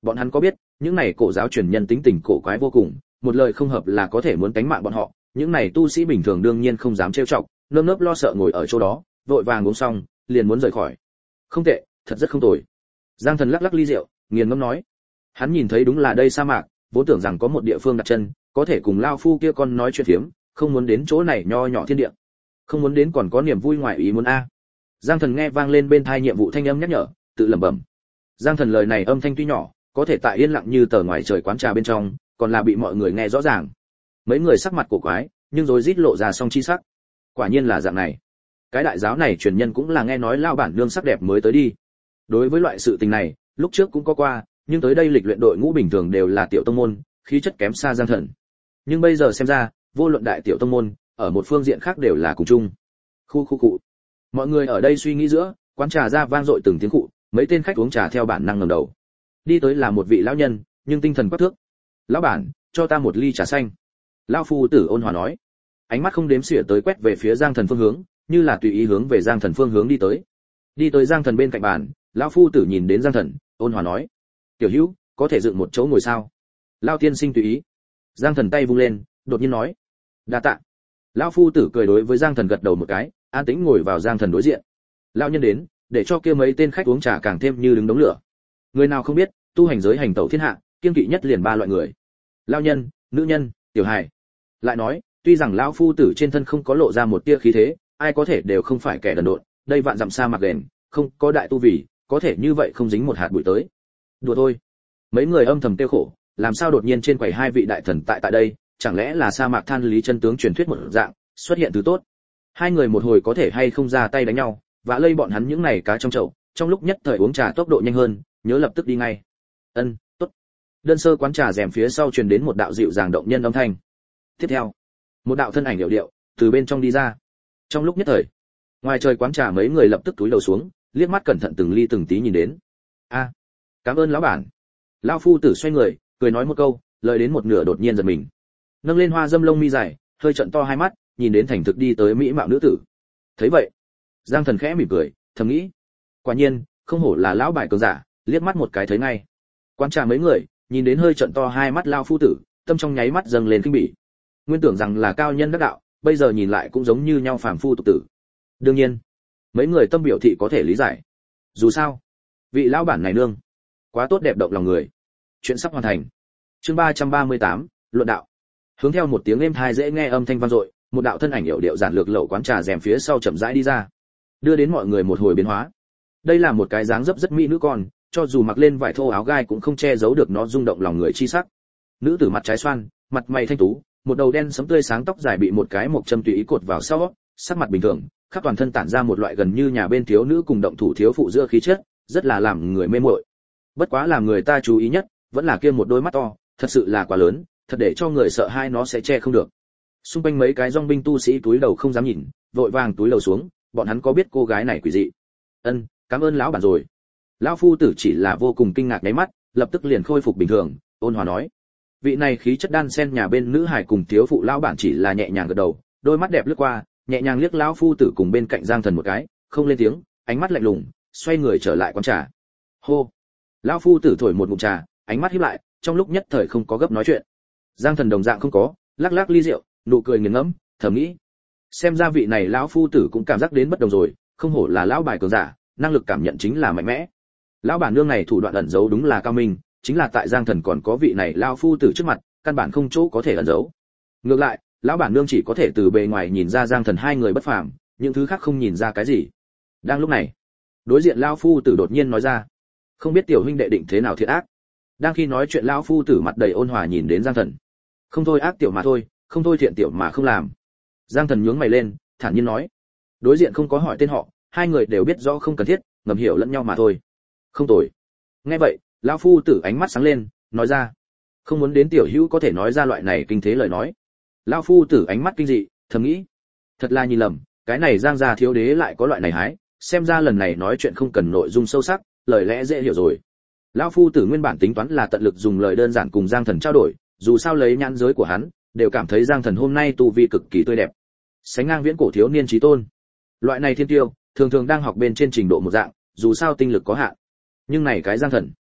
Bọn hắn có biết, những này cổ giáo truyền nhân tính tình cổ quái vô cùng, một lời không hợp là có thể muốn tánh mạng bọn họ, những này tu sĩ bình thường đương nhiên không dám trêu chọc, nơm nớp lo sợ ngồi ở chỗ đó, vội vàng uống xong, liền muốn rời khỏi. Không tệ, thật rất không tồi. Giang Thần lắc lắc ly rượu, nghiền ngẫm nói. Hắn nhìn thấy đúng là đây sa mạc, vốn tưởng rằng có một địa phương đặt chân, có thể cùng lao phu kia con nói chuyện phiếm, không muốn đến chỗ này nho nhỏ thiên địa. Không muốn đến còn có niềm vui ngoài ý muốn a. Giang Thần nghe vang lên bên tai nhiệm vụ thanh âm nhắc nhở, tự lẩm bẩm. Giang Thần lời này âm thanh tuy nhỏ, có thể tại yên lặng như tờ ngoài trời quán trà bên trong, còn là bị mọi người nghe rõ ràng. Mấy người sắc mặt cổ quái, nhưng rồi rít lộ ra song chi sắc. Quả nhiên là dạng này. Cái đại giáo này truyền nhân cũng là nghe nói lao bản nương sắc đẹp mới tới đi. Đối với loại sự tình này, lúc trước cũng có qua, nhưng tới đây lịch luyện đội ngũ bình thường đều là tiểu tông môn, khí chất kém xa Giang Thần. Nhưng bây giờ xem ra, vô luận đại tiểu tông môn, ở một phương diện khác đều là cùng chung. Khu cụ. Mọi người ở đây suy nghĩ giữa, quán trà ra vang dội từng tiếng cụ, mấy tên khách uống trà theo bản năng ngẩng đầu. Đi tới là một vị lão nhân, nhưng tinh thần quắc thước. "Lão bản, cho ta một ly trà xanh." Lão phu tử ôn hòa nói. Ánh mắt không đếm xỉa tới quét về phía Giang Thần phương hướng, như là tùy ý hướng về Giang Thần phương hướng đi tới. Đi tới Giang Thần bên cạnh bàn, lão phu tử nhìn đến Giang Thần, ôn hòa nói: "Tiểu Hữu, có thể dựng một chỗ ngồi sao?" Lão tiên sinh tùy ý. Giang Thần tay vung lên, đột nhiên nói: "Đa tạ." Lão phu tử cười đối với Giang Thần gật đầu một cái, an tĩnh ngồi vào Giang Thần đối diện. Lão nhân đến, để cho kia mấy tên khách uống trà càng thêm như đứng đống lửa. Người nào không biết, tu hành giới hành tẩu thiên hạ, kiêng kỵ nhất liền ba loại người: lão nhân, nữ nhân, tiểu hài. Lại nói, tuy rằng lão phu tử trên thân không có lộ ra một tia khí thế, ai có thể đều không phải kẻ đần độn, đây vạn dặm sa mạc đền, không có đại tu vì, có thể như vậy không dính một hạt bụi tới. Đùa thôi. Mấy người âm thầm tiêu khổ, làm sao đột nhiên trên quầy hai vị đại thần tại đây, chẳng lẽ là sa mạc than lý chân tướng truyền thuyết một dạng, xuất hiện thứ tốt. Hai người một hồi có thể hay không ra tay đánh nhau, vạ lây bọn hắn những này cá trong chậu, trong lúc nhất thời uống trà tốc độ nhanh hơn, nhớ lập tức đi ngay. Ân, tốt. Đơn sơ quán trà rèm phía sau truyền đến một đạo dịu dàng động nhân âm thanh. Tiếp theo, một đạo thân ảnh điệu điệu từ bên trong đi ra. Trong lúc nhất thời, ngoài trời quán trà mấy người lập tức cúi đầu xuống, liếc mắt cẩn thận từng ly từng tí nhìn đến. A, cảm ơn lão bản. Lão phu tử xoay người, cười nói một câu, lời đến một nửa đột nhiên giật mình. Nâng lên hoa dâm lông mi dài, hơi trợn to hai mắt, nhìn đến thành thực đi tới mỹ mạo nữ tử. Thấy vậy, Giang Thần khẽ mỉm cười, thầm nghĩ, quả nhiên, không hổ là lão bài cường giả, liếc mắt một cái thấy ngay. Quán trà mấy người, nhìn đến hơi trợn to hai mắt lão phu tử, tâm trong nháy mắt dâng lên kinh bỉ. Nguyên tưởng rằng là cao nhân đắc đạo, bây giờ nhìn lại cũng giống như nhau phàm phu tục tử. Đương nhiên, mấy người tâm biểu thị có thể lý giải. Dù sao, vị lão bản này nương, quá tốt đẹp động lòng người. Chuyện sắp hoàn thành. Chương 338, luận đạo. Hướng theo một tiếng êm tai dễ nghe âm thanh vang dội, một đạo thân ảnh yểu điệu giản lược lậu quán trà rèm phía sau chậm rãi đi ra, đưa đến mọi người một hồi biến hóa. Đây là một cái dáng dấp rất mỹ nữ con, cho dù mặc lên vải thô áo gai cũng không che giấu được nó rung động lòng người chi sắc. Nữ tử mặt trái xoan, mặt mày thanh tú, một đầu đen sẫm tươi sáng tóc dài bị một cái mộc châm tùy ý cột vào sau, sắc mặt bình thường, khắp toàn thân tản ra một loại gần như nhà bên thiếu nữ cùng động thủ thiếu phụ giữa khí chất, rất là làm người mê muội. Bất quá làm người ta chú ý nhất, vẫn là kia một đôi mắt to, thật sự là quá lớn, thật để cho người sợ hai nó sẽ che không được. Xung quanh mấy cái dòng binh tu sĩ túi đầu không dám nhìn, vội vàng túi đầu xuống, bọn hắn có biết cô gái này quỷ dị. Ân, cảm ơn lão bản rồi. Lão phu tử chỉ là vô cùng kinh ngạc nháy mắt, lập tức liền khôi phục bình thường, ôn hòa nói. Vị này khí chất đan sen nhà bên nữ hải cùng thiếu phụ lão bản chỉ là nhẹ nhàng gật đầu, đôi mắt đẹp lướt qua, nhẹ nhàng liếc lão phu tử cùng bên cạnh Giang Thần một cái, không lên tiếng, ánh mắt lạnh lùng, xoay người trở lại quán trà. Hô. Lão phu tử thổi một ngụm trà, ánh mắt híp lại, trong lúc nhất thời không có gấp nói chuyện. Giang Thần đồng dạng không có, lắc lắc ly rượu, nụ cười nghiền ngẫm, thầm nghĩ, xem ra vị này lão phu tử cũng cảm giác đến bất đồng rồi, không hổ là lão bài cường giả, năng lực cảm nhận chính là mạnh mẽ. Lão bản nương này thủ đoạn ẩn giấu đúng là cao minh, chính là tại Giang Thần còn có vị này lão phu tử trước mặt, căn bản không chỗ có thể ẩn giấu. Ngược lại, lão bản nương chỉ có thể từ bề ngoài nhìn ra Giang Thần hai người bất phàm, những thứ khác không nhìn ra cái gì. Đang lúc này, đối diện lão phu tử đột nhiên nói ra, không biết tiểu huynh đệ định thế nào thiện ác. Đang khi nói chuyện lão phu tử mặt đầy ôn hòa nhìn đến Giang Thần. Không thôi ác tiểu mà thôi, không thôi thiện tiểu mà không làm. Giang Thần nhướng mày lên, thản nhiên nói. Đối diện không có hỏi tên họ, hai người đều biết rõ không cần thiết, ngầm hiểu lẫn nhau mà thôi. Không tồi. Nghe vậy, lão phu tử ánh mắt sáng lên, nói ra, không muốn đến tiểu hữu có thể nói ra loại này kinh thế lời nói. Lão phu tử ánh mắt kinh dị, thầm nghĩ, thật là nhìn lầm, cái này Giang gia thiếu đế lại có loại này hái, xem ra lần này nói chuyện không cần nội dung sâu sắc, lời lẽ dễ hiểu rồi. Lão phu tử nguyên bản tính toán là tận lực dùng lời đơn giản cùng Giang Thần trao đổi, dù sao lấy nhãn giới của hắn, đều cảm thấy Giang Thần hôm nay tu vi cực kỳ tươi đẹp, sánh ngang viễn cổ thiếu niên chí tôn. Loại này thiên tiêu, thường thường đang học bên trên trình độ một dạng, dù sao tinh lực có hạn. Nhưng này cái Giang Thần,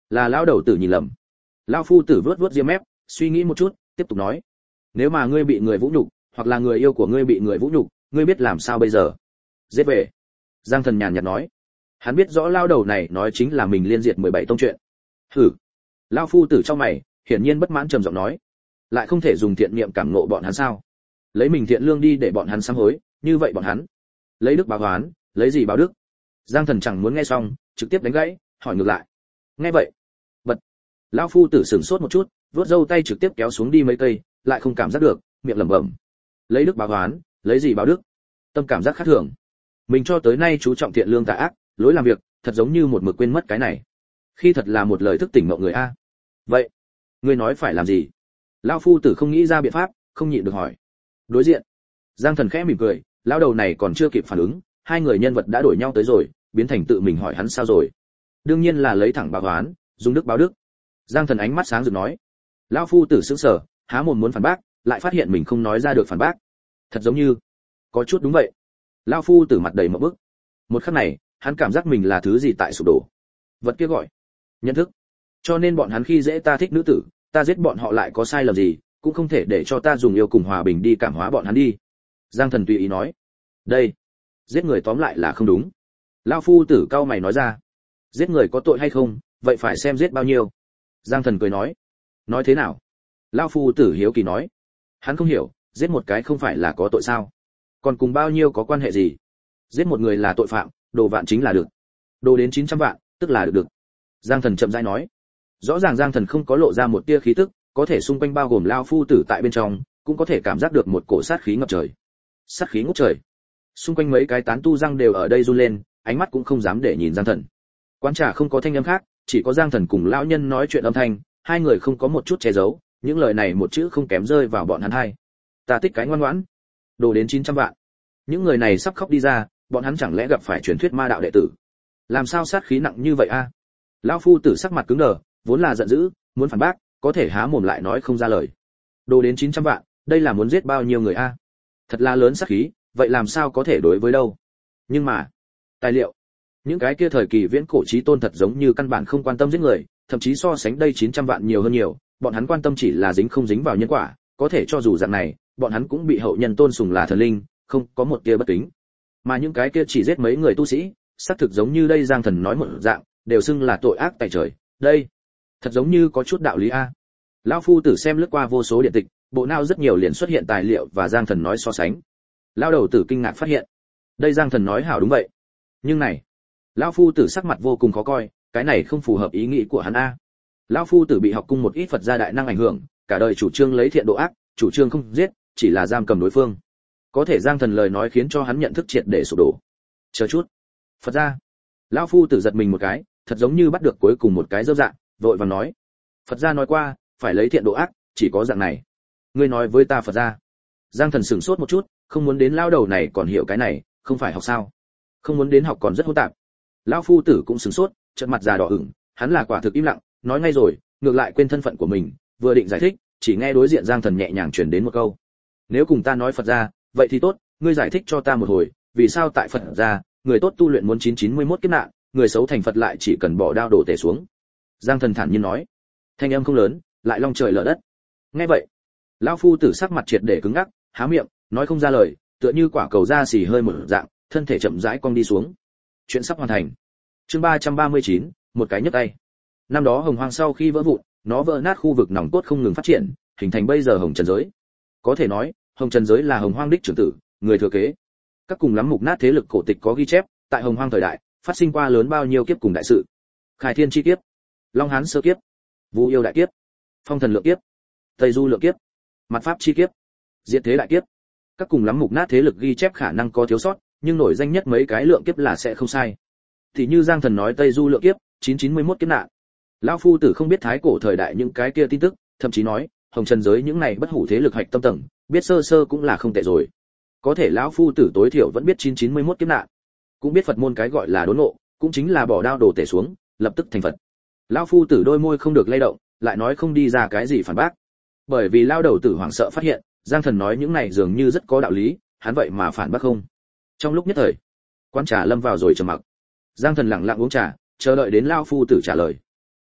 Là lão đầu tử nhìn lầm. Lão phu tử vớt vớt ria mép, suy nghĩ một chút, tiếp tục nói: nếu mà ngươi bị người vũ nhục, hoặc là người yêu của ngươi bị người vũ nhục, ngươi biết làm sao bây giờ? Giết về. Giang Thần nhàn nhạt nói. Hắn biết rõ lão đầu này nói chính là mình liên diệt 17 tông chuyện. Hử. Lão phu tử trong mày, hiển nhiên bất mãn trầm giọng nói: lại không thể dùng thiện niệm cảm ngộ bọn hắn sao? Lấy mình thiện lương đi để bọn hắn sám hối, như vậy bọn hắn lấy đức báo oán, lấy gì báo đức? Giang Thần chẳng muốn nghe xong, trực tiếp đánh gãy, hỏi ngược lại. Nghe vậy, bật. Lão phu tử sửng sốt một chút, vuốt râu tay trực tiếp kéo xuống đi mấy cây, lại không cảm giác được, miệng lẩm bẩm: lấy đức báo oán, lấy gì báo đức? Tâm cảm giác khác thường. Mình cho tới nay chú trọng thiện lương tà ác, lối làm việc, thật giống như một mực quên mất cái này. Khi thật là một lời thức tỉnh mộng người a. Vậy, ngươi nói phải làm gì? Lão phu tử không nghĩ ra biện pháp, không nhịn được hỏi. Đối diện, Giang Thần khẽ mỉm cười, lão đầu này còn chưa kịp phản ứng, hai người nhân vật đã đổi nhau tới rồi, biến thành tự mình hỏi hắn sao rồi. Đương nhiên là lấy thẳng báo oán, dùng đức báo đức. Giang Thần ánh mắt sáng rực nói. Lão phu tử sững sờ, há mồm muốn phản bác, lại phát hiện mình không nói ra được phản bác. Thật giống như có chút đúng vậy. Lão phu tử mặt đầy mộng bức. Một khắc này, hắn cảm giác mình là thứ gì tại sụp đổ. Vật kia gọi nhận thức. Cho nên bọn hắn khi dễ ta thích nữ tử, ta giết bọn họ lại có sai lầm gì, cũng không thể để cho ta dùng yêu cùng hòa bình đi cảm hóa bọn hắn đi. Giang Thần tùy ý nói. Đây, giết người tóm lại là không đúng. Lão phu tử cao mày nói ra. Giết người có tội hay không, vậy phải xem giết bao nhiêu. Giang Thần cười nói. Nói thế nào? Lão phu tử hiếu kỳ nói. Hắn không hiểu, giết một cái không phải là có tội sao? Còn cùng bao nhiêu có quan hệ gì? Giết một người là tội phạm, đồ vạn chính là được. Đồ đến 900 vạn, tức là được. Giang Thần chậm rãi nói. Rõ ràng Giang Thần không có lộ ra một tia khí tức, có thể xung quanh bao gồm lão phu tử tại bên trong, cũng có thể cảm giác được một cổ sát khí ngập trời. Sát khí ngút trời. Xung quanh mấy cái tán tu răng đều ở đây run lên, ánh mắt cũng không dám để nhìn Giang Thần. Quán trà không có thanh âm khác, chỉ có Giang Thần cùng lão nhân nói chuyện âm thanh, hai người không có một chút che giấu, những lời này một chữ không kém rơi vào bọn hắn hai. Ta tích cái ngoan ngoãn, đồ đến 900 vạn. Những người này sắp khóc đi ra, bọn hắn chẳng lẽ gặp phải truyền thuyết ma đạo đệ tử? Làm sao sát khí nặng như vậy a? Lão phu tử sắc mặt cứng đờ, vốn là giận dữ, muốn phản bác, có thể há mồm lại nói không ra lời. Đồ đến 900 vạn, đây là muốn giết bao nhiêu người a? Thật là lớn sát khí, vậy làm sao có thể đối với đâu? Nhưng mà, tài liệu, những cái kia thời kỳ viễn cổ chí tôn thật giống như căn bản không quan tâm giết người, thậm chí so sánh đây 900 vạn nhiều hơn nhiều, bọn hắn quan tâm chỉ là dính không dính vào nhân quả, có thể cho dù dạng này, bọn hắn cũng bị hậu nhân tôn sùng là thần linh, không có một tia bất kính. Mà những cái kia chỉ giết mấy người tu sĩ, xác thực giống như đây Giang Thần nói một dạng, đều xưng là tội ác tại trời. Đây, thật giống như có chút đạo lý a. Lão phu tử xem lướt qua vô số điện tịch, bộ não rất nhiều liền xuất hiện tài liệu và Giang Thần nói so sánh. Lão đầu tử kinh ngạc phát hiện, đây Giang Thần nói hảo đúng vậy. Nhưng này, lão phu tử sắc mặt vô cùng khó coi, cái này không phù hợp ý nghĩ của hắn a. Lão phu tử bị học cung một ít Phật gia đại năng ảnh hưởng, cả đời chủ trương lấy thiện độ ác, chủ trương không giết, chỉ là giam cầm đối phương. Có thể Giang Thần lời nói khiến cho hắn nhận thức triệt để sụp đổ. Chờ chút, Phật gia. Lão phu tử giật mình một cái, thật giống như bắt được cuối cùng một cái dơ dạng, vội vàng nói: Phật gia nói qua, phải lấy thiện độ ác, chỉ có dạng này. Ngươi nói với ta Phật gia. Giang Thần sửng sốt một chút, không muốn đến lão đầu này còn hiểu cái này, không phải học sao? Không muốn đến học còn rất hỗn tạp. Lão phu tử cũng sửng sốt, trợn mặt già đỏ ửng, hắn là quả thực im lặng, nói ngay rồi, ngược lại quên thân phận của mình, vừa định giải thích, chỉ nghe đối diện Giang Thần nhẹ nhàng truyền đến một câu: nếu cùng ta nói Phật gia, vậy thì tốt, ngươi giải thích cho ta một hồi, vì sao tại Phật gia, người tốt tu luyện muốn 991 kiếp nạn, người xấu thành Phật lại chỉ cần bỏ đao đổ tể xuống. Giang Thần thản nhiên nói, thanh âm không lớn, lại long trời lở đất. Nghe vậy, lão phu tử sắc mặt triệt để cứng ngắc, há miệng, nói không ra lời, tựa như quả cầu da xì hơi một dạng, thân thể chậm rãi cong đi xuống. Chuyện sắp hoàn thành. Chương 339, một cái nhấc tay. Năm đó Hồng Hoang sau khi vỡ vụn, nó vỡ nát khu vực nòng cốt không ngừng phát triển, hình thành bây giờ Hồng Trần giới. Có thể nói, Hồng Trần giới là Hồng Hoang đích trưởng tử, người thừa kế. Các cùng lắm mục nát thế lực cổ tịch có ghi chép, tại Hồng Hoang thời đại, phát sinh qua lớn bao nhiêu kiếp cùng đại sự. Khai Thiên chi kiếp, Long Hán sơ kiếp, Vu yêu đại kiếp, Phong thần lượng kiếp, Tây Du lượng kiếp, Mặt pháp chi kiếp, Diệt thế đại kiếp. Các cùng lắm mục nát thế lực ghi chép khả năng có thiếu sót, nhưng nổi danh nhất mấy cái lượng kiếp là sẽ không sai. Thì như Giang Thần nói Tây Du lượng kiếp, 991 kiếp nạn. Lão phu tử không biết thái cổ thời đại những cái kia tin tức, thậm chí nói, Hồng Trần giới những này bất hủ thế lực hạch tâm tầng, biết sơ sơ cũng là không tệ rồi. Có thể lão phu tử tối thiểu vẫn biết 991 kiếp nạn, cũng biết Phật môn cái gọi là đốn ngộ, cũng chính là bỏ đao đổ tể xuống, lập tức thành Phật. Lão phu tử đôi môi không được lay động, lại nói không đi ra cái gì phản bác. Bởi vì lão đầu tử hoảng sợ phát hiện, Giang Thần nói những này dường như rất có đạo lý, hắn vậy mà phản bác không. Trong lúc nhất thời, quán trà lâm vào rồi trầm mặc. Giang Thần lặng lặng uống trà, chờ đợi đến lão phu tử trả lời.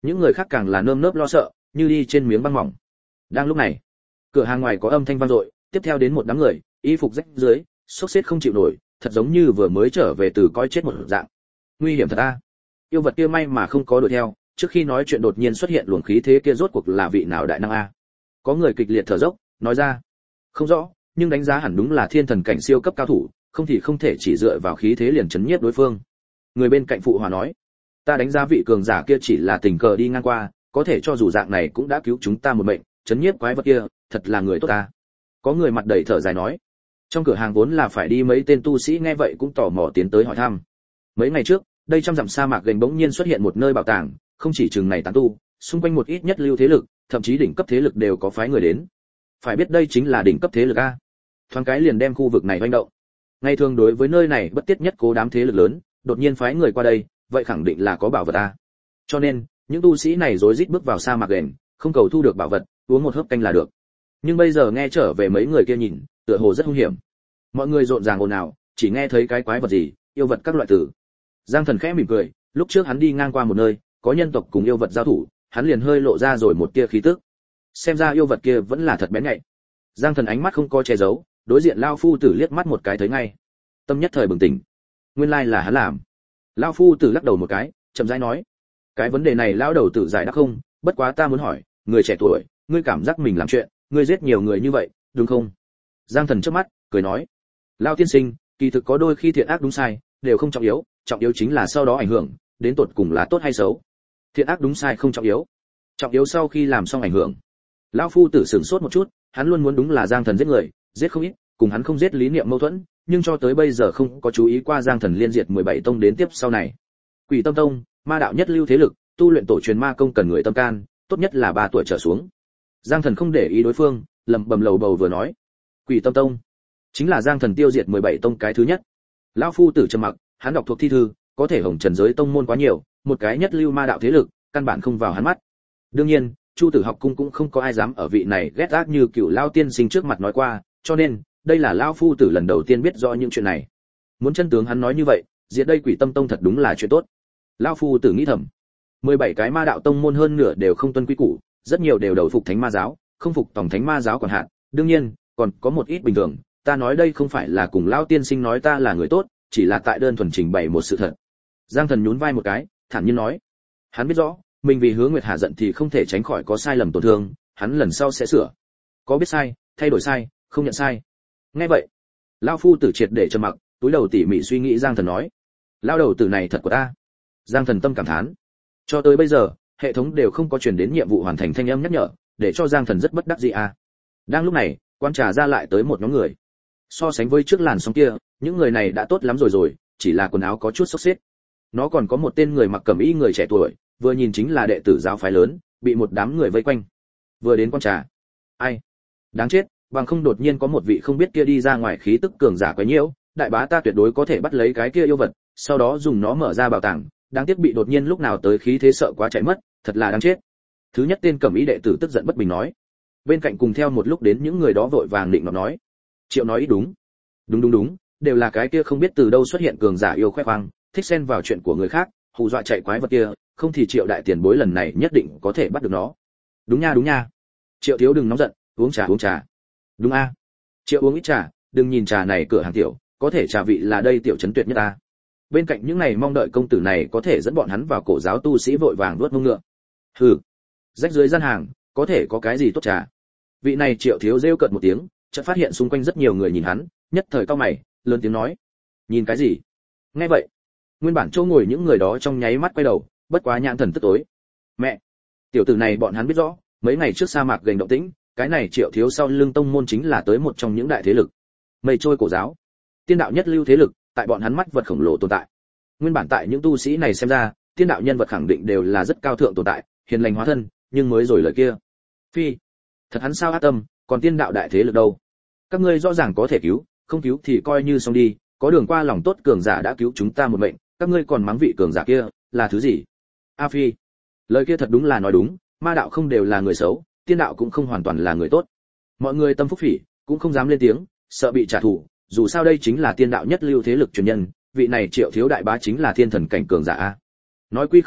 Những người khác càng là nơm nớp lo sợ, như đi trên miếng băng mỏng. Đang lúc này, cửa hàng ngoài có âm thanh vang dội, tiếp theo đến một đám người, y phục rách dưới, xốc xếch không chịu nổi, thật giống như vừa mới trở về từ coi chết một dạng. Nguy hiểm thật a. Yêu vật kia may mà không có đuổi theo, trước khi nói chuyện đột nhiên xuất hiện luồng khí thế kia rốt cuộc là vị nào đại năng a? Có người kịch liệt thở dốc, nói ra. Không rõ, nhưng đánh giá hẳn đúng là thiên thần cảnh siêu cấp cao thủ, không thì không thể chỉ dựa vào khí thế liền chấn nhiếp đối phương. Người bên cạnh phụ hòa nói, ta đánh giá vị cường giả kia chỉ là tình cờ đi ngang qua, có thể cho dù dạng này cũng đã cứu chúng ta một mệnh, chấn nhiếp quái vật kia, thật là người tốt ta. Có người mặt đầy thở dài nói. Trong cửa hàng vốn là phải đi mấy tên tu sĩ nghe vậy cũng tò mò tiến tới hỏi thăm. Mấy ngày trước, đây trăm dặm sa mạc gần bỗng nhiên xuất hiện một nơi bảo tàng, không chỉ chừng này tán tu, xung quanh một ít nhất lưu thế lực, thậm chí đỉnh cấp thế lực đều có phái người đến. Phải biết đây chính là đỉnh cấp thế lực a. Thoáng cái liền đem khu vực này hoành động. Ngày thường đối với nơi này bất tiết nhất cố đám thế lực lớn, đột nhiên phái người qua đây, vậy khẳng định là có bảo vật a. Cho nên, những tu sĩ này rối rít bước vào sa mạc gần, không cầu thu được bảo vật, uống một hớp canh là được. Nhưng bây giờ nghe trở về mấy người kia nhìn, tựa hồ rất hung hiểm. Mọi người rộn ràng ồn ào, chỉ nghe thấy cái quái vật gì, yêu vật các loại tử. Giang Thần khẽ mỉm cười, lúc trước hắn đi ngang qua một nơi, có nhân tộc cùng yêu vật giao thủ, hắn liền hơi lộ ra rồi một tia khí tức. Xem ra yêu vật kia vẫn là thật bén nhạy. Giang Thần ánh mắt không có che giấu, đối diện lão phu tử liếc mắt một cái thấy ngay. Tâm nhất thời bừng tỉnh. Nguyên lai là hắn làm. Lão phu tử lắc đầu một cái, chậm rãi nói: "Cái vấn đề này lão đầu tử giải đáp không, bất quá ta muốn hỏi, người trẻ tuổi, ngươi cảm giác mình làm chuyện, ngươi giết nhiều người như vậy, đúng không?" Giang Thần chớp mắt, cười nói: "Lão tiên sinh, kỳ thực có đôi khi thiện ác đúng sai đều không trọng yếu chính là sau đó ảnh hưởng, đến tột cùng là tốt hay xấu. Thiện ác đúng sai không trọng yếu sau khi làm xong ảnh hưởng." Lão phu tử sửng sốt một chút, hắn luôn muốn đúng là Giang Thần giết người, giết không ít, cùng hắn không giết lý niệm mâu thuẫn, nhưng cho tới bây giờ không có chú ý qua Giang Thần liên diệt 17 tông đến tiếp sau này. Quỷ Tâm Tông, ma đạo nhất lưu thế lực, tu luyện tổ truyền ma công cần người tâm can, tốt nhất là 3 tuổi trở xuống. Giang Thần không để ý đối phương, lẩm bẩm lầu bầu vừa nói: "Quỷ Tâm Tông chính là Giang Thần tiêu diệt 17 tông cái thứ nhất." Lão phu tử trầm mặc, hắn đọc thuộc thi thư, có thể hồng trần giới tông môn quá nhiều, một cái nhất lưu ma đạo thế lực, căn bản không vào hắn mắt. Đương nhiên, Chu Tử học cung cũng không có ai dám ở vị này ghét ác như cựu lão tiên sinh trước mặt nói qua, cho nên, đây là lão phu tử lần đầu tiên biết rõ những chuyện này. Muốn chân tướng hắn nói như vậy, diệt đây Quỷ Tâm Tông thật đúng là chuyện tốt. Lão phu tử nghĩ thầm, 17 cái ma đạo tông môn hơn nửa đều không tuân quy củ, rất nhiều đều đầu phục thánh ma giáo, không phục tổng thánh ma giáo còn hạn, đương nhiên, còn có một ít bình thường, ta nói đây không phải là cùng lão tiên sinh nói ta là người tốt, chỉ là tại đơn thuần trình bày một sự thật. Giang Thần nhún vai một cái, thản nhiên nói, hắn biết rõ, mình vì Hứa Nguyệt Hà giận thì không thể tránh khỏi có sai lầm tổn thương, hắn lần sau sẽ sửa. Có biết sai, thay đổi sai, không nhận sai. Nghe vậy, lão phu tử triệt để trầm mặc, túi đầu tỉ mỉ suy nghĩ. Giang Thần nói, lão đầu tử này thật của ta. Giang Thần tâm cảm thán. Cho tới bây giờ, hệ thống đều không có truyền đến nhiệm vụ hoàn thành thanh âm nhắc nhở, để cho Giang Thần rất bất đắc dĩ a. Đang lúc này, quan trà ra lại tới một nhóm người. So sánh với trước làn sóng kia, những người này đã tốt lắm rồi, chỉ là quần áo có chút xốc xếch. Nó còn có một tên người mặc cẩm y người trẻ tuổi, vừa nhìn chính là đệ tử giáo phái lớn, bị một đám người vây quanh. Vừa đến quan trà, ai? Đáng chết, bằng không đột nhiên có một vị không biết kia đi ra ngoài khí tức cường giả quấy nhiễu, đại bá ta tuyệt đối có thể bắt lấy cái kia yêu vật, sau đó dùng nó mở ra bảo tàng, đáng tiếc bị đột nhiên lúc nào tới khí thế sợ quá chạy mất, thật là đáng chết. Thứ nhất tên cẩm y đệ tử tức giận bất bình nói. Bên cạnh cùng theo một lúc đến những người đó vội vàng định nó nói. Triệu nói ý đúng. Đúng, đều là cái kia không biết từ đâu xuất hiện cường giả yêu khoe khoang, thích xen vào chuyện của người khác, hù dọa chạy quái vật kia, không thì Triệu đại tiền bối lần này nhất định có thể bắt được nó. Đúng nha. Triệu thiếu đừng nóng giận, uống trà. Đúng a. Triệu uống ít trà, đừng nhìn trà này cửa hàng tiểu, có thể trà vị là đây tiểu trấn tuyệt nhất ta. Bên cạnh những này mong đợi công tử này có thể dẫn bọn hắn vào cổ giáo tu sĩ vội vàng nuốt mông ngựa. Hừ, rách dưới gian hàng, có thể có cái gì tốt trà. Vị này Triệu thiếu rêu cợt một tiếng, chợt phát hiện xung quanh rất nhiều người nhìn hắn, nhất thời cau mày, lớn tiếng nói: "Nhìn cái gì?" Nghe vậy, nguyên bản chỗ ngồi những người đó trong nháy mắt quay đầu, bất quá nhãn thần tức tối. Mẹ, tiểu tử này bọn hắn biết rõ, mấy ngày trước sa mạc gành động tĩnh, cái này Triệu thiếu sau lưng tông môn chính là tới một trong những đại thế lực. Mây trôi cổ giáo, tiên đạo nhất lưu thế lực, tại bọn hắn mắt vật khổng lồ tồn tại. Nguyên bản tại những tu sĩ này xem ra, tiên đạo nhân vật khẳng định đều là rất cao thượng tồn tại, hiền lành hóa thân, nhưng mới rồi lời kia. Phi, thật hắn sao ác tâm, còn tiên đạo đại thế lực đâu? Các ngươi rõ ràng có thể cứu, không cứu thì coi như xong đi, có đường qua lòng tốt cường giả đã cứu chúng ta một mệnh, các ngươi còn mắng vị cường giả kia, là thứ gì? A Phi, lời kia thật đúng là nói đúng, ma đạo không đều là người xấu, tiên đạo cũng không hoàn toàn là người tốt. Mọi người tâm phúc phỉ, cũng không dám lên tiếng, sợ bị trả thù, dù sao đây chính là tiên đạo nhất lưu thế lực truyền nhân, vị này Triệu thiếu đại bá chính là thiên thần cảnh cường giả a. Nói quy không nói,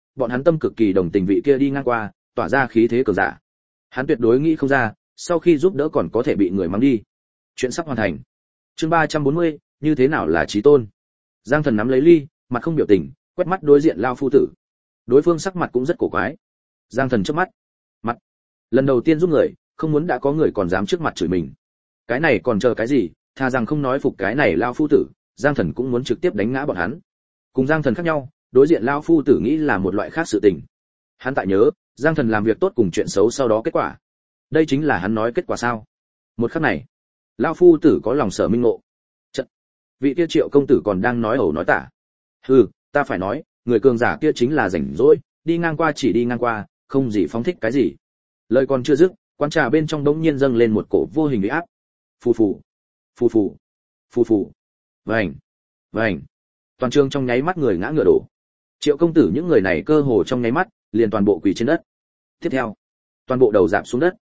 bọn hắn tâm cực kỳ đồng tình vị kia đi ngang qua, tỏa ra khí thế cường giả. Hắn tuyệt đối nghĩ không ra, sau khi giúp đỡ còn có thể bị người mắng đi. Chuyện sắp hoàn thành. Chương 340, như thế nào là chí tôn? Giang Thần nắm lấy ly, mặt không biểu tình, quét mắt đối diện lao phu tử. Đối phương sắc mặt cũng rất cổ quái. Giang Thần chớp mắt. Mặt. Lần đầu tiên giúp người, không muốn đã có người còn dám trước mặt chửi mình. Cái này còn chờ cái gì, thà rằng không nói phục cái này lao phu tử, Giang Thần cũng muốn trực tiếp đánh ngã bọn hắn. Cùng Giang Thần khác nhau, đối diện lao phu tử nghĩ là một loại khác sự tình. Hắn tại nhớ, Giang Thần làm việc tốt cùng chuyện xấu sau đó kết quả. Đây chính là hắn nói kết quả sao? Một khắc này, lao phu tử có lòng sở minh ngộ. Trận. Vị kia Triệu công tử còn đang nói ẩu nói tả. Hừ, ta phải nói, người cường giả kia chính là rảnh rỗi, đi ngang qua chỉ đi ngang qua, không gì phóng thích cái gì. Lời còn chưa dứt, quán trà bên trong đống nhiên dâng lên một cổ vô hình uy áp. Phù phù, phù phù, phù phù. Vành, vành. Toàn trường trong nháy mắt người ngã ngựa đổ. Triệu công tử những người này cơ hồ trong nháy mắt liền toàn bộ quỳ trên đất. Tiếp theo, toàn bộ đầu rạp xuống đất.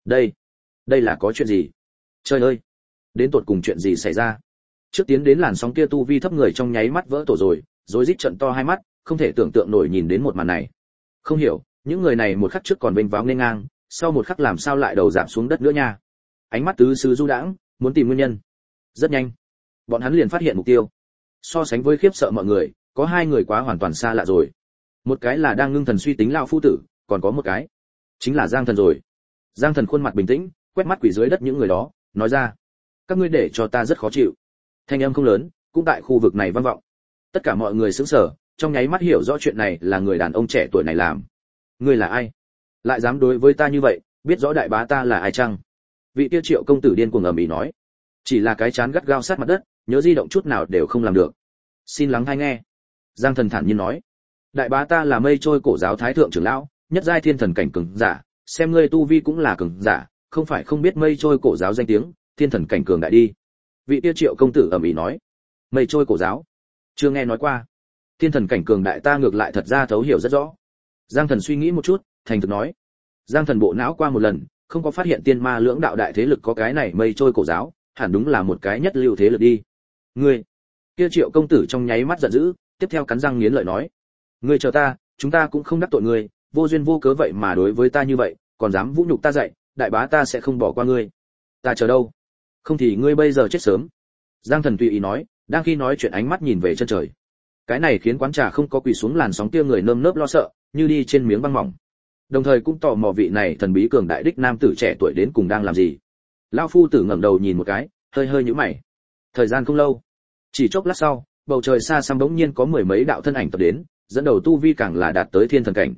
Đây là có chuyện gì? Trời ơi, đến tột cùng chuyện gì xảy ra? Trước tiến đến làn sóng kia tu vi thấp người trong nháy mắt vỡ tổ rồi, rối rít trợn to hai mắt, không thể tưởng tượng nổi nhìn đến một màn này. Không hiểu, những người này một khắc trước còn vênh váo nên ngang, sau một khắc làm sao lại đầu rạp xuống đất nữa nha? Ánh mắt tứ xứ du đãng, muốn tìm nguyên nhân. Rất nhanh, bọn hắn liền phát hiện mục tiêu. So sánh với khiếp sợ mọi người, có hai người quá hoàn toàn xa lạ rồi. Một cái là đang ngưng thần suy tính lão phu tử, còn có một cái chính là Giang Thần rồi. Giang Thần khuôn mặt bình tĩnh, quét mắt quỷ dưới đất những người đó, nói ra: các ngươi để cho ta rất khó chịu. Thanh âm không lớn, cũng tại khu vực này vang vọng. Tất cả mọi người sững sờ, trong nháy mắt hiểu rõ chuyện này là người đàn ông trẻ tuổi này làm. Ngươi là ai? Lại dám đối với ta như vậy, biết rõ đại bá ta là ai chăng? Vị kia Triệu công tử điên cuồng ầm ĩ nói. Chỉ là cái chán gắt gao sát mặt đất, nhớ di động chút nào đều không làm được. Xin lắng hay nghe. Giang Thần thản nhiên nói. Đại bá ta là Mây Trôi cổ giáo thái thượng trưởng lão, nhất giai thiên thần cảnh cường giả, xem ngươi tu vi cũng là cường giả, không phải không biết Mây Trôi cổ giáo danh tiếng, thiên thần cảnh cường đại đi. Vị tiêu Triệu công tử ầm ĩ nói. Mây Trôi cổ giáo? Chưa nghe nói qua. Thiên thần cảnh cường đại ta ngược lại thật ra thấu hiểu rất rõ. Giang Thần suy nghĩ một chút, thành thực nói. Giang Thần bộ não qua một lần, không có phát hiện tiên ma lưỡng đạo đại thế lực có cái này Mây Trôi cổ giáo, hẳn đúng là một cái nhất lưu thế lực đi. Ngươi, kia Triệu công tử trong nháy mắt giận dữ, tiếp theo cắn răng nghiến lợi nói: ngươi chờ ta, chúng ta cũng không đắc tội ngươi, vô duyên vô cớ vậy mà đối với ta như vậy, còn dám vũ nhục ta dạy, đại bá ta sẽ không bỏ qua ngươi. Ta chờ đâu? Không thì ngươi bây giờ chết sớm. Giang Thần tùy ý nói, đang khi nói chuyện ánh mắt nhìn về chân trời. Cái này khiến quán trà không có quỳ xuống làn sóng kia người nơm nớp lo sợ, như đi trên miếng băng mỏng. Đồng thời cũng tò mò vị này thần bí cường đại đích nam tử trẻ tuổi đến cùng đang làm gì. Lão phu tử ngẩng đầu nhìn một cái, hơi hơi nhíu mày. Thời gian không lâu, chỉ chốc lát sau, bầu trời xa xăm bỗng nhiên có mười mấy đạo thân ảnh tập đến, dẫn đầu tu vi càng là đạt tới thiên thần cảnh.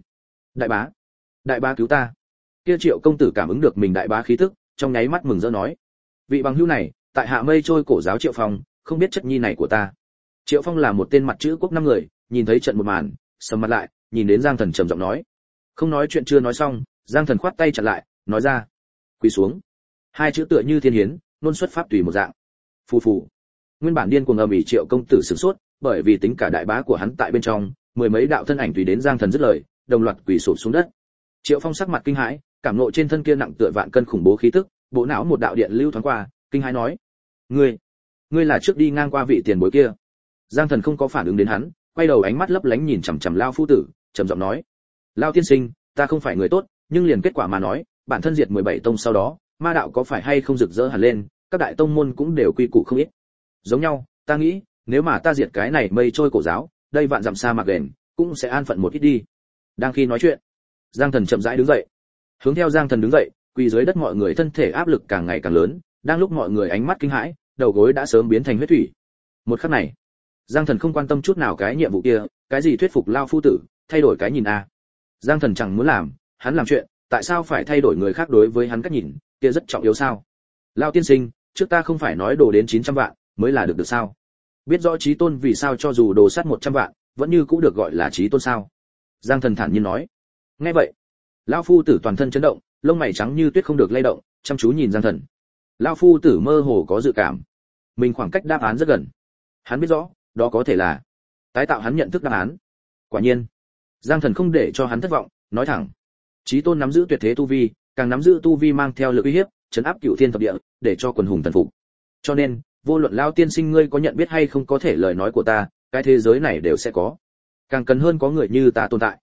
Đại bá cứu ta. Kia Triệu công tử cảm ứng được mình đại bá khí tức, trong nháy mắt mừng rỡ nói: vị bằng hữu này, tại hạ Mây Trôi cổ giáo Triệu Phong, không biết chất nhi này của ta. Triệu Phong là một tên mặt chữ quốc năm người, nhìn thấy trận một màn, sầm mặt lại, nhìn đến Giang Thần trầm giọng nói. Không nói chuyện chưa nói xong, Giang Thần khoát tay chặn lại, nói ra: quỳ xuống. Hai chữ tựa như thiên hiến, luôn xuất pháp tùy một dạng. Phù phù. Nguyên bản điên cuồng ầm ĩ Triệu công tử sửng sốt, bởi vì tính cả đại bá của hắn tại bên trong, mười mấy đạo thân ảnh tùy đến Giang Thần dứt lời, đồng loạt quỳ sụp xuống đất. Triệu Phong sắc mặt kinh hãi, cảm ngộ trên thân kia nặng tựa vạn cân khủng bố khí tức, bộ não một đạo điện lưu thoáng qua, kinh hãi nói: ngươi là trước đi ngang qua vị tiền bối kia. Giang Thần không có phản ứng đến hắn, quay đầu ánh mắt lấp lánh nhìn chằm chằm lao phu tử, trầm giọng nói: lao tiên sinh, ta không phải người tốt, nhưng liền kết quả mà nói, bản thân diệt 17 tông sau đó, ma đạo có phải hay không rực rỡ hẳn lên, các đại tông môn cũng đều quy củ không ít. Giống nhau, ta nghĩ, nếu mà ta diệt cái này Mây Trôi cổ giáo, đây vạn dặm xa mạc đền, cũng sẽ an phận một ít đi. Đang khi nói chuyện, Giang Thần chậm rãi đứng dậy. Hướng theo Giang Thần đứng dậy, quỳ dưới đất mọi người thân thể áp lực càng ngày càng lớn, đang lúc mọi người ánh mắt kinh hãi, đầu gối đã sớm biến thành huyết thủy. Một khắc này, Giang Thần không quan tâm chút nào cái nhiệm vụ kia, cái gì thuyết phục lao phu tử, thay đổi cái nhìn a. Giang Thần chẳng muốn làm, hắn làm chuyện, tại sao phải thay đổi người khác đối với hắn cách nhìn, kia rất trọng yếu sao? Lao tiên sinh, trước ta không phải nói đồ đến 900 vạn mới là được sao? Biết rõ chí tôn vì sao cho dù đồ sát 100 vạn, vẫn như cũng được gọi là chí tôn sao? Giang Thần thản nhiên nói. Nghe vậy, lão phu tử toàn thân chấn động, lông mày trắng như tuyết không được lay động, chăm chú nhìn Giang Thần. Lão phu tử mơ hồ có dự cảm, mình khoảng cách đáp án rất gần. Hắn biết rõ, đó có thể là tái tạo hắn nhận thức đáp án. Quả nhiên, Giang Thần không để cho hắn thất vọng, nói thẳng: chí tôn nắm giữ tuyệt thế tu vi, càng nắm giữ tu vi mang theo lực uy hiếp, trấn áp cửu thiên thập địa, để cho quần hùng thần phục. Cho nên, vô luận lão tiên sinh ngươi có nhận biết hay không có thể lời nói của ta, cái thế giới này đều sẽ có. Càng cần hơn có người như ta tồn tại.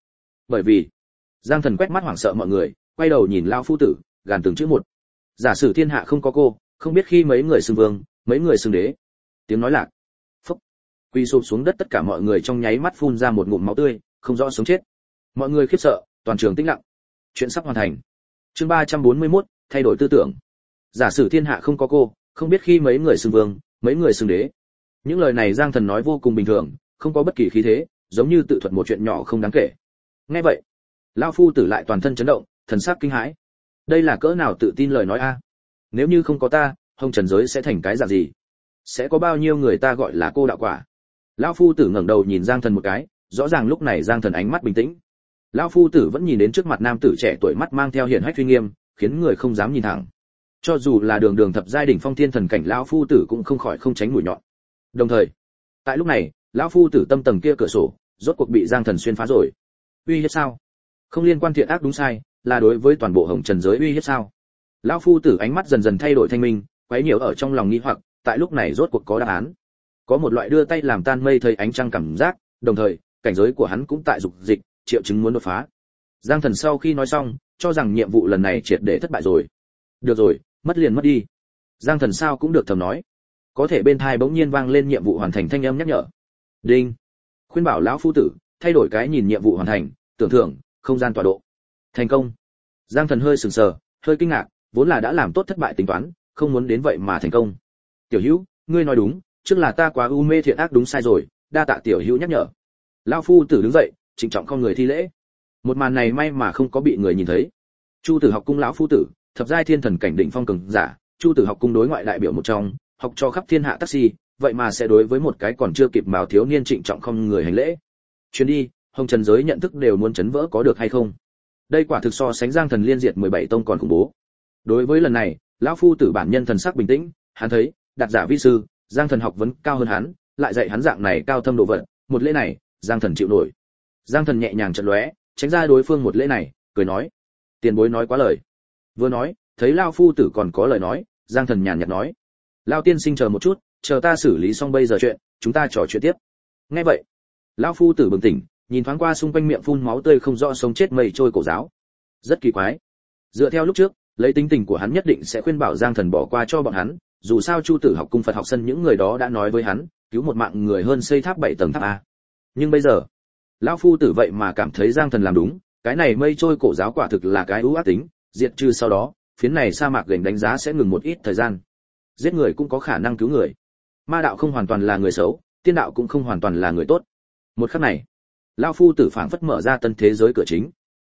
Bởi vì, Giang Thần quét mắt hoảng sợ mọi người, quay đầu nhìn lão phu tử, gàn từng chữ một. Giả sử thiên hạ không có cô, không biết khi mấy người xưng vương, mấy người xưng đế. Tiếng nói lạc. Phốc. Quỳ sụp xuống đất tất cả mọi người trong nháy mắt phun ra một ngụm máu tươi, không rõ sống chết. Mọi người khiếp sợ, toàn trường tĩnh lặng. Chuyện sắp hoàn thành. Chương 341, thay đổi tư tưởng. Giả sử thiên hạ không có cô, không biết khi mấy người xưng vương, mấy người xưng đế. Những lời này Giang Thần nói vô cùng bình thường, không có bất kỳ khí thế, giống như tự thuật một chuyện nhỏ không đáng kể. Nghe vậy, lão phu tử lại toàn thân chấn động, thần sắc kinh hãi. Đây là cỡ nào tự tin lời nói a? Nếu như không có ta, hồng trần giới sẽ thành cái dạng gì? Sẽ có bao nhiêu người ta gọi là cô đạo quả? Lão phu tử ngẩng đầu nhìn Giang Thần một cái, rõ ràng lúc này Giang Thần ánh mắt bình tĩnh. Lão phu tử vẫn nhìn đến trước mặt nam tử trẻ tuổi, mắt mang theo hiển hách uy nghiêm, khiến người không dám nhìn thẳng. Cho dù là đường đường thập giai đỉnh phong thiên thần cảnh, lão phu tử cũng không khỏi không tránh mũi nhọn. Đồng thời, tại lúc này, lão phu tử tâm tầng kia cửa sổ, rốt cuộc bị Giang Thần xuyên phá rồi. Uy hiếp sao? Không liên quan thiện ác đúng sai, là đối với toàn bộ hồng trần giới uy hiếp sao? Lão phu tử ánh mắt dần dần thay đổi thanh minh, quấy nhiễu ở trong lòng nghi hoặc, tại lúc này rốt cuộc có đáp án. Có một loại đưa tay làm tan mây thấy ánh trăng cảm giác, đồng thời, cảnh giới của hắn cũng tại dục dịch, triệu chứng muốn đột phá. Giang Thần sau khi nói xong, cho rằng nhiệm vụ lần này triệt để thất bại rồi. Được rồi, mất liền mất đi. Giang Thần sao cũng được thầm nói. Có thể bên tai bỗng nhiên vang lên nhiệm vụ hoàn thành thanh âm nhắc nhở. Đinh. Khuyên bảo lão phu tử, thay đổi cái nhìn nhiệm vụ hoàn thành, tưởng thưởng, không gian tọa độ. Thành công. Giang Thần hơi sửng sờ, hơi kinh ngạc, vốn là đã làm tốt thất bại tính toán, không muốn đến vậy mà thành công. Tiểu Hữu, ngươi nói đúng, trước là ta quá u mê thiện ác đúng sai rồi, đa tạ tiểu Hữu nhắc nhở. Lão phu tử đứng dậy, trịnh trọng không người thi lễ. Một màn này may mà không có bị người nhìn thấy. Chu Tử học cung lão phu tử, thập giai thiên thần cảnh đỉnh phong cường giả, Chu Tử học cung đối ngoại đại biểu một trong, học cho khắp thiên hạ taxi, vậy mà sẽ đối với một cái còn chưa kịp mào thiếu niên trịnh trọng không người hành lễ. Chuyến đi, hồng trần giới nhận thức đều muốn chấn vỡ có được hay không? Đây quả thực so sánh Giang Thần liên diệt 17 tông còn khủng bố. Đối với lần này, lão phu tử bản nhân thần sắc bình tĩnh, hắn thấy, đạt giả vi sư, Giang Thần học vấn cao hơn hắn, lại dạy hắn dạng này cao thâm độ vận, một lễ này, Giang Thần chịu nổi. Giang Thần nhẹ nhàng chợt lóe, tránh ra đối phương một lễ này, cười nói: "Tiền bối nói quá lời." Vừa nói, thấy lão phu tử còn có lời nói, Giang Thần nhàn nhạt nói: "Lão tiên sinh chờ một chút, chờ ta xử lý xong bây giờ chuyện, chúng ta trò chuyện tiếp." Nghe vậy, lão phu tử bừng tỉnh, nhìn thoáng qua xung quanh miệng phun máu tươi không rõ sống chết mây trôi cổ giáo. Rất kỳ quái. Dựa theo lúc trước, lấy tính tình của hắn nhất định sẽ khuyên bảo Giang Thần bỏ qua cho bọn hắn, dù sao Chu Tử học cung Phật học sân những người đó đã nói với hắn, cứu một mạng người hơn xây tháp 7 tầng tháp a. Nhưng bây giờ, lão phu tử vậy mà cảm thấy Giang Thần làm đúng, cái này mây trôi cổ giáo quả thực là cái ưu ác tính, diệt trừ sau đó, phiến này sa mạc gành đánh giá sẽ ngừng một ít thời gian. Giết người cũng có khả năng cứu người. Ma đạo không hoàn toàn là người xấu, tiên đạo cũng không hoàn toàn là người tốt. Một khắc này, lão phu tử phảng phất mở ra tân thế giới cửa chính.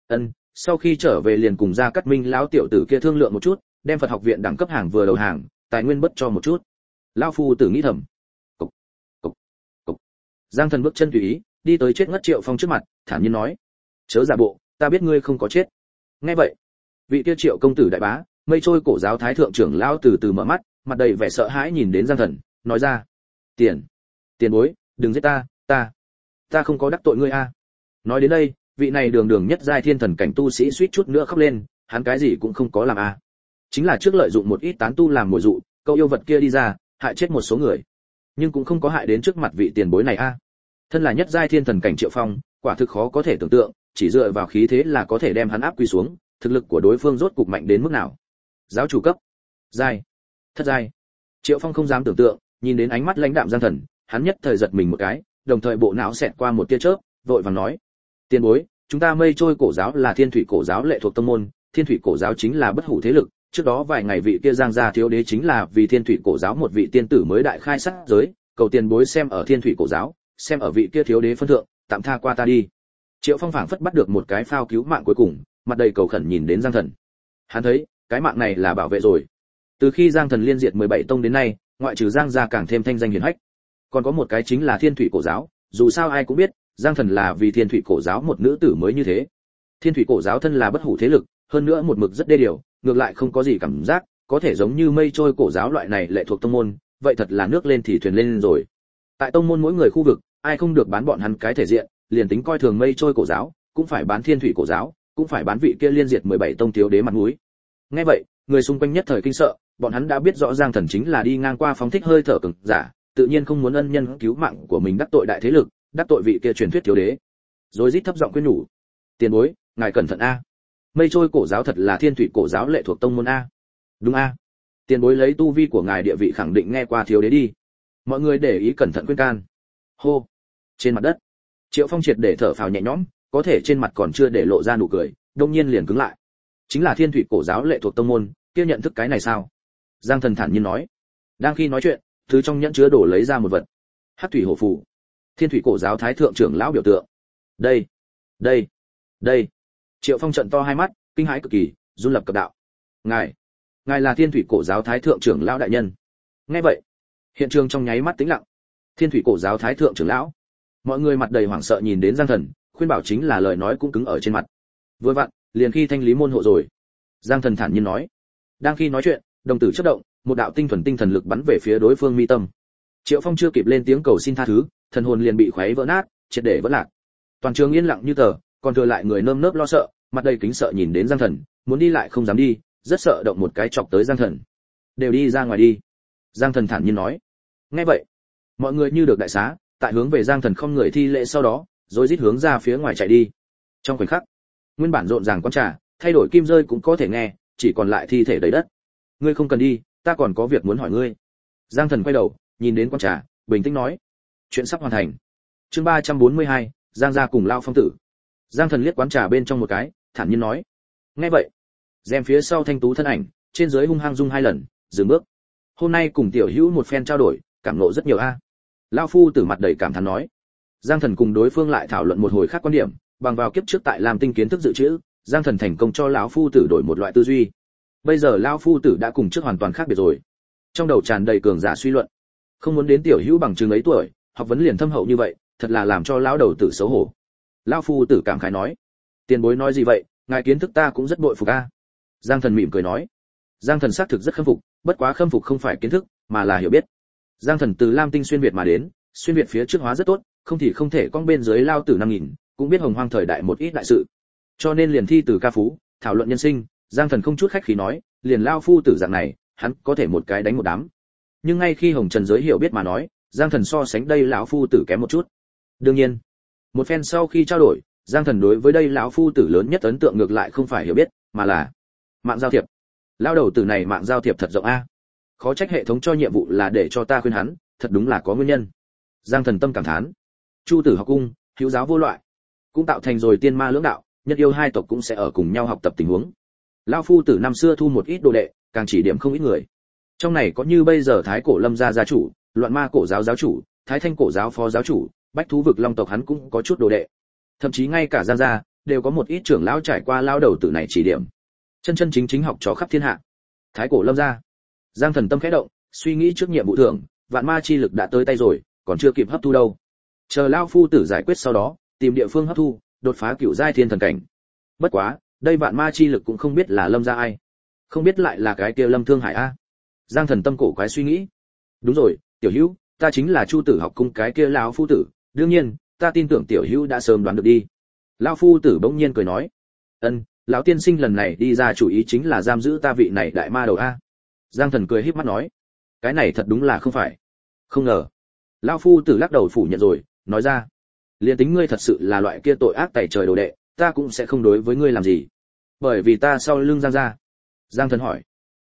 Sau khi trở về liền cùng Gia Cát Minh lão tiểu tử kia thương lượng một chút, đem Phật học viện đẳng cấp hàng vừa đầu hàng, tài nguyên bất cho một chút. Lão phu tử nghĩ thầm. Cục, cục, cục. Giang Thần bước chân tùy ý, đi tới chết ngất Triệu Phong trước mặt, thản nhiên nói: "Chớ giả bộ, ta biết ngươi không có chết." Nghe vậy, vị kia Triệu công tử đại bá, mây trôi cổ giáo thái thượng trưởng lão từ từ mở mắt, mặt đầy vẻ sợ hãi nhìn đến Giang Thần, nói ra: Tiền bối, đừng giết ta không có đắc tội ngươi a." Nói đến đây, vị này đường đường nhất giai thiên thần cảnh tu sĩ suýt chút nữa khóc lên, hắn cái gì cũng không có làm a. Chính là trước lợi dụng một ít tán tu làm mồi dụ, câu yêu vật kia đi ra, hại chết một số người, nhưng cũng không có hại đến trước mặt vị tiền bối này a. Thân là nhất giai thiên thần cảnh Triệu Phong, quả thực khó có thể tưởng tượng, chỉ dựa vào khí thế là có thể đem hắn áp quy xuống, thực lực của đối phương rốt cục mạnh đến mức nào. Giáo chủ cấp, giai, thất giai. Triệu Phong không dám tưởng tượng, nhìn đến ánh mắt lãnh đạm Giang Thần, hắn nhất thời giật mình một cái, đồng thời bộ não xẹt qua một tia chớp, vội vàng nói: "Tiền bối, chúng ta mây trôi cổ giáo là thiên thủy cổ giáo lệ thuộc tông môn, thiên thủy cổ giáo chính là bất hủ thế lực, trước đó vài ngày vị kia Giang gia thiếu đế chính là vì thiên thủy cổ giáo một vị tiên tử mới đại khai sát giới, cầu tiền bối xem ở thiên thủy cổ giáo, xem ở vị kia thiếu đế phân thượng, tạm tha qua ta đi." Triệu Phong phảng phất bắt được một cái phao cứu mạng cuối cùng, mặt đầy cầu khẩn nhìn đến Giang Thần. Hắn thấy, cái mạng này là bảo vệ rồi. Từ khi Giang Thần liên diệt 17 tông đến nay, ngoại trừ Giang gia càng thêm thanh danh hiển hách. Còn có một cái chính là thiên thủy cổ giáo, dù sao ai cũng biết, Giang Thần là vì thiên thủy cổ giáo một nữ tử mới như thế. Thiên thủy cổ giáo thân là bất hủ thế lực, hơn nữa một mực rất đê điều, ngược lại không có gì cảm giác, có thể giống như mây trôi cổ giáo loại này lệ thuộc tông môn, vậy thật là nước lên thì thuyền lên rồi. Tại tông môn mỗi người khu vực, ai không được bán bọn hắn cái thể diện, liền tính coi thường mây trôi cổ giáo, cũng phải bán thiên thủy cổ giáo, cũng phải bán vị kia liên diệt 17 tông thiếu đế mặt mũi. Nghe vậy, người xung quanh nhất thời kinh sợ, bọn hắn đã biết rõ Giang Thần chính là đi ngang qua phóng thích hơi thở cường giả, tự nhiên không muốn ân nhân cứu mạng của mình đắc tội đại thế lực, đắc tội vị kia truyền thuyết thiếu đế. Rồi rít thấp giọng khuyên nhủ: Tiền bối, ngài cẩn thận a. Mây trôi cổ giáo thật là thiên thủy cổ giáo lệ thuộc tông môn a. Đúng a. Tiền bối lấy tu vi của ngài địa vị khẳng định nghe qua thiếu đế đi. Mọi người để ý cẩn thận khuyên can. Hô. Trên mặt đất, Triệu Phong triệt để thở phào nhẹ nhõm, có thể trên mặt còn chưa để lộ ra nụ cười, đột nhiên liền cứng lại. Chính là thiên thủy cổ giáo lệ thuộc tông môn, kia nhận thức cái này sao? Giang Thần thản nhiên nói. Đang khi nói chuyện, thứ trong nhẫn chứa đổ lấy ra một vật. Hắc thủy hổ phù. Thiên thủy cổ giáo thái thượng trưởng lão biểu tượng. Đây. Triệu Phong trợn to hai mắt, kinh hãi cực kỳ, run lập cập đạo. Ngài là thiên thủy cổ giáo thái thượng trưởng lão đại nhân. Nghe vậy, hiện trường trong nháy mắt tĩnh lặng. Thiên thủy cổ giáo thái thượng trưởng lão. Mọi người mặt đầy hoảng sợ nhìn đến Giang Thần, khuyên bảo chính là lời nói cũng cứng ở trên mặt. Vừa vặn, liền khi thanh lý môn hộ rồi. Giang Thần thản nhiên nói. Đang khi nói chuyện, đồng tử chớp động, một đạo tinh thuần tinh thần lực bắn về phía đối phương mi tâm. Triệu Phong chưa kịp lên tiếng cầu xin tha thứ, thần hồn liền bị khuấy vỡ nát, triệt để vỡ lạc. Toàn trường yên lặng như tờ, còn thừa lại người nơm nớp lo sợ, mặt đầy kính sợ nhìn đến Giang Thần, muốn đi lại không dám đi, rất sợ động một cái chọc tới Giang Thần. Đều đi ra ngoài đi. Giang Thần thản nhiên nói. Nghe vậy, mọi người như được đại xá, tại hướng về Giang Thần không người thi lễ sau đó, rồi rít hướng ra phía ngoài chạy đi. Trong khoảnh khắc, nguyên bản rộn ràng quán trà, thay đổi kim rơi cũng có thể nghe, chỉ còn lại thi thể đầy đất. Ngươi không cần đi, ta còn có việc muốn hỏi ngươi. Giang Thần quay đầu, nhìn đến quán trà, bình tĩnh nói. Chuyện sắp hoàn thành. Chương 342, Giang gia cùng Lao Phong tử. Giang Thần liếc quán trà bên trong một cái, thản nhiên nói. Nghe vậy, rèm phía sau thanh tú thân ảnh, trên dưới hung hăng rung hai lần, dừng bước. Hôm nay cùng tiểu hữu một phen trao đổi, cảm ngộ rất nhiều a. Lao phu tử mặt đầy cảm thán nói. Giang Thần cùng đối phương lại thảo luận một hồi khác quan điểm, bằng vào kiếp trước tại làm tinh kiến thức dự trữ, Giang Thần thành công cho lão phu tử đổi một loại tư duy. Bây giờ lão phu tử đã cùng trước hoàn toàn khác biệt rồi. Trong đầu tràn đầy cường giả suy luận. Không muốn đến tiểu hữu bằng chừng ấy tuổi, học vấn liền thâm hậu như vậy, thật là làm cho lão đầu tử xấu hổ. Lão phu tử cảm khái nói. Tiền bối nói gì vậy, ngài kiến thức ta cũng rất bội phục a. Giang Thần mỉm cười nói. Giang Thần xác thực rất khâm phục, bất quá khâm phục không phải kiến thức, mà là hiểu biết. Giang Thần từ Lam Tinh xuyên việt mà đến, xuyên việt phía trước hóa rất tốt, không thì không thể cong bên dưới lao tử 5000, cũng biết hồng hoang thời đại một ít đại sự. Cho nên liền thi từ ca phú, thảo luận nhân sinh, Giang Thần không chút khách khí nói, liền lao phu tử dạng này, hắn có thể một cái đánh một đám. Nhưng ngay khi hồng trần giới hiểu biết mà nói, Giang Thần so sánh đây lão phu tử kém một chút. Đương nhiên, một phen sau khi trao đổi, Giang Thần đối với đây lão phu tử lớn nhất ấn tượng ngược lại không phải hiểu biết, mà là mạng giao thiệp. Lao đầu tử này mạng giao thiệp thật rộng a. Khó trách hệ thống cho nhiệm vụ là để cho ta khuyên hắn, thật đúng là có nguyên nhân. Giang Thần tâm cảm thán. Chu Tử học cung, hữu giáo vô loại, cũng tạo thành rồi tiên ma lưỡng đạo, nhất yêu hai tộc cũng sẽ ở cùng nhau học tập tình huống. Lão phu tử năm xưa thu một ít đồ đệ, càng chỉ điểm không ít người. Trong này có như bây giờ Thái Cổ Lâm gia gia chủ, Loạn Ma cổ giáo giáo chủ, Thái Thanh cổ giáo phó giáo chủ, Bách thú vực Long tộc hắn cũng có chút đồ đệ. Thậm chí ngay cả Giang gia đều có một ít trưởng lão trải qua lao đầu tử này chỉ điểm. Chân chân chính chính học trò khắp thiên hạ. Thái Cổ Lâm gia. Giang Thần tâm khẽ động, suy nghĩ trước nhiệm vụ thưởng, vạn ma chi lực đã tới tay rồi, còn chưa kịp hấp thu đâu. Chờ lão phu tử giải quyết sau đó, tìm địa phương hấp thu, đột phá cửu giai thiên thần cảnh. Bất quá, đây vạn ma chi lực cũng không biết là Lâm gia ai, không biết lại là cái kia Lâm Thương Hải a. Giang Thần tâm cổ quái suy nghĩ. Đúng rồi, tiểu hữu, ta chính là Chu Tử học cung cái kia lão phu tử, đương nhiên, ta tin tưởng tiểu hữu đã sớm đoán được đi. Lão phu tử bỗng nhiên cười nói, lão tiên sinh lần này đi ra chủ ý chính là giam giữ ta vị này đại ma đầu a. Giang Thần cười híp mắt nói, cái này thật đúng là không phải. Không ngờ. Lão phu tử lắc đầu phủ nhận rồi, nói ra, liền tính ngươi thật sự là loại kia tội ác tày trời đồ đệ, ta cũng sẽ không đối với ngươi làm gì, bởi vì ta sau lưng Giang gia. Giang Thần hỏi,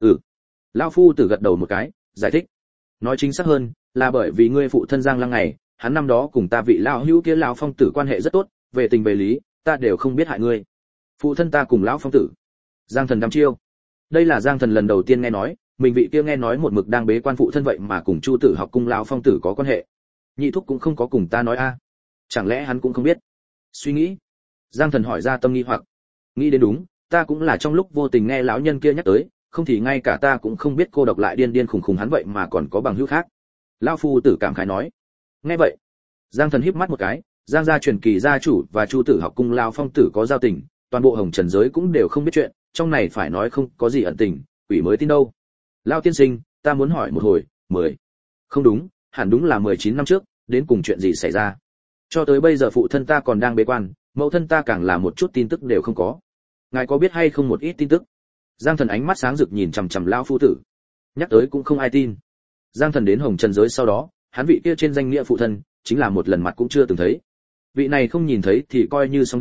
Lão phu tử gật đầu một cái, giải thích, nói chính xác hơn, là bởi vì ngươi phụ thân Giang Lăng này, hắn năm đó cùng ta vị lão hữu kia lão phong tử quan hệ rất tốt, về tình về lý, ta đều không biết hại ngươi. Phụ thân ta cùng lão phong tử. Giang Thần đăm chiêu. Đây là Giang Thần lần đầu tiên nghe nói, mình vị kia nghe nói một mực đang bế quan phụ thân vậy mà cùng Chu Tử học cung lão phong tử có quan hệ. Nhị thúc cũng không có cùng ta nói a. Chẳng lẽ hắn cũng không biết? Suy nghĩ, Giang Thần hỏi ra tâm nghi hoặc. Nghĩ đến đúng, ta cũng là trong lúc vô tình nghe lão nhân kia nhắc tới, không thì ngay cả ta cũng không biết cô độc lại điên điên khùng khùng hắn vậy mà còn có bằng hữu khác. Lão phu tử cảm khái nói. Nghe vậy, Giang Thần híp mắt một cái, Giang gia truyền kỳ gia chủ và Chu Tử học cung lão phong tử có giao tình, toàn bộ hồng trần giới cũng đều không biết chuyện, trong này phải nói không có gì ẩn tình, quỷ mới tin đâu. Lão tiên sinh, ta muốn hỏi một hồi, 10. Không đúng, hẳn đúng là 19 năm trước, đến cùng chuyện gì xảy ra? Cho tới bây giờ phụ thân ta còn đang bế quan, mẫu thân ta càng là một chút tin tức đều không có. Ngài có biết hay không một ít tin tức? Giang Thần ánh mắt sáng rực nhìn chằm chằm lão phu tử. Nhắc tới cũng không ai tin. Giang Thần đến hồng trần giới sau đó, hắn vị kia trên danh nghĩa phụ thân, chính là một lần mặt cũng chưa từng thấy. Vị này không nhìn thấy thì coi như xong đi,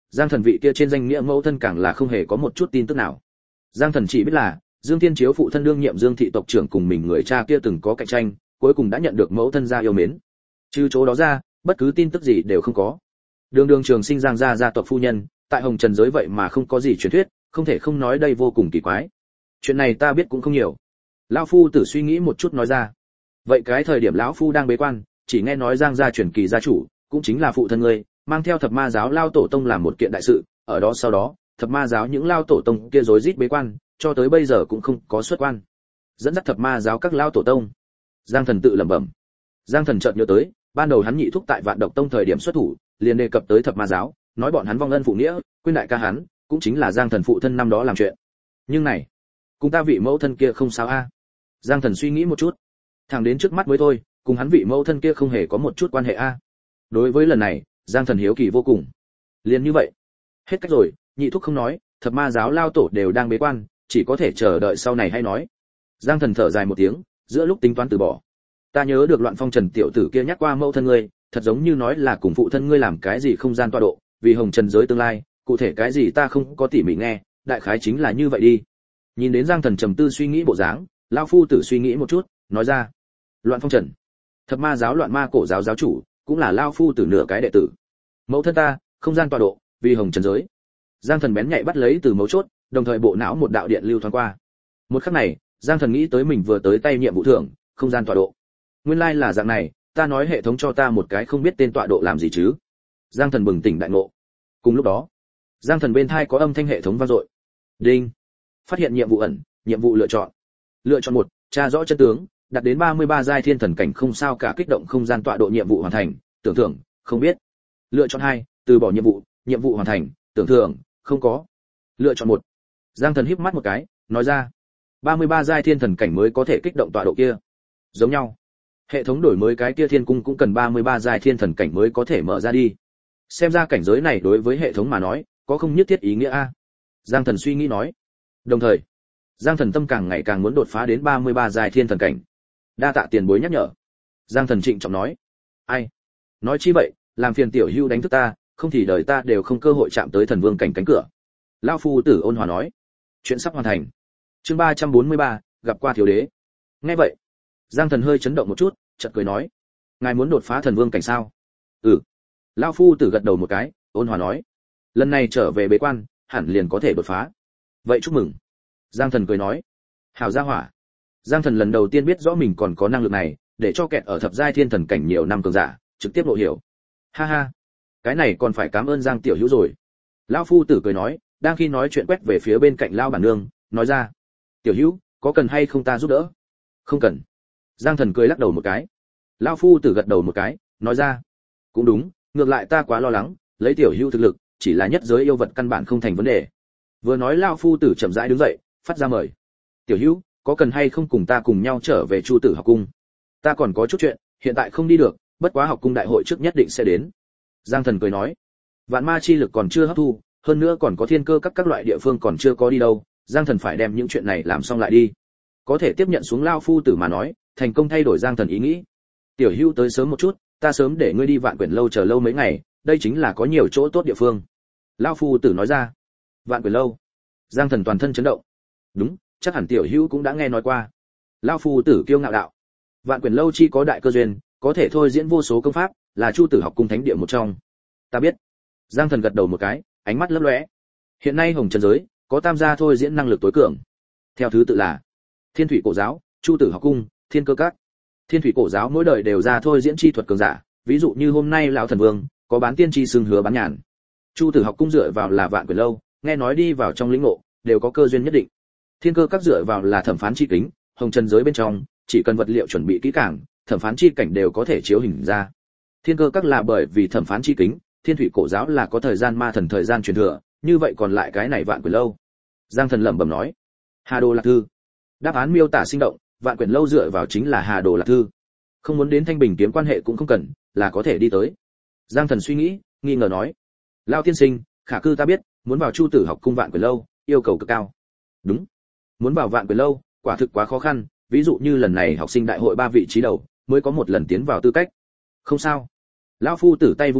Giang Thần vị kia trên danh nghĩa mẫu thân càng là không hề có một chút tin tức nào. Giang Thần chỉ biết là Dương Thiên Chiếu phụ thân đương nhiệm Dương thị tộc trưởng cùng mình người cha kia từng có cạnh tranh, cuối cùng đã nhận được mẫu thân gia yêu mến. Trừ chỗ đó ra, bất cứ tin tức gì đều không có. Đường Đường Trường Sinh Giang gia tộc phu nhân, tại Hồng Trần giới vậy mà không có gì truyền thuyết, không thể không nói đây vô cùng kỳ quái. Chuyện này ta biết cũng không nhiều. Lão phu tử suy nghĩ một chút nói ra. Vậy cái thời điểm lão phu đang bế quan, chỉ nghe nói Giang gia truyền kỳ gia chủ, cũng chính là phụ thân ngươi, mang theo Thập Ma giáo lao tổ tông làm một kiện đại sự, ở đó sau đó, Thập Ma giáo những lao tổ tông kia rối rít bế quan, cho tới bây giờ cũng không có xuất quan. Dẫn dắt Thập Ma giáo các lao tổ tông. Giang Thần tự lẩm bẩm. Giang Thần chợt nhớ tới, ban đầu hắn nhị thúc tại Vạn Độc Tông thời điểm xuất thủ, liền đề cập tới Thập Ma giáo, nói bọn hắn vong ân phụ nghĩa, quên đại ca hắn, cũng chính là Giang Thần phụ thân năm đó làm chuyện. Nhưng này, cùng ta vị mẫu thân kia không sao a. Giang Thần suy nghĩ một chút, thẳng đến trước mắt mới thôi, cùng hắn vị mẫu thân kia không hề có một chút quan hệ a. Đối với lần này, Giang Thần hiếu kỳ vô cùng. Liền như vậy, hết cách rồi, nhị thúc không nói, Thập Ma giáo lao tổ đều đang bế quan, chỉ có thể chờ đợi sau này hay nói. Giang Thần thở dài một tiếng, giữa lúc tính toán từ bỏ. Ta nhớ được Loạn Phong Trần tiểu tử kia nhắc qua mẫu thân ngươi, thật giống như nói là cùng phụ thân ngươi làm cái gì không gian tọa độ, vì Hồng Trần giới tương lai, cụ thể cái gì ta không có tỉ mỉ nghe, đại khái chính là như vậy đi. Nhìn đến Giang Thần trầm tư suy nghĩ bộ dáng, lão phu tử suy nghĩ một chút, nói ra: Loạn Phong Trần, Thập Ma giáo Loạn Ma cổ giáo giáo chủ, cũng là lão phu tử nửa cái đệ tử. Mẫu thân ta, không gian tọa độ, vì Hồng Trần giới. Giang Thần bén nhạy bắt lấy từ mấu chốt, đồng thời bộ não một đạo điện lưu thoáng qua. Một khắc này, Giang Thần nghĩ tới mình vừa tới tay nhiệm vụ thưởng, không gian tọa độ. Nguyên lai là dạng này, ta nói hệ thống cho ta một cái không biết tên tọa độ làm gì chứ? Giang Thần bừng tỉnh đại ngộ. Cùng lúc đó, Giang Thần bên tai có âm thanh hệ thống vang dội. Đinh. Phát hiện nhiệm vụ ẩn, nhiệm vụ lựa chọn. Lựa chọn 1, tra rõ chân tướng, đạt đến 33 giai thiên thần cảnh không sao cả, kích động không gian tọa độ nhiệm vụ hoàn thành, tưởng thưởng, không biết. Lựa chọn 2, từ bỏ nhiệm vụ hoàn thành, tưởng thưởng, không có. Lựa chọn 1. Giang Thần híp mắt một cái, nói ra: 33 giai thiên thần cảnh mới có thể kích động tọa độ kia. Giống nhau. Hệ thống đổi mới cái kia thiên cung cũng cần 33 giai thiên thần cảnh mới có thể mở ra đi. Xem ra cảnh giới này đối với hệ thống mà nói, có không nhất thiết ý nghĩa a. Giang Thần suy nghĩ nói. Đồng thời, Giang Thần tâm càng ngày càng muốn đột phá đến 33 giai thiên thần cảnh. Đa tạ tiền bối nhắc nhở. Giang Thần trịnh trọng nói. Ai? Nói chi vậy, làm phiền tiểu hưu đánh thức ta, không thì đời ta đều không cơ hội chạm tới thần vương cảnh cánh cửa. Lão phu tử ôn hòa nói. Chuyện sắp hoàn thành. Chương 343, gặp qua thiếu đế. Nghe vậy, Giang Thần hơi chấn động một chút, chợt cười nói: ngài muốn đột phá thần vương cảnh sao? Ừ. Lão phu tử gật đầu một cái, ôn hòa nói: lần này trở về bế quan, hẳn liền có thể đột phá. Vậy chúc mừng. Giang Thần cười nói: hảo gia hỏa. Giang Thần lần đầu tiên biết rõ mình còn có năng lực này, để cho kẹt ở thập giai thiên thần cảnh nhiều năm cường giả, trực tiếp lộ hiểu. Ha ha, cái này còn phải cảm ơn Giang tiểu hữu rồi. Lão phu tử cười nói, đang khi nói chuyện quét về phía bên cạnh lão bản nương, nói ra: tiểu hữu, có cần hay không ta giúp đỡ? Không cần. Giang Thần cười lắc đầu một cái. Lão phu tử gật đầu một cái, nói ra: cũng đúng, ngược lại ta quá lo lắng, lấy tiểu hữu thực lực, chỉ là nhất giới yêu vật căn bản không thành vấn đề. Vừa nói lão phu tử chậm rãi đứng dậy, phát ra mời: tiểu hữu, có cần hay không cùng ta cùng nhau trở về Chu Tử học cung? Ta còn có chút chuyện, hiện tại không đi được, bất quá học cung đại hội trước nhất định sẽ đến. Giang Thần cười nói: vạn ma chi lực còn chưa hấp thu, hơn nữa còn có thiên cơ các loại địa phương còn chưa có đi đâu, Giang Thần phải đem những chuyện này làm xong lại đi. Có thể tiếp nhận xuống lao phu tử mà nói, thành công thay đổi Giang Thần ý nghĩ. Tiểu hữu tới sớm một chút, ta sớm để ngươi đi Vạn Quyển lâu chờ lâu mấy ngày, đây chính là có nhiều chỗ tốt địa phương. Lao phu tử nói ra. Vạn Quyển lâu. Giang Thần toàn thân chấn động. Đúng, chắc hẳn tiểu hữu cũng đã nghe nói qua. Lao phu tử kiêu ngạo đạo. Vạn Quyển lâu chi có đại cơ duyên, có thể thôi diễn vô số công pháp, là Chu Tử học cung thánh địa một trong. Ta biết. Giang Thần gật đầu một cái, ánh mắt lấp lóe. Hiện nay Hồng Trần giới có tam gia thôi diễn năng lực tối cường. Theo thứ tự là Thiên Thủy cổ giáo, Chu Tử học cung, Thiên Cơ các. Thiên Thủy cổ giáo mỗi đời đều ra thôi diễn chi thuật cường giả, ví dụ như hôm nay lão thần vương có bán tiên chi xưng Hứa Bán Nhàn. Chu Tử học cung dựa vào là Vạn Quyển lâu, nghe nói đi vào trong lĩnh ngộ đều có cơ duyên nhất định. Thiên Cơ các dựa vào là thẩm phán chi kính, Hồng Trần giới bên trong chỉ cần vật liệu chuẩn bị kỹ càng, thẩm phán chi cảnh đều có thể chiếu hình ra. Thiên Cơ các là bởi vì thẩm phán chi kính, Thiên Thủy cổ giáo là có thời gian ma thần thời gian truyền thừa, như vậy còn lại cái này Vạn Quyển lâu. Giang Thần lẩm bẩm nói. Hà Đồ Lạc Thư. Đáp án miêu tả sinh động, Vạn Quyển lâu dựa vào chính là Hà Đồ Lạc Thư. Không muốn đến Thanh Bình kiếm quan hệ cũng không cần, là có thể đi tới. Giang Thần suy nghĩ, nghi ngờ nói: Lão tiên sinh, khả cư ta biết, muốn vào Chu Tử học cung Vạn Quyển lâu, yêu cầu cực cao. Đúng. Muốn vào Vạn Quyển lâu, quả thực quá khó khăn, ví dụ như lần này học sinh đại hội 3 vị trí đầu, mới có một lần tiến vào tư cách. Không sao. Lão phu tử tay vung lên,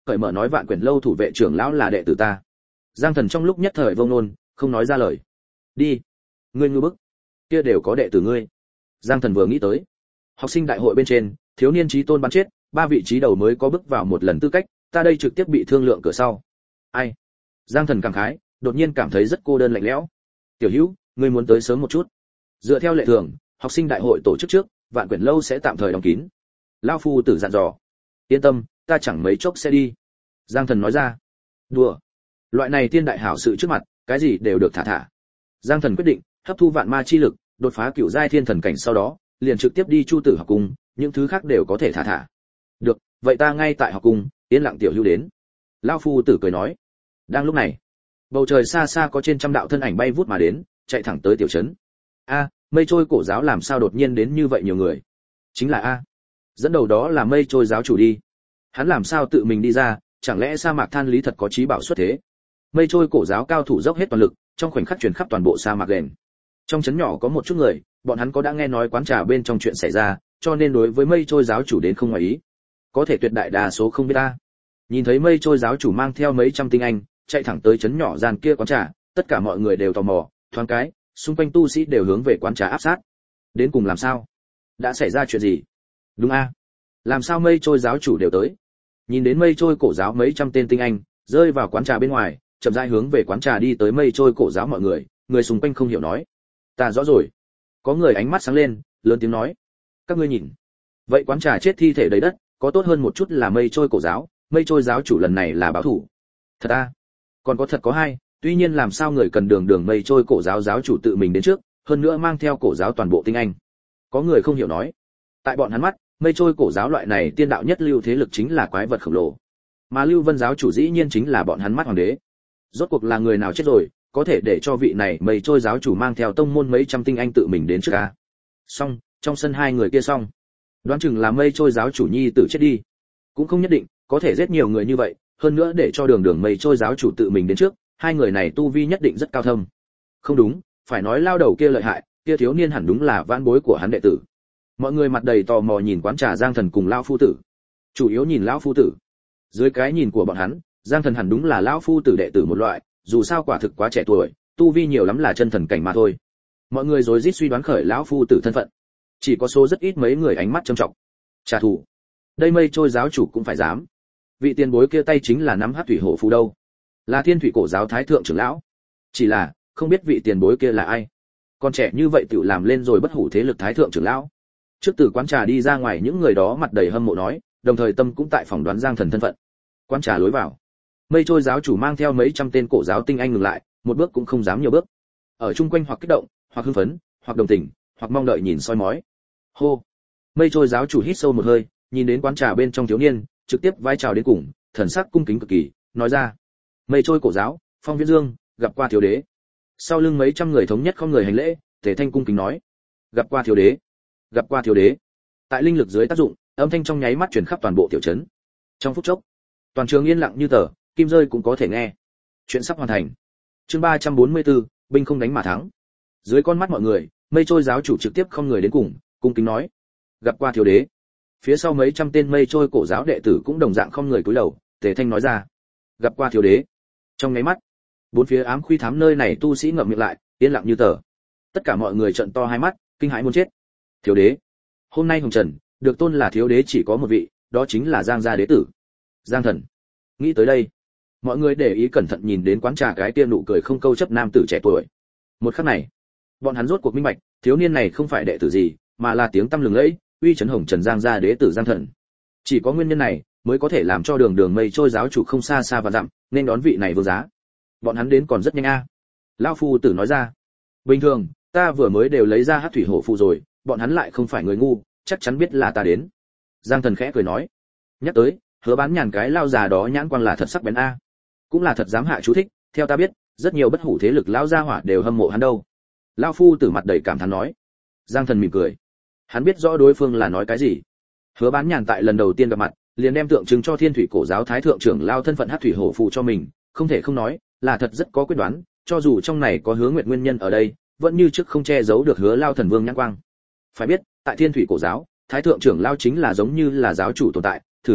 cởi mở nói Vạn Quyển lâu thủ vệ trưởng lão là đệ tử ta. Giang Thần trong lúc nhất thời vông nôn, không nói ra lời. Đi, ngươi ngư bức, kia đều có đệ tử ngươi. Giang Thần vừa nghĩ tới, học sinh đại hội bên trên, thiếu niên chí tôn bắn chết, 3 vị trí đầu mới có bước vào một lần tư cách, ta đây trực tiếp bị thương lượng cửa sau. Ai? Giang Thần cảm khái, đột nhiên cảm thấy rất cô đơn lạnh lẽo. Tiểu Hữu, ngươi muốn tới sớm một chút. Dựa theo lệ thường, học sinh đại hội tổ chức trước, Vạn Quyển lâu sẽ tạm thời đóng kín. Lão phu tử dặn dò. Yên tâm, ta chẳng mấy chốc sẽ đi. Giang Thần nói ra. Đùa. Loại này tiên đại hảo sự trước mặt, cái gì đều được thả thả. Giang Thần quyết định, hấp thu vạn ma chi lực, đột phá cửu giai thiên thần cảnh sau đó, liền trực tiếp đi Chu Tử học cung, những thứ khác đều có thể thả thả. Được, vậy ta ngay tại học cung, yên lặng Tiểu Hữu đến. Lão phu tử cười nói. Đang lúc này, bầu trời xa xa có trên trăm đạo thân ảnh bay vút mà đến, chạy thẳng tới tiểu trấn. A, Mây Trôi cổ giáo làm sao đột nhiên đến như vậy nhiều người? Chính là a. Dẫn đầu đó là Mây Trôi giáo chủ đi. Hắn làm sao tự mình đi ra, chẳng lẽ sa mạc Than Lý thật có trí bảo xuất thế? Mây Trôi cổ giáo cao thủ dốc hết toàn lực, trong khoảnh khắc truyền khắp toàn bộ sa mạc gần. Trong trấn nhỏ có một chút người, bọn hắn có đã nghe nói quán trà bên trong chuyện xảy ra, cho nên đối với Mây Trôi giáo chủ đến không ngoài ý. Có thể tuyệt đại đa số không biết ta. Nhìn thấy Mây Trôi giáo chủ mang theo mấy trăm tinh anh, chạy thẳng tới trấn nhỏ gian kia quán trà, tất cả mọi người đều tò mò, thoáng cái, xung quanh tu sĩ đều hướng về quán trà áp sát. Đến cùng làm sao? Đã xảy ra chuyện gì? Đúng a, làm sao Mây Trôi giáo chủ đều tới? Nhìn đến Mây Trôi cổ giáo mấy trăm tên tinh anh rơi vào quán trà bên ngoài, chậm rãi hướng về quán trà đi tới Mây Trôi cổ giáo mọi người, người xung quanh không hiểu nói. Ta rõ rồi. Có người ánh mắt sáng lên, lớn tiếng nói. Các ngươi nhìn. Vậy quán trà chết thi thể đầy đất, có tốt hơn một chút là Mây Trôi cổ giáo, Mây Trôi giáo chủ lần này là báo thủ. Thật a? Còn có thật có hai, tuy nhiên làm sao người cần đường Mây Trôi cổ giáo giáo chủ tự mình đến trước, hơn nữa mang theo cổ giáo toàn bộ tinh anh. Có người không hiểu nói. Tại bọn hắn mắt, Mây Trôi cổ giáo loại này tiên đạo nhất lưu thế lực chính là quái vật khổng lồ. Mà Lưu Vân giáo chủ dĩ nhiên chính là bọn hắn mắt hoàng đế. Rốt cuộc là người nào chết rồi, có thể để cho vị này Mây Trôi giáo chủ mang theo tông môn mấy trăm tinh anh tự mình đến trước a. Xong, trong sân hai người kia xong. Đoán chừng là Mây Trôi giáo chủ nhi tử chết đi. Cũng không nhất định, có thể giết nhiều người như vậy, hơn nữa để cho đường Mây Trôi giáo chủ tự mình đến trước, hai người này tu vi nhất định rất cao thâm. Không đúng, phải nói lao đầu kia lợi hại, kia thiếu niên hẳn đúng là vãn bối của hắn đệ tử. Mọi người mặt đầy tò mò nhìn quán trà Giang Thần cùng lão phu tử. Chủ yếu nhìn lão phu tử. Dưới cái nhìn của bọn hắn, Giang Thần hẳn đúng là lão phu tử đệ tử một loại, dù sao quả thực quá trẻ tuổi, tu vi nhiều lắm là chân thần cảnh mà thôi. Mọi người rối rít suy đoán khởi lão phu tử thân phận. Chỉ có số rất ít mấy người ánh mắt trầm trọng. Trả thù. Đây Mây Trôi giáo chủ cũng phải dám. Vị tiền bối kia tay chính là nắm Hắc Thủy Hổ Phù đâu? Là Thiên Thủy cổ giáo thái thượng trưởng lão. Chỉ là, không biết vị tiền bối kia là ai. Còn trẻ như vậy tự làm lên rồi bất hủ thế lực thái thượng trưởng lão. Trước từ quán trà đi ra ngoài những người đó mặt đầy hâm mộ nói, đồng thời tâm cũng tại phỏng đoán Giang Thần thân phận. Quán trà lối vào, Mây Trôi giáo chủ mang theo mấy trăm tên cổ giáo tinh anh ngừng lại, một bước cũng không dám nhiều bước. Ở chung quanh hoặc kích động, hoặc hưng phấn, hoặc đồng tình, hoặc mong đợi nhìn soi mói. Hô. Mây Trôi giáo chủ hít sâu một hơi, nhìn đến quán trà bên trong thiếu niên, trực tiếp vai chào đến cùng, thần sắc cung kính cực kỳ, nói ra: Mây Trôi cổ giáo, Phong Viễn Dương, gặp qua thiếu đế. Sau lưng mấy trăm người thống nhất không người hành lễ, Tề Thanh cung kính nói: gặp qua thiếu đế. Gặp qua thiếu đế. Tại linh lực dưới tác dụng, âm thanh trong nháy mắt truyền khắp toàn bộ tiểu trấn. Trong phút chốc, toàn trường yên lặng như tờ, kim rơi cũng có thể nghe. Chuyện sắp hoàn thành. Chương 344, binh không đánh mà thắng. Dưới con mắt mọi người, Mây Trôi giáo chủ trực tiếp không người đến cùng, cung kính nói: gặp qua thiếu đế. Phía sau mấy trăm tên Mây Trôi cổ giáo đệ tử cũng đồng dạng không người cúi đầu, Tề Thanh nói ra: gặp qua thiếu đế. Trong nháy mắt, bốn phía ám khuy thám nơi này tu sĩ ngậm miệng lại, yên lặng như tờ. Tất cả mọi người trợn to hai mắt, kinh hãi muốn chết. Thiếu đế. Hôm nay Hồng Trần được tôn là thiếu đế chỉ có một vị, đó chính là Giang gia đế tử, Giang Thần. Nghĩ tới đây, mọi người để ý cẩn thận nhìn đến quán trà cái kia nụ cười không câu chấp nam tử trẻ tuổi. Một khắc này, bọn hắn rốt cuộc minh bạch, thiếu niên này không phải đệ tử gì, mà là tiếng tăm lừng lẫy, uy chấn Hồng Trần Giang gia đế tử Giang Thần. Chỉ có nguyên nhân này mới có thể làm cho đường Mây Trôi giáo chủ không xa xa và dặm nên đón vị này vương giá. Bọn hắn đến còn rất nhanh a. Lão phu tử nói ra: bình thường, ta vừa mới đều lấy ra Hắc Thủy Hổ Phù rồi, bọn hắn lại không phải người ngu, chắc chắn biết là ta đến. Giang Thần khẽ cười nói. Nhắc tới, Hứa Bán Nhàn cái lao già đó nhãn quang là thật sắc bén a. Cũng là thật dám hạ chú thích, theo ta biết, rất nhiều bất hủ thế lực lão gia hỏa đều hâm mộ hắn đâu. Lão phu tử mặt đầy cảm thán nói. Giang Thần mỉm cười. Hắn biết rõ đối phương là nói cái gì. Hứa Bán Nhàn tại lần đầu tiên gặp mặt, liền đem tượng trưng cho Thiên Thủy cổ giáo thái thượng trưởng lao thân phận Hắc Thủy Hổ Phù cho mình, không thể không nói, là thật rất có quyết đoán, cho dù trong này có Hứa Nguyệt nguyên nhân ở đây, vẫn như trước không che giấu được Hứa Lao thần vương nhãn quang. Phải biết, tại Thiên Thủy cổ giáo, thái thượng trưởng lao chính là giống như là giáo chủ tồn tại, thử hỏi,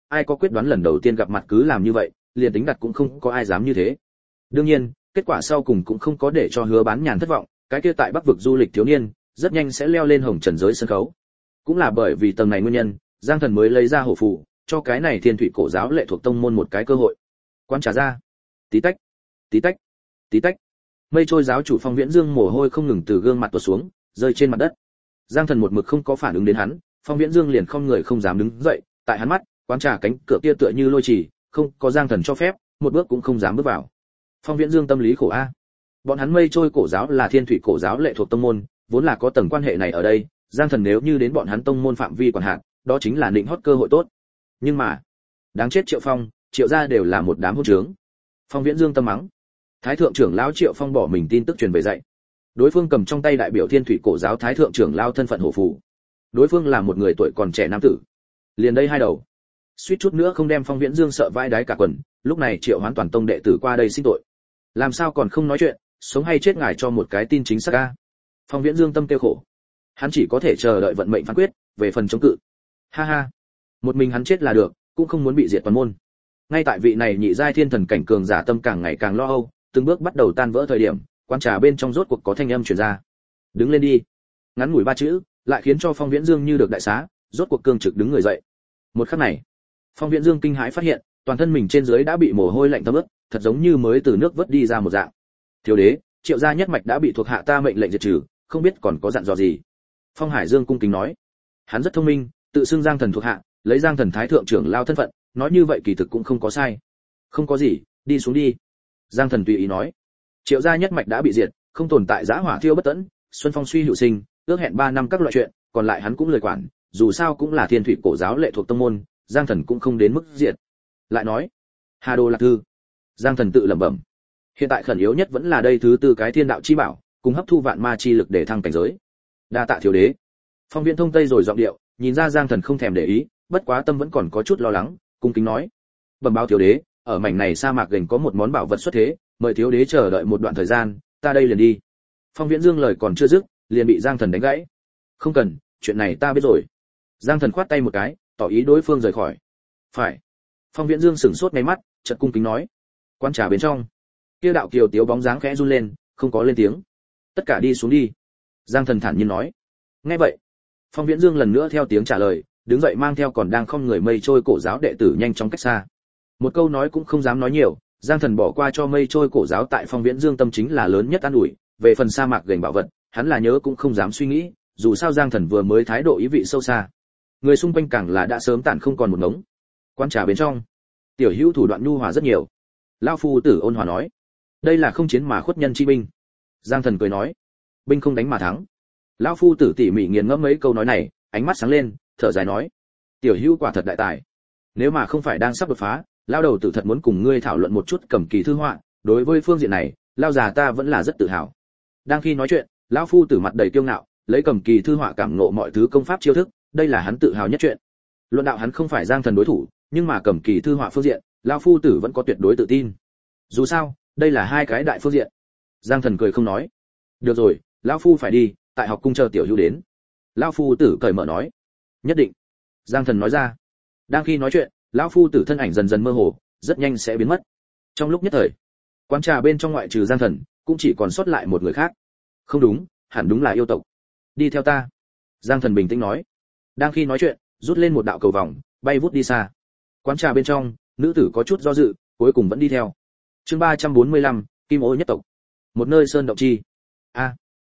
ai có quyết đoán lần đầu tiên gặp mặt cứ làm như vậy, liền tính đặt cũng không có ai dám như thế. Đương nhiên, kết quả sau cùng cũng không có để cho Hứa Bán Nhàn thất vọng, cái kia tại Bắc vực du lịch thiếu niên, rất nhanh sẽ leo lên hồng trần giới sân khấu. Cũng là bởi vì tầng này nguyên nhân, Giang Thần mới lấy ra hổ phù, cho cái này Thiên Thủy cổ giáo lệ thuộc tông môn một cái cơ hội. Quan trả ra. Tí tách, tí tách, tí tách. Mây trôi giáo chủ Phong Viễn Dương mồ hôi không ngừng từ gương mặt tuột xuống, rơi trên mặt đất. Giang Thần một mực không có phản ứng đến hắn, Phong Viễn Dương liền không người không dám đứng dậy, tại hắn mắt, quán trà cánh cửa kia tựa như lôi trì, không có Giang Thần cho phép, một bước cũng không dám bước vào. Phong Viễn Dương tâm lý khổ a. Bọn hắn Mây trôi cổ giáo là Thiên Thủy cổ giáo lệ thuộc tông môn, vốn là có tầng quan hệ này ở đây, Giang Thần nếu như đến bọn hắn tông môn phạm vi quản hạt, đó chính là định hót cơ hội tốt. Nhưng mà, đáng chết Triệu Phong, Triệu gia đều là một đám hỗn trướng. Phong Viễn Dương tâm mắng. Thái thượng trưởng lão Triệu Phong bỏ mình tin tức truyền về dạy. Đối phương cầm trong tay đại biểu Thiên Thủy cổ giáo thái thượng trưởng lão thân phận hổ phù. Đối phương là một người tuổi còn trẻ nam tử. Liền đây hai đầu. Suýt chút nữa không đem Phong Viễn Dương sợ vãi đái cả quần, lúc này Triệu Hoán toàn tông đệ tử qua đây xin tội. Làm sao còn không nói chuyện, sống hay chết ngài cho một cái tin chính xác a. Phong Viễn Dương tâm tiêu khổ. Hắn chỉ có thể chờ đợi vận mệnh phán quyết, về phần chống cự. Ha ha, một mình hắn chết là được, cũng không muốn bị diệt toàn môn. Ngay tại vị này nhị giai thiên thần cảnh cường giả tâm càng ngày càng lo âu, từng bước bắt đầu tan vỡ thời điểm, quan trà bên trong rốt cuộc có thanh âm truyền ra. Đứng lên đi. Ngắn ngủi ba chữ, lại khiến cho Phong Viễn Dương như được đại xá, rốt cuộc cương trực đứng người dậy. Một khắc này, Phong Viễn Dương kinh hãi phát hiện, toàn thân mình trên dưới đã bị mồ hôi lạnh thấm ướt, thật giống như mới từ nước vớt đi ra một dạng. Thiếu đế, Triệu gia nhất mạch đã bị thuộc hạ ta mệnh lệnh diệt trừ, không biết còn có dặn dò gì. Phong Hải Dương cung kính nói. Hắn rất thông minh, tự xưng Giang Thần thuộc hạ, lấy Giang Thần thái thượng trưởng lao thân phận, nói như vậy kỳ thực cũng không có sai. Không có gì, đi xuống đi. Giang Thần tùy ý nói. Triệu gia nhất mạch đã bị diệt, không tồn tại giã hỏa thiêu bất tẫn, xuân phong suy hữu sinh, ước hẹn 3 năm các loại chuyện, còn lại hắn cũng lười quản, dù sao cũng là Thiên Thủy cổ giáo lệ thuộc tông môn, Giang Thần cũng không đến mức diệt. Lại nói, Hà Đồ Lạc Thư. Giang Thần tự lẩm bẩm. Hiện tại khẩn yếu nhất vẫn là đây thứ tư cái thiên đạo chi bảo, cùng hấp thu vạn ma chi lực để thăng cảnh giới. Đa tạ thiếu đế. Phong Viễn Thông Tây rồi giọng điệu, nhìn ra Giang Thần không thèm để ý, bất quá tâm vẫn còn có chút lo lắng, cung kính nói: "Bẩm báo thiếu đế, ở mảnh này sa mạc gần có một món bảo vật xuất thế, mời thiếu đế chờ đợi một đoạn thời gian, ta đây liền đi." Phong Viễn Dương lời còn chưa dứt, liền bị Giang Thần đánh gãy. "Không cần, chuyện này ta biết rồi." Giang Thần khoát tay một cái, tỏ ý đối phương rời khỏi. "Phải." Phong Viễn Dương sững sốt ngay mắt, chợt cung kính nói: "Quan trà bên trong." Kia đạo kiều tiếu bóng dáng khẽ run lên, không có lên tiếng. "Tất cả đi xuống đi." Giang Thần thản nhiên nói. Nghe vậy, Phong Viễn Dương lần nữa theo tiếng trả lời, đứng dậy mang theo còn đang không người mây trôi cổ giáo đệ tử nhanh chóng cách xa. Một câu nói cũng không dám nói nhiều, Giang Thần bỏ qua cho mây trôi cổ giáo tại Phong Viễn Dương tâm chính là lớn nhất an ủi, về phần sa mạc gành bảo vật, hắn là nhớ cũng không dám suy nghĩ, dù sao Giang Thần vừa mới thái độ ý vị sâu xa. Người xung quanh càng là đã sớm tản không còn một ngống. Quan trà bên trong, tiểu hữu thủ đoạn nhu hòa rất nhiều. Lão phu tử ôn hòa nói, đây là không chiến mà khuất nhân chi binh. Giang Thần cười nói, binh không đánh mà thắng. Lão phu tử tỉ mỉ nghiền ngẫm mấy câu nói này, ánh mắt sáng lên, thở dài nói, tiểu hữu quả thật đại tài. Nếu mà không phải đang sắp đột phá, lão đầu tử thật muốn cùng ngươi thảo luận một chút cầm kỳ thư họa, đối với phương diện này, lão già ta vẫn là rất tự hào. Đang khi nói chuyện, lão phu tử mặt đầy kiêu ngạo, lấy cầm kỳ thư họa cảm ngộ mọi thứ công pháp chiêu thức, đây là hắn tự hào nhất chuyện. Luận đạo hắn không phải Giang Thần đối thủ, nhưng mà cầm kỳ thư họa phương diện, lão phu tử vẫn có tuyệt đối tự tin. Dù sao, đây là hai cái đại phương diện. Giang Thần cười không nói. Được rồi, lão phu phải đi, tại học cung chờ tiểu hữu đến. Lão phu tử cởi mở nói. Nhất định. Giang Thần nói ra. Đang khi nói chuyện, lão phu tử thân ảnh dần dần mơ hồ, rất nhanh sẽ biến mất. Trong lúc nhất thời, quán trà bên trong ngoại trừ Giang Thần, cũng chỉ còn sót lại một người khác. Không đúng, hẳn đúng là yêu tộc. Đi theo ta. Giang Thần bình tĩnh nói. Đang khi nói chuyện, rút lên một đạo cầu vòng, bay vút đi xa. Quán trà bên trong, nữ tử có chút do dự, cuối cùng vẫn đi theo. Chương 345, Kim Ô nhất tộc. Một nơi sơn động chi. A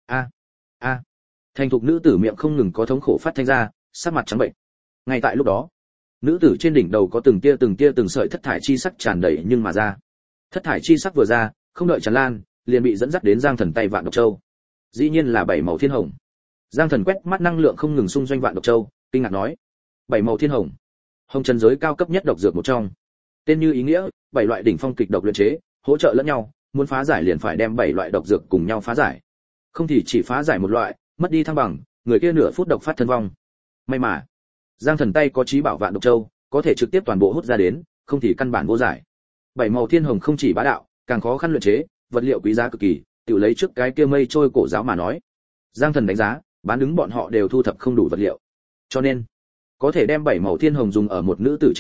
a. Thành thục nữ tử miệng không ngừng có thống khổ phát thanh ra, sắc mặt trắng bệnh. Ngay tại lúc đó, nữ tử trên đỉnh đầu có từng tia từng sợi thất thải chi sắc tràn đầy nhưng mà ra. Thất thải chi sắc vừa ra, không đợi tràn lan, liền bị dẫn dắt đến Giang Thần tay vạn độc châu. Dĩ nhiên là 7 màu thiên hồng. Giang Thần quét mắt năng lượng không ngừng xung doanh vạn độc châu, kinh ngạc nói: 7 màu thiên hồng. Hồng trần giới cao cấp nhất độc dược một trong. Tên như ý nghĩa, 7 loại đỉnh phong kịch độc luyện chế, hỗ trợ lẫn nhau, muốn phá giải liền phải đem 7 loại độc dược cùng nhau phá giải. Không thì chỉ phá giải một loại, mất đi thăng bằng, người kia nửa phút độc phát thân vong. May mà, Giang Thần tay có trí bảo vạn độc châu, có thể trực tiếp toàn bộ hút ra đến, không thì căn bản vô giải. 7 màu thiên hồng không chỉ bá đạo, càng khó khăn luyện chế, vật liệu quý giá cực kỳ, tự lấy trước cái kia mây trôi cổ giáo mà nói. Giang Thần đánh giá, bán đứng bọn họ đều thu thập không đủ vật liệu. Cho nên, có thể đem 7 màu thiên hồng dùng ở một nữ tử trên thân,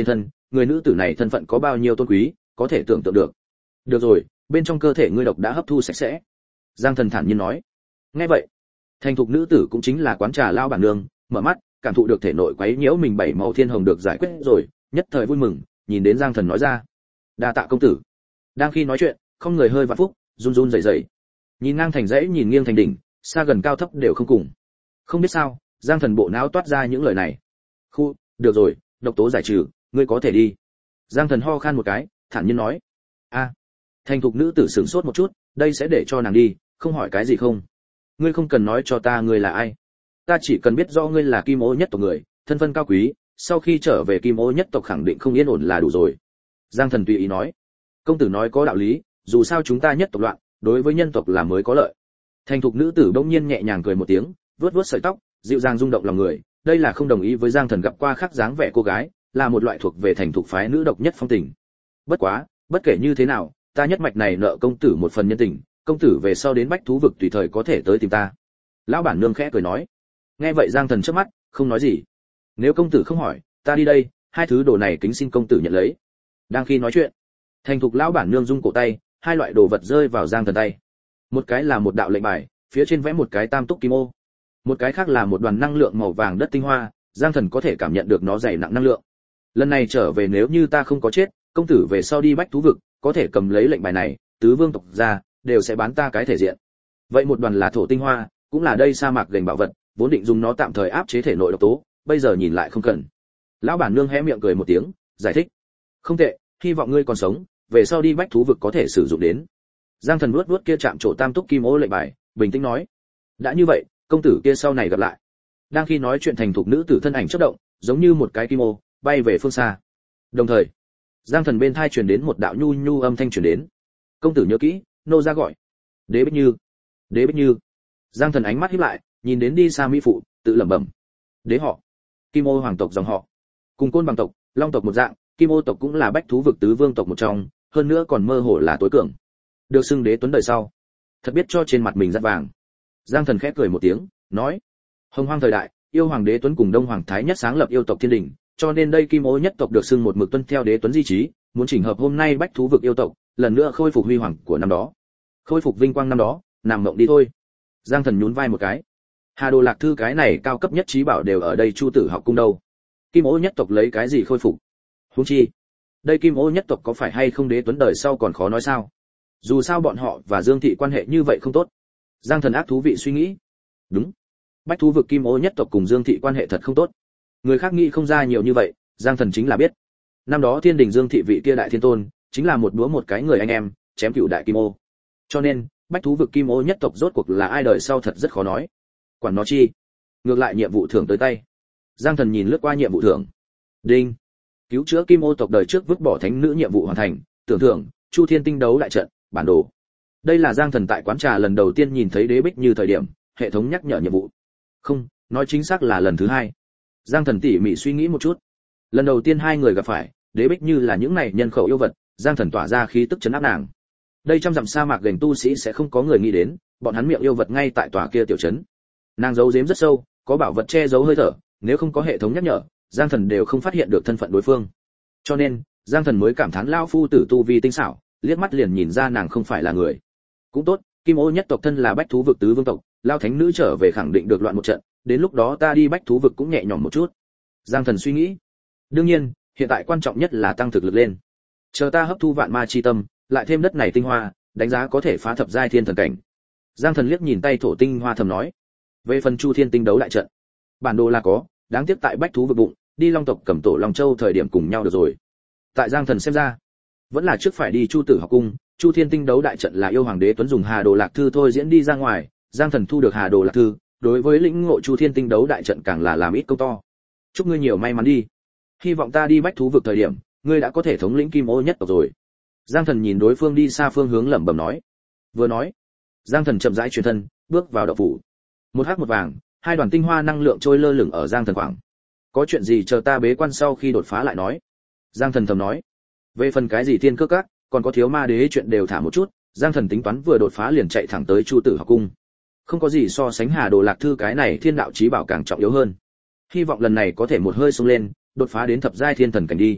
người nữ tử này thân phận có bao nhiêu tôn quý, có thể tưởng tượng được. Được rồi, bên trong cơ thể ngươi độc đã hấp thu sạch sẽ. Giang Thần thản nhiên nói. Nghe vậy, thành thục nữ tử cũng chính là quán trà lao bản nương, mở mắt, cảm thụ được thể nội quấy nhiễu mình bảy màu thiên hồng được giải quyết rồi, nhất thời vui mừng, nhìn đến Giang Thần nói ra. Đa tạ công tử. Đang khi nói chuyện, không người hơi vạn phúc, run run rẩy rẩy. Nhìn ngang thành dãy, nhìn nghiêng thành đỉnh, xa gần cao thấp đều không cùng. Không biết sao, Giang Thần bộ não toát ra những lời này. Khu, được rồi, độc tố giải trừ, ngươi có thể đi. Giang Thần ho khan một cái, thản nhiên nói. A. Thành thục nữ tử sửng sốt một chút, đây sẽ để cho nàng đi, không hỏi cái gì không? Ngươi không cần nói cho ta ngươi là ai. Ta chỉ cần biết rõ ngươi là Kim Ô nhất tộc người, thân phận cao quý, sau khi trở về Kim Ô nhất tộc khẳng định không yên ổn là đủ rồi. Giang Thần tùy ý nói. Công tử nói có đạo lý, dù sao chúng ta nhất tộc loạn, đối với nhân tộc là mới có lợi. Thành thục nữ tử bỗng nhiên nhẹ nhàng cười một tiếng, vuốt vuốt sợi tóc, dịu dàng rung động lòng người, đây là không đồng ý với Giang Thần gặp qua khác dáng vẻ cô gái, là một loại thuộc về thành thục phái nữ độc nhất phong tình. Bất quá, bất kể như thế nào, ta nhất mạch này nợ công tử một phần nhân tình, công tử về sau đến Bách Thú vực tùy thời có thể tới tìm ta. Lão bản nương khẽ cười nói. Nghe vậy Giang Thần chớp mắt, không nói gì. Nếu công tử không hỏi, ta đi đây, hai thứ đồ này kính xin công tử nhận lấy. Đang khi nói chuyện, thành thục lão bản nương rung cổ tay, hai loại đồ vật rơi vào Giang Thần tay. Một cái là một đạo lệnh bài, phía trên vẽ một cái tam túc kim ô. Một cái khác là một đoàn năng lượng màu vàng đất tinh hoa, Giang Thần có thể cảm nhận được nó dày nặng năng lượng. Lần này trở về nếu như ta không có chết, công tử về sau đi Bách Thú vực, có thể cầm lấy lệnh bài này, tứ vương tộc ra, đều sẽ bán ta cái thể diện. Vậy một đoàn là thổ tinh hoa, cũng là đây sa mạc gành bảo vật, vốn định dùng nó tạm thời áp chế thể nội độc tố, bây giờ nhìn lại không cần. Lão bản nương hé miệng cười một tiếng, giải thích. Không tệ, hy vọng ngươi còn sống, về sau đi Bách Thú vực có thể sử dụng đến. Giang Thần vuốt kia chạm trổ tam túc kim ô lệnh bài, bình tĩnh nói. Đã như vậy, công tử kia sau này gặp lại. Đang khi nói chuyện thành thục nữ tử thân ảnh chớp động, giống như một cái kim ô, bay về phương xa. Đồng thời, Giang Thần bên tai truyền đến một đạo nhu nhu âm thanh truyền đến. Công tử nhớ kỹ, nô ra gọi. Đế Bích Như. Đế Bích Như. Giang Thần ánh mắt híp lại, nhìn đến đi xa mỹ phụ, tự lẩm bẩm. Đế họ. Kim ô hoàng tộc dòng họ. Cùng Côn Bằng tộc, Long tộc một dạng, Kim ô tộc cũng là Bách Thú vực tứ vương tộc một trong, hơn nữa còn mơ hồ là tối cường. Được xưng đế tuấn đời sau. Thật biết cho trên mặt mình dắt vàng. Giang Thần khẽ cười một tiếng, nói: Hồng Hoang thời đại, yêu hoàng đế tuấn cùng Đông hoàng thái nhất sáng lập yêu tộc thiên đình, cho nên đây Kim Ô nhất tộc được xưng một mực tuân theo đế tuấn di chí, muốn chỉnh hợp hôm nay Bách Thú vực yêu tộc, lần nữa khôi phục huy hoàng của năm đó, khôi phục vinh quang năm đó, nằm mộng đi thôi. Giang Thần nhún vai một cái. Hà Đồ Lạc thư cái này cao cấp nhất trí bảo đều ở đây Chu Tử học cung đâu. Kim Ô nhất tộc lấy cái gì khôi phục? Huống chi, đây Kim Ô nhất tộc có phải hay không đế tuấn đời sau còn khó nói sao? Dù sao bọn họ và Dương thị quan hệ như vậy không tốt. Giang Thần ác thú vị suy nghĩ. Đúng, Bách Thú vực Kim Ô nhất tộc cùng Dương thị quan hệ thật không tốt. Người khác nghĩ không ra nhiều như vậy, Giang Thần chính là biết. Năm đó Thiên Đình Dương thị vị kia đại thiên tôn, chính là một búa một cái người anh em, chém cựu đại Kim Ô. Cho nên, Bách Thú vực Kim Ô nhất tộc rốt cuộc là ai đời sau thật rất khó nói. Quản nó chi. Ngược lại nhiệm vụ thưởng tới tay. Giang Thần nhìn lướt qua nhiệm vụ thưởng. Đinh. Cứu chữa Kim Ô tộc đời trước vứt bỏ thánh nữ nhiệm vụ hoàn thành, tưởng thưởng, Chu Thiên tinh đấu đại trận, bản đồ. Đây là Giang Thần tại quán trà lần đầu tiên nhìn thấy Đế Bích Như thời điểm, hệ thống nhắc nhở nhiệm vụ. Không, nói chính xác là lần thứ hai. Giang Thần tỉ mỉ suy nghĩ một chút. Lần đầu tiên hai người gặp phải, Đế Bích Như là những này nhân khẩu yêu vật, Giang Thần tỏa ra khí tức trấn áp nàng. Đây trăm dặm sa mạc gành tu sĩ sẽ không có người nghĩ đến, bọn hắn miệng yêu vật ngay tại tòa kia tiểu trấn. Nàng giấu giếm rất sâu, có bảo vật che giấu hơi thở, nếu không có hệ thống nhắc nhở, Giang Thần đều không phát hiện được thân phận đối phương. Cho nên, Giang Thần mới cảm thán lão phu tử tu vi tinh xảo, liếc mắt liền nhìn ra nàng không phải là người. Cũng tốt, Kim Ô nhất tộc thân là Bách Thú vực tứ vương tộc, lao thánh nữ trở về khẳng định được loạn một trận, đến lúc đó ta đi Bách Thú vực cũng nhẹ nhõm một chút. Giang Thần suy nghĩ. Đương nhiên, hiện tại quan trọng nhất là tăng thực lực lên. Chờ ta hấp thu vạn ma chi tâm, lại thêm đất này tinh hoa, đánh giá có thể phá thập giai thiên thần cảnh. Giang Thần liếc nhìn tay thổ tinh hoa thầm nói. Về phần Chu Thiên tinh đấu đại trận, bản đồ là có, đáng tiếc tại Bách Thú vực bụng, đi Long tộc cầm tổ Long Châu thời điểm cùng nhau được rồi. Tại Giang Thần xem ra, vẫn là trước phải đi Chu Tử học cung, Chu Thiên tinh đấu đại trận là yêu hoàng đế tuấn dùng Hà Đồ Lạc thư thôi diễn đi ra ngoài, Giang Thần thu được Hà Đồ Lạc thư, đối với lĩnh ngộ Chu Thiên tinh đấu đại trận càng là làm ít công to. Chúc ngươi nhiều may mắn đi. Hy vọng ta đi Bách Thú vực thời điểm, ngươi đã có thể thống lĩnh Kim Ô nhất tộc rồi. Giang Thần nhìn đối phương đi xa phương hướng lẩm bẩm nói. Vừa nói, Giang Thần chậm rãi chuyển thân, bước vào động phủ. Một hắc một vàng, hai đoàn tinh hoa năng lượng trôi lơ lửng ở Giang Thần khoảng. Có chuyện gì chờ ta bế quan sau khi đột phá lại nói. Giang Thần thầm nói. Về phần cái gì thiên cơ các, còn có thiếu ma đế chuyện đều thả một chút, Giang Thần tính toán vừa đột phá liền chạy thẳng tới Chu Tử học cung. Không có gì so sánh Hà Đồ Lạc thư cái này thiên đạo chí bảo càng trọng yếu hơn. Hy vọng lần này có thể một hơi xông lên, đột phá đến thập giai thiên thần cảnh đi.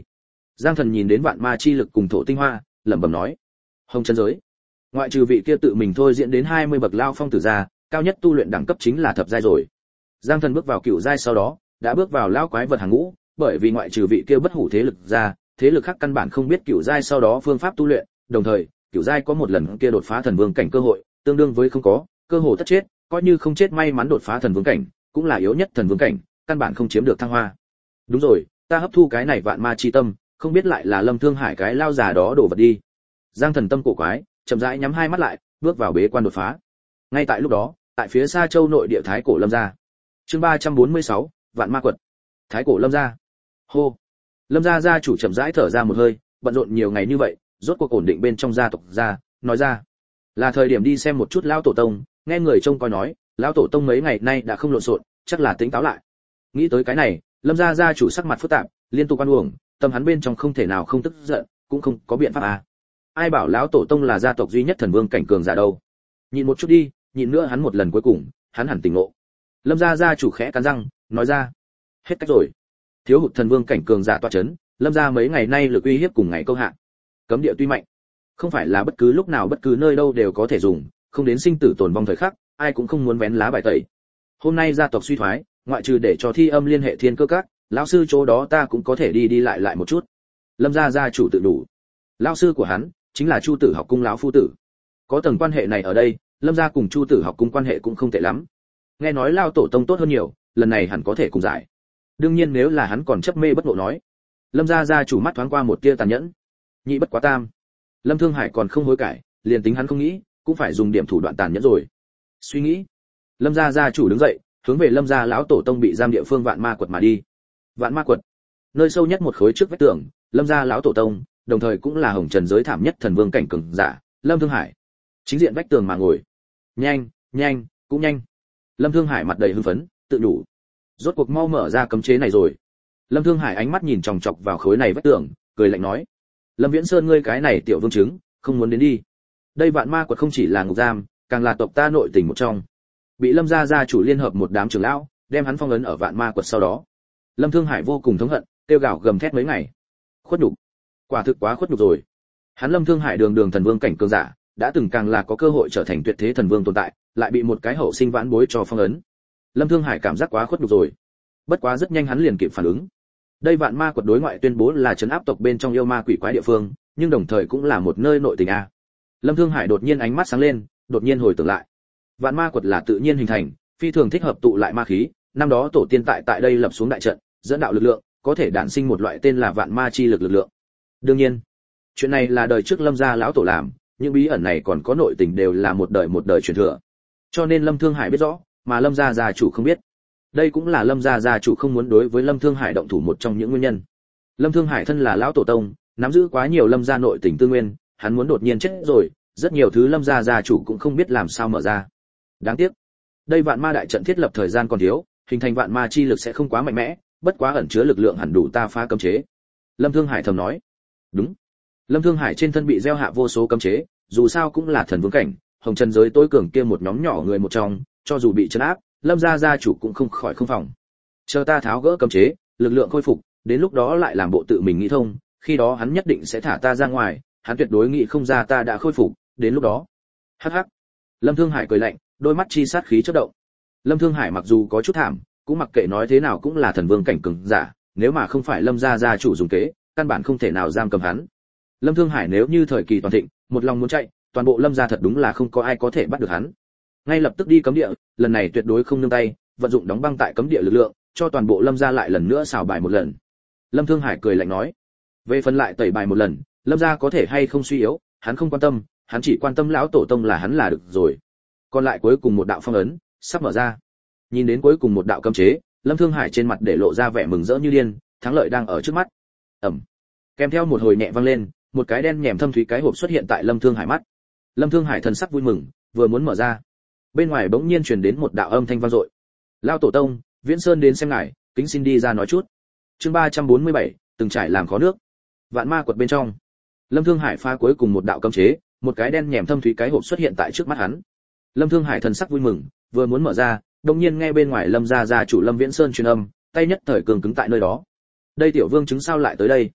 Giang Thần nhìn đến vạn ma chi lực cùng thổ tinh hoa, lẩm bẩm nói: Hồng chân giới, ngoại trừ vị kia tự mình thôi diễn đến 20 bậc lao phong tử ra, cao nhất tu luyện đẳng cấp chính là thập giai rồi. Giang Thần bước vào cửu giai sau đó, đã bước vào lao quái vật hàng ngũ, bởi vì ngoại trừ vị kia bất hủ thế lực ra, thế lực khác căn bản không biết cửu giai sau đó phương pháp tu luyện, đồng thời, cửu giai có một lần kia đột phá thần vương cảnh cơ hội, tương đương với không có, cơ hội tất chết, coi như không chết may mắn đột phá thần vương cảnh, cũng là yếu nhất thần vương cảnh, căn bản không chiếm được thăng hoa. Đúng rồi, ta hấp thu cái này vạn ma chi tâm, không biết lại là Lâm Thương Hải cái lao già đó đổ vật đi. Giang Thần tâm cổ quái, chậm rãi nhắm hai mắt lại, bước vào bế quan đột phá. Ngay tại lúc đó, tại phía xa châu nội địa Thái cổ Lâm gia. Chương 346, Vạn Ma Quật. Thái cổ Lâm gia. Hô. Lâm gia gia chủ chậm rãi thở ra một hơi, bận rộn nhiều ngày như vậy, rốt cuộc ổn định bên trong gia tộc gia, nói ra, là thời điểm đi xem một chút lão tổ tông. Nghe người trông coi nói, lão tổ tông mấy ngày nay đã không lộn xộn, chắc là tỉnh táo lại. Nghĩ tới cái này, Lâm gia gia chủ sắc mặt phức tạp, liên tục ăn uống, tâm hắn bên trong không thể nào không tức giận, cũng không có biện pháp à. Ai bảo lão tổ tông là gia tộc duy nhất thần vương cảnh cường giả đâu. Nhịn một chút đi, nhịn nữa hắn một lần cuối cùng, hắn hẳn tỉnh ngộ. Lâm gia gia chủ khẽ cắn răng, nói ra, hết cách rồi. Thiếu hụt thần vương cảnh cường giả tọa chấn, Lâm gia mấy ngày nay lực uy hiếp cùng ngày câu hạ. Cấm địa tuy mạnh, không phải là bất cứ lúc nào bất cứ nơi đâu đều có thể dùng, không đến sinh tử tồn vong thời khắc, ai cũng không muốn vén lá bài tẩy. Hôm nay gia tộc suy thoái, ngoại trừ để cho Thi Âm liên hệ Thiên Cơ Các, lão sư chỗ đó ta cũng có thể đi đi lại một chút. Lâm gia gia chủ tự đủ. Lão sư của hắn chính là Chu Tử Học cung lão phu tử. Có tầng quan hệ này ở đây, Lâm gia cùng Chu Tử Học cung quan hệ cũng không tệ lắm. Nghe nói lão tổ tông tốt hơn nhiều, lần này hẳn có thể cùng giải. Đương nhiên nếu là hắn còn chấp mê bất ngộ nói. Lâm gia gia chủ mắt thoáng qua một tia tàn nhẫn. Nhị bất quá tam. Lâm Thương Hải còn không hối cải, liền tính hắn không nghĩ, cũng phải dùng điểm thủ đoạn tàn nhẫn rồi. Suy nghĩ. Lâm gia gia chủ đứng dậy, hướng về Lâm gia lão tổ tông bị giam địa phương Vạn Ma Quật mà đi. Vạn Ma Quật, nơi sâu nhất một khối trước vách tường, Lâm gia lão tổ tông, đồng thời cũng là hồng trần giới thảm nhất thần vương cảnh cường giả, Lâm Thương Hải. Chính diện vách tường mà ngồi. Nhanh, nhanh, cũng nhanh. Lâm Thương Hải mặt đầy hưng phấn, tự nhủ. Rốt cuộc mau mở ra cấm chế này rồi. Lâm Thương Hải ánh mắt nhìn chòng chọc vào khối này vách tường, cười lạnh nói: Lâm Viễn Sơn ngươi cái này tiểu vương chứng, không muốn đến đi. Đây Vạn Ma Quật không chỉ là ngục giam, càng là tộc ta nội tình một trong. Bị Lâm gia gia chủ liên hợp một đám trưởng lão, đem hắn phong ấn ở Vạn Ma Quật sau đó. Lâm Thương Hải vô cùng thống hận, kêu gào gầm thét mấy ngày. Khuất nhục, quả thực quá khuất nhục rồi. Hắn Lâm Thương Hải đường đường thần vương cảnh cường giả, đã từng càng là có cơ hội trở thành tuyệt thế thần vương tồn tại, lại bị một cái hậu sinh vãn bối cho phong ấn. Lâm Thương Hải cảm giác quá khuất nhục rồi. Bất quá rất nhanh hắn liền kịp phản ứng. Đây Vạn Ma Quật đối ngoại tuyên bố là trấn áp tộc bên trong yêu ma quỷ quái địa phương, nhưng đồng thời cũng là một nơi nội tình a. Lâm Thương Hải đột nhiên ánh mắt sáng lên, đột nhiên hồi tưởng lại. Vạn Ma Quật là tự nhiên hình thành, phi thường thích hợp tụ lại ma khí, năm đó tổ tiên tại đây lập xuống đại trận, dẫn đạo lực lượng, có thể đản sinh một loại tên là Vạn Ma chi lực lực lượng. Đương nhiên, chuyện này là đời trước Lâm gia lão tổ làm, những bí ẩn này còn có nội tình đều là một đời truyền thừa. Cho nên Lâm Thương Hải biết rõ, mà Lâm gia gia chủ không biết. Đây cũng là Lâm gia gia chủ không muốn đối với Lâm Thương Hải động thủ một trong những nguyên nhân. Lâm Thương Hải thân là lão tổ tông, nắm giữ quá nhiều Lâm gia nội tình tư nguyên, hắn muốn đột nhiên chết rồi, rất nhiều thứ Lâm gia gia chủ cũng không biết làm sao mở ra. Đáng tiếc, đây Vạn Ma đại trận thiết lập thời gian còn thiếu, hình thành Vạn Ma chi lực sẽ không quá mạnh mẽ, bất quá ẩn chứa lực lượng hẳn đủ ta phá cấm chế. Lâm Thương Hải thầm nói. Đúng. Lâm Thương Hải trên thân bị gieo hạ vô số cấm chế, dù sao cũng là thần vương cảnh, hồng trần giới tối cường kia một nhóm nhỏ người một trong, cho dù bị trấn áp, Lâm gia gia chủ cũng không khỏi không phòng. Chờ ta tháo gỡ cấm chế, lực lượng khôi phục, đến lúc đó lại làm bộ tự mình nghĩ thông, khi đó hắn nhất định sẽ thả ta ra ngoài, hắn tuyệt đối nghĩ không ra ta đã khôi phục, đến lúc đó. Hắc hắc. Lâm Thương Hải cười lạnh, đôi mắt chi sát khí chớp động. Lâm Thương Hải mặc dù có chút thảm, cũng mặc kệ nói thế nào cũng là thần vương cảnh cường giả, nếu mà không phải Lâm gia gia chủ dùng kế, căn bản không thể nào giam cầm hắn. Lâm Thương Hải nếu như thời kỳ toàn thịnh, một lòng muốn chạy, toàn bộ Lâm gia thật đúng là không có ai có thể bắt được hắn. Ngay lập tức đi cấm địa, lần này tuyệt đối không nương tay, vận dụng đóng băng tại cấm địa lực lượng, cho toàn bộ Lâm gia lại lần nữa xào bài một lần. Lâm Thương Hải cười lạnh nói, về phần lại tẩy bài một lần, Lâm gia có thể hay không suy yếu, hắn không quan tâm, hắn chỉ quan tâm lão tổ tông là hắn là được rồi. Còn lại cuối cùng một đạo phong ấn sắp mở ra. Nhìn đến cuối cùng một đạo cấm chế, Lâm Thương Hải trên mặt để lộ ra vẻ mừng rỡ như điên, thắng lợi đang ở trước mắt. Ầm. Kèm theo một hồi nhẹ vang lên, một cái đen nhèm thâm thúy cái hộp xuất hiện tại Lâm Thương Hải mắt. Lâm Thương Hải thần sắc vui mừng, vừa muốn mở ra, bên ngoài bỗng nhiên truyền đến một đạo âm thanh vang dội. Lão tổ tông, Viễn Sơn đến xem ngài, kính xin đi ra nói chút. Chương 347, từng trải làm khó nước. Vạn Ma Quật bên trong, Lâm Thương Hải phá cuối cùng một đạo cấm chế, một cái đen nhèm thâm thúy cái hộp xuất hiện tại trước mắt hắn. Lâm Thương Hải thần sắc vui mừng, vừa muốn mở ra, đột nhiên nghe bên ngoài Lâm gia gia chủ Lâm Viễn Sơn truyền âm, tay nhất thời cường cứng tại nơi đó. Đây tiểu vương chứng sao lại tới đây?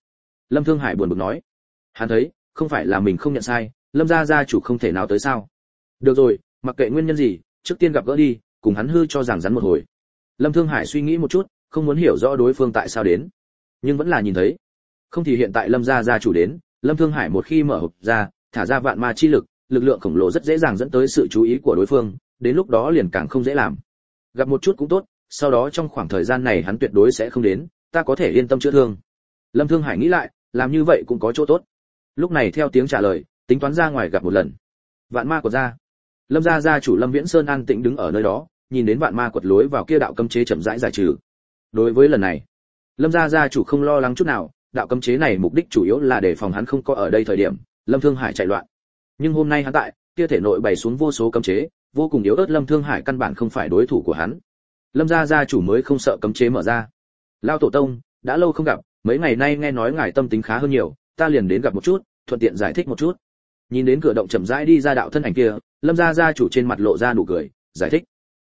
Lâm Thương Hải buồn bực nói. Hắn thấy, không phải là mình không nhận sai, Lâm gia gia chủ không thể nào tới sao? Được rồi, mặc kệ nguyên nhân gì, trước tiên gặp gỡ đi, cùng hắn hư cho rằng rắn một hồi. Lâm Thương Hải suy nghĩ một chút, không muốn hiểu rõ đối phương tại sao đến, nhưng vẫn là nhìn thấy. Không thì hiện tại Lâm gia gia chủ đến, Lâm Thương Hải một khi mở hộp ra, thả ra vạn ma chi lực, lực lượng khổng lồ rất dễ dàng dẫn tới sự chú ý của đối phương, đến lúc đó liền càng không dễ làm. Gặp một chút cũng tốt, sau đó trong khoảng thời gian này hắn tuyệt đối sẽ không đến, ta có thể yên tâm chữa thương. Lâm Thương Hải nghĩ lại, làm như vậy cũng có chỗ tốt. Lúc này theo tiếng trả lời, tính toán ra ngoài gặp một lần. Vạn ma quật ra. Lâm gia gia chủ Lâm Viễn Sơn an tĩnh đứng ở nơi đó, nhìn đến vạn ma quật lối vào kia đạo cấm chế chậm rãi giải trừ. Đối với lần này, Lâm gia gia chủ không lo lắng chút nào, đạo cấm chế này mục đích chủ yếu là để phòng hắn không có ở đây thời điểm, Lâm Thương Hải chạy loạn. Nhưng hôm nay hắn tại, kia thể nội bày xuống vô số cấm chế, vô cùng yếu ớt, Lâm Thương Hải căn bản không phải đối thủ của hắn. Lâm gia gia chủ mới không sợ cấm chế mở ra. Lao tổ tông, đã lâu không gặp, mấy ngày nay nghe nói ngài tâm tính khá hơn nhiều, ta liền đến gặp một chút, thuận tiện giải thích một chút. Nhìn đến cửa động chậm rãi đi ra đạo thân ảnh kia, Lâm gia gia chủ trên mặt lộ ra nụ cười, giải thích.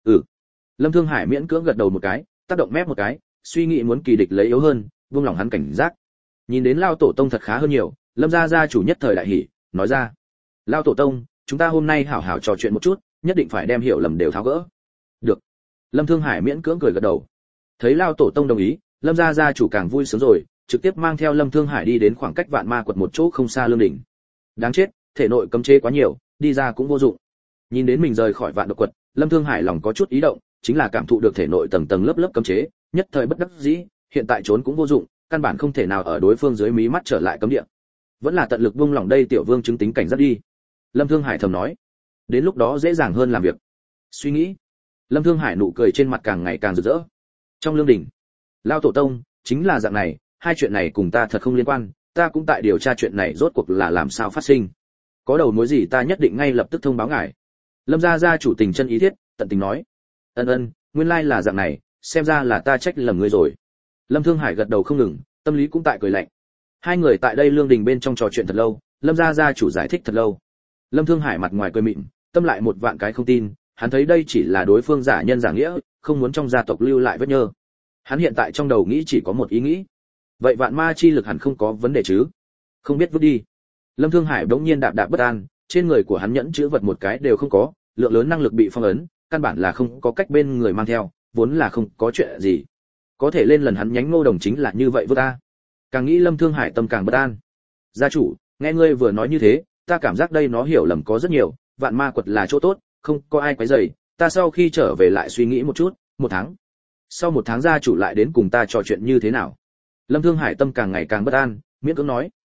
Lâm Thương Hải miễn cưỡng gật đầu một cái, tác động mép một cái, suy nghĩ muốn kỳ địch lấy yếu hơn, buông lòng hắn cảnh giác. Nhìn đến Lao tổ tông thật khá hơn nhiều, Lâm gia gia chủ nhất thời đại hỉ, nói ra: "Lao tổ tông, chúng ta hôm nay hảo hảo trò chuyện một chút, nhất định phải đem hiểu lầm đều tháo gỡ." "Được." Lâm Thương Hải miễn cưỡng cười gật đầu. Thấy Lao tổ tông đồng ý, Lâm gia gia chủ càng vui sướng rồi, trực tiếp mang theo Lâm Thương Hải đi đến khoảng cách vạn ma quật một chỗ không xa lương đỉnh. Đáng chết, thể nội cấm chế quá nhiều, đi ra cũng vô dụng. Nhìn đến mình rời khỏi vạn độc quật, Lâm Thương Hải lòng có chút ý động, chính là cảm thụ được thể nội tầng tầng lớp lớp cấm chế, nhất thời bất đắc dĩ, hiện tại trốn cũng vô dụng, căn bản không thể nào ở đối phương dưới mí mắt trở lại cấm địa. Vẫn là tận lực buông lỏng đây tiểu vương chứng tính cảnh giác đi. Lâm Thương Hải thầm nói, đến lúc đó dễ dàng hơn làm việc. Suy nghĩ, Lâm Thương Hải nụ cười trên mặt càng ngày càng rực rỡ. Trong lương đỉnh, Lao tổ tông, chính là dạng này, hai chuyện này cùng ta thật không liên quan, ta cũng tại điều tra chuyện này rốt cuộc là làm sao phát sinh. Có đầu mối gì ta nhất định ngay lập tức thông báo ngài. Lâm gia gia chủ tình chân ý thiết, tận tình nói. Ân, nguyên lai là dạng này, xem ra là ta trách lầm ngươi rồi. Lâm Thương Hải gật đầu không ngừng, tâm lý cũng tại cười lạnh. Hai người tại đây lương đình bên trong trò chuyện thật lâu, Lâm gia gia chủ giải thích thật lâu. Lâm Thương Hải mặt ngoài cười mịn, tâm lại một vạn cái không tin, hắn thấy đây chỉ là đối phương giả nhân giả nghĩa, không muốn trong gia tộc lưu lại vết nhơ. Hắn hiện tại trong đầu nghĩ chỉ có một ý nghĩ. Vậy vạn ma chi lực hẳn không có vấn đề chứ? Không biết vứt đi. Lâm Thương Hải bỗng nhiên đạp đạp bất an, trên người của hắn nhẫn chứa vật một cái đều không có, lượng lớn năng lực bị phong ấn, căn bản là không có cách bên người mang theo, vốn là không có chuyện gì. Có thể lên lần hắn nhánh Ngô Đồng chính là như vậy vứt ta. Càng nghĩ Lâm Thương Hải tâm càng bất an. Gia chủ, nghe ngươi vừa nói như thế, ta cảm giác đây nó hiểu lầm có rất nhiều, vạn ma quật là chỗ tốt, không có ai quấy rầy, ta sau khi trở về lại suy nghĩ một chút, một tháng. Sau một tháng gia chủ lại đến cùng ta trò chuyện như thế nào? Lâm Thương Hải tâm càng ngày càng bất an, miễn cưỡng nói.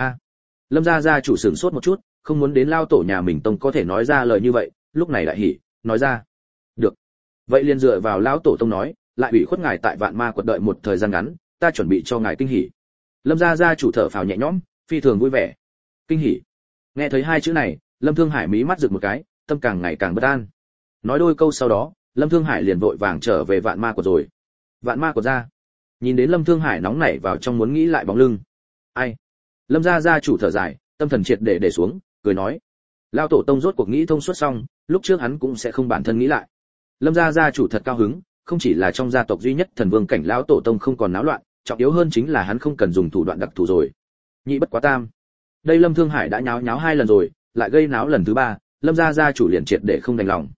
Lâm gia gia chủ sửng sốt một chút, không muốn đến Lao tổ nhà mình tông có thể nói ra lời như vậy, lúc này lại hỉ, nói ra. Được. Vậy liền dựa vào lão tổ tông nói, lại ủy khuất ngài tại vạn ma quật đợi một thời gian ngắn, ta chuẩn bị cho ngài kinh hỉ. Lâm gia gia chủ thở phào nhẹ nhõm, phi thường vui vẻ. Kinh hỉ. Nghe thấy hai chữ này, Lâm Thương Hải mí mắt rực một cái, tâm càng ngày càng bất an. Nói đôi câu sau đó, Lâm Thương Hải liền vội vàng trở về vạn ma quật rồi. Vạn ma quật ra. Nhìn đến Lâm Thương Hải nóng nảy vào trong muốn nghĩ lại bóng lưng. Ai? Lâm gia gia chủ thở dài, tâm thần triệt để xuống, cười nói: Lao tổ tông rốt cuộc nghĩ thông suốt xong, lúc trước hắn cũng sẽ không bản thân nghĩ lại. Lâm gia gia chủ thật cao hứng, không chỉ là trong gia tộc duy nhất thần vương cảnh lão tổ tông không còn náo loạn, trọng yếu hơn chính là hắn không cần dùng thủ đoạn đặc thù rồi. Nhị bất quá tam. Đây Lâm Thương Hải đã nháo nháo hai lần rồi, lại gây náo lần thứ ba, Lâm gia gia chủ liền triệt để không đành lòng.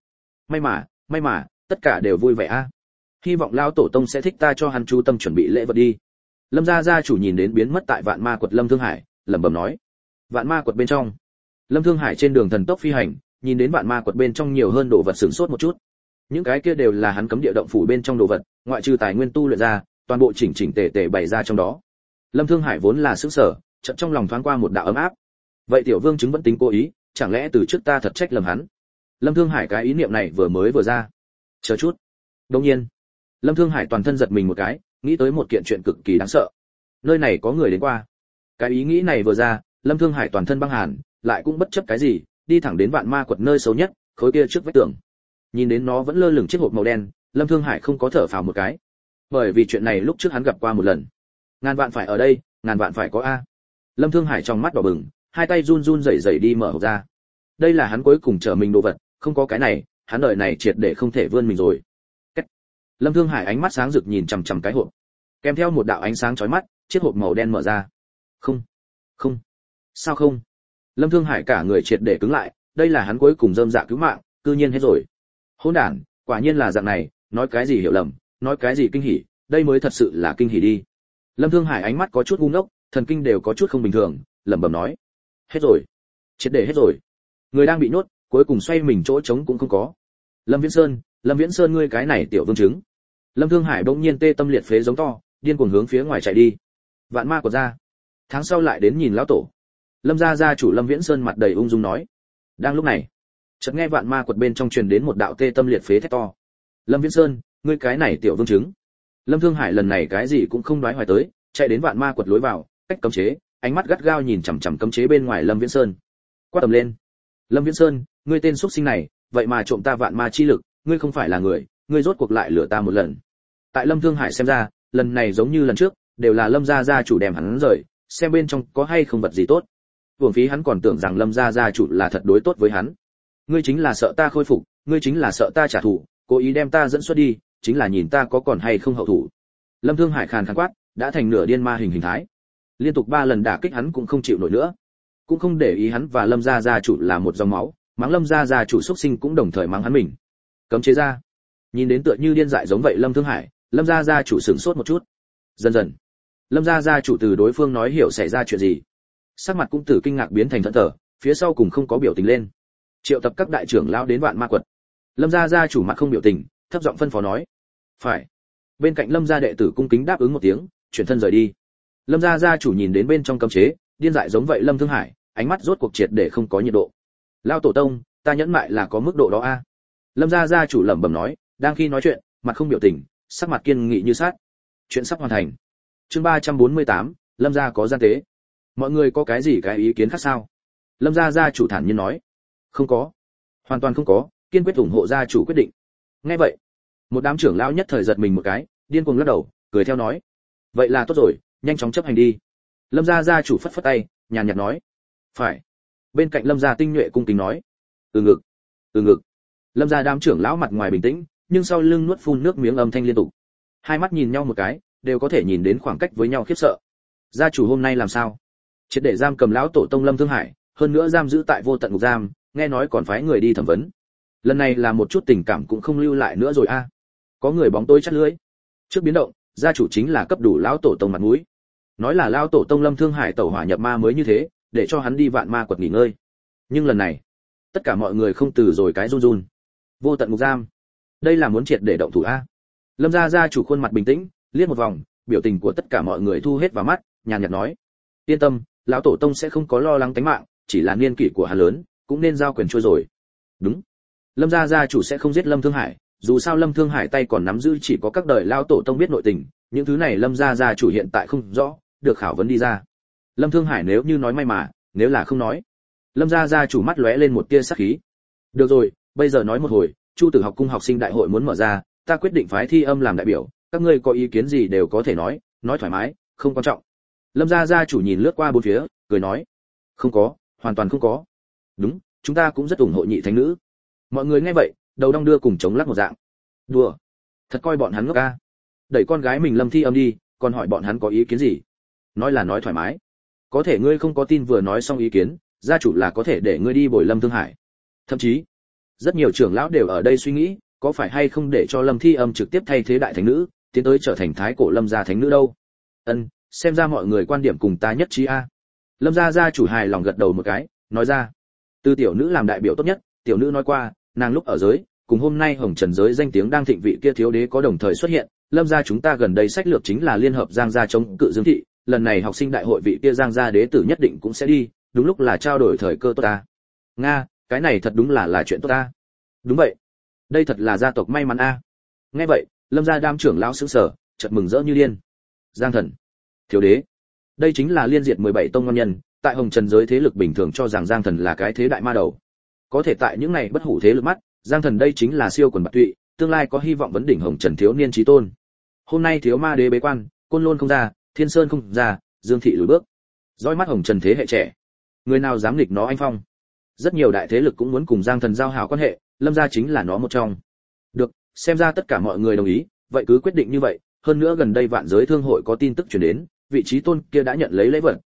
May mà, tất cả đều vui vẻ a. Hy vọng lão tổ tông sẽ thích ta cho hắn chú tâm chuẩn bị lễ vật đi. Lâm gia gia chủ nhìn đến biến mất tại vạn ma quật Lâm Thương Hải, lẩm bẩm nói. Vạn ma quật bên trong, Lâm Thương Hải trên đường thần tốc phi hành, nhìn đến vạn ma quật bên trong nhiều hơn đồ vật sửng sốt một chút. Những cái kia đều là hắn cấm địa động phủ bên trong đồ vật, ngoại trừ tài nguyên tu luyện ra, toàn bộ chỉnh chỉnh tề tề bày ra trong đó. Lâm Thương Hải vốn là sững sờ, chợt trong lòng thoáng qua một đạo ấm áp. Vậy tiểu vương chứng vẫn tính cố ý, chẳng lẽ từ trước ta thật trách lầm hắn? Lâm Thương Hải cái ý niệm này vừa ra. Chờ chút. Đương nhiên, Lâm Thương Hải toàn thân giật mình một cái, nghĩ tới một kiện chuyện cực kỳ đáng sợ. Nơi này có người đến qua. Cái ý nghĩ này vừa ra, Lâm Thương Hải toàn thân băng hàn, lại cũng bất chấp cái gì, đi thẳng đến vạn ma quật nơi xấu nhất, khối kia trước vách tường. Nhìn đến nó vẫn lơ lửng chiếc hộp màu đen, Lâm Thương Hải không có thở phào một cái. Bởi vì chuyện này lúc trước hắn gặp qua một lần. Ngàn vạn phải ở đây, ngàn vạn phải có a. Lâm Thương Hải trong mắt đỏ bừng, hai tay run run rẩy rẩy đi mở hộp ra. Đây là hắn cuối cùng trở mình đồ vật, không có cái này, hắn đời này triệt để không thể vươn mình rồi. Lâm Thương Hải ánh mắt sáng rực nhìn chằm chằm cái hộp. Kèm theo một đạo ánh sáng chói mắt, chiếc hộp màu đen mở ra. Không, không, sao không? Lâm Thương Hải cả người triệt để cứng lại, đây là hắn cuối cùng rơm dạ cứu mạng, cư nhiên hết rồi. Hỗn đản, quả nhiên là dạng này, nói cái gì hiểu lầm, nói cái gì kinh hỉ, đây mới thật sự là kinh hỉ đi. Lâm Thương Hải ánh mắt có chút ngu ngốc, thần kinh đều có chút không bình thường, lẩm bẩm nói: hết rồi, triệt để hết rồi. Người đang bị nhốt, cuối cùng xoay mình chỗ trống cũng không có. Lâm Viễn Sơn ngươi cái này tiểu vương chứng. Lâm Thương Hải bỗng nhiên tê tâm liệt phế giống to, điên cuồng hướng phía ngoài chạy đi. Vạn ma của ra. Tháng sau lại đến nhìn lão tổ. Lâm gia gia chủ Lâm Viễn Sơn mặt đầy ung dung nói. Đang lúc này, chợt nghe vạn ma quật bên trong truyền đến một đạo tê tâm liệt phế thét to. Lâm Viễn Sơn, ngươi cái này tiểu vương chứng. Lâm Thương Hải lần này cái gì cũng không đoái hoài tới, chạy đến vạn ma quật lối vào, cách cấm chế, ánh mắt gắt gao nhìn chằm chằm cấm chế bên ngoài Lâm Viễn Sơn. Quát tầm lên. Lâm Viễn Sơn, ngươi tên xuất sinh này, vậy mà trộm ta vạn ma chi lực, ngươi không phải là người, ngươi rốt cuộc lại lừa ta một lần. Tại Lâm Thương Hải xem ra, lần này giống như lần trước, đều là Lâm gia gia chủ đem hắn rời, xem bên trong có hay không vật gì tốt. Uổng phí hắn còn tưởng rằng Lâm gia gia chủ là thật đối tốt với hắn. Ngươi chính là sợ ta khôi phục, ngươi chính là sợ ta trả thù, cố ý đem ta dẫn xuất đi, chính là nhìn ta có còn hay không hậu thủ. Lâm Thương Hải khàn khàn quát, đã thành nửa điên ma hình thái. Liên tục 3 lần đả kích hắn cũng không chịu nổi nữa, cũng không để ý hắn và Lâm gia gia chủ là một dòng máu, mắng Lâm gia gia chủ xuất sinh cũng đồng thời mắng hắn mình. Cấm chế ra. Nhìn đến tựa như điên dại giống vậy Lâm Thương Hải, Lâm gia gia chủ sửng sốt một chút. Dần dần, Lâm gia gia chủ từ đối phương nói hiểu xảy ra chuyện gì, sắc mặt cũng từ kinh ngạc biến thành thẫn thờ, phía sau cùng không có biểu tình lên. Triệu tập các đại trưởng lão đến vạn ma quật. Lâm gia gia chủ mặt không biểu tình, thấp giọng phân phó nói: "Phải." Bên cạnh Lâm gia đệ tử cung kính đáp ứng một tiếng, chuyển thân rời đi. Lâm gia gia chủ nhìn đến bên trong cấm chế, điên dại giống vậy Lâm Thương Hải, ánh mắt rốt cuộc triệt để không có nhiệt độ. "Lão tổ tông, ta nhẫn mại là có mức độ đó a." Lâm gia gia chủ lẩm bẩm nói, đang khi nói chuyện, mặt không biểu tình, sắc mặt kiên nghị như sắt. Chuyện sắp hoàn thành. Chương 348, Lâm gia có gian tế. Mọi người có cái gì cái ý kiến khác sao? Lâm gia gia chủ thản nhiên nói. Không có. Hoàn toàn không có, kiên quyết ủng hộ gia chủ quyết định. Nghe vậy, một đám trưởng lão nhất thời giật mình một cái, điên cuồng lắc đầu, cười theo nói. Vậy là tốt rồi, nhanh chóng chấp hành đi. Lâm gia gia chủ phất phất tay, nhàn nhạt nói. Phải. Bên cạnh Lâm gia tinh nhuệ cung kính nói. Từ ngực. Từ ngực. Lâm gia đám trưởng lão mặt ngoài bình tĩnh, nhưng sau lưng nuốt phun nước miếng âm thanh liên tục. Hai mắt nhìn nhau một cái, đều có thể nhìn đến khoảng cách với nhau khiếp sợ. Gia chủ hôm nay làm sao? Triệt để giam cầm lão tổ tông Lâm Thương Hải, hơn nữa giam giữ tại vô tận ngục giam, nghe nói còn phái người đi thẩm vấn. Lần này là một chút tình cảm cũng không lưu lại nữa rồi a. Có người bóng tối chắt lưới. Trước biến động, gia chủ chính là cấp đủ lão tổ tông mặt mũi. Nói là lão tổ tông Lâm Thương Hải tẩu hỏa nhập ma mới như thế, để cho hắn đi vạn ma quật nghỉ ngơi. Nhưng lần này, tất cả mọi người không từ rồi cái run run. Vô tận ngục giam, đây là muốn triệt để động thủ a. Lâm gia gia chủ khuôn mặt bình tĩnh, liếc một vòng, biểu tình của tất cả mọi người thu hết vào mắt, nhàn nhạt nói: yên tâm, lão tổ tông sẽ không có lo lắng tính mạng, chỉ là niên kỷ của hắn lớn, cũng nên giao quyền trôi rồi. Đúng, Lâm gia gia chủ sẽ không giết Lâm Thương Hải, dù sao Lâm Thương Hải tay còn nắm giữ chỉ có các đời lão tổ tông biết nội tình, những thứ này Lâm gia gia chủ hiện tại không rõ, được khảo vấn đi ra. Lâm Thương Hải nếu như nói may mà, nếu là không nói. Lâm gia gia chủ mắt lóe lên một tia sắc khí. Được rồi, bây giờ nói một hồi, Chu Tử học cung học sinh đại hội muốn mở ra, ta quyết định phái Thi Âm làm đại biểu, các ngươi có ý kiến gì đều có thể nói thoải mái, không quan trọng. Lâm gia gia chủ nhìn lướt qua bốn phía, cười nói: không có, hoàn toàn không có. Đúng, chúng ta cũng rất ủng hộ nhị thánh nữ. Mọi người nghe vậy, đầu đong đưa cùng chống lắc một dạng. Đùa, thật coi bọn hắn ngốc a. Đẩy con gái mình Lâm Thi Âm đi, còn hỏi bọn hắn có ý kiến gì? Nói là nói thoải mái. Có thể ngươi không có tin vừa nói xong ý kiến, gia chủ là có thể để ngươi đi bồi Lâm Thương Hải. Thậm chí, rất nhiều trưởng lão đều ở đây suy nghĩ, có phải hay không để cho Lâm Thi Âm trực tiếp thay thế đại thánh nữ, tiến tới trở thành thái cổ Lâm gia thánh nữ đâu? Xem ra mọi người quan điểm cùng ta nhất trí a. Lâm gia gia chủ hài lòng gật đầu một cái, nói ra: từ tiểu nữ làm đại biểu tốt nhất. Tiểu nữ nói qua, nàng lúc ở giới, cùng hôm nay hồng trần giới danh tiếng đang thịnh vị kia thiếu đế có đồng thời xuất hiện. Lâm gia chúng ta gần đây sách lược chính là liên hợp Giang gia chống cự Dương thị, lần này học sinh đại hội vị kia Giang gia đế tử nhất định cũng sẽ đi, đúng lúc là trao đổi thời cơ tốt ta. Nga, cái này thật đúng là chuyện tốt ta. Đúng vậy, đây thật là gia tộc may mắn a. Nghe vậy, Lâm gia đám trưởng lão sững sờ, chợt mừng rỡ như điên. Giang thần, thiếu đế, đây chính là liên diệt 17 tông ngon nhân, tại hồng trần giới thế lực bình thường cho rằng Giang thần là cái thế đại ma đầu. Có thể tại những này bất hủ thế lực mắt, Giang thần đây chính là siêu quần bạt tụy, tương lai có hy vọng vấn đỉnh hồng trần thiếu niên chí tôn. Hôm nay thiếu ma đế bế quan, côn lôn không ra, thiên sơn không ra, Dương thị lùi bước. Dõi mắt hồng trần thế hệ trẻ, người nào dám nghịch nó anh phong. Rất nhiều đại thế lực cũng muốn cùng Giang thần giao hảo quan hệ, Lâm gia chính là nó một trong. Được, xem ra tất cả mọi người đồng ý, vậy cứ quyết định như vậy. Hơn nữa gần đây vạn giới thương hội có tin tức truyền đến, vị trí tôn kia đã nhận lấy lễ vật,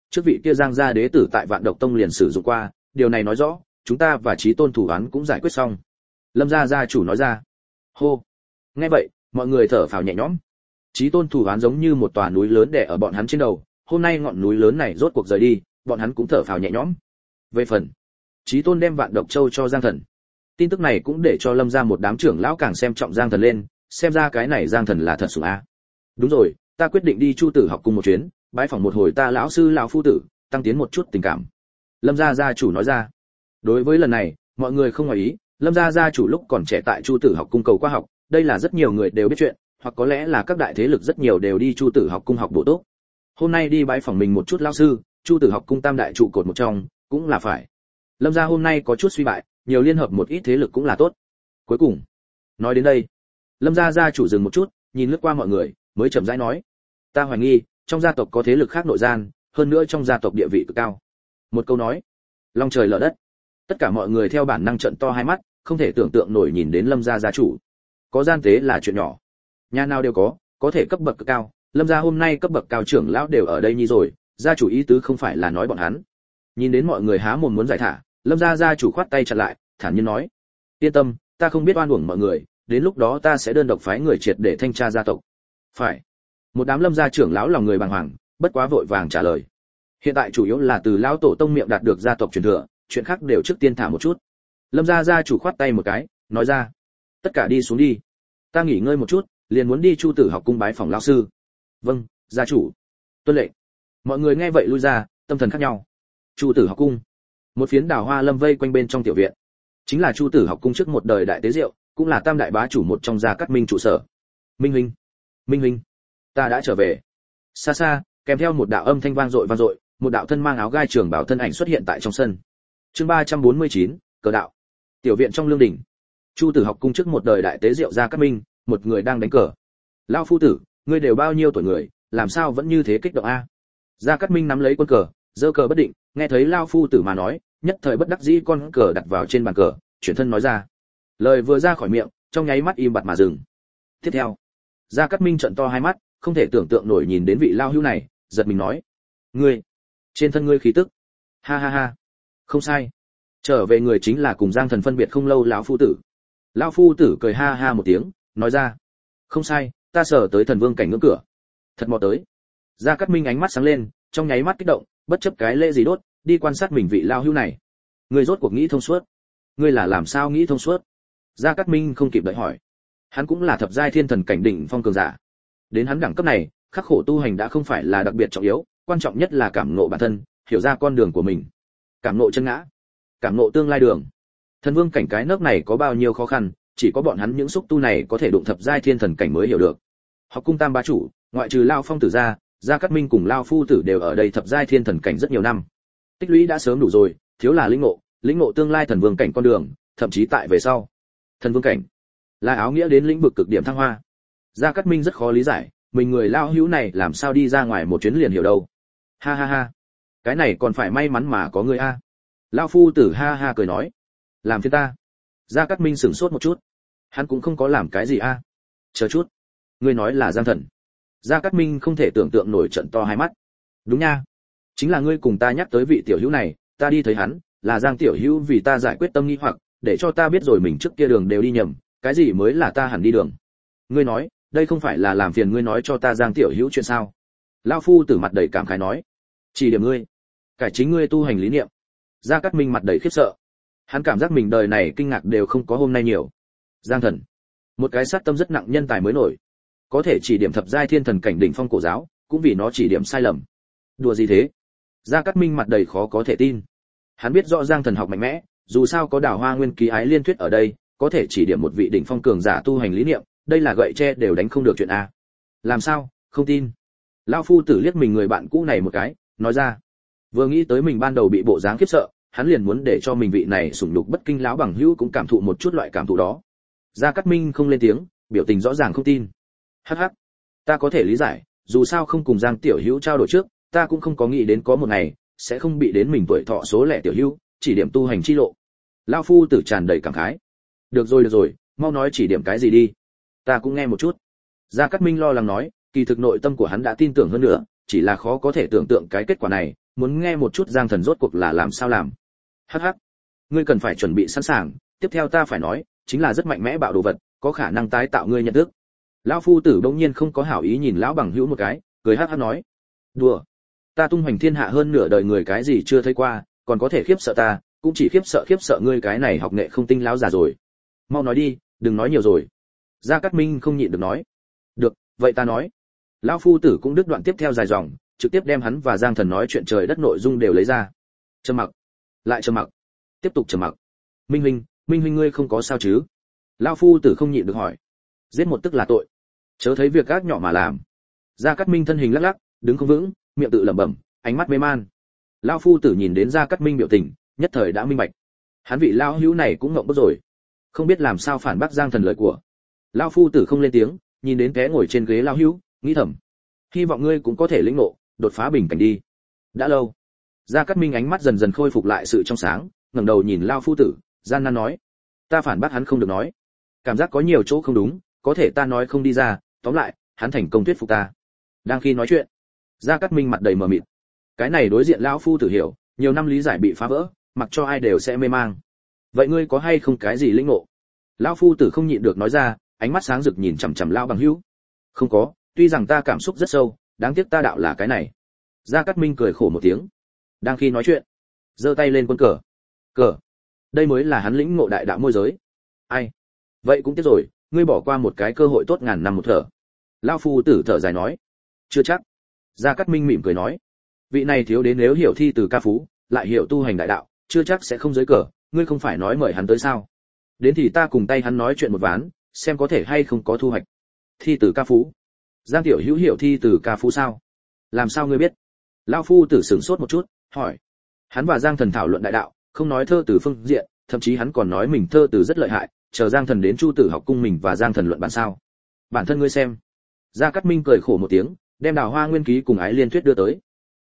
trước vị kia Giang gia đế tử tại Vạn Độc Tông liền sử dụng qua, điều này nói rõ chúng ta và Chí Tôn thủ án cũng giải quyết xong. Lâm gia gia chủ nói ra. Hô. Nghe vậy, mọi người thở phào nhẹ nhõm. Chí Tôn thủ án giống như một tòa núi lớn đè ở bọn hắn trên đầu, hôm nay ngọn núi lớn này rốt cuộc rời đi, bọn hắn cũng thở phào nhẹ nhõm. Về phần Chí Tôn đem Vạn Độc Châu cho Giang Thần, tin tức này cũng để cho Lâm gia một đám trưởng lão càng xem trọng Giang Thần lên, xem ra cái này Giang Thần là thật sủng a. Đúng rồi, ta quyết định đi Chu Tử học cùng một chuyến, bái phỏng một hồi ta lão sư lão phu tử, tăng tiến một chút tình cảm. Lâm gia gia chủ nói ra. Đối với lần này, mọi người không ngoài ý, Lâm gia gia chủ lúc còn trẻ tại Chu Tử học cung cầu qua học, đây là rất nhiều người đều biết chuyện, hoặc có lẽ là các đại thế lực rất nhiều đều đi Chu Tử học cung học bổ túc. Hôm nay đi bái phỏng mình một chút lão sư, Chu Tử học cung tam đại trụ cột một trong, cũng là phải. Lâm gia hôm nay có chút suy bại, nhiều liên hợp một ít thế lực cũng là tốt. Cuối cùng, nói đến đây, Lâm gia gia chủ dừng một chút, nhìn lướt qua mọi người, mới chậm rãi nói: "Ta hoài nghi, trong gia tộc có thế lực khác nội gian, hơn nữa trong gia tộc địa vị cực cao." Một câu nói, long trời lở đất. Tất cả mọi người theo bản năng trợn to hai mắt, không thể tưởng tượng nổi nhìn đến Lâm gia gia chủ. Có gian tế là chuyện nhỏ, nhà nào đều có thể cấp bậc cực cao, Lâm gia hôm nay cấp bậc cao trưởng lão đều ở đây nhi rồi, gia chủ ý tứ không phải là nói bọn hắn. Nhìn đến mọi người há mồm muốn giải thả, Lâm gia gia chủ khoát tay chặn lại, thản nhiên nói: "Yên tâm, ta không biết oan uổng mọi người, đến lúc đó ta sẽ đơn độc phái người triệt để thanh tra gia tộc." Phải. Một đám Lâm gia trưởng lão lòng người bàng hoàng, bất quá vội vàng trả lời. Hiện tại chủ yếu là từ lão tổ tông miệng đạt được gia tộc truyền thừa, chuyện khác đều trước tiên thả một chút. Lâm gia gia chủ khoát tay một cái, nói ra: "Tất cả đi xuống đi, ta nghỉ ngơi một chút, liền muốn đi Chu Tử học cung bái phòng lão sư." "Vâng, gia chủ." "Tuân lệnh." Mọi người nghe vậy lui ra, tâm thần khác nhau. Chu Tử học cung, một phiến đào hoa lâm vây quanh bên trong tiểu viện, chính là Chu Tử học cung trước một đời đại tế diệu, cũng là tam đại bá chủ một trong Gia Cát Minh trụ sở. "Minh huynh, Minh huynh, ta đã trở về." Xa xa, kèm theo một đạo âm thanh vang dội, một đạo thân mang áo gai trường bảo thân ảnh xuất hiện tại trong sân. Chương 349, cờ đạo. Tiểu viện trong lương đình, Chu Tử học cung trước một đời đại tế diệu Gia Cát Minh, một người đang đánh cờ. "Lão phu tử, ngươi đều bao nhiêu tuổi người, làm sao vẫn như thế kích động a?" Gia Cát Minh nắm lấy quân cờ, giơ cờ bất định, nghe thấy lão phu tử mà nói, nhất thời bất đắc dĩ con cờ đặt vào trên bàn cờ, chuyển thân nói ra. Lời vừa ra khỏi miệng, trong nháy mắt im bặt mà dừng. Tiếp theo, Gia Cát Minh trợn to hai mắt, không thể tưởng tượng nổi nhìn đến vị lao hữu này, giật mình nói: "Ngươi, trên thân ngươi khí tức." "Ha ha ha, không sai. Trở về người chính là cùng Giang Thần phân biệt không lâu lão phu tử." Lão phu tử cười ha ha một tiếng, nói ra: "Không sai, ta sở tới thần vương cảnh ngưỡng cửa." "Thật mò tới." Gia Cát Minh ánh mắt sáng lên, trong nháy mắt kích động, bất chấp cái lễ gì đốt, đi quan sát mình vị lao hữu này. "Ngươi rốt cuộc nghĩ thông suốt." "Ngươi là làm sao nghĩ thông suốt?" Gia Cát Minh không kịp đợi hỏi. Hắn cũng là thập giai thiên thần cảnh đỉnh phong cường giả. Đến hắn đẳng cấp này, khắc khổ tu hành đã không phải là đặc biệt trọng yếu, quan trọng nhất là cảm ngộ bản thân, hiểu ra con đường của mình. Cảm ngộ chân ngã, cảm ngộ tương lai đường. Thần vương cảnh cái nấc này có bao nhiêu khó khăn, chỉ có bọn hắn những xúc tu này có thể đụng thập giai thiên thần cảnh mới hiểu được. Học cung tam bá chủ, ngoại trừ Lao Phong tử ra, Gia Cát Minh cùng Lao phu tử đều ở đây thập giai thiên thần cảnh rất nhiều năm. Tích lũy đã sớm đủ rồi, thiếu là lĩnh ngộ tương lai thần vương cảnh con đường, thậm chí tại về sau. Thần vương cảnh là áo nghĩa đến lĩnh vực cực điểm thăng hoa. Gia Cát Minh rất khó lý giải, mình người lao hữu này làm sao đi ra ngoài một chuyến liền hiểu đâu. Ha ha ha, cái này còn phải may mắn mà có người a. Lao phu tử ha ha cười nói: "Làm phiền ta." Gia Cát Minh sửng sốt một chút, hắn cũng không có làm cái gì a. "Chờ chút, ngươi nói là Giang Thần?" Gia Cát Minh không thể tưởng tượng nổi, trận to hai mắt. "Đúng nha, chính là ngươi cùng ta nhắc tới vị tiểu hữu này, ta đi thấy hắn, là Giang tiểu hữu vì ta giải quyết tâm nghi hoặc, để cho ta biết rồi mình trước kia đường đều đi nhầm, cái gì mới là ta hẳn đi đường. Ngươi nói, đây không phải là làm phiền ngươi nói cho ta Giang tiểu hữu chuyện sao?" Lão phu tử mặt đầy cảm khái nói: "Chỉ điểm ngươi, cải chính ngươi tu hành lý niệm." Gia Cát Minh mặt đầy khiếp sợ, hắn cảm giác mình đời này kinh ngạc đều không có hôm nay nhiều. Giang Thần, một cái sát tâm rất nặng nhân tài mới nổi, có thể chỉ điểm thập giai thiên thần cảnh đỉnh phong cổ giáo, cũng vì nó chỉ điểm sai lầm. Đùa gì thế? Gia Cát Minh mặt đầy khó có thể tin. Hắn biết rõ Giang Thần học mạnh mẽ, dù sao có Đào Hoa Nguyên Ký Ái Liên Thuyết ở đây, có thể chỉ điểm một vị đỉnh phong cường giả tu hành lý niệm, đây là gậy tre đều đánh không được chuyện a. Làm sao, không tin? Lão phu tử liếc mình người bạn cũ này một cái, nói ra. Vừa nghĩ tới mình ban đầu bị bộ dáng khiếp sợ, hắn liền muốn để cho mình vị này sủng nhục bất kinh lão bằng hữu cũng cảm thụ một chút loại cảm thụ đó. Gia Cát Minh không lên tiếng, biểu tình rõ ràng không tin. Hắc hắc, ta có thể lý giải, dù sao không cùng Giang tiểu hữu trao đổi trước, ta cũng không có nghĩ đến có một ngày sẽ không bị đến mình tuổi thọ số lẻ tiểu hữu chỉ điểm tu hành chi lộ. Lão phu tử tràn đầy cảm khái. Được rồi, mau nói chỉ điểm cái gì đi, ta cũng nghe một chút. Gia Cát Minh lo lắng nói, kỳ thực nội tâm của hắn đã tin tưởng hơn nữa, chỉ là khó có thể tưởng tượng cái kết quả này, muốn nghe một chút Giang Thần rốt cuộc là làm sao làm. Hắc hắc, ngươi cần phải chuẩn bị sẵn sàng, tiếp theo ta phải nói, chính là rất mạnh mẽ bạo đồ vật, có khả năng tái tạo ngươi nhận thức. Lão phu tử bỗng nhiên không có hảo ý nhìn lão bằng hữu một cái, cười hắc hắc nói: "Đùa, ta tung hoành thiên hạ hơn nửa đời người cái gì chưa thấy qua, còn có thể khiếp sợ ta, cũng chỉ khiếp sợ ngươi cái này học nghệ không tinh lão già rồi. Mau nói đi, đừng nói nhiều rồi." Gia Cát Minh không nhịn được nói: "Được, vậy ta nói." Lão phu tử cũng đứt đoạn tiếp theo dài dòng, trực tiếp đem hắn và Giang Thần nói chuyện trời đất nội dung đều lấy ra. Trầm mặc, lại trầm mặc, tiếp tục trầm mặc. Minh huynh ngươi không có sao chứ?" Lão phu tử không nhịn được hỏi. "Giết một tức là tội, chớ thấy việc gác nhỏ mà làm." Gia Cát Minh thân hình lắc lắc, đứng không vững, miệng tự lẩm bẩm, ánh mắt mê man. Lão phu tử nhìn đến Gia Cát Minh biểu tình, nhất thời đã minh bạch. Hắn vị lão hữu này cũng ngộng bức rồi, không biết làm sao phản bác Giang Thần lời của. Lão phu tử không lên tiếng, nhìn đến té ngồi trên ghế lão hữu, nghĩ thầm: hy vọng ngươi cũng có thể lĩnh ngộ, đột phá bình cảnh đi. Đã lâu, Gia Cát Minh ánh mắt dần dần khôi phục lại sự trong sáng, ngẩng đầu nhìn lão phu tử, gian nan nói: ta phản bác hắn không được nói, cảm giác có nhiều chỗ không đúng, có thể ta nói không đi ra, tóm lại, hắn thành công thuyết phục ta. Đang khi nói chuyện, Gia Cát Minh mặt đầy mờ mịt. Cái này đối diện lão phu tử hiểu, nhiều năm lý giải bị phá vỡ, mặc cho ai đều sẽ mê mang. Vậy ngươi có hay không cái gì lĩnh ngộ? Lão phu tử không nhịn được nói ra, ánh mắt sáng rực nhìn chằm chằm lão bằng hữu. Không có, tuy rằng ta cảm xúc rất sâu, đáng tiếc ta đạo là cái này. Gia Cát Minh cười khổ một tiếng. Đang khi nói chuyện, giơ tay lên quân cờ. Cờ, đây mới là hắn lĩnh ngộ đại đạo môi giới. Ai? Vậy cũng tiếc rồi, ngươi bỏ qua một cái cơ hội tốt ngàn năm một thở. Lão phu tử thở dài nói. Chưa chắc. Gia Cát Minh mỉm cười nói. Vị này thiếu đến nếu hiểu thi từ ca phú, lại hiểu tu hành đại đạo, chưa chắc sẽ không giới cờ, ngươi không phải nói mời hắn tới sao? Đến thì ta cùng tay hắn nói chuyện một ván, xem có thể hay không có thu hoạch. Thi từ ca phú. Giang tiểu hữu hiểu thi từ ca phú sao? Làm sao ngươi biết? Lão phu tử sửng sốt một chút, hỏi. Hắn và Giang Thần thảo luận đại đạo, không nói thơ từ phương diện, thậm chí hắn còn nói mình thơ từ rất lợi hại, chờ Giang Thần đến Chu Tử học cung mình và Giang Thần luận bản sao? Bản thân ngươi xem. Gia Cát Minh cười khổ một tiếng, đem Đào Hoa Nguyên ký cùng Ái Liên Thuyết đưa tới.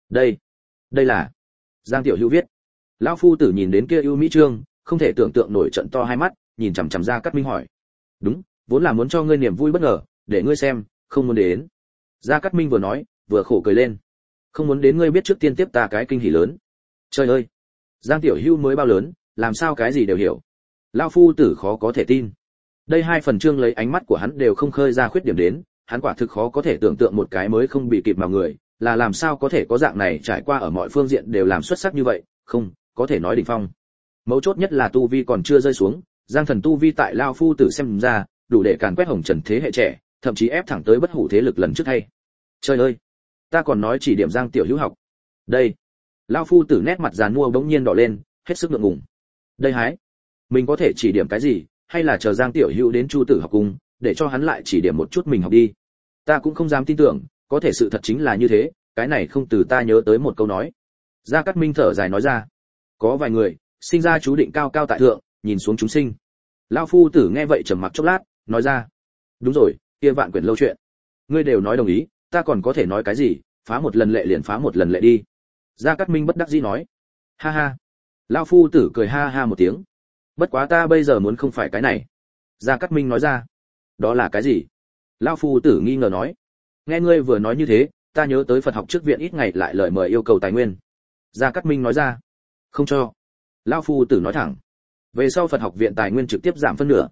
Đây là Giang tiểu hữu viết. Lão phu tử nhìn đến kia ưu mỹ trương, không thể tưởng tượng nổi, trận to hai mắt, nhìn chằm chằm Gia Cát Minh hỏi. Đúng, vốn là muốn cho ngươi niềm vui bất ngờ, để ngươi xem, không muốn đến. Gia Cát Minh vừa nói, vừa khổ cười lên. Không muốn đến ngươi biết trước tiên tiếp ta cái kinh hỉ lớn. Trời ơi, Giang tiểu hữu mới bao lớn, làm sao cái gì đều hiểu. Lão phu tử khó có thể tin. Đây hai phần chương lấy ánh mắt của hắn đều không khơi ra khuyết điểm đến, hắn quả thực khó có thể tưởng tượng một cái mới không bị kịp mà người, là làm sao có thể có dạng này trải qua ở mọi phương diện đều làm xuất sắc như vậy, không, có thể nói đỉnh phong. Mấu chốt nhất là tu vi còn chưa rơi xuống, Giang Thần tu vi tại Lão phu tử xem ra, đủ để càn quét hồng trần thế hệ trẻ, thậm chí ép thẳng tới bất hủ thế lực lần trước hay. Trời ơi, ta còn nói chỉ điểm Giang tiểu hữu học. Đây, Lão phu tử nét mặt giàn mua bỗng nhiên đỏ lên, hết sức ngượng ngùng. Đây hái, mình có thể chỉ điểm cái gì, hay là chờ Giang tiểu hữu đến Chu Tử học cung, để cho hắn lại chỉ điểm một chút mình học đi. Ta cũng không dám tin tưởng, có thể sự thật chính là như thế, cái này không từ ta nhớ tới một câu nói. Gia Cát Minh thở dài nói ra. Có vài người, sinh ra chú định cao cao tại thượng, nhìn xuống chúng sinh. Lão phu tử nghe vậy trầm mặc chốc lát, nói ra. Đúng rồi, kia Vạn Quyển lâu chuyện. Ngươi đều nói đồng ý, ta còn có thể nói cái gì, phá một lần lệ liền phá một lần lệ đi. Gia Cát Minh bất đắc dĩ nói. Ha ha. Lão phu tử cười ha ha một tiếng. Bất quá ta bây giờ muốn không phải cái này. Gia Cát Minh nói ra. Đó là cái gì? Lão phu tử nghi ngờ nói. Nghe ngươi vừa nói như thế, ta nhớ tới Phật học trước viện ít ngày lại lời mời yêu cầu tài nguyên. Gia Cát Minh nói ra. Không cho. Lão phu tử nói thẳng. Về sau Phật học viện tài nguyên trực tiếp giảm phân nửa.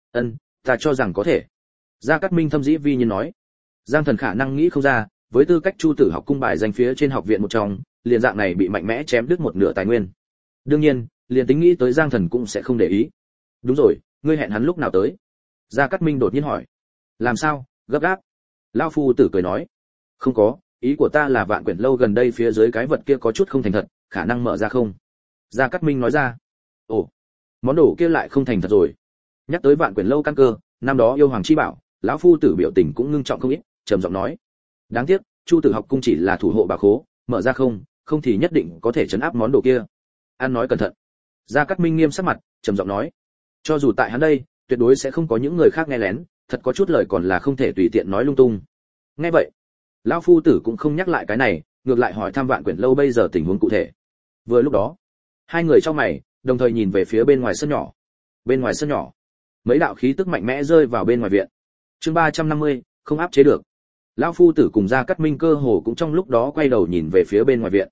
Ta cho rằng có thể. Gia Cát Minh thâm dĩ vi nhiên nói. Giang Thần khả năng nghĩ không ra, với tư cách Chu Tử học cung bài danh phía trên học viện một trong, liền dạng này bị mạnh mẽ chém đứt một nửa tài nguyên. Đương nhiên, liền tính nghĩ tới Giang Thần cũng sẽ không để ý. Đúng rồi, ngươi hẹn hắn lúc nào tới? Gia Cát Minh đột nhiên hỏi. Làm sao, gấp gáp? Lão phu tử cười nói. Không có, ý của ta là Vạn Quyển lâu gần đây phía dưới cái vật kia có chút không thành thật, khả năng mở ra không? Gia Cát Minh nói ra. Ồ, món đồ kia lại không thành thật rồi. Nhắc tới Vạn Quyển lâu căn cơ, năm đó yêu hoàng chi bảo, lão phu tử biểu tình cũng ngưng trọng không ít, trầm giọng nói. Đáng tiếc, Chu Tử học cung chỉ là thủ hộ bảo khố, mở ra không thì nhất định có thể trấn áp món đồ kia. An nói cẩn thận. Gia Cát Minh nghiêm sắc mặt, trầm giọng nói. Cho dù tại hắn đây, tuyệt đối sẽ không có những người khác nghe lén, thật có chút lời còn là không thể tùy tiện nói lung tung. Nghe vậy, lão phu tử cũng không nhắc lại cái này, ngược lại hỏi thăm Vạn Quyển lâu bây giờ tình huống cụ thể. Vừa lúc đó, hai người trong mày, đồng thời nhìn về phía bên ngoài sân nhỏ. Bên ngoài sân nhỏ, mấy đạo khí tức mạnh mẽ rơi vào bên ngoài viện. Chương 350, không áp chế được. Lão phu tử cùng Gia Cát Minh cơ hồ cũng trong lúc đó quay đầu nhìn về phía bên ngoài viện.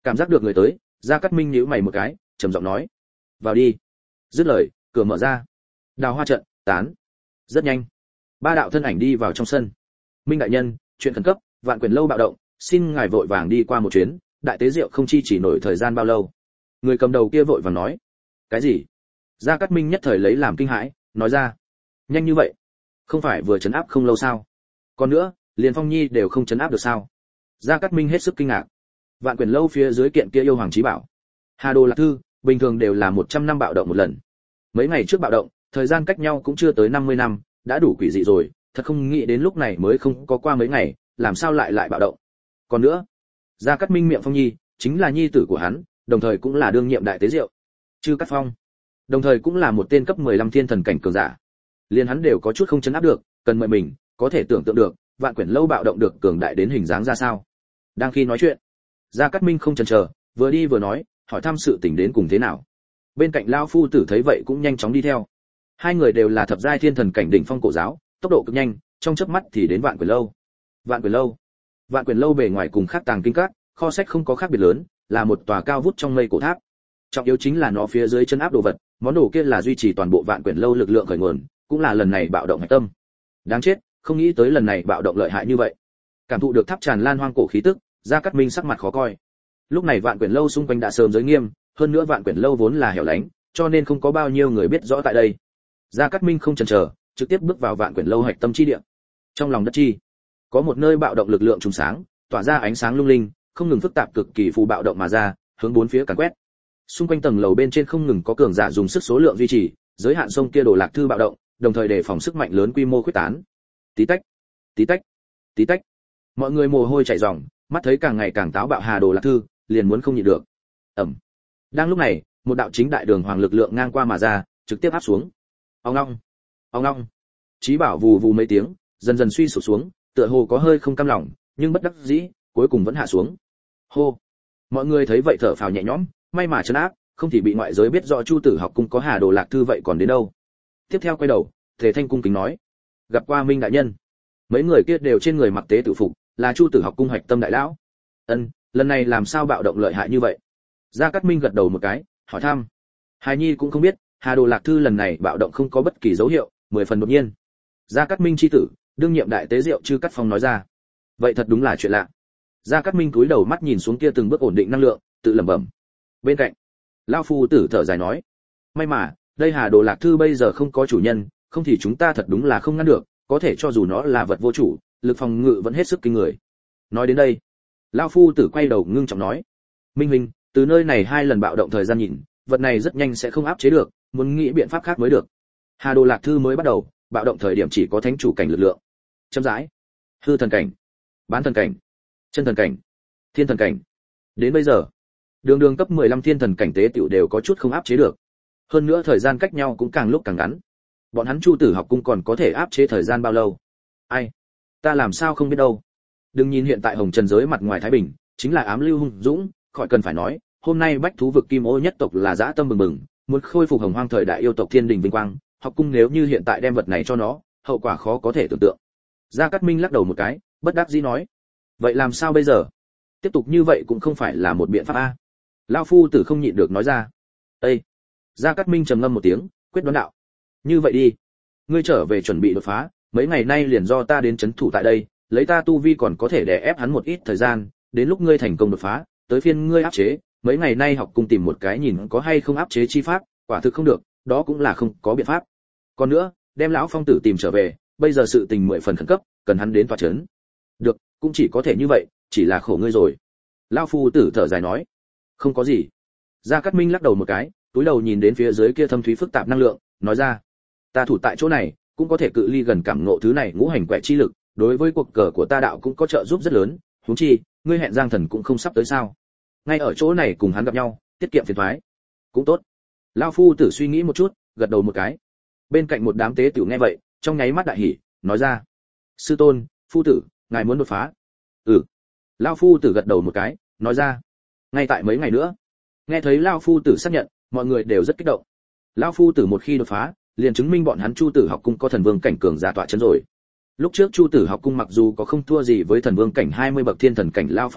Cảm giác được người tới, Gia Cát Minh nhíu mày một cái, trầm giọng nói: "Vào đi." Dứt lời, cửa mở ra. Đào hoa trận tán. Rất nhanh, ba đạo thân ảnh đi vào trong sân. "Minh đại nhân, chuyện khẩn cấp, Vạn Quyền lâu bạo động, xin ngài vội vàng đi qua một chuyến, đại tế rượu không chi chỉ nổi thời gian bao lâu." Người cầm đầu kia vội vàng nói. "Cái gì?" Gia Cát Minh nhất thời lấy làm kinh hãi, nói ra: "Nhanh như vậy? Không phải vừa trấn áp không lâu sao? Còn nữa, liền Phong Nhi đều không trấn áp được sao?" Gia Cát Minh hết sức kinh ngạc. Vạn Quyền lâu phía dưới kiện kia yêu hoàng chí bảo, Hà Đồ Lạc Thư, bình thường đều là 100 năm bạo động một lần. Mấy ngày trước bạo động, thời gian cách nhau cũng chưa tới 50 năm, đã đủ quỷ dị rồi, thật không nghĩ đến lúc này mới không có qua mấy ngày, làm sao lại bạo động. Còn nữa, Gia Cát Minh miệng Phong Nhi, chính là nhi tử của hắn, đồng thời cũng là đương nhiệm đại tế diệu. Chư Cát Phong, đồng thời cũng là một tên cấp 15 thiên thần cảnh cường giả. Liên hắn đều có chút không chấn áp được, cần mời mình, có thể tưởng tượng được, Vạn Quyền lâu bạo động được cường đại đến hình dáng ra sao. Đang khi nói chuyện, Gia Cát Minh không chần chờ, vừa đi vừa nói, hỏi thăm sự tình đến cùng thế nào. Bên cạnh lão phu tử thấy vậy cũng nhanh chóng đi theo. Hai người đều là thập giai thiên thần cảnh đỉnh phong cổ giáo, tốc độ cực nhanh, trong chớp mắt thì đến Vạn Quyền lâu. Vạn Quyền lâu. Vạn Quyền lâu bề ngoài cùng khác tàng kinh các, kho sách không có khác biệt lớn, là một tòa cao vút trong mây cổ tháp. Trọng yếu chính là nó phía dưới chân áp đồ vật, món đồ kia là duy trì toàn bộ Vạn Quyền lâu lực lượng khởi nguồn, cũng là lần này bạo động hạch tâm. Đáng chết, không nghĩ tới lần này bạo động lợi hại như vậy. Cảm thụ được tháp tràn lan hoang cổ khí tức, Gia Cát Minh sắc mặt khó coi. Lúc này Vạn Quyền lâu xung quanh đã sớm giới nghiêm, hơn nữa Vạn Quyền lâu vốn là hẻo lánh, cho nên không có bao nhiêu người biết rõ tại đây. Gia Cát Minh không chần chờ, trực tiếp bước vào Vạn Quyền lâu hạch tâm chi địa. Trong lòng đất chi, có một nơi bạo động lực lượng trùng sáng, tỏa ra ánh sáng lung linh, không ngừng phức tạp cực kỳ phù bạo động mà ra, hướng bốn phía càn quét. Xung quanh tầng lầu bên trên không ngừng có cường giả dùng sức số lượng duy trì, giới hạn sông kia Đồ Lạc Thư bạo động, đồng thời đề phòng sức mạnh lớn quy mô khuếch tán. Tí tách, tí tách, tí tách. Mọi người mồ hôi chảy ròng, mắt thấy càng ngày càng táo bạo Hà Đồ Lạc Thư, liền muốn không nhịn được. Ầm. Đang lúc này, một đạo chính đại đường hoàng lực lượng ngang qua mà ra, trực tiếp áp xuống. Ong ong, ong ong. Chí bảo vù vù mấy tiếng, dần dần suy sụp xuống, tựa hồ có hơi không cam lòng, nhưng bất đắc dĩ, cuối cùng vẫn hạ xuống. Hô. Mọi người thấy vậy thở phào nhẹ nhõm, may mà trấn áp, không thì bị ngoại giới biết rõ Chu Tử Học cung có Hà Đồ Lạc Thư vậy còn đến đâu. Tiếp theo quay đầu, Tề Thanh cung kính nói: "Gặp qua Minh đại nhân." Mấy người kia đều trên người mặc tế tự phục, là Chu Tử Học cung hạch tâm đại lão. "Ân, lần này làm sao bạo động lợi hại như vậy?" Gia Cát Minh gật đầu một cái, hỏi thăm. Hài Nhi cũng không biết, Hà Đồ Lạc Thư lần này bạo động không có bất kỳ dấu hiệu, 10 phần đột nhiên. Gia Cát Minh chi tử, đương nhiệm đại tế diệu Chư Cát Phong nói ra. Vậy thật đúng là chuyện lạ. Gia Cát Minh cúi đầu mắt nhìn xuống kia từng bước ổn định năng lượng, tự lẩm bẩm. Bên cạnh, lão phu tử thở dài nói: "May mà, đây Hà Đồ Lạc Thư bây giờ không có chủ nhân, không thì chúng ta thật đúng là không ngăn được, có thể cho dù nó là vật vô chủ, lực phòng ngự vẫn hết sức kinh người." Nói đến đây, lão phu tử quay đầu ngưng trọng nói: "Minh huynh, từ nơi này 2 lần bạo động thời gian nhìn, vật này rất nhanh sẽ không áp chế được, muốn nghĩ biện pháp khác mới được." Hà Đồ Lạc Thư mới bắt đầu, bạo động thời điểm chỉ có thánh chủ cảnh lực lượng. Chậm rãi, hư thần cảnh, bán thần cảnh, chân thần cảnh, thiên thần cảnh. Đến bây giờ, đường cấp 15 thiên thần cảnh tế tiểu đều có chút không áp chế được. Hơn nữa thời gian cách nhau cũng càng lúc càng ngắn. Bọn hắn Chu Tử Học cung còn có thể áp chế thời gian bao lâu? Ai? Ta làm sao không biết đâu. Đừng nhìn hiện tại Hồng Trần giới mặt ngoài thái bình, chính là ám lưu hung dũng, khỏi cần phải nói, hôm nay bách thú vực Kim Ô nhất tộc là dã tâm bừng bừng, muốn khôi phục Hồng Hoang thời đại yêu tộc Thiên Đình vinh quang, Học cung nếu như hiện tại đem vật này cho nó, hậu quả khó có thể tưởng tượng. Gia Cát Minh lắc đầu một cái, bất đắc dĩ nói: "Vậy làm sao bây giờ? Tiếp tục như vậy cũng không phải là một biện pháp a." Lão phu tử không nhịn được nói ra. "Ê." Gia Cát Minh trầm ngâm một tiếng, quyết đoán đạo: "Như vậy đi, ngươi trở về chuẩn bị đột phá, mấy ngày nay liền do ta đến trấn thủ tại đây, lấy ta tu vi còn có thể đè ép hắn một ít thời gian, đến lúc ngươi thành công đột phá, tới phiên ngươi áp chế, mấy ngày nay học cung tìm một cái nhìn có hay không áp chế chi pháp, quả thực không được, đó cũng là không có biện pháp. Còn nữa, đem lão phong tử tìm trở về, bây giờ sự tình 10 phần khẩn cấp, cần hắn đến tọa trấn." "Được, cũng chỉ có thể như vậy, chỉ là khổ ngươi rồi." Lão phu tử thở dài nói. "Không có gì." Gia Cát Minh lắc đầu một cái, túi đầu nhìn đến phía dưới kia thâm thúy phức tạp năng lượng, nói ra: "Ta thủ tại chỗ này, cũng có thể cự ly gần cảm ngộ thứ này ngũ hành quẻ chi lực, đối với cuộc cờ của ta đạo cũng có trợ giúp rất lớn, huống chi, ngươi hẹn Giang Thần cũng không sắp tới sao? Ngay ở chỗ này cùng hắn gặp nhau, tiết kiệm phiền toái." "Cũng tốt." Lão phu tử suy nghĩ một chút, gật đầu một cái. Bên cạnh một đám tế tiểu nghe vậy, trong nháy mắt đại hỉ, nói ra: "Sư tôn, phu tử, ngài muốn đột phá?" "Ừ." Lão phu tử gật đầu một cái, nói ra: "Ngay tại mấy ngày nữa." Nghe thấy lão phu tử xác nhận, mọi người đều rất kích động. Lão phu tử một khi đột phá, liền chứng minh bọn hắn Chu Tử Học cung có thần vương cảnh cường giả tọa trấn rồi. Lúc trước Chu Tử Học cung mặc dù có không thua gì với thần vương cảnh 20 bậc thiên thần cảnh lão phong tử,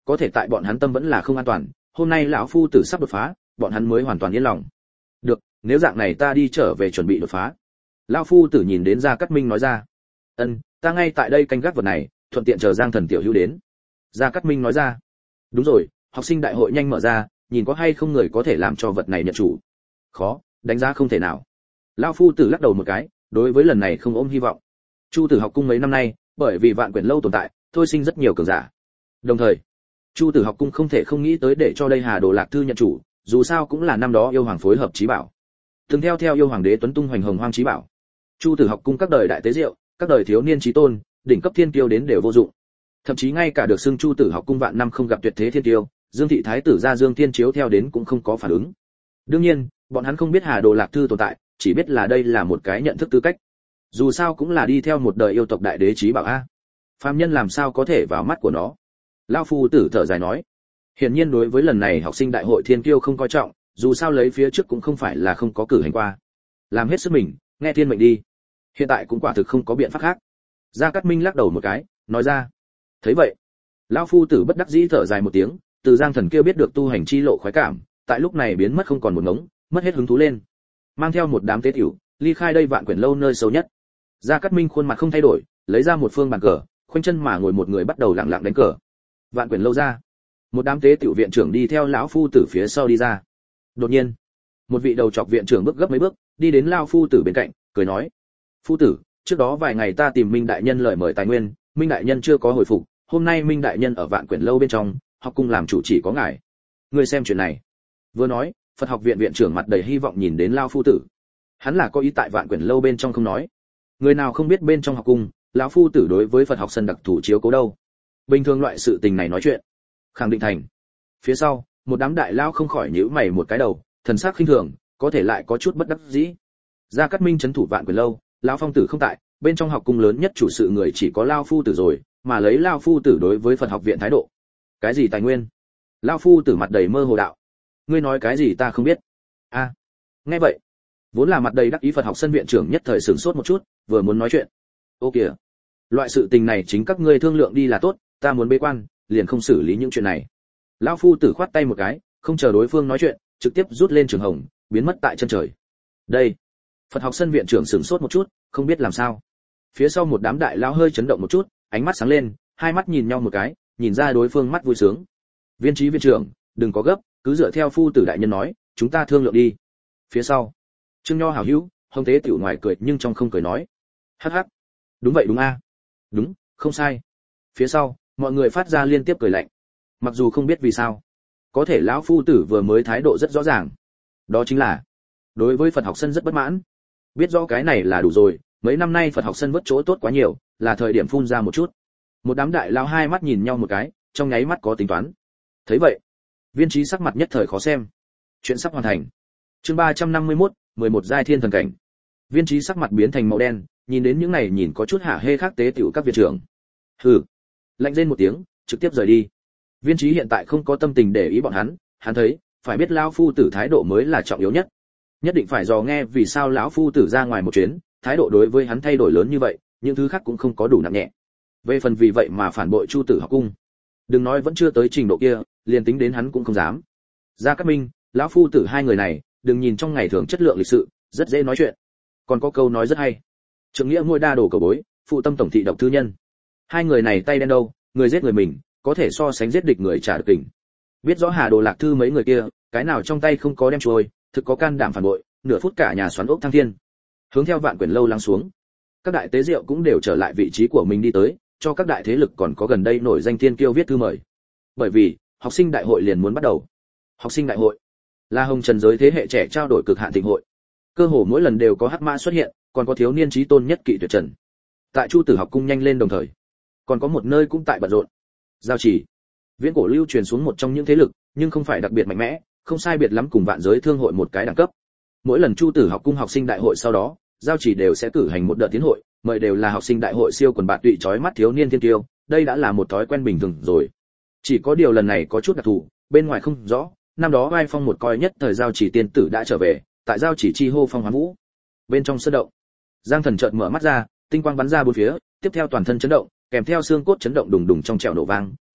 có thể tại bọn hắn tâm vẫn là không an toàn, hôm nay lão phu tử sắp đột phá, bọn hắn mới hoàn toàn yên lòng. Được, nếu dạng này ta đi trở về chuẩn bị đột phá. Lão phu tử nhìn đến Gia Cát Minh nói ra. Ta ngay tại đây canh gác vật này, thuận tiện chờ Giang Thần tiểu hữu đến. Gia Cát Minh nói ra. Đúng rồi, học sinh đại hội nhanh mở ra, nhìn có hay không người có thể làm cho vật này nhận chủ. Khó, đánh giá không thể nào. Lão phu tử lắc đầu một cái, đối với lần này không ôm hy vọng. Chu Tử học cung mấy năm nay, bởi vì Vạn Quyển lâu tồn tại, thôi sinh rất nhiều cường giả. Đồng thời, Chu Tử học cung không thể không nghĩ tới để cho đây Hà Đồ Lạc Thư nhận chủ, dù sao cũng là năm đó yêu hoàng phối hợp chí bảo. Từng theo yêu hoàng đế tuấn tung hoành hồng hoang chí bảo. Chu Tử học cung các đời đại tế diệu, các đời thiếu niên chí tôn, đỉnh cấp thiên kiêu đến đều vô dụng. Thậm chí ngay cả được xưng Chu Tử học cung vạn năm không gặp tuyệt thế thiên kiêu, Dương thị thái tử gia Dương Thiên Chiếu theo đến cũng không có phản ứng. Đương nhiên, bọn hắn không biết Hà Đồ Lạc Thư tồn tại, chỉ biết là đây là một cái nhận thức tư cách. Dù sao cũng là đi theo một đời yêu tộc đại đế chí bảo a. Phàm nhân làm sao có thể vào mắt của nó. Lão phu tử thở dài nói. Hiển nhiên đối với lần này học sinh đại hội thiên kiêu không coi trọng, dù sao lấy phía trước cũng không phải là không có cử hành qua. Làm hết sức mình, nghe thiên mệnh đi. Hiện tại cũng quả thực không có biện pháp khác. Gia Cát Minh lắc đầu một cái, nói ra. Thấy vậy, lão phu tử bất đắc dĩ thở dài một tiếng, từ Giang Thần kia biết được tu hành chi lộ khoái cảm, tại lúc này biến mất không còn một ngống, mất hết hứng thú lên. Mang theo một đám tế tiểu, ly khai đây Vạn Quyển lâu nơi sâu nhất. Gia Cát Minh khuôn mặt không thay đổi, lấy ra một phương bàn cờ, khoanh chân mà ngồi một người bắt đầu lặng lặng đánh cờ. Vạn Quyển lâu ra, một đám tế tiểu viện trưởng đi theo lão phu tử phía sau đi ra. Đột nhiên, một vị đầu trọc viện trưởng bước gấp mấy bước, đi đến lão phu tử bên cạnh, cười nói: "Phu tử, trước đó vài ngày ta tìm Minh đại nhân lời mời tài nguyên, Minh đại nhân chưa có hồi phục, hôm nay Minh đại nhân ở Vạn Quyển lâu bên trong, học cung làm chủ chỉ có ngài. Ngươi xem chuyện này." Vừa nói, Phật học viện viện trưởng mặt đầy hy vọng nhìn đến lão phu tử. Hắn là có ý tại Vạn Quyển lâu bên trong không nói. Người nào không biết bên trong học cung, lão phu tử đối với Phật học sân đặc thủ chiếu cố đâu. Bình thường loại sự tình này nói chuyện, khẳng định thành. Phía sau, một đám đại lão không khỏi nhíu mày một cái đầu, thần sắc khinh thường, có thể lại có chút bất đắc dĩ. Gia Cát Minh trấn thủ Vạn Quyển lâu, lão phong tử không tại, bên trong học cung lớn nhất chủ sự người chỉ có lão phu tử rồi, mà lấy lão phu tử đối với Phật học viện thái độ. Cái gì tài nguyên? Lão phu tử mặt đầy mơ hồ đạo. Ngươi nói cái gì ta không biết. A. Nghe vậy, vốn là mặt đầy đắc ý Phật học sân viện trưởng nhất thời sửng sốt một chút, vừa muốn nói chuyện. Ô kìa, loại sự tình này chính các ngươi thương lượng đi là tốt, ta muốn bế quan, liền không xử lý những chuyện này. Lão phu tử khoát tay một cái, không chờ đối phương nói chuyện, trực tiếp rút lên trường hồng, biến mất tại chân trời. Đây, Phật học sân viện trưởng sửng sốt một chút, không biết làm sao. Phía sau một đám đại lão hơi chấn động một chút, ánh mắt sáng lên, hai mắt nhìn nhau một cái, nhìn ra đối phương mắt vui sướng. Viên trí viện trưởng, đừng có gấp, cứ dựa theo phu tử đại nhân nói, chúng ta thương lượng đi. Phía sau, Trương Nho hảo hữu, Hồng Tế tiểu ngoài cười nhưng trong không cười nói. Hắc hắc. Đúng vậy đúng a. Đúng, không sai. Phía sau, mọi người phát ra liên tiếp cười lạnh. Mặc dù không biết vì sao, có thể lão phu tử vừa mới thái độ rất rõ ràng. Đó chính là đối với Phật học sân rất bất mãn. Biết rõ cái này là đủ rồi, mấy năm nay Phật học sân vớt chỗ tốt quá nhiều, là thời điểm phun ra một chút. Một đám đại lão hai mắt nhìn nhau một cái, trong nháy mắt có tính toán. Thấy vậy, Viên Trí sắc mặt nhất thời khó xem. Chuyện sắp hoàn thành. Chương 351, 11 giai thiên thần cảnh. Viên Trí sắc mặt biến thành màu đen, nhìn đến những này nhìn có chút hả hê khác tế tiểu các viện trưởng. Hừ. Lạnh rên một tiếng, trực tiếp rời đi. Viên Trí hiện tại không có tâm tình để ý bọn hắn thấy, phải biết lão phu tử thái độ mới là trọng yếu nhất. Nhất định phải dò nghe vì sao lão phu tử ra ngoài một chuyến, thái độ đối với hắn thay đổi lớn như vậy, những thứ khác cũng không có đủ nặng nhẹ. Về phần vì vậy mà phản bội Chu Tử học cung, đừng nói vẫn chưa tới trình độ kia, liền tính đến hắn cũng không dám. Gia Cát Minh, lão phu tử hai người này, đừng nhìn trong ngày thường chất lượng lịch sự, rất dễ nói chuyện. Còn có câu nói rất hay. Trượng nghĩa ngôi đa đồ cầu bối, phụ tâm tổng thị độc thư nhân. Hai người này tay đen đâu, người giết người mình, có thể so sánh giết địch người trả được tình. Biết rõ Hà Đồ Lạc Thư mấy người kia, cái nào trong tay không có đem trôi, thực có can đảm phản bội, nửa phút cả nhà xoắn ốc thăng thiên. Hướng theo Vạn Quyển lâu lắng xuống. Các đại tế diệu cũng đều trở lại vị trí của mình đi tới, cho các đại thế lực còn có gần đây nổi danh thiên kiêu viết thư mời. Bởi vì, học sinh đại hội liền muốn bắt đầu. Học sinh đại hội là hồng trần giới thế hệ trẻ trao đổi cực hạn thịnh hội. Cơ hồ mỗi lần đều có hắc mã xuất hiện, còn có thiếu niên chí tôn nhất kỵ tuyệt trần. Tại Chu Tử học cung nhanh lên đồng thời, còn có một nơi cũng tại bận rộn. Giao Chỉ, viễn cổ lưu truyền xuống một trong những thế lực, nhưng không phải đặc biệt mạnh mẽ, không sai biệt lắm cùng Vạn Giới Thương hội một cái đẳng cấp. Mỗi lần Chu Tử học cung học sinh đại hội sau đó, Giao Chỉ đều sẽ cử hành một đợt tiến hội, mời đều là học sinh đại hội siêu quần bạn tụy chói mắt thiếu niên thiên tiêu, đây đã là một thói quen bình thường rồi. Chỉ có điều lần này có chút đặc thù, bên ngoài không rõ, năm đó vai phong một coi nhất thời Giao Chỉ tiên tử đã trở về, tại Giao Chỉ chi hô phong hoán vũ. Bên trong sơn động, Giang Thần chợt mở mắt ra, tinh quang bắn ra bốn phía, tiếp theo toàn thân chấn động, kèm theo xương cốt chấn động đùng đùng trong trẻo nổ vang,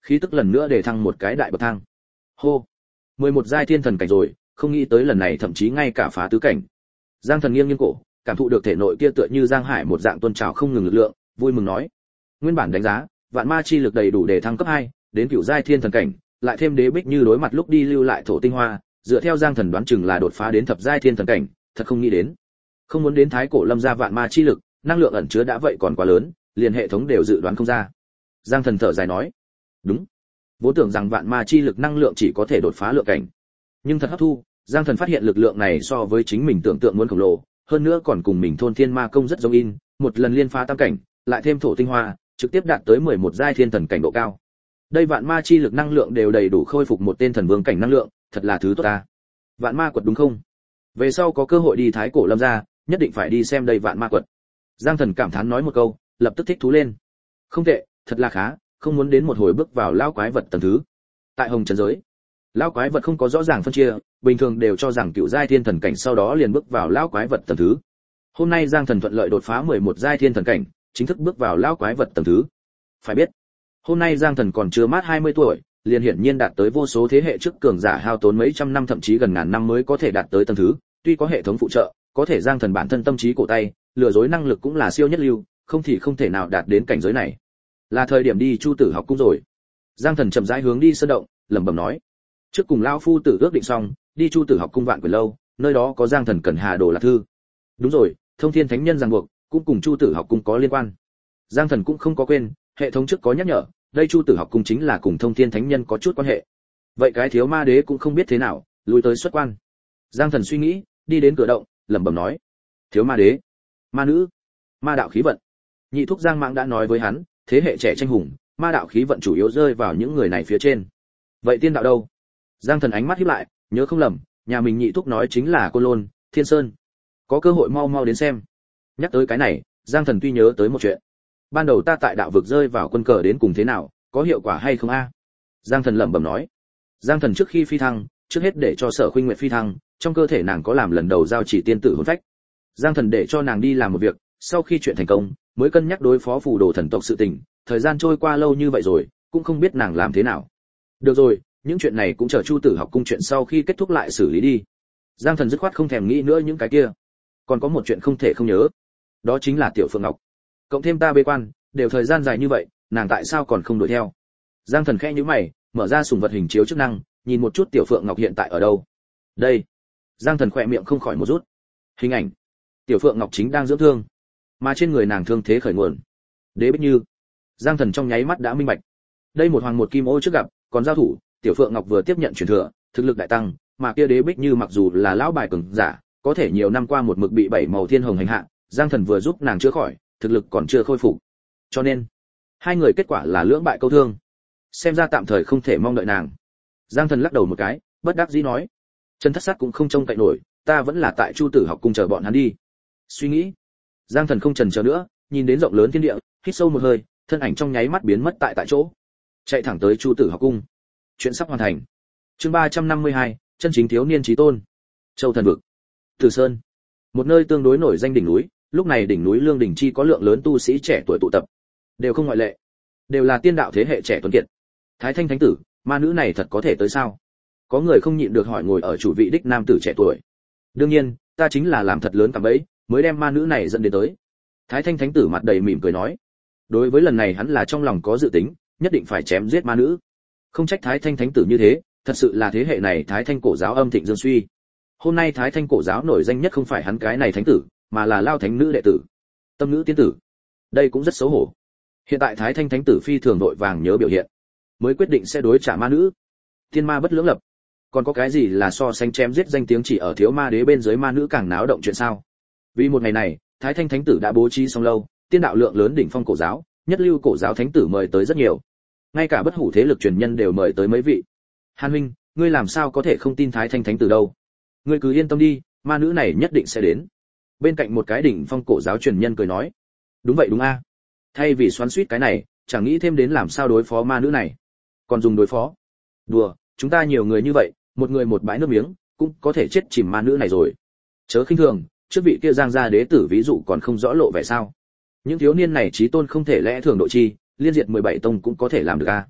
khí tức lần nữa để thăng một cái đại bậc thang. Hô, 11 giai thiên thần cảnh rồi, không nghĩ tới lần này thậm chí ngay cả phá tứ cảnh. Giang Thần nghiêng nghiêng cổ, cảm thụ được thể nội kia tựa như giang hải một dạng tuôn trào không ngừng lực lượng, vui mừng nói: nguyên bản đánh giá, vạn ma chi lực đầy đủ để thăng cấp 2, đến cửu giai thiên thần cảnh, lại thêm đế bích như đối mặt lúc đi lưu lại thổ tinh hoa, dựa theo Giang Thần đoán chừng là đột phá đến thập giai thiên thần cảnh, thật không nghĩ đến. Không muốn đến thái cổ lâm gia vạn ma chi lực, năng lượng ẩn chứa đã vậy còn quá lớn, liền hệ thống đều dự đoán không ra. Giang Thần thở dài nói: đúng, vốn tưởng rằng vạn ma chi lực năng lượng chỉ có thể đột phá lượng cảnh, nhưng thật hấp thu, Giang Thần phát hiện lực lượng này so với chính mình tưởng tượng muốn khổng lồ, hơn nữa còn cùng mình thôn thiên ma công rất giống in, một lần liên phá tam cảnh, lại thêm thổ tinh hoa, trực tiếp đạt tới 11 giai thiên thần cảnh độ cao. Đây vạn ma chi lực năng lượng đều đầy đủ khôi phục một tên thần vương cảnh năng lượng, thật là thứ tốt ta. Vạn ma quật đúng không? Về sau có cơ hội đi thái cổ lâm gia, nhất định phải đi xem đây vạn ma quật. Giang Thần cảm thán nói một câu, lập tức thích thú lên. Không tệ, thật là khá, không muốn đến một hồi bước vào lão quái vật tầng thứ. Tại Hồng Trần giới, lão quái vật không có rõ ràng phân chia, bình thường đều cho rằng cựu giai thiên thần cảnh sau đó liền bước vào lão quái vật tầng thứ. Hôm nay Giang Thần thuận lợi đột phá 11 giai thiên thần cảnh, chính thức bước vào lão quái vật tầng thứ. Phải biết, hôm nay Giang Thần còn chưa mát 20 tuổi, liền hiển nhiên đạt tới vô số thế hệ trước cường giả hao tốn mấy trăm năm thậm chí gần ngàn năm mới có thể đạt tới tầng thứ, tuy có hệ thống phụ trợ, có thể Giang Thần bản thân tâm trí cổ tay, lừa dối năng lực cũng là siêu nhất lưu, không thì không thể nào đạt đến cảnh giới này. Là thời điểm đi Chu Tử học cung rồi. Giang Thần chậm rãi hướng đi sơn động, lẩm bẩm nói: trước cùng lão phu tử ước định xong, đi Chu Tử học cung Vạn Quyền lâu, nơi đó có Giang Thần cần hà đồ là thư. Đúng rồi, Thông Thiên Thánh Nhân ràng buộc, cũng cùng Chu Tử học cung có liên quan. Giang Thần cũng không có quên, hệ thống trước có nhắc nhở, đây Chu Tử học cung chính là cùng Thông Thiên Thánh Nhân có chút quan hệ. Vậy cái thiếu ma đế cũng không biết thế nào, lùi tới xuất quan. Giang Thần suy nghĩ, đi đến cửa động, lẩm bẩm nói: thiếu ma đế, ma nữ, ma đạo khí vận. Nhị thúc Giang Mãng đã nói với hắn, thế hệ trẻ tranh hùng, ma đạo khí vận chủ yếu rơi vào những người này phía trên. Vậy tiên đạo đâu? Giang Thần ánh mắt híp lại, nhớ không lầm, nhà mình nhị thúc nói chính là Côn Lôn, Thiên Sơn. Có cơ hội mau mau đến xem. Nhắc tới cái này, Giang Thần tuy nhớ tới một chuyện. Ban đầu ta tại đạo vực rơi vào quân cờ đến cùng thế nào, có hiệu quả hay không a? Giang Thần lẩm bẩm nói. Giang Thần trước khi phi thăng, trước hết để cho Sở Khuynh Nguyệt phi thăng, trong cơ thể nàng có làm lần đầu giao chỉ tiên tử hồn phách. Giang Thần để cho nàng đi làm một việc, sau khi chuyện thành công, mới cân nhắc đối phó phù đồ thần tộc sự tình, thời gian trôi qua lâu như vậy rồi, cũng không biết nàng làm thế nào. Được rồi, những chuyện này cũng chờ Chu Tử học cung chuyện sau khi kết thúc lại xử lý đi. Giang Thần dứt khoát không thèm nghĩ nữa những cái kia. Còn có một chuyện không thể không nhớ, đó chính là Tiểu Phượng Ngọc. Cộng thêm ta bế quan, đều thời gian dài như vậy, nàng tại sao còn không đuổi theo? Giang Thần khẽ nhíu mày, mở ra sùng vật hình chiếu chức năng, nhìn một chút Tiểu Phượng Ngọc hiện tại ở đâu. Đây. Giang Thần khẽ miệng không khỏi một rút. Hình ảnh. Tiểu Phượng Ngọc chính đang dưỡng thương, mà trên người nàng thương thế khởi nguồn. Đế Bích Như. Giang Thần trong nháy mắt đã minh bạch. Đây một hoàng một kim ô trước gặp, còn giao thủ, Tiểu Phượng Ngọc vừa tiếp nhận truyền thừa, thực lực đại tăng, mà kia Đế Bích Như mặc dù là lão bài cường giả, có thể nhiều năm qua một mực bị bảy màu thiên hồng hành hạ, Giang Thần vừa giúp nàng chữa khỏi, thực lực còn chưa khôi phục. Cho nên, hai người kết quả là lưỡng bại câu thương. Xem ra tạm thời không thể mong đợi nàng. Giang Thần lắc đầu một cái, bất đắc dĩ nói: Trần Thất Sát cũng không trông cậy nổi, ta vẫn là tại Chu Tử học cung chờ bọn hắn đi. Suy nghĩ, Giang Thần không chần chờ nữa, nhìn đến rộng lớn thiên địa, hít sâu một hơi, thân ảnh trong nháy mắt biến mất tại chỗ, chạy thẳng tới Chu Tử học cung. Chuyện sắp hoàn thành. Chương 352, chân chính thiếu niên chí tôn. Châu Thần vực. Tử Sơn, một nơi tương đối nổi danh đỉnh núi, lúc này đỉnh núi Lương Đỉnh Chi có lượng lớn tu sĩ trẻ tuổi tụ tập, đều không ngoại lệ, đều là tiên đạo thế hệ trẻ tuấn kiệt. Thái Thanh Thánh tử, ma nữ này thật có thể tới sao? Có người không nhịn được hỏi ngồi ở chủ vị đích nam tử trẻ tuổi. Đương nhiên, ta chính là làm thật lớn cả bẫy, mới đem ma nữ này dẫn đến tới. Thái Thanh Thánh tử mặt đầy mỉm cười nói. Đối với lần này hắn là trong lòng có dự tính, nhất định phải chém giết ma nữ. Không trách Thái Thanh Thánh tử như thế, thật sự là thế hệ này Thái Thanh cổ giáo âm thịnh dương suy. Hôm nay Thái Thanh cổ giáo nổi danh nhất không phải hắn cái này thánh tử, mà là Lao Thánh nữ đệ tử, Tâm nữ tiên tử. Đây cũng rất xấu hổ. Hiện tại Thái Thanh Thánh tử phi thường đội vàng nhớ biểu hiện, mới quyết định sẽ đối trả ma nữ. Tiên ma bất lưỡng lập. Còn có cái gì là so sánh chém giết danh tiếng chỉ ở thiếu ma đế bên dưới ma nữ càng náo động chuyện sao? Vì một ngày này, Thái Thanh Thánh tử đã bố trí xong lâu, tiên đạo lượng lớn đỉnh phong cổ giáo, nhất lưu cổ giáo thánh tử mời tới rất nhiều. Ngay cả bất hủ thế lực truyền nhân đều mời tới mấy vị. Hàn huynh, ngươi làm sao có thể không tin Thái Thanh Thánh tử đâu? Ngươi cứ yên tâm đi, ma nữ này nhất định sẽ đến. Bên cạnh một cái đỉnh phong cổ giáo truyền nhân cười nói. Đúng vậy đúng a. Thay vì xoắn xuýt cái này, chẳng nghĩ thêm đến làm sao đối phó ma nữ này. Còn dùng đối phó? Đùa, chúng ta nhiều người như vậy, một người một bãi nước miếng, cũng có thể chết chìm ma nữ này rồi. Chớ khinh thường, trước vị kia Giang gia đế tử ví dụ còn không rõ lộ vẻ sao? Những thiếu niên này chí tôn không thể lẽ thường độ chi, liên diệt 17 tông cũng có thể làm được a.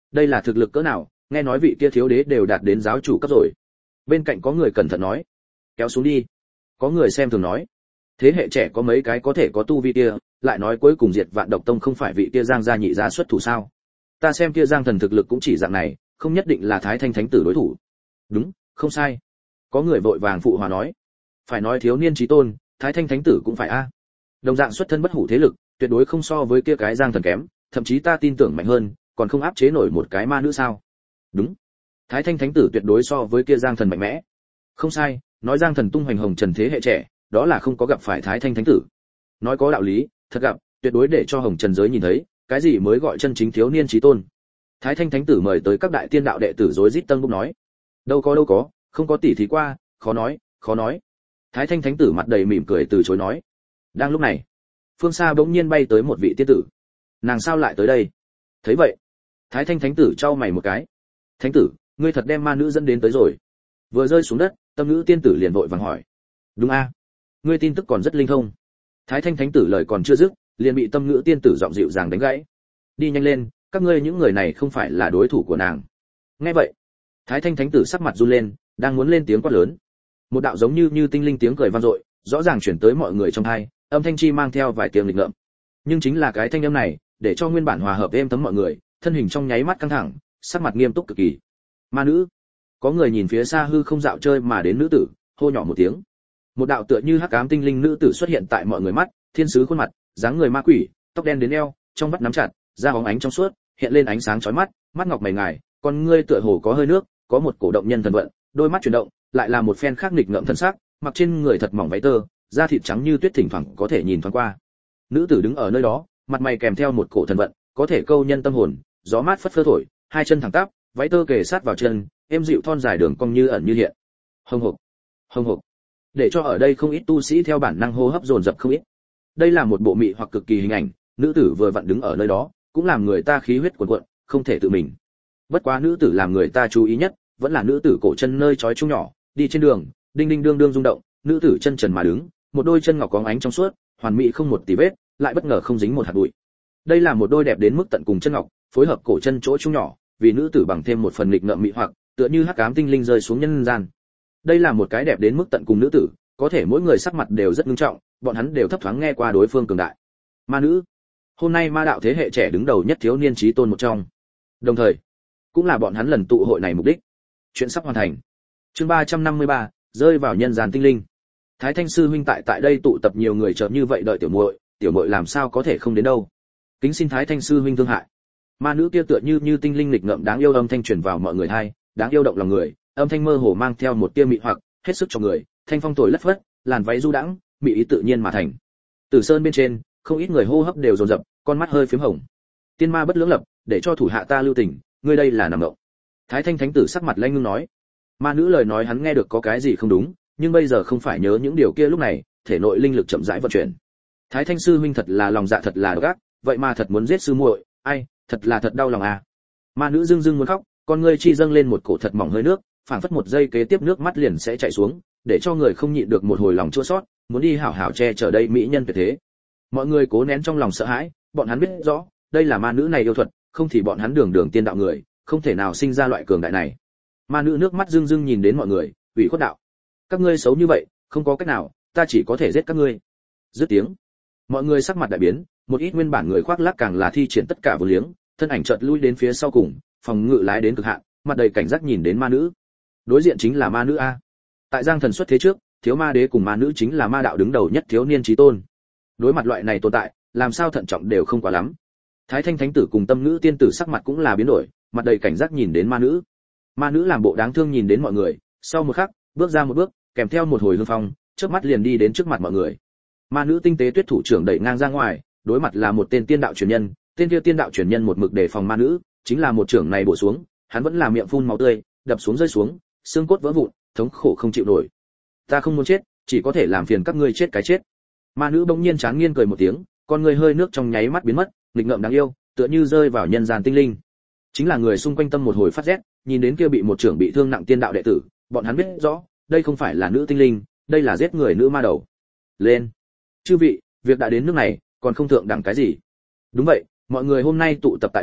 Đây là thực lực cỡ nào, nghe nói vị kia thiếu đế đều đạt đến giáo chủ cấp rồi. Bên cạnh có người cẩn thận nói, kéo xuống đi. Có người xem thường nói, thế hệ trẻ có mấy cái có thể có tu vi kia, lại nói cuối cùng diệt vạn độc tông không phải vị kia Giang gia nhị gia xuất thủ sao? Ta xem kia Giang thần thực lực cũng chỉ dạng này, không nhất định là Thái Thanh thánh tử đối thủ. Đúng, không sai. Có người vội vàng phụ hòa nói, phải nói thiếu niên chí tôn, Thái Thanh thánh tử cũng phải a. Đồng dạng xuất thân bất hủ thế lực, tuyệt đối không so với kia cái Giang thần kém, thậm chí ta tin tưởng mạnh hơn, còn không áp chế nổi một cái ma nữ sao? Đúng. Thái Thanh thánh tử tuyệt đối so với kia Giang thần mạnh mẽ. Không sai, nói Giang thần tung hoành hồng trần thế hệ trẻ, đó là không có gặp phải Thái Thanh thánh tử. Nói có đạo lý, thật gặp, tuyệt đối để cho hồng trần giới nhìn thấy, cái gì mới gọi chân chính thiếu niên chí tôn. Thái Thanh thánh tử mời tới các đại tiên đạo đệ tử rối rít tân bốc nói, đâu có, không có tỉ thí qua, khó nói. Thái Thanh thánh tử mặt đầy mỉm cười từ chối nói. Đang lúc này, phương xa bỗng nhiên bay tới một vị tiên tử. Nàng sao lại tới đây? Thấy vậy, Thái Thanh thánh tử chau mày một cái. Thánh tử, ngươi thật đem ma nữ dẫn đến tới rồi. Vừa rơi xuống đất, tâm nữ tiên tử liền vội vàng hỏi. Đúng a, ngươi tin tức còn rất linh thông. Thái Thanh thánh tử lời còn chưa dứt, liền bị tâm nữ tiên tử giọng dịu dàng đánh gãy. Đi nhanh lên, các ngươi những người này không phải là đối thủ của nàng. Nghe vậy, Thái Thanh thánh tử sắc mặt run lên, đang muốn lên tiếng quát lớn. Một đạo giống như tinh linh tiếng cười vang dội, rõ ràng chuyển tới mọi người trong tai, âm thanh chi mang theo vài tiếng lịch ngợm. Nhưng chính là cái thanh âm này, để cho nguyên bản hòa hợp êm thấm mọi người, thân hình trong nháy mắt căng thẳng, sắc mặt nghiêm túc cực kỳ. Ma nữ. Có người nhìn phía xa hư không dạo chơi mà đến nữ tử, hô nhỏ một tiếng. Một đạo tựa như hắc ám tinh linh nữ tử xuất hiện tại mọi người mắt, thiên sứ khuôn mặt, dáng người ma quỷ, tóc đen đến eo, trong vắt nắm chặt, da bóng ánh trong suốt, hiện lên ánh sáng chói mắt, mắt ngọc mày ngài, con ngươi tựa hồ có hơi nước, có một cổ động nhân thần vận, đôi mắt chuyển động, lại là một phen khác nghịch ngợm thân sắc, mặc trên người thật mỏng váy tơ, da thịt trắng như tuyết thỉnh thoảng có thể nhìn thoáng qua. Nữ tử đứng ở nơi đó, mặt mày kèm theo một cổ thần vận, có thể câu nhân tâm hồn, gió mát phất phơ thổi, hai chân thẳng tắp, váy tơ kề sát vào chân, êm dịu thon dài đường cong như ẩn như hiện. Hồng hộc, để cho ở đây không ít tu sĩ theo bản năng hô hấp dồn dập không ít. Đây là một bộ mị hoặc cực kỳ hình ảnh, nữ tử vừa vặn đứng ở nơi đó, cũng làm người ta khí huyết cuồn cuộn, không thể tự mình. Bất quá nữ tử làm người ta chú ý nhất, vẫn là nữ tử cổ chân nơi chói chung nhỏ, đi trên đường, đinh đinh đương đương rung động, nữ tử chân trần mà đứng, một đôi chân ngọc có ánh trong suốt, hoàn mỹ không một tì vết, lại bất ngờ không dính một hạt bụi. Đây là một đôi đẹp đến mức tận cùng chân ngọc, phối hợp cổ chân chỗ chung nhỏ, vì nữ tử bằng thêm một phần nghịch ngợm mị hoặc, tựa như hắc ám tinh linh rơi xuống nhân gian. Đây là một cái đẹp đến mức tận cùng nữ tử, có thể mỗi người sắc mặt đều rất nghiêm trọng, bọn hắn đều thấp thoáng nghe qua đối phương cường đại. Ma nữ, hôm nay ma đạo thế hệ trẻ đứng đầu nhất thiếu niên chí tôn một trong. Đồng thời, cũng là bọn hắn lần tụ hội này mục đích. Chuyện sắp hoàn thành. Chương 353, rơi vào nhân gian tinh linh. Thái Thanh sư huynh tại đây tụ tập nhiều người chờ như vậy đợi tiểu muội làm sao có thể không đến đâu. Kính xin Thái Thanh sư huynh thương hại. Ma nữ kia tựa như tinh linh lịch ngợm đáng yêu âm thanh truyền vào mọi người tai, đáng yêu động lòng người, âm thanh mơ hồ mang theo một tia mị hoặc, hết sức cho người, thanh phong thổi lất phất, làn váy du đãng, mị ý tự nhiên mà thành. Tử Sơn bên trên, không ít người hô hấp đều dồn dập, con mắt hơi phím hồng. Tiên ma bất lưỡng lập, để cho thủ hạ ta lưu tình, ngươi đây là nằm mộng. Thái Thanh thánh tử sắc mặt lanh ngưng nói. Ma nữ lời nói hắn nghe được có cái gì không đúng, nhưng bây giờ không phải nhớ những điều kia lúc này, thể nội linh lực chậm rãi vận chuyển. Thái Thanh sư huynh thật là lòng dạ thật là độc ác, vậy mà thật muốn giết sư muội, ai, thật đau lòng à. Ma nữ dưng dưng muốn khóc, con ngươi chi dâng lên một cổ thật mỏng hơi nước, phảng phất một giây kế tiếp nước mắt liền sẽ chảy xuống, để cho người không nhịn được một hồi lòng chua xót, muốn đi hảo hảo che chở đây mỹ nhân tuyệt thế. Mọi người cố nén trong lòng sợ hãi, bọn hắn biết rõ, đây là ma nữ này yêu thuật, không thì bọn hắn đường tiên đạo người, không thể nào sinh ra loại cường đại này. Ma nữ nước mắt rưng rưng nhìn đến mọi người, ủy khuất đạo: các ngươi xấu như vậy, không có cách nào, ta chỉ có thể giết các ngươi. Dứt tiếng, mọi người sắc mặt đại biến, một ít nguyên bản người khoác lác càng là thi triển tất cả vô liếng, thân ảnh chợt lui đến phía sau cùng, phòng ngự lái đến cực hạn, mặt đầy cảnh giác nhìn đến ma nữ. Đối diện chính là ma nữ a. Tại Giang thần xuất thế trước, thiếu ma đế cùng ma nữ chính là ma đạo đứng đầu nhất thiếu niên chí tôn. Đối mặt loại này tồn tại, làm sao thận trọng đều không quá lắm. Thái Thanh thánh tử cùng tâm nữ tiên tử sắc mặt cũng là biến đổi, mặt đầy cảnh giác nhìn đến ma nữ. Ma nữ làm bộ đáng thương nhìn đến mọi người, sau một khắc, bước ra một bước, kèm theo một hồi hương phong, chớp mắt liền đi đến trước mặt mọi người. Ma nữ tinh tế tuyết thủ trưởng đẩy ngang ra ngoài, đối mặt là một tên tiên đạo truyền nhân, tên kia tiên đạo truyền nhân một mực đề phòng ma nữ, chính là một trưởng này bổ xuống, hắn vẫn là miệng phun máu tươi, đập xuống rơi xuống, xương cốt vỡ vụn, thống khổ không chịu nổi. Ta không muốn chết, chỉ có thể làm phiền các ngươi chết cái chết. Ma nữ bỗng nhiên chán nghiêng cười một tiếng, con người hơi nước trong nháy mắt biến mất, nghịch ngợm đáng yêu, tựa như rơi vào nhân gian tinh linh. Chính là người xung quanh tâm một hồi phát rét, nhìn đến kia bị một trưởng bị thương nặng tiên đạo đệ tử, bọn hắn biết rõ, đây không phải là nữ tinh linh, đây là giết người nữ ma đầu. Lên, chư vị, việc đã đến nước này, còn không thượng đẳng cái gì? Đúng vậy, mọi người hôm nay tụ tập tại đây,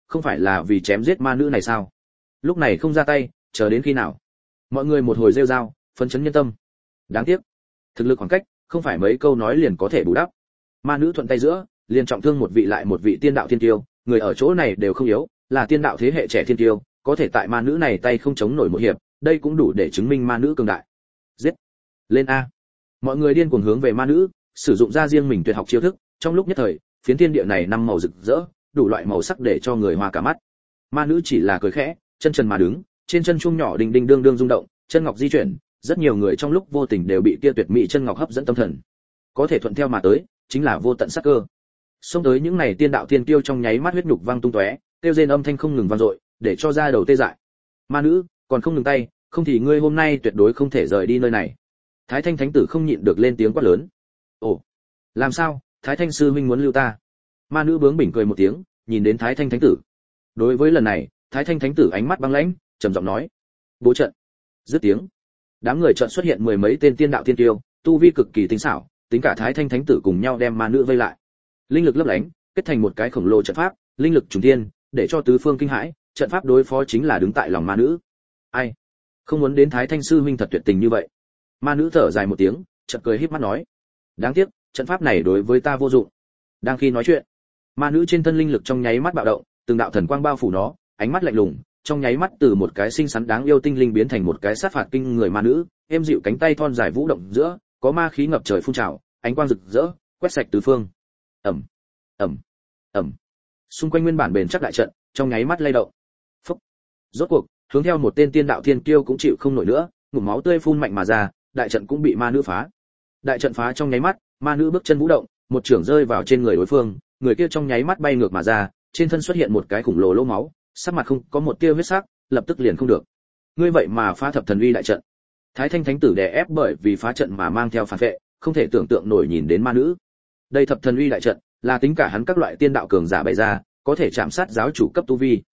không phải là vì chém giết ma nữ này sao? Lúc này không ra tay, chờ đến khi nào? Mọi người một hồi rêu rao, phấn chấn nhân tâm. Đáng tiếc, thực lực khoảng cách, không phải mấy câu nói liền có thể bù đắp. Ma nữ thuận tay giữa, liền trọng thương một vị lại một vị tiên đạo thiên tiêu, người ở chỗ này đều không yếu, là tiên đạo thế hệ trẻ thiên tiêu, có thể tại ma nữ này tay không chống nổi một hiệp, đây cũng đủ để chứng minh ma nữ cường đại. Giết! Lên a! Mọi người điên cuồng hướng về ma nữ, sử dụng ra riêng mình tuyệt học chiêu thức, trong lúc nhất thời, phiến thiên địa này năm màu rực rỡ, đủ loại màu sắc để cho người hoa cả mắt. Ma nữ chỉ là cười khẽ, chân trần mà đứng, trên chân chuông nhỏ đinh đinh đương đương rung động, chân ngọc di chuyển, rất nhiều người trong lúc vô tình đều bị kia tuyệt mỹ chân ngọc hấp dẫn tâm thần. Có thể thuận theo mà tới, chính là vô tận sắc cơ. Xông tới những này tiên đạo thiên kiêu trong nháy mắt huyết nhục vang tung tóe, kêu rên âm thanh không ngừng vang dội, để cho da đầu tê dại. Ma nữ, còn không ngừng tay, không thì ngươi hôm nay tuyệt đối không thể rời đi nơi này. Thái Thanh Thánh tử không nhịn được lên tiếng quát lớn. Ồ, làm sao? Thái Thanh sư huynh muốn lưu ta? Ma nữ bướng bỉnh cười một tiếng, nhìn đến Thái Thanh Thánh tử. Đối với lần này, Thái Thanh Thánh tử ánh mắt băng lãnh, trầm giọng nói: "Bố trận." Dứt tiếng, đám người chợt xuất hiện mười mấy tên tiên đạo tiên tiêu, tu vi cực kỳ tinh xảo, tính cả Thái Thanh Thánh tử cùng nhau đem ma nữ vây lại. Linh lực lấp lánh, kết thành một cái khổng lồ trận pháp, linh lực trùng thiên, để cho tứ phương kinh hãi, trận pháp đối phó chính là đứng tại lòng ma nữ. Ai, không muốn đến Thái Thanh sư huynh thật tuyệt tình như vậy. Ma nữ thở dài một tiếng, chợt cười híp mắt nói: "Đáng tiếc, trận pháp này đối với ta vô dụng." Đang khi nói chuyện, ma nữ trên thân linh lực trong nháy mắt bạo động, từng đạo thần quang bao phủ nó, ánh mắt lạnh lùng, trong nháy mắt từ một cái xinh xắn đáng yêu tinh linh biến thành một cái sát phạt kinh người ma nữ, êm dịu cánh tay thon dài vũ động giữa, có ma khí ngập trời phun trào, ánh quang rực rỡ, quét sạch tứ phương. Ầm, ầm, ầm. Xung quanh nguyên bản bền chắc đại trận, trong nháy mắt lay động. Phốc. Rốt cuộc, hướng theo một tên tiên đạo thiên kiêu cũng chịu không nổi nữa, ngụm máu tươi phun mạnh mà ra, đại trận cũng bị ma nữ phá. Đại trận phá trong nháy mắt, ma nữ bước chân vũ động, một chưởng rơi vào trên người đối phương, người kia trong nháy mắt bay ngược mà ra, trên thân xuất hiện một cái khủng lồ lỗ máu, sắc mặt không có một tia huyết sắc, lập tức liền không được. Ngươi vậy mà phá thập thần uy đại trận. Thái Thanh Thánh tử đè ép bởi vì phá trận mà mang theo phản vệ, không thể tưởng tượng nổi nhìn đến ma nữ. Đây thập thần uy đại trận, là tính cả hắn các loại tiên đạo cường giả bày ra, có thể chạm sát giáo chủ cấp tu vi.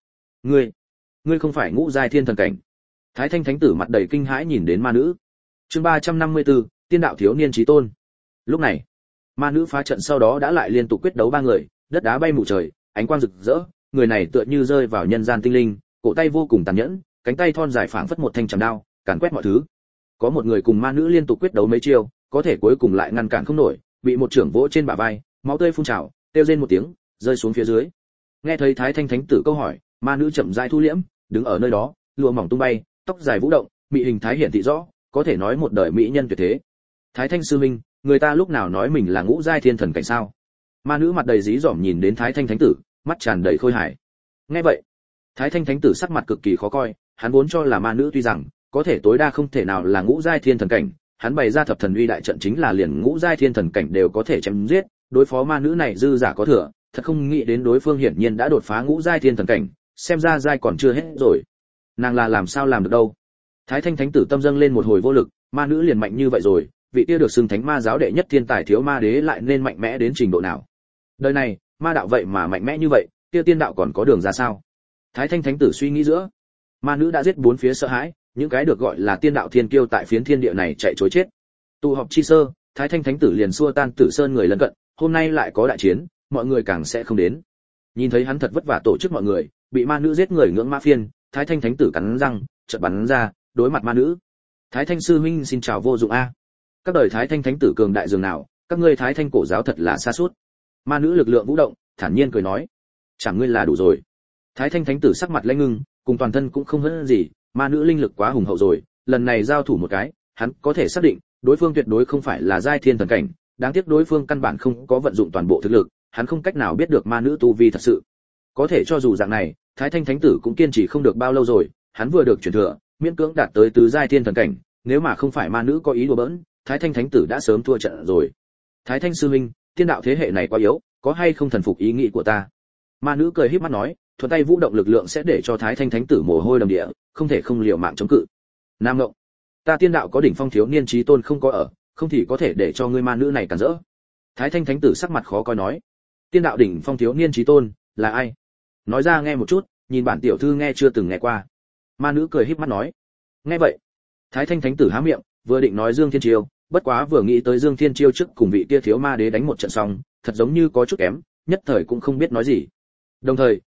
Ngươi không phải ngũ giai thiên thần cảnh? Thái Thanh Thánh tử mặt đầy kinh hãi nhìn đến ma nữ. Chương 354, tiên đạo thiếu niên chí tôn. Lúc này, ma nữ phá trận sau đó đã lại liên tục quyết đấu ba người, đất đá bay mù trời, ánh quang rực rỡ, người này tựa như rơi vào nhân gian tinh linh, cổ tay vô cùng tàn nhẫn, cánh tay thon dài phảng phất một thanh chảm đao, càn quét mọi thứ. Có một người cùng ma nữ liên tục quyết đấu mấy chiêu, có thể cuối cùng lại ngăn cản không nổi, bị một trưởng vỗ trên bả vai, máu tươi phun trào, kêu rên một tiếng, rơi xuống phía dưới. Nghe thấy Thái Thanh Thánh tử câu hỏi, ma nữ chậm rãi thu liễm, đứng ở nơi đó, lụa mỏng tung bay, tóc dài vũ động, mỹ hình thái hiển thị rõ, có thể nói một đời mỹ nhân tuyệt thế. Thái Thanh sư minh, người ta lúc nào nói mình là ngũ giai thiên thần cảnh sao? Ma nữ mặt đầy dí dỏm nhìn đến Thái Thanh Thánh tử, mắt tràn đầy khôi hài. Nghe vậy, Thái Thanh Thánh tử sắc mặt cực kỳ khó coi, hắn vốn cho là ma nữ tuy rằng có thể tối đa không thể nào là ngũ giai thiên thần cảnh, hắn bày ra thập thần uy đại trận chính là liền ngũ giai thiên thần cảnh đều có thể chém giết, đối phó ma nữ này dư giả có thừa, thật không nghĩ đến đối phương hiển nhiên đã đột phá ngũ giai thiên thần cảnh, xem ra giai còn chưa hết rồi. Nàng là làm sao làm được đâu? Thái Thanh Thánh tử tâm dâng lên một hồi vô lực, ma nữ liền mạnh như vậy rồi, vị kia được xưng thánh ma giáo đệ nhất thiên tài thiếu ma đế lại nên mạnh mẽ đến trình độ nào? Đời này, ma đạo vậy mà mạnh mẽ như vậy, kia tiên đạo còn có đường ra sao? Thái Thanh Thánh tử suy nghĩ giữa, ma nữ đã giết bốn phía sợ hãi, những cái được gọi là tiên đạo thiên kiêu tại phiến thiên địa này chạy trối chết. Tụ họp chi sơ, Thái Thanh Thánh tử liền xua tan Tử Sơn người lân cận, hôm nay lại có đại chiến, mọi người càng sẽ không đến. Nhìn thấy hắn thật vất vả tổ chức mọi người, bị ma nữ giết người ngưỡng mã phiên, Thái Thanh Thánh tử cắn răng, chợt bắn ra, đối mặt ma nữ. Thái Thanh sư huynh xin chào vô dụng a. Các đời Thái Thanh Thánh tử cường đại dường nào, các ngươi Thái Thanh cổ giáo thật là xa suốt. Ma nữ lực lượng vũ động, thản nhiên cười nói, chẳng ngươi là đủ rồi. Thái Thanh Thánh tử sắc mặt lãnh ngưng, cùng toàn thân cũng không hơn gì, ma nữ linh lực quá hùng hậu rồi, lần này giao thủ một cái, hắn có thể xác định, đối phương tuyệt đối không phải là giai thiên thần cảnh, đáng tiếc đối phương căn bản không có vận dụng toàn bộ thực lực, hắn không cách nào biết được ma nữ tu vi thật sự. Có thể cho dù dạng này, Thái Thanh Thánh tử cũng kiên trì không được bao lâu rồi, hắn vừa được truyền thừa, miễn cưỡng đạt tới tứ giai thiên thần cảnh, nếu mà không phải ma nữ có ý đùa bỡn, Thái Thanh Thánh tử đã sớm thua trận rồi. Thái Thanh sư huynh, tiên đạo thế hệ này quá yếu, có hay không thần phục ý nghĩ của ta? Ma nữ cười híp mắt nói, thuận tay vũ động lực lượng sẽ để cho Thái Thanh Thánh tử mồ hôi đầm địa, không thể không liều mạng chống cự. Nam Ngộng, ta tiên đạo có đỉnh phong thiếu niên chí tôn không có ở, không thì có thể để cho ngươi ma nữ này cản rỡ. Thái Thanh Thánh tử sắc mặt khó coi nói, tiên đạo đỉnh phong thiếu niên chí tôn là ai? Nói ra nghe một chút, nhìn bản tiểu thư nghe chưa từng nghe qua. Ma nữ cười híp mắt nói, nghe vậy, Thái Thanh Thánh tử há miệng, vừa định nói Dương Thiên Chiêu, bất quá vừa nghĩ tới Dương Thiên Chiêu trước cùng vị kia thiếu ma đế đánh một trận xong, thật giống như có chút kém, nhất thời cũng không biết nói gì. Đồng thời,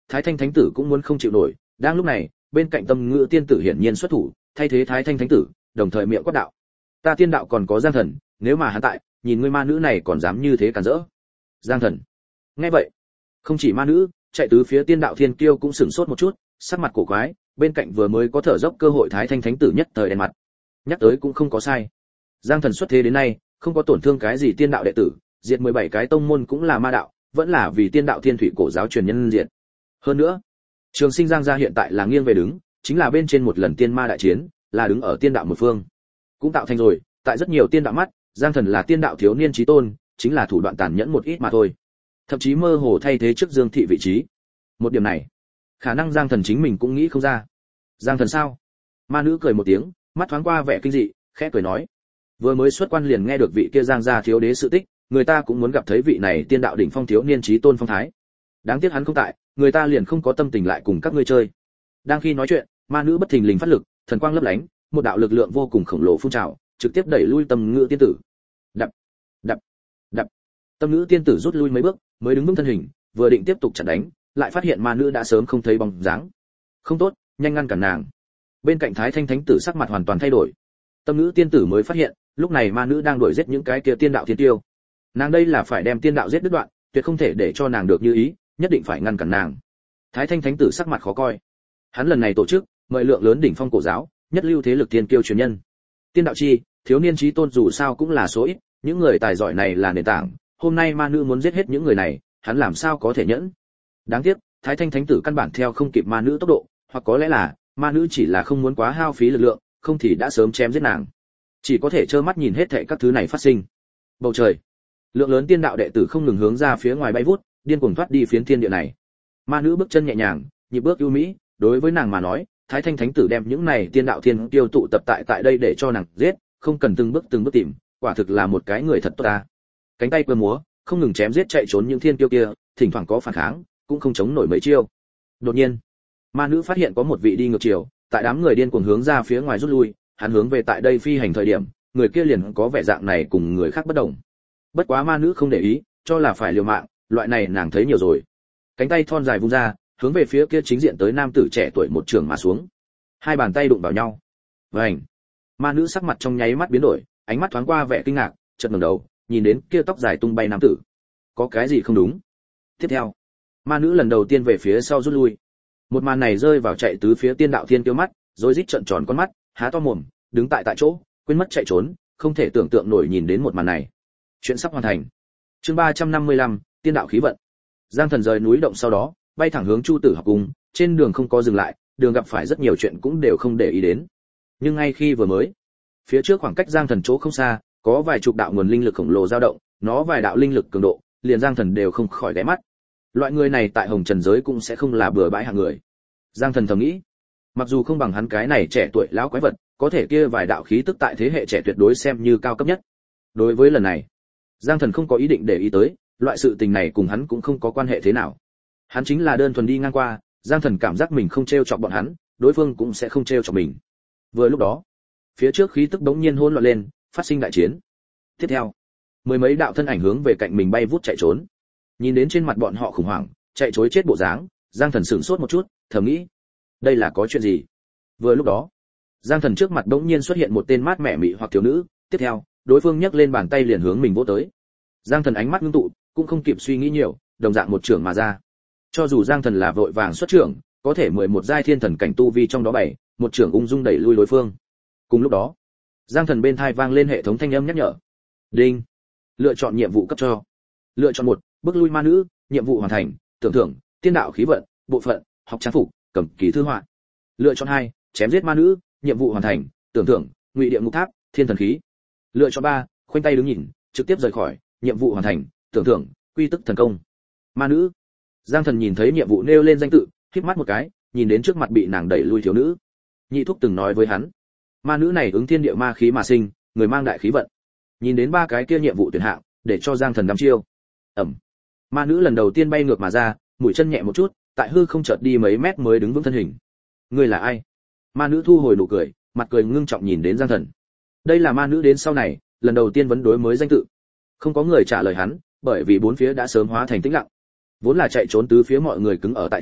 Thái Thanh Thánh tử cũng muốn không chịu nổi. Đang lúc này, bên cạnh Tâm Ngữ tiên tử hiển nhiên xuất thủ, thay thế Thái Thanh Thánh tử, đồng thời miệng quát đạo: "Ta tiên đạo còn có Giang Thần, nếu mà hắn tại, nhìn ngươi ma nữ này còn dám như thế cản rỡ." Giang Thần. Nghe vậy, không chỉ ma nữ, chạy tứ phía tiên đạo thiên kiêu cũng sửng sốt một chút, sắc mặt cổ quái, bên cạnh vừa mới có thở dốc cơ hội Thái Thanh Thánh tử nhất thời đen mặt. Nhắc tới cũng không có sai. Giang Thần xuất thế đến nay, không có tổn thương cái gì tiên đạo đệ tử, diệt 17 cái tông môn cũng là ma đạo, vẫn là vì tiên đạo thiên thủy cổ giáo truyền nhân diệt. Hơn nữa, Trường Sinh Giang gia hiện tại là nghiêng về đứng, chính là bên trên một lần tiên ma đại chiến, là đứng ở tiên đạo một phương. Cũng tạo thành rồi, tại rất nhiều tiên đạo mắt, Giang Thần là tiên đạo thiếu niên chí tôn, chính là thủ đoạn tàn nhẫn một ít mà thôi. Thậm chí mơ hồ thay thế trước Dương thị vị trí. Một điểm này, khả năng Giang Thần chính mình cũng nghĩ không ra. Giang Thần sao? Ma nữ cười một tiếng, mắt thoáng qua vẻ kinh dị, khẽ cười nói: "Vừa mới xuất quan liền nghe được vị kia Giang gia thiếu đế sự tích, người ta cũng muốn gặp thấy vị này tiên đạo đỉnh phong thiếu niên chí tôn phong thái. Đáng tiếc hắn không tại, người ta liền không có tâm tình lại cùng các ngươi chơi." Đang khi nói chuyện, ma nữ bất thình lình phát lực, thần quang lấp lánh, một đạo lực lượng vô cùng khổng lồ phun trào, trực tiếp đẩy lui Tâm Ngữ tiên tử. Đập, đập, đập. Tâm Ngữ tiên tử rút lui mấy bước, mới đứng vững thân hình, vừa định tiếp tục chặn đánh, lại phát hiện ma nữ đã sớm không thấy bóng dáng. Không tốt, nhanh ngăn cản nàng. Bên cạnh Thái Thanh Thánh tử sắc mặt hoàn toàn thay đổi. Tâm Ngữ tiên tử mới phát hiện, lúc này ma nữ đang đuổi giết những cái kia tiên đạo thiên tiêu. Nàng đây là phải đem tiên đạo giết đứt đoạn, tuyệt không thể để cho nàng được như ý, nhất định phải ngăn cản nàng. Thái Thanh Thánh tử sắc mặt khó coi. Hắn lần này tổ chức, mời lượng lớn đỉnh phong cổ giáo, nhất lưu thế lực tiên kiêu truyền nhân. Tiên đạo chi, thiếu niên chí tôn dù sao cũng là số ít, những người tài giỏi này là nền tảng, hôm nay ma nữ muốn giết hết những người này, hắn làm sao có thể nhẫn. Đáng tiếc, Thái Thanh Thánh tử căn bản theo không kịp ma nữ tốc độ, hoặc có lẽ là ma nữ chỉ là không muốn quá hao phí lực lượng, không thì đã sớm chém giết nàng. Chỉ có thể trơ mắt nhìn hết thảy các thứ này phát sinh. Bầu trời, lượng lớn tiên đạo đệ tử không ngừng hướng ra phía ngoài bay vút, điên cuồng thoát đi phiến thiên địa này. Ma nữ bước chân nhẹ nhàng, nhịp bước ưu mỹ, đối với nàng mà nói, Thái Thanh Thánh tử đem những này tiên đạo thiên tiêu tụ tập tại đây để cho nàng giết, không cần từng bước tìm, quả thực là một cái người thật tốt ta. Cánh tay cơ múa, không ngừng chém giết chạy trốn những thiên tiêu kia, thỉnh thoảng có phản kháng, cũng không chống nổi mấy chiêu. Đột nhiên, ma nữ phát hiện có một vị đi ngược chiều, tại đám người điên cuồng hướng ra phía ngoài rút lui, hắn hướng về tại đây phi hành thời điểm, người kia liền có vẻ dạng này cùng người khác bất đồng. Bất quá ma nữ không để ý, cho là phải liều mạng, loại này nàng thấy nhiều rồi. Cánh tay thon dài vung ra, hướng về phía kia chính diện tới nam tử trẻ tuổi một trường mà xuống. Hai bàn tay đụng vào nhau. Vành. Ma nữ sắc mặt trong nháy mắt biến đổi, ánh mắt thoáng qua vẻ kinh ngạc, chợt ngẩng đầu, nhìn đến kia tóc dài tung bay nam tử. Có cái gì không đúng? Tiếp theo, ma nữ lần đầu tiên về phía sau rút lui. Một màn này rơi vào chạy tứ phía tiên đạo thiên tiêu mắt, rối rít trợn tròn con mắt, há to mồm, đứng tại chỗ, quên mất chạy trốn, không thể tưởng tượng nổi nhìn đến một màn này. Chuyện sắp hoàn thành. Chương 355, tiên đạo khí vận. Giang Thần rời núi động sau đó, bay thẳng hướng Chu Tử học cung, trên đường không có dừng lại, đường gặp phải rất nhiều chuyện cũng đều không để ý đến. Nhưng ngay khi vừa mới, phía trước khoảng cách Giang Thần chỗ không xa, có vài chục đạo nguồn linh lực khổng lồ dao động, nó vài đạo linh lực cường độ, liền Giang Thần đều không khỏi ghé mắt. Loại người này tại Hồng Trần giới cũng sẽ không là bừa bãi hạng người. Giang Thần thầm nghĩ, mặc dù không bằng hắn cái này trẻ tuổi lão quái vật, có thể kia vài đạo khí tức tại thế hệ trẻ tuyệt đối xem như cao cấp nhất. Đối với lần này, Giang Thần không có ý định để ý tới, loại sự tình này cùng hắn cũng không có quan hệ thế nào. Hắn chính là đơn thuần đi ngang qua, Giang Thần cảm giác mình không trêu chọc bọn hắn, đối phương cũng sẽ không trêu chọc mình. Vừa lúc đó, phía trước khí tức bỗng nhiên hỗn loạn lên, phát sinh đại chiến. Tiếp theo, mười mấy đạo thân ảnh hướng về cạnh mình bay vút chạy trốn. Nhìn đến trên mặt bọn họ khủng hoảng, chạy trối chết bộ dáng, Giang Thần sửng sốt một chút, thầm nghĩ, đây là có chuyện gì? Vừa lúc đó, Giang Thần trước mặt bỗng nhiên xuất hiện một tên mát mẻ mị hoặc thiếu nữ, tiếp theo, đối phương nhấc lên bàn tay liền hướng mình vỗ tới. Giang Thần ánh mắt ngưng tụ, cũng không kịp suy nghĩ nhiều, đồng dạng một trưởng mà ra. Cho dù Giang Thần là vội vàng xuất trưởng, có thể 11 giai thiên thần cảnh tu vi trong đó bảy, một trưởng ung dung đẩy lui đối phương. Cùng lúc đó, Giang Thần bên tai vang lên hệ thống thanh âm nhắc nhở. Đinh. Lựa chọn nhiệm vụ cấp cho. Lựa chọn 1, bước lui ma nữ, nhiệm vụ hoàn thành, tưởng thưởng, tiên đạo khí vận, bộ phận, học trang phục, cầm kỳ thư họa. Lựa chọn 2, chém giết ma nữ, nhiệm vụ hoàn thành, tưởng thưởng, ngụy địa ngục tháp, thiên thần khí. Lựa chọn 3, khoanh tay đứng nhìn, trực tiếp rời khỏi, nhiệm vụ hoàn thành, tưởng thưởng, quy tức thần công. Ma nữ. Giang Thần nhìn thấy nhiệm vụ nêu lên danh tự, khép mắt một cái, nhìn đến trước mặt bị nàng đẩy lui thiếu nữ. Nhị thúc từng nói với hắn, ma nữ này ứng thiên địa ma khí mà sinh, người mang đại khí vận. Nhìn đến ba cái kia nhiệm vụ tuyển hạng, để cho Giang Thần đăm chiêu. Ẩm. Ma nữ lần đầu tiên bay ngược mà ra, mũi chân nhẹ một chút, tại hư không chợt đi mấy mét mới đứng vững thân hình. Ngươi là ai? Ma nữ thu hồi nụ cười, mặt cười ngưng trọng nhìn đến Giang Thần. Đây là ma nữ đến sau này, lần đầu tiên vấn đối mới danh tự. Không có người trả lời hắn, bởi vì bốn phía đã sớm hóa thành tĩnh lặng. Vốn là chạy trốn tứ phía mọi người cứng ở tại chỗ,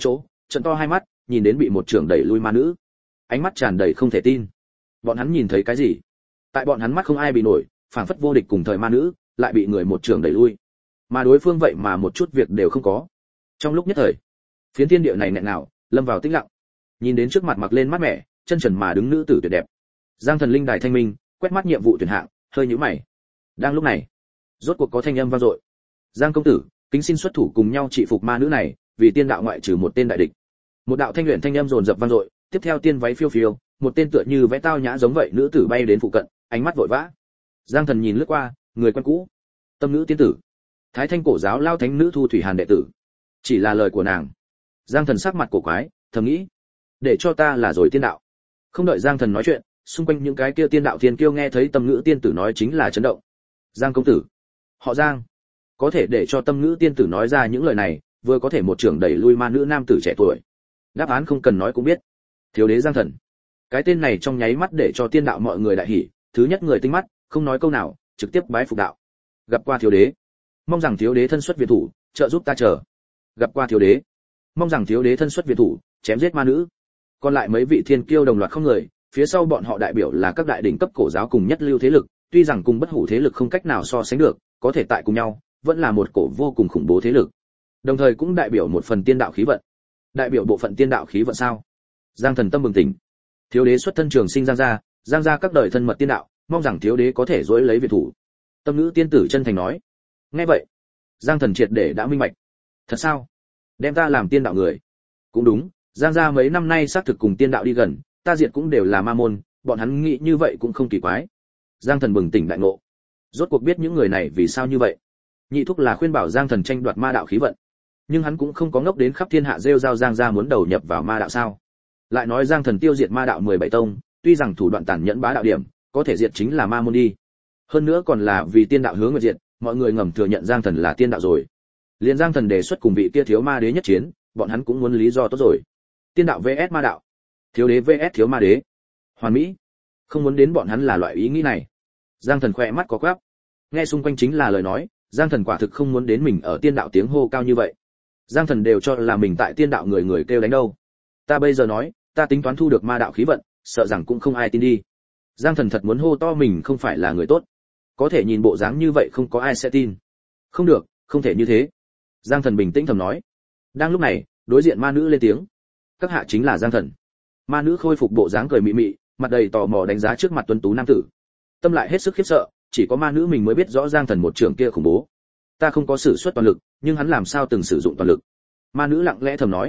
trợn to hai mắt, nhìn đến bị một trưởng đẩy lui ma nữ, ánh mắt tràn đầy không thể tin. Bọn hắn nhìn thấy cái gì? Tại bọn hắn mắt không ai bị nổi, phảng phất vô địch cùng thời ma nữ, lại bị người một trưởng đẩy lui, mà đối phương vậy mà một chút việc đều không có. Trong lúc nhất thời, phiến thiên địa này nghẹn nào, lâm vào tĩnh lặng. Nhìn đến trước mặt mặc lên mát mẻ, chân trần mà đứng nữ tử tuyệt đẹp, Giang Thần linh đài thanh minh, quét mắt nhiệm vụ tuyển hạng, hơi nhíu mày. Đang lúc này, rốt cuộc có thanh âm vang dội. Giang công tử, kính xin xuất thủ cùng nhau trị phục ma nữ này, vì tiên đạo ngoại trừ một tên đại địch. Một đạo thanh luyện thanh âm dồn dập vang dội, tiếp theo tiên váy phiêu phiêu, một tên tựa như vẽ tao nhã giống vậy nữ tử bay đến phụ cận, ánh mắt vội vã. Giang Thần nhìn lướt qua, người quen cũ, Tâm nữ tiên tử, Thái Thanh cổ giáo lao thánh nữ Thu Thủy Hàn đệ tử. Chỉ là lời của nàng. Giang Thần sắc mặt cổ quái, thầm nghĩ, để cho ta là rồi tiên đạo. Không đợi Giang Thần nói chuyện, xung quanh những cái kia tiên đạo thiên kiêu nghe thấy Tâm ngữ tiên tử nói chính là chấn động. Giang công tử, họ Giang, có thể để cho Tâm ngữ tiên tử nói ra những lời này, vừa có thể một trưởng đẩy lui ma nữ nam tử trẻ tuổi. Đáp án không cần nói cũng biết. Thiếu đế Giang Thần. Cái tên này trong nháy mắt để cho tiên đạo mọi người đại hỉ, thứ nhất người tinh mắt, không nói câu nào, trực tiếp bái phục đạo. Gặp qua thiếu đế, mong rằng thiếu đế thân xuất viện thủ, trợ giúp ta chờ. Gặp qua thiếu đế, mong rằng thiếu đế thân xuất viện thủ, chém giết ma nữ. Còn lại mấy vị thiên kiêu đồng loạt không người, phía sau bọn họ đại biểu là các đại đỉnh cấp cổ giáo cùng nhất lưu thế lực, tuy rằng cùng bất hủ thế lực không cách nào so sánh được, có thể tại cùng nhau, vẫn là một cổ vô cùng khủng bố thế lực. Đồng thời cũng đại biểu một phần tiên đạo khí vận. Đại biểu bộ phận tiên đạo khí vận sao? Giang Thần tâm bừng tỉnh. Thiếu đế xuất thân trường sinh Giang gia các đời thân mật tiên đạo, mong rằng thiếu đế có thể dỗi lấy viện thủ. Tâm nữ tiên tử chân thành nói. Nghe vậy, Giang Thần triệt để đã minh bạch. Thật sao? Đem ta làm tiên đạo người? Cũng đúng, Giang gia mấy năm nay xác thực cùng tiên đạo đi gần, ta diệt cũng đều là ma môn, bọn hắn nghĩ như vậy cũng không kỳ quái. Giang Thần bừng tỉnh đại ngộ. Rốt cuộc biết những người này vì sao như vậy. Nhị thúc là khuyên bảo Giang Thần tranh đoạt ma đạo khí vận, nhưng hắn cũng không có ngốc đến khắp thiên hạ rêu rao Giang gia muốn đầu nhập vào ma đạo sao? Lại nói Giang Thần tiêu diệt ma đạo 17 tông, tuy rằng thủ đoạn tàn nhẫn bá đạo điểm, có thể diệt chính là ma môn đi. Hơn nữa còn là vì tiên đạo hướng nguyệt diệt, mọi người ngầm thừa nhận Giang Thần là tiên đạo rồi. Liên Giang Thần đề xuất cùng vị kia thiếu ma đế nhất chiến, bọn hắn cũng muốn lý do tốt rồi. Tiên đạo vs ma đạo, thiếu đế vs thiếu ma đế. Hoàn mỹ. Không muốn đến bọn hắn là loại ý nghĩ này. Giang Thần khỏe mắt có quắp. Nghe xung quanh chính là lời nói, Giang Thần quả thực không muốn đến mình ở tiên đạo tiếng hô cao như vậy. Giang Thần đều cho là mình tại tiên đạo người người kêu đánh đâu. Ta bây giờ nói, ta tính toán thu được ma đạo khí vận, sợ rằng cũng không ai tin đi. Giang Thần thật muốn hô to mình không phải là người tốt, có thể nhìn bộ dáng như vậy không có ai sẽ tin. Không được, không thể như thế. Giang Thần bình tĩnh thầm nói. Đang lúc này, đối diện ma nữ lên tiếng. Các hạ chính là Giang Thần. Ma nữ khôi phục bộ dáng cười mị mị, mặt đầy tò mò đánh giá trước mặt tuấn tú nam tử. Tâm lại hết sức khiếp sợ, chỉ có ma nữ mình mới biết rõ Giang Thần một trưởng kia khủng bố. Ta không có sử xuất toàn lực, nhưng hắn làm sao từng sử dụng toàn lực? Ma nữ lặng lẽ thầm nói.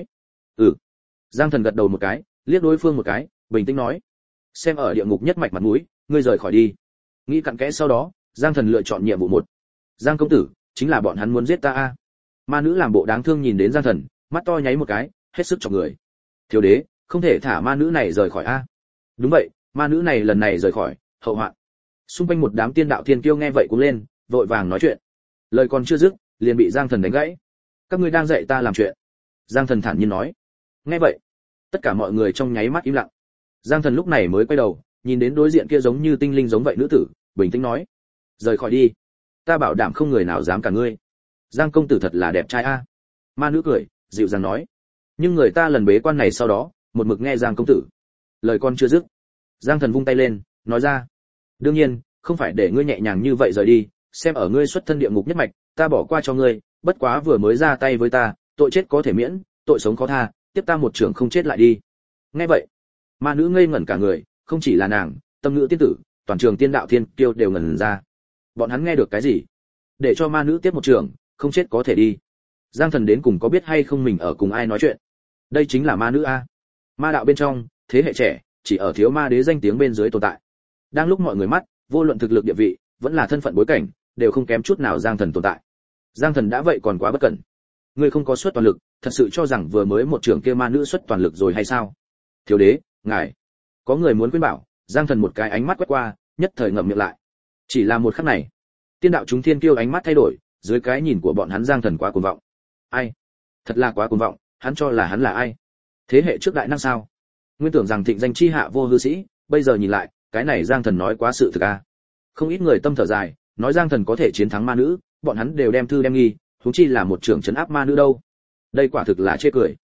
Giang Thần gật đầu một cái, liếc đối phương một cái, bình tĩnh nói: xem ở địa ngục nhất mạch mặt mũi, ngươi rời khỏi đi. Nghĩ cặn kẽ sau đó, Giang Thần lựa chọn nhiệm vụ 1. Giang công tử, chính là bọn hắn muốn giết ta a. Ma nữ làm bộ đáng thương nhìn đến Giang Thần, mắt to nháy một cái, hết sức chọc người. Thiếu đế, không thể thả ma nữ này rời khỏi a. Đúng vậy, ma nữ này lần này rời khỏi, hậu hoạn. Xung quanh một đám tiên đạo thiên kiêu nghe vậy cũng lên, vội vàng nói chuyện. Lời còn chưa dứt, liền bị Giang Thần đánh gãy. Các ngươi đang dạy ta làm chuyện. Giang Thần thản nhiên nói. Nghe vậy, tất cả mọi người trong nháy mắt im lặng. Giang Thần lúc này mới quay đầu, nhìn đến đối diện kia giống như tinh linh giống vậy nữ tử, bình tĩnh nói: rời khỏi đi, ta bảo đảm không người nào dám cả ngươi. Giang công tử thật là đẹp trai a. Ma nữ cười, dịu dàng nói. Nhưng người ta lần bế quan này sau đó, một mực nghe Giang công tử. Lời con chưa dứt, Giang Thần vung tay lên, nói ra: đương nhiên, không phải để ngươi nhẹ nhàng như vậy rời đi, xem ở ngươi xuất thân địa ngục nhất mạch, ta bỏ qua cho ngươi, bất quá vừa mới ra tay với ta, tội chết có thể miễn, tội sống khó tha, tiếp ta một trường không chết lại đi. Nghe vậy, ma nữ ngây ngẩn cả người, không chỉ là nàng, Tâm ngữ tiên tử, toàn trường tiên đạo thiên kiêu đều ngẩn ra. Bọn hắn nghe được cái gì? Để cho ma nữ tiếp một trường, không chết có thể đi. Giang Thần đến cùng có biết hay không mình ở cùng ai nói chuyện? Đây chính là ma nữ a. Ma đạo bên trong, thế hệ trẻ, chỉ ở thiếu ma đế danh tiếng bên dưới tồn tại. Đang lúc mọi người mắt, vô luận thực lực địa vị, vẫn là thân phận bối cảnh, đều không kém chút nào Giang Thần tồn tại. Giang Thần đã vậy còn quá bất cẩn. Ngươi không có xuất toàn lực, thật sự cho rằng vừa mới một trường kia ma nữ xuất toàn lực rồi hay sao? Thiếu đế, ngài. Có người muốn khuyên bảo, Giang Thần một cái ánh mắt quét qua, nhất thời ngậm miệng lại. Chỉ là một khắc này, tiên đạo chúng thiên kiêu ánh mắt thay đổi, dưới cái nhìn của bọn hắn Giang Thần quá cuồng vọng. Ai? Thật là quá cuồng vọng, hắn cho là hắn là ai? Thế hệ trước đại năng sao? Nguyên tưởng rằng thịnh danh chi hạ vô hư sĩ, bây giờ nhìn lại, cái này Giang Thần nói quá sự thực a. Không ít người tâm thở dài, nói Giang Thần có thể chiến thắng ma nữ, bọn hắn đều đem thư đem nghi, huống chi là một trưởng trấn áp ma nữ đâu. Đây quả thực là chê cười.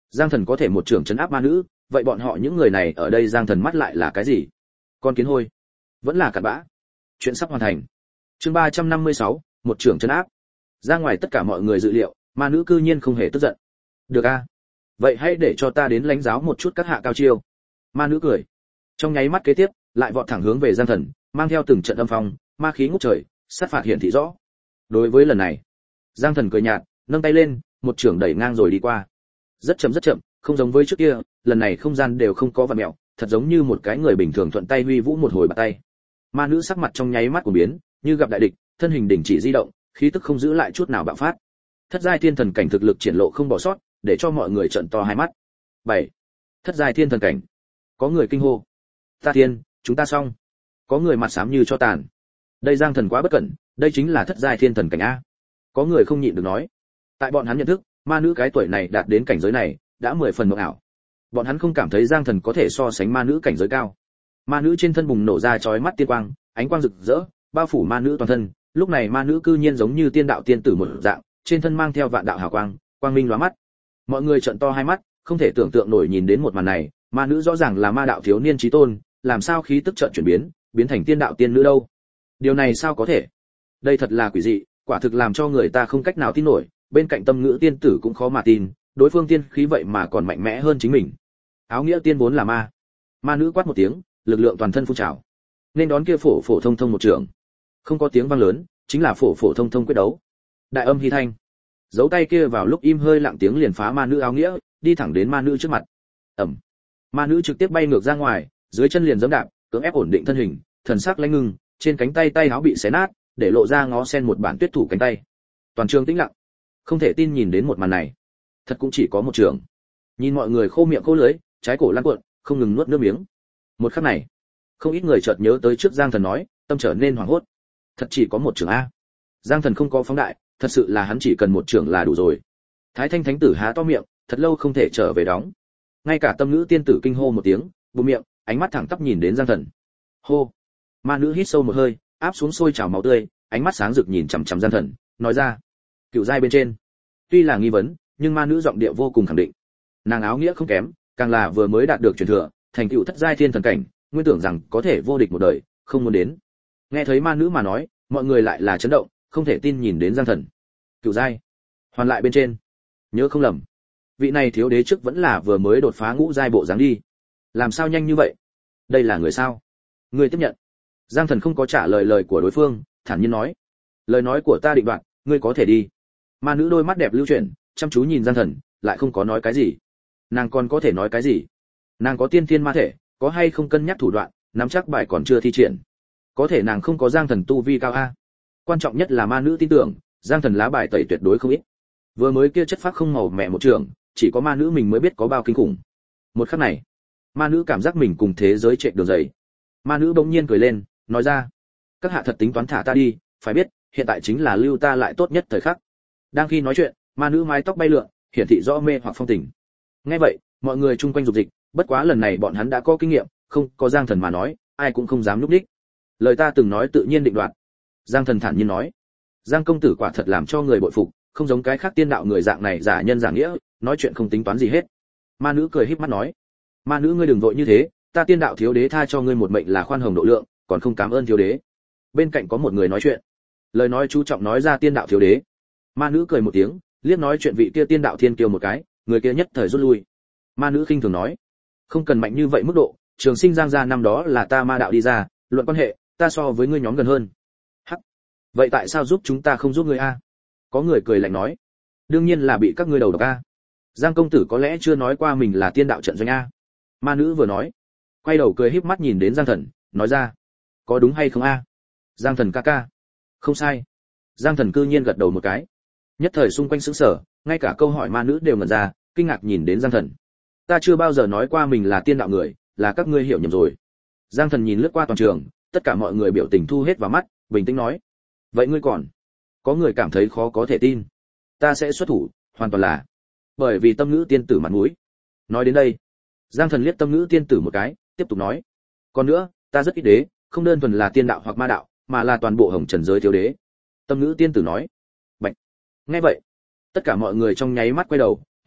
Giang Thần có thể một trưởng trấn áp ma nữ, vậy bọn họ những người này ở đây Giang Thần mắt lại là cái gì? Con kiến hôi, vẫn là cặn bã. Chuyện sắp hoàn thành. Chương 356, một trưởng trấn áp. Ra ngoài tất cả mọi người dự liệu, ma nữ cư nhiên không hề tức giận. Được a, vậy hãy để cho ta đến lãnh giáo một chút các hạ cao chiêu. Ma nữ cười. Trong nháy mắt kế tiếp, lại vọt thẳng hướng về Giang Thần, mang theo từng trận âm phong, ma khí ngút trời, sát phạt hiển thị rõ. Đối với lần này, Giang Thần cười nhạt, nâng tay lên, một trưởng đẩy ngang rồi đi qua. Rất chậm, không giống với trước kia, lần này không gian đều không có vặn mèo, thật giống như một cái người bình thường thuận tay huy vũ một hồi bạt tay. Ma nữ sắc mặt trong nháy mắt của biến, như gặp đại địch, thân hình đình chỉ di động, khí tức không giữ lại chút nào bạo phát. Thất giai thiên thần cảnh thực lực triển lộ không bỏ sót, để cho mọi người trợn to hai mắt. 7. Thất giai thiên thần cảnh. Có người kinh hô. Ta thiên, chúng ta xong. Có người mặt xám như cho tàn. Đây Giang Thần quá bất cẩn, đây chính là thất giai thiên thần cảnh a. Có người không nhịn được nói. Tại bọn hắn nhận thức, ma nữ cái tuổi này đạt đến cảnh giới này, đã 10 phần mộng ảo. Bọn hắn không cảm thấy Giang Thần có thể so sánh ma nữ cảnh giới cao. Ma nữ trên thân bùng nổ ra chói mắt tiên quang, ánh quang rực rỡ, bao phủ ma nữ toàn thân. Lúc này ma nữ cư nhiên giống như tiên đạo tiên tử một dạng, trên thân mang theo vạn đạo hào quang, quang minh lóa mắt. Mọi người trợn to hai mắt, không thể tưởng tượng nổi nhìn đến một màn này, ma nữ rõ ràng là ma đạo thiếu niên chí tôn, làm sao khí tức chợt chuyển biến, biến thành tiên đạo tiên nữ đâu? Điều này sao có thể? Đây thật là quỷ dị, quả thực làm cho người ta không cách nào tin nổi, bên cạnh tâm ngữ tiên tử cũng khó mà tin, đối phương tiên khí vậy mà còn mạnh mẽ hơn chính mình. Áo nghĩa tiên vốn là ma. Ma nữ quát một tiếng, lực lượng toàn thân phun trào. Nên đón kia phổ phổ thông thông một trường. Không có tiếng vang lớn, chính là phổ phổ thông thông quyết đấu. Đại âm hy thanh. Giấu tay kia vào lúc im hơi lặng tiếng liền phá ma nữ áo nghĩa, đi thẳng đến ma nữ trước mặt. Ầm. Ma nữ trực tiếp bay ngược ra ngoài, dưới chân liền giẫm đạp, cưỡng ép ổn định thân hình, thần sắc lãnh ngưng, trên cánh tay tay áo bị xé nát, để lộ ra ngó sen một bản tuyết thủ cánh tay. Toàn trường tĩnh lặng, không thể tin nhìn đến một màn này. Thật cũng chỉ có một trường. Nhìn mọi người khô miệng khô lưỡi, trái cổ lăn cuộn, không ngừng nuốt nước miếng. Một khắc này, không ít người chợt nhớ tới trước Giang Thần nói, tâm trở nên hoảng hốt. Thật chỉ có một trường a. Giang Thần không có phóng đại, thật sự là hắn chỉ cần một trường là đủ rồi. Thái Thanh Thánh tử há to miệng, thật lâu không thể trở về đóng. Ngay cả tâm ngữ tiên tử kinh hô một tiếng, bụm miệng, ánh mắt thẳng tắp nhìn đến Giang Thần. Hô. Ma nữ hít sâu một hơi, áp xuống sôi trào máu tươi, ánh mắt sáng rực nhìn chằm chằm Giang Thần, nói ra: "Cựu giai bên trên." Tuy là nghi vấn, nhưng ma nữ giọng điệu vô cùng khẳng định. Nàng áo nghĩa không kém, càng là vừa mới đạt được truyền thừa, thành tựu thất giai thiên thần cảnh, nguyên tưởng rằng có thể vô địch một đời, không muốn đến. Nghe thấy ma nữ mà nói, mọi người lại là chấn động, không thể tin nhìn đến Giang Thần. Cựu giai, hoàn lại bên trên. Nhớ không lầm, vị này thiếu đế trước vẫn là vừa mới đột phá ngũ giai bộ dáng đi. Làm sao nhanh như vậy? Đây là người sao? Ngươi tiếp nhận. Giang Thần không có trả lời lời của đối phương, thản nhiên nói: "Lời nói của ta định đoạt, ngươi có thể đi." Ma nữ đôi mắt đẹp lưu chuyển, chăm chú nhìn Giang Thần, lại không có nói cái gì. Nàng còn có thể nói cái gì? Nàng có tiên thiên ma thể, có hay không cân nhắc thủ đoạn, nắm chắc bài còn chưa thi triển. Có thể nàng không có Giang Thần tu vi cao a. Quan trọng nhất là ma nữ tin tưởng, Giang Thần lá bài tẩy tuyệt đối không ít. Vừa mới kia chất phác không màu mẹ một trường, chỉ có ma nữ mình mới biết có bao kinh khủng. Một khắc này, ma nữ cảm giác mình cùng thế giới chạy đường dày. Ma nữ bỗng nhiên cười lên, nói ra: "Các hạ thật tính toán thả ta đi, phải biết, hiện tại chính là lưu ta lại tốt nhất thời khắc." Đang khi nói chuyện, ma nữ mái tóc bay lượn, hiển thị rõ mê hoặc phong tình. Nghe vậy, mọi người chung quanh rục dịch, bất quá lần này bọn hắn đã có kinh nghiệm, không có Giang Thần mà nói, ai cũng không dám núp đích. Lời ta từng nói tự nhiên định đoạt. Giang Thần thản nhiên nói: "Giang công tử quả thật làm cho người bội phục, không giống cái khác tiên đạo người dạng này giả nhân giả nghĩa, nói chuyện không tính toán gì hết." Ma nữ cười híp mắt nói: "Ma nữ ngươi đừng vội như thế, ta tiên đạo thiếu đế tha cho ngươi một mệnh là khoan hồng độ lượng, còn không cảm ơn thiếu đế." Bên cạnh có một người nói chuyện, lời nói chú trọng nói ra tiên đạo thiếu đế. Ma nữ cười một tiếng, liếc nói chuyện vị kia tiên đạo thiên kiêu một cái, người kia nhất thời rút lui. Ma nữ khinh thường nói: "Không cần mạnh như vậy mức độ, Trường Sinh Giang gia năm đó là ta ma đạo đi ra, luận quan hệ, ta so với ngươi nhóm gần hơn." "Hắc, vậy tại sao giúp chúng ta không giúp ngươi a?" Có người cười lạnh nói: "Đương nhiên là bị các ngươi đầu độc a. Giang công tử có lẽ chưa nói qua mình là tiên đạo trận doanh a." Ma nữ vừa nói, quay đầu cười híp mắt nhìn đến Giang Thần, nói ra: "Có đúng hay không a?" Giang Thần ca ca: "Không sai." Giang Thần cư nhiên gật đầu một cái. Nhất thời xung quanh sững sờ, ngay cả câu hỏi ma nữ đều ngẩn ra, kinh ngạc nhìn đến Giang Thần. "Ta chưa bao giờ nói qua mình là tiên đạo người, là các ngươi hiểu nhầm rồi." Giang Thần nhìn lướt qua toàn trường, tất cả mọi người biểu tình thu hết vào mắt, bình tĩnh nói: "Vậy ngươi còn?" Có người cảm thấy khó có thể tin. "Ta sẽ xuất thủ, hoàn toàn là bởi vì tâm ngữ tiên tử mặt mũi." Nói đến đây, Giang Thần liếc tâm ngữ tiên tử một cái, tiếp tục nói: "Còn nữa, ta rất ít đế, không đơn thuần là tiên đạo hoặc ma đạo, mà là toàn bộ hồng trần giới thiếu đế." Tâm ngữ tiên tử nói. Bạch. Nghe vậy, tất cả mọi người trong nháy mắt quay đầu,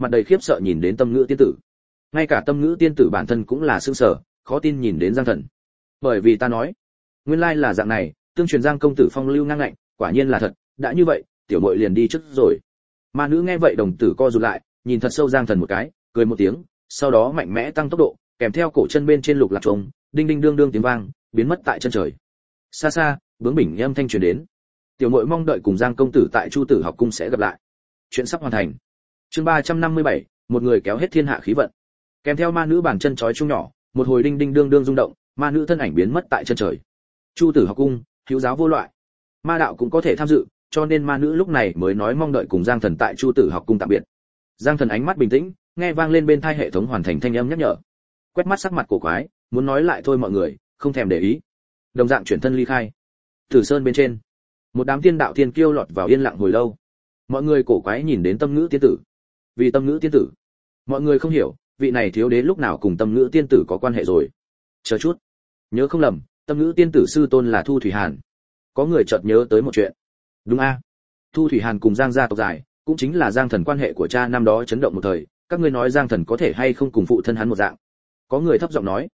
mặt đầy khiếp sợ nhìn đến Tâm Ngữ tiên tử. Ngay cả Tâm Ngữ tiên tử bản thân cũng là sửng sở, khó tin nhìn đến Giang Thần. Bởi vì ta nói, nguyên lai là dạng này, tương truyền Giang công tử phong lưu ngang ngạnh, quả nhiên là thật, đã như vậy, tiểu muội liền đi trước rồi. Ma nữ nghe vậy đồng tử co rụt lại, nhìn thật sâu Giang Thần một cái, cười một tiếng, sau đó mạnh mẽ tăng tốc độ, kèm theo cổ chân bên trên lục lạc trống, đinh đinh đương đương tiếng vang, biến mất tại chân trời. Xa xa, bướng bỉnh âm thanh truyền đến. Tiểu muội mong đợi cùng Giang công tử tại Chu Tử học cung sẽ gặp lại. Chuyện sắp hoàn thành. Chương 357, một người kéo hết thiên hạ khí vận. Kèm theo ma nữ bàn chân chói chung nhỏ, một hồi đinh đinh đương đương rung động, ma nữ thân ảnh biến mất tại chân trời. Chu Tử học cung, hữu giáo vô loại. Ma đạo cũng có thể tham dự, cho nên ma nữ lúc này mới nói mong đợi cùng Giang Thần tại Chu Tử học cung tạm biệt. Giang Thần ánh mắt bình tĩnh, nghe vang lên bên tai hệ thống hoàn thành thanh âm nhắc nhở. Quét mắt sắc mặt cổ quái, muốn nói lại thôi mọi người, không thèm để ý. Đồng dạng chuyển thân ly khai. Tử Sơn bên trên, một đám tiên đạo thiên kiêu lọt vào yên lặng hồi lâu. Mọi người cổ quái nhìn đến Tâm Ngữ tiên tử. Vì Tâm Ngữ tiên tử, mọi người không hiểu, vị này thiếu đế lúc nào cùng Tâm Ngữ tiên tử có quan hệ rồi. Chờ chút, nhớ không lầm, Tâm Ngữ tiên tử sư tôn là Thu Thủy Hàn. Có người chợt nhớ tới một chuyện. Đúng a, Thu Thủy Hàn cùng Giang gia tộc dài, cũng chính là Giang Thần quan hệ của cha năm đó chấn động một thời, các ngươi nói Giang Thần có thể hay không cùng phụ thân hắn một dạng. Có người thấp giọng nói.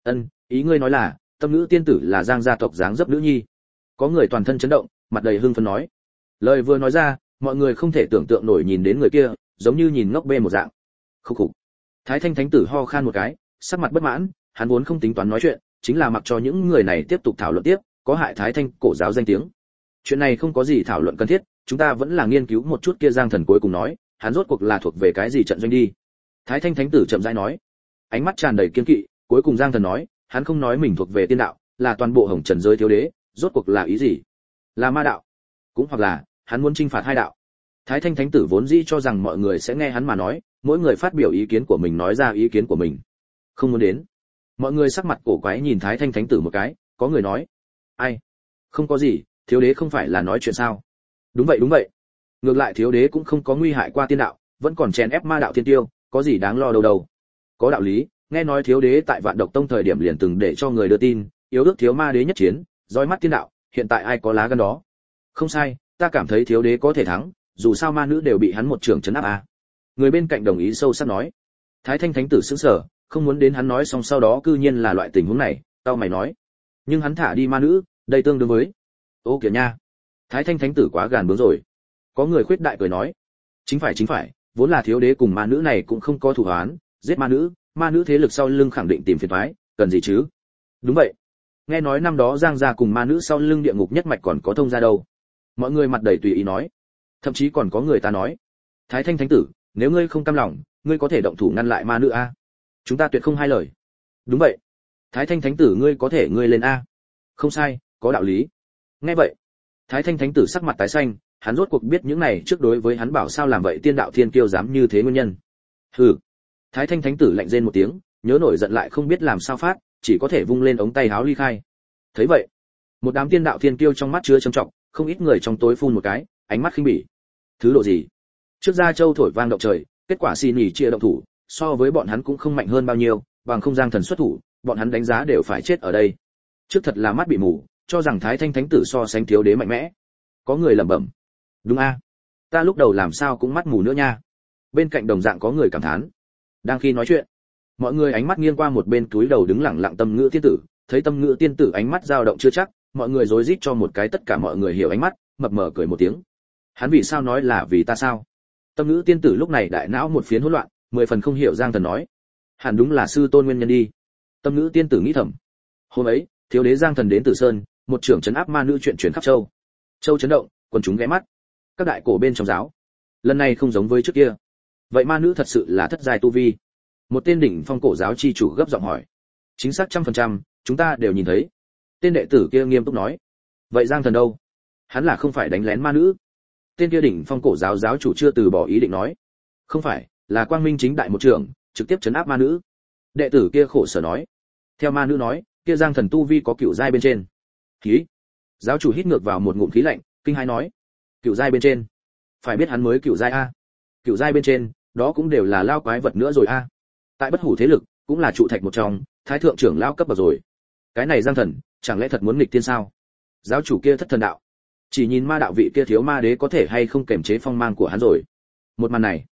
Ý ngươi nói là Tâm Ngữ tiên tử là Giang gia tộc dáng dấp nữ nhi. Có người toàn thân chấn động, mặt đầy hưng phấn nói. Lời vừa nói ra, mọi người không thể tưởng tượng nổi nhìn đến người kia, giống như nhìn ngốc bê một dạng. Khúc khục. Thái Thanh thánh tử ho khan một cái, sắc mặt bất mãn, hắn vốn không tính toán nói chuyện, chính là mặc cho những người này tiếp tục thảo luận tiếp, có hại Thái Thanh cổ giáo danh tiếng. Chuyện này không có gì thảo luận cần thiết, chúng ta vẫn là nghiên cứu một chút kia Giang Thần cuối cùng nói, hắn rốt cuộc là thuộc về cái gì trận doanh đi. Thái Thanh thánh tử chậm rãi nói, ánh mắt tràn đầy kiên kỵ, cuối cùng Giang Thần nói, hắn không nói mình thuộc về tiên đạo, là toàn bộ hồng trần giới thiếu đế, rốt cuộc là ý gì? Là ma đạo, cũng hoặc là hắn muốn chinh phạt hai đạo. Thái Thanh thánh tử vốn dĩ cho rằng mọi người sẽ nghe hắn mà nói, mỗi người phát biểu ý kiến của mình, nói ra ý kiến của mình. Không muốn đến. Mọi người sắc mặt cổ quái nhìn Thái Thanh thánh tử một cái, có người nói, ai? Không có gì, thiếu đế không phải là nói chuyện sao? Đúng vậy. Ngược lại thiếu đế cũng không có nguy hại qua tiên đạo, vẫn còn chèn ép ma đạo thiên tiêu, có gì đáng lo đâu. Có đạo lý, nghe nói thiếu đế tại Vạn Độc Tông thời điểm liền từng để cho người đưa tin, yếu ước thiếu ma đế nhất chiến, dõi mắt tiên đạo, hiện tại ai có lá gan đó? Không sai, ta cảm thấy thiếu đế có thể thắng, dù sao ma nữ đều bị hắn một trường trấn áp à. Người bên cạnh đồng ý sâu sắc nói. Thái Thanh thánh tử sững sờ, không muốn đến hắn nói xong sau đó cư nhiên là loại tình huống này, tao mày nói. Nhưng hắn thả đi ma nữ, đây tương đương với. Ô kìa nha, Thái Thanh thánh tử quá gàn bướng rồi. Có người khuyết đại cười nói. Chính phải, vốn là thiếu đế cùng ma nữ này cũng không có thù oán, giết ma nữ thế lực sau lưng khẳng định tìm phiền toái, cần gì chứ? Đúng vậy. Nghe nói năm đó Giang gia cùng ma nữ sau lưng địa ngục nhất mạch còn có thông gia đâu. Mọi người mặt đầy tùy ý nói. Thậm chí còn có người ta nói, Thái Thanh thánh tử, nếu ngươi không cam lòng, ngươi có thể động thủ ngăn lại ma nữ a. Chúng ta tuyệt không hai lời. Đúng vậy. Thái Thanh thánh tử ngươi lên a. Không sai, có đạo lý. Nghe vậy, Thái Thanh thánh tử sắc mặt tái xanh, hắn rốt cuộc biết những này trước đối với hắn bảo sao làm vậy tiên đạo thiên kiêu dám như thế nguyên nhân. Hừ. Thái Thanh thánh tử lạnh rên một tiếng, nhớ nổi giận lại không biết làm sao phát, chỉ có thể vung lên ống tay áo ly khai. Thấy vậy, một đám tiên đạo thiên kiêu trong mắt chứa trầm trọng, không ít người trong tối phun một cái, ánh mắt khinh bỉ. Thứ độ gì? Trước Gia Châu thổi vang động trời, kết quả xin nhỉ chia động thủ, so với bọn hắn cũng không mạnh hơn bao nhiêu, bằng không Giang Thần xuất thủ, bọn hắn đánh giá đều phải chết ở đây. Trước thật là mắt bị mù, cho rằng Thái Thanh thánh tử so sánh thiếu đế mạnh mẽ. Có người lẩm bẩm. Đúng a, ta lúc đầu làm sao cũng mắt mù nữa nha. Bên cạnh đồng dạng có người cảm thán. Đang khi nói chuyện, mọi người ánh mắt nghiêng qua một bên túi đầu đứng lặng lặng Tâm Ngữ tiên tử, thấy Tâm Ngữ tiên tử ánh mắt dao động chưa chắc, mọi người rối rít cho một cái tất cả mọi người hiểu ánh mắt, mập mờ cười một tiếng. Hắn vì sao nói là vì ta sao? Tâm Ngữ tiên tử lúc này đại não một phiến hỗn loạn, 10 phần không hiểu Giang Thần nói. Hẳn đúng là sư tôn nguyên nhân đi. Tâm Ngữ tiên tử nghĩ thầm. Hôm ấy, thiếu đế Giang Thần đến Tử Sơn, một trưởng trấn áp ma nữ chuyện truyền khắp châu. Châu chấn động, quần chúng ghé mắt. Các đại cổ bên trong giáo. Lần này không giống với trước kia. Vậy ma nữ thật sự là thất giai tu vi? Một tên đỉnh phong cổ giáo chi chủ gấp giọng hỏi. Chính xác 100%, chúng ta đều nhìn thấy. Tên đệ tử kia nghiêm túc nói. Vậy Giang Thần đâu? Hắn là không phải đánh lén ma nữ? Tên kia đỉnh phong cổ giáo giáo chủ chưa từ bỏ ý định nói. Không phải, là quang minh chính đại một trưởng, trực tiếp trấn áp ma nữ. Đệ tử kia khổ sở nói. Theo ma nữ nói, kia Giang Thần tu vi có cửu giai bên trên. Khí. Giáo chủ hít ngược vào một ngụm khí lạnh, kinh hãi nói. Cửu giai bên trên? Phải biết hắn mới cửu giai a. Cửu giai bên trên, đó cũng đều là lao quái vật nữa rồi a. Tại bất hủ thế lực, cũng là trụ thạch một trong, thái thượng trưởng lao cấp bậc rồi. Cái này Giang Thần, chẳng lẽ thật muốn nghịch tiên sao? Giáo chủ kia thất thần đạo. Chỉ nhìn ma đạo vị kia thiếu ma đế có thể hay không kềm chế phong mang của hắn rồi. Một màn này,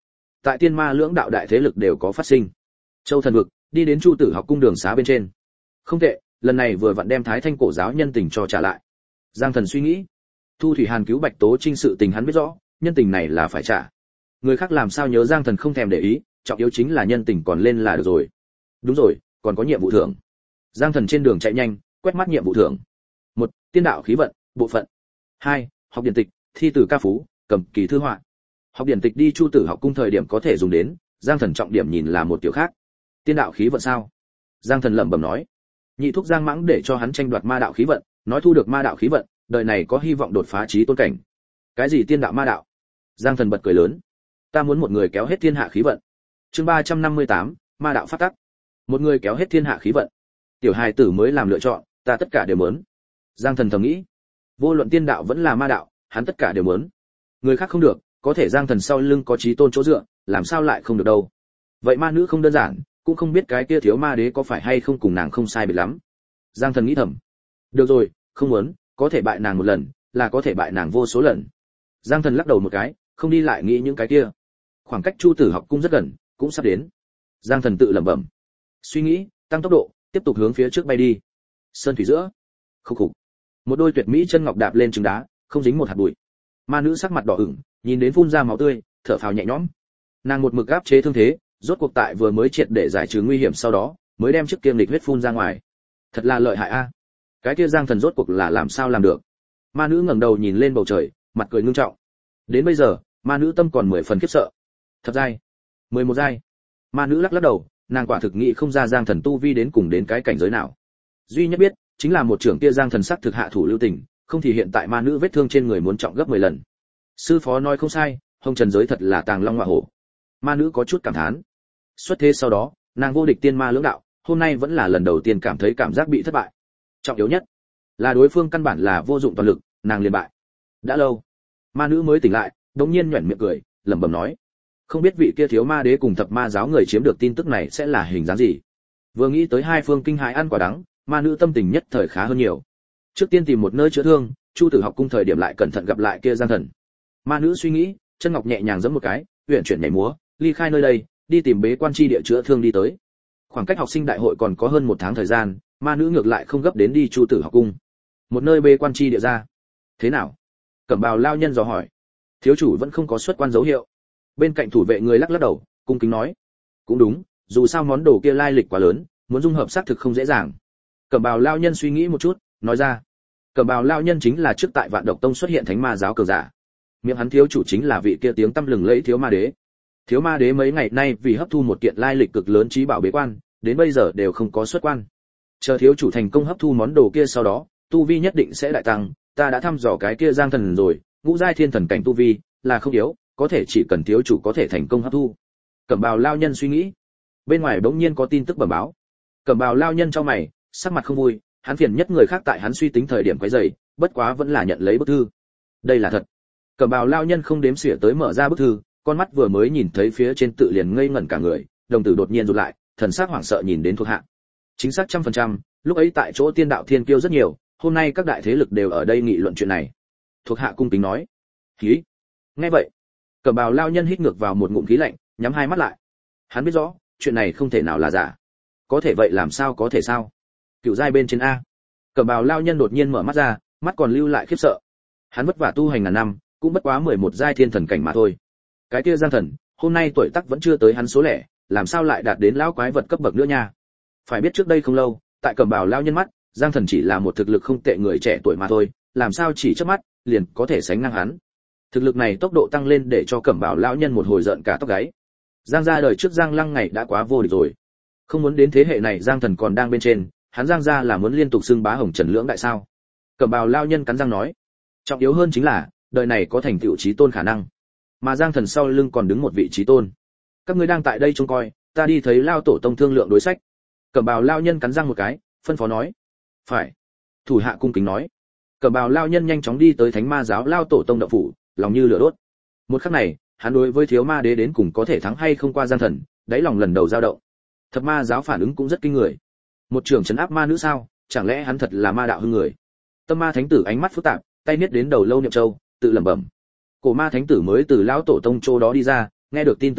tại tiên ma lưỡng đạo đại thế lực đều có phát sinh. Châu Thần vực, đi đến Chu Tử học cung đường xá bên trên. Không tệ, lần này vừa vặn đem Thái Thanh cổ giáo nhân tình cho trả lại. Giang Thần suy nghĩ, Thu Thủy Hàn cứu Bạch Tố Trinh sự tình hắn biết rõ, nhân tình này là phải trả. Người khác làm sao nhớ, Giang Thần không thèm để ý, trọng yếu chính là nhân tình còn lên là được rồi. Đúng rồi, còn có nhiệm vụ thưởng. Giang Thần trên đường chạy nhanh, quét mắt nhiệm vụ thưởng. 1. Tiên đạo khí vận, bộ phận. 2. Học điển tịch, thi từ ca phú, cầm kỳ thư họa. Học điển tịch đi Chu Tử học cung thời điểm có thể dùng đến, Giang Thần trọng điểm nhìn là một tiểu khác. Tiên đạo khí vận sao? Giang Thần lẩm bẩm nói. Nhị thúc Giang Mãng để cho hắn tranh đoạt ma đạo khí vận, nói thu được ma đạo khí vận, đời này có hy vọng đột phá chí tôn cảnh. Cái gì tiên đạo ma đạo? Giang Thần bật cười lớn. Ta muốn một người kéo hết thiên hạ khí vận. Chương 358, ma đạo pháp tắc. Một người kéo hết thiên hạ khí vận. Tiểu hài tử mới làm lựa chọn, ta tất cả đều muốn. Giang Thần thầm nghĩ, vô luận tiên đạo vẫn là ma đạo, hắn tất cả đều muốn. Người khác không được, có thể Giang Thần sau lưng có chí tôn chỗ dựa, làm sao lại không được đâu. Vậy ma nữ không đơn giản, cũng không biết cái kia thiếu ma đế có phải hay không cùng nàng không sai biệt lắm. Giang Thần nghĩ thầm, được rồi, không muốn, có thể bại nàng một lần, là có thể bại nàng vô số lần. Giang Thần lắc đầu một cái, không đi lại nghĩ những cái kia. Khoảng cách Chu Tử học cung rất gần, cũng sắp đến. Giang Thần tự lẩm bẩm, suy nghĩ, tăng tốc độ, tiếp tục hướng phía trước bay đi. Sơn thủy giữa, khúc khục, một đôi tuyệt mỹ chân ngọc đạp lên trứng đá, không dính một hạt bụi. Ma nữ sắc mặt đỏ ửng, nhìn đến phun ra máu tươi, thở phào nhẹ nhõm. Nàng một mực áp chế thương thế, rốt cuộc tại vừa mới triệt để giải trừ nguy hiểm sau đó, mới đem chiếc kiêm lịch huyết phun ra ngoài. Thật là lợi hại a. Cái kia Giang Thần rốt cuộc là làm sao làm được? Ma nữ ngẩng đầu nhìn lên bầu trời, mặt cười ngưng trọng. Đến bây giờ, ma nữ tâm còn 10 phần khiếp sợ. Thật dai, 11 dai. Ma nữ lắc lắc đầu, nàng quả thực nghĩ không ra Giang Thần tu vi đến cùng đến cái cảnh giới nào. Duy nhất biết, chính là một trưởng kia Giang Thần sắc thực hạ thủ lưu tình, không thì hiện tại ma nữ vết thương trên người muốn trọng gấp 10 lần. Sư phó nói không sai, hồng trần giới thật là tàng long ngọa hổ. Ma nữ có chút cảm thán. Xuất thế sau đó, nàng vô địch tiên ma lưỡng đạo, hôm nay vẫn là lần đầu tiên cảm thấy cảm giác bị thất bại. Trọng yếu nhất là đối phương căn bản là vô dụng toàn lực, nàng liền bại. Đã lâu, ma nữ mới tỉnh lại, đột nhiên nhuyễn miệng cười, lẩm bẩm nói, không biết vị kia thiếu ma đế cùng thập ma giáo người chiếm được tin tức này sẽ là hình dáng gì. Vừa nghĩ tới hai phương kinh hãi ăn quả đắng, ma nữ tâm tình nhất thời khá hơn nhiều. Trước tiên tìm một nơi chữa thương, Chu Tử học cung thời điểm lại cẩn thận gặp lại kia Giang Thần. Ma nữ suy nghĩ, chân ngọc nhẹ nhàng giẫm một cái, uyển chuyển nhảy múa, ly khai nơi đây, đi tìm bế quan chi địa chữa thương đi tới. Khoảng cách học sinh đại hội còn có hơn 1 tháng thời gian, ma nữ ngược lại không gấp đến đi Chu Tử học cung. Một nơi bế quan chi địa ra. Thế nào? Cẩm bào lao nhân dò hỏi. Thiếu chủ vẫn không có xuất quan dấu hiệu. Bên cạnh thủ vệ người lắc lắc đầu, cung kính nói, cũng đúng, dù sao món đồ kia lai lịch quá lớn, muốn dung hợp xác thực không dễ dàng. Cẩm bào lao nhân suy nghĩ một chút, nói ra, Cẩm bào lao nhân chính là trước tại Vạn Độc Tông xuất hiện thánh ma giáo cường giả. Miệng hắn thiếu chủ chính là vị kia tiếng tăm lừng lẫy thiếu ma đế. Thiếu ma đế mấy ngày nay vì hấp thu một kiện lai lịch cực lớn trí bảo bế quan, đến bây giờ đều không có xuất quan. Chờ thiếu chủ thành công hấp thu món đồ kia sau đó, tu vi nhất định sẽ đại tăng, ta đã thăm dò cái kia Giang Thần rồi, ngũ giai thiên thần cảnh tu vi là không yếu, có thể chỉ cần thiếu chủ có thể thành công hấp thu. Cẩm bào lao nhân suy nghĩ. Bên ngoài bỗng nhiên có tin tức bẩm báo. Cẩm bào lao nhân cho mày, sắc mặt không vui, hắn phiền nhất người khác tại hắn suy tính thời điểm quấy rầy, bất quá vẫn là nhận lấy bức thư. Đây là thật. Cẩm bào lao nhân không đếm xỉa tới mở ra bức thư, con mắt vừa mới nhìn thấy phía trên tự liền ngây ngẩn cả người, đồng tử đột nhiên rụt lại, thần sắc hoảng sợ nhìn đến thuộc hạ. Chính xác 100%, lúc ấy tại chỗ tiên đạo thiên kiêu rất nhiều, hôm nay các đại thế lực đều ở đây nghị luận chuyện này. Thuộc hạ cung kính nói. Hí. Nghe vậy, Cẩm bào lao nhân hít ngược vào một ngụm khí lạnh, nhắm hai mắt lại. Hắn biết rõ, chuyện này không thể nào là giả. Có thể vậy làm sao có thể sao? Cựu giai bên trên a. Cẩm bào lao nhân đột nhiên mở mắt ra, mắt còn lưu lại khiếp sợ. Hắn vất vả tu hành ngàn năm, cũng bất quá 11 giai thiên thần cảnh mà thôi. Cái kia Giang Thần, hôm nay tuổi tác vẫn chưa tới hắn số lẻ, làm sao lại đạt đến lão quái vật cấp bậc nữa nha? Phải biết trước đây không lâu, tại Cẩm bào lao nhân mắt, Giang Thần chỉ là một thực lực không tệ người trẻ tuổi mà thôi, làm sao chỉ chớp mắt liền có thể sánh ngang hắn. Thực lực này tốc độ tăng lên để cho Cẩm bào lão nhân một hồi giận cả tóc gáy. Giang gia đời trước Giang Lăng ngày đã quá vô địch rồi. Không muốn đến thế hệ này Giang Thần còn đang bên trên, hắn Giang gia là muốn liên tục xưng bá hồng trần lưỡng đại sao? Cẩm bào lão nhân cắn răng nói. Trọng yếu hơn chính là, đời này có thành tựu chí tôn khả năng. Mà Giang Thần sau lưng còn đứng một vị chí tôn. Các ngươi đang tại đây trông coi, ta đi thấy Lao tổ tông thương lượng đối sách. Cẩm bào lão nhân cắn răng một cái, phân phó nói. Phải. Thủ hạ cung kính nói. Cẩm bào lão nhân nhanh chóng đi tới Thánh Ma giáo Lao tổ tông động phủ, lòng như lửa đốt. Một khắc này, hắn đối với thiếu ma đế đến cùng có thể thắng hay không qua Giang Thần, đáy lòng lần đầu dao động. Thập ma giáo phản ứng cũng rất kinh người. Một trưởng trấn áp ma nữ sao, chẳng lẽ hắn thật là ma đạo hưng người? Tâm ma thánh tử ánh mắt phức tạp, tay niết đến đầu lâu niệm châu, tự lẩm bẩm. Cổ ma thánh tử mới từ lão tổ tông chỗ đó đi ra, nghe được tin tức này,